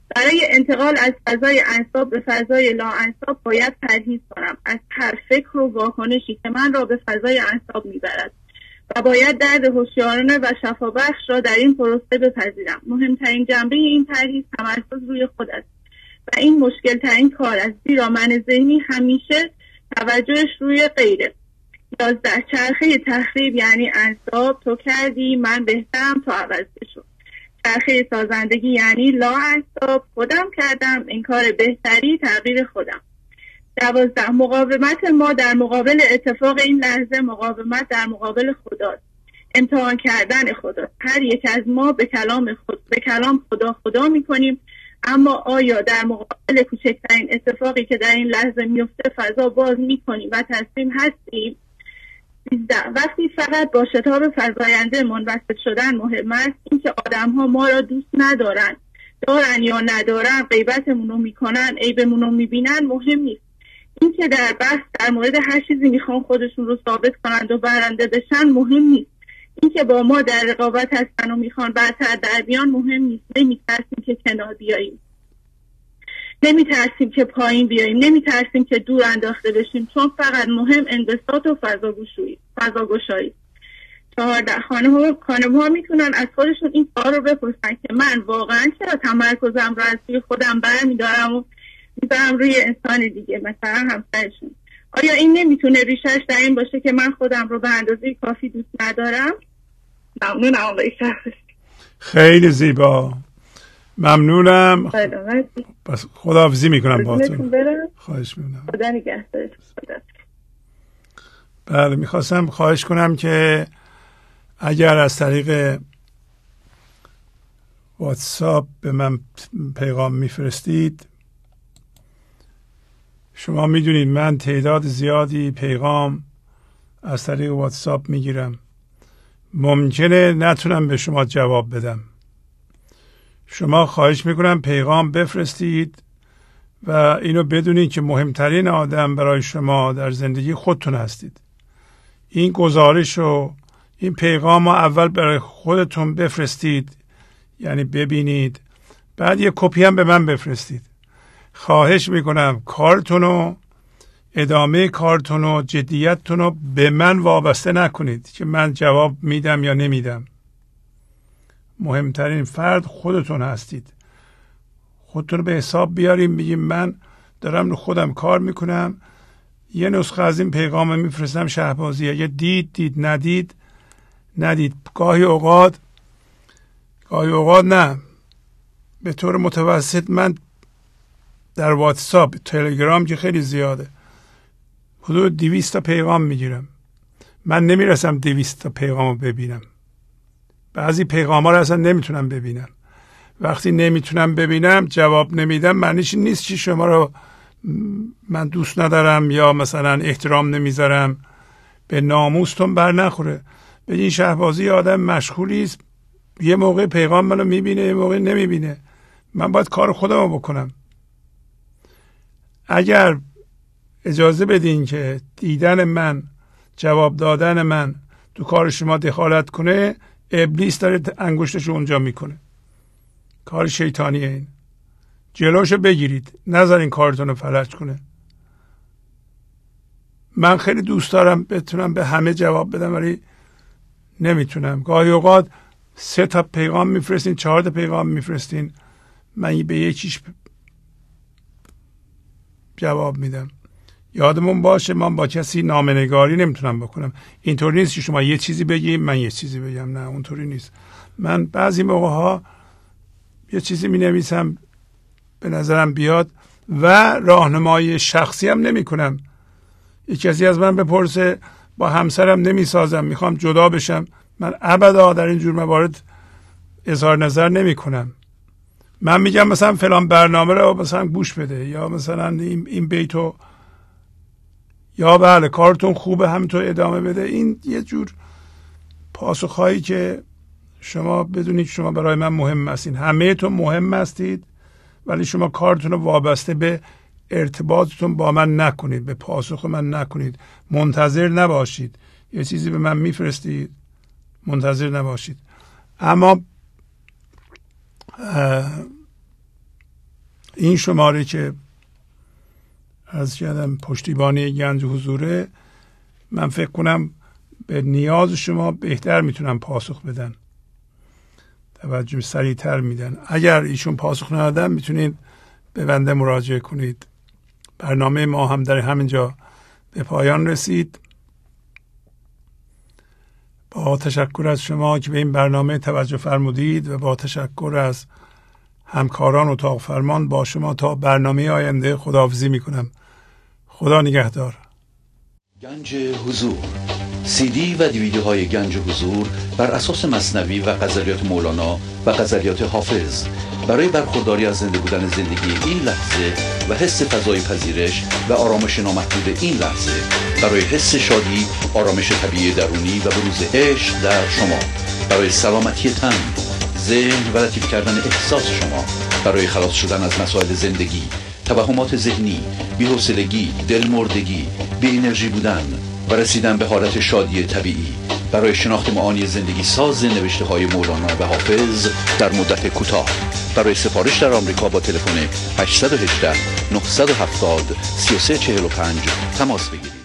S3: برای انتقال از فضای انساب به فضای لا انساب باید پرهیز کنم از هر فکر و واکنشی که من را به فضای انساب میبرد و باید درد هوشیارانه و شفابخش را در این پروسه بپذیرم. مهمترین جنبه این پرهیز تمرکز روی خود است و این مشکل ترین کار است، زیرا من ذهنی همیشه توجهش روی غیره. یازده چرخه تخریب یعنی انساب، تو کردی من بهترم تو عوض بشو. چرخه سازندگی یعنی لا انساب، خودم کردم انکار بهتری تغییر خودم. دوازده مقاومت ما در مقابل اتفاق این لحظه مقاومت در مقابل خداست، امتحان کردن خدا. هر یک از ما به کلام خود به کلام خدا خدا میکنیم، اما آیا در مقابل کوچکترین اتفاقی که در این لحظه میفته فضا باز میکنیم و تسلیم هستیم؟ سیزده وقتی فقط با شتاب فزاینده منبسط شدن مهم است، اینکه آدم ها ما را دوست ندارن دارن یا ندارن، غیبتمون رو میکنن، عیبمون رو میبینن مهم نیست. اینکه در بحث در مورد هر چیزی میخوان خودشون رو ثابت کنند و برنده بشن مهم نیست. اینکه با ما در رقابت هستن و میخوان برتر در بیان مهم نیست. نمیترسیم که کنار بیاییم، نمیترسیم که پایین بیاییم، نمیترسیم که دور انداخته بشیم، چون فقط مهم انبساط و فضاگشایی فضاگشایی. چهارده خانم ها میتونن از خودشون این کار رو بپرسن که من واقعا چرا تمرکزم رو از روی خودم برمیدارم و میذارم روی انسان دیگه، مثلا همسرشون. آیا این نمیتونه ریشش در این باشه که من خودم رو به اندازه کافی دوست ندارم؟ ممنونم آقای شخصی.
S1: خیلی زیبا، ممنونم. پس خداحافظی میکنم باهاتون. خواهش میکنم.
S3: خدا نگهدارتون.
S1: بله، میخواستم خواهش کنم که اگر از طریق واتساپ به من پیغام میفرستید، شما میدونید من تعداد زیادی پیغام از طریق واتساپ میگیرم، ممکنه نتونم به شما جواب بدم. شما خواهش میکنم پیغام بفرستید و اینو بدونید که مهمترین آدم برای شما در زندگی خودتون هستید. این گزارش و این پیغام رو اول برای خودتون بفرستید، یعنی ببینید، بعد یه کپی هم به من بفرستید. خواهش میکنم کارتون رو، ادامه کارتون رو، جدیتتون رو به من وابسته نکنید که من جواب میدم یا نمیدم. مهمترین فرد خودتون هستید. خودتون رو به حساب بیاریم، بگیم من دارم رو خودم کار میکنم. یه نسخه از این پیغام میفرستم شهبازی، اگه دید دید، ندید ندید. گاهی اوقات گاهی اوقات نه، به طور متوسط من در واتساپ، تلگرام که خیلی زیاده، حدود دویست تا پیغام میگیرم. من نمیرسم دویست تا پیغام رو ببینم. بعضی پیغام ها رو اصلا نمیتونم ببینم. وقتی نمیتونم ببینم، جواب نمیدم، معنیش نیست که شما رو من دوست ندارم یا مثلا احترام نمیذارم. به ناموستون بر نخوره. بگین شهبازی آدم مشغولی است، یه موقع پیغام منو میبینه، یه موقع نمیبینه. من باید کار خودم رو بکنم. اگر اجازه بدین که دیدن من، جواب دادن من تو کار شما دخالت کنه، ابلیس داره انگشتش اونجا میکنه. کار شیطانیه این. جلوشو بگیرید، نذارین کارتون رو فلج کنه. من خیلی دوست دارم بتونم به همه جواب بدم، ولی نمیتونم. گاهی اوقات سه تا پیغام میفرستین، چهار تا پیغام میفرستین، من به یکیش جواب میدم. یادمون باشه من با کسی نامه‌نگاری نمیتونم بکنم. اینطوری نیست که شما یه چیزی بگیم من یه چیزی بگم، نه اونطوری نیست. من بعضی موقع ها یه چیزی می نویسم به نظرم بیاد و راهنمایی شخصی هم نمی کنم. یک کسی از من بپرسه با همسرم نمی سازم، میخوام جدا بشم، من ابدا در این جور موارد اظهار نظر نمی کنم. من میگم مثلا فلان برنامه رو مثلا گوش بده، یا مثلا این, این بیتو، یا بله کارتون خوبه همینطور ادامه بده. این یه جور پاسخهایی که شما بدونید شما برای من مهم هستید. همه تون مهم هستید، ولی شما کارتون رو وابسته به ارتباطتون با من نکنید، به پاسخ من نکنید. منتظر نباشید یه چیزی به من میفرستید، منتظر نباشید. اما این شماره که از کردم پشتیبانی گنج حضوره، من فکر کنم به نیاز شما بهتر میتونم پاسخ بدن، توجه سریعتر میدن. اگر ایشون پاسخ ندادن میتونید به بنده مراجعه کنید. برنامه ما هم در همینجا به پایان رسید. با تشکر از شما که به این برنامه توجه فرمودید و با تشکر از همکاران اتاق فرمان با شما تا برنامه آینده خداحافظی میکنم. خدا نگهدار.
S5: گنج حضور، سی دی و دیویدیوهای گنج حضور بر اساس مثنوی و غزلیات مولانا و غزلیات حافظ برای برخورداری از زنده بودن زندگی این لحظه و حس فضای پذیرش و آرامش نامحدود این لحظه، برای حس شادی، آرامش طبیعی درونی و بروز عشق در شما، برای سلامتی تن، ذهن و لطیف کردن احساس شما، برای خلاص شدن از مسائل زندگی، توهمات ذهنی، بی‌حوصلگی، دلمردگی، بی انرژی بودن و رسیدن به حالت شادی طبیعی، برای شناخت معانی زندگی ساز نوشته های مولانا و حافظ در مدت کوتاه. برای سفارش در آمریکا با تلفن هشت یک هشت نه هفت صفر سه سه چهار پنج تماس بگیرید.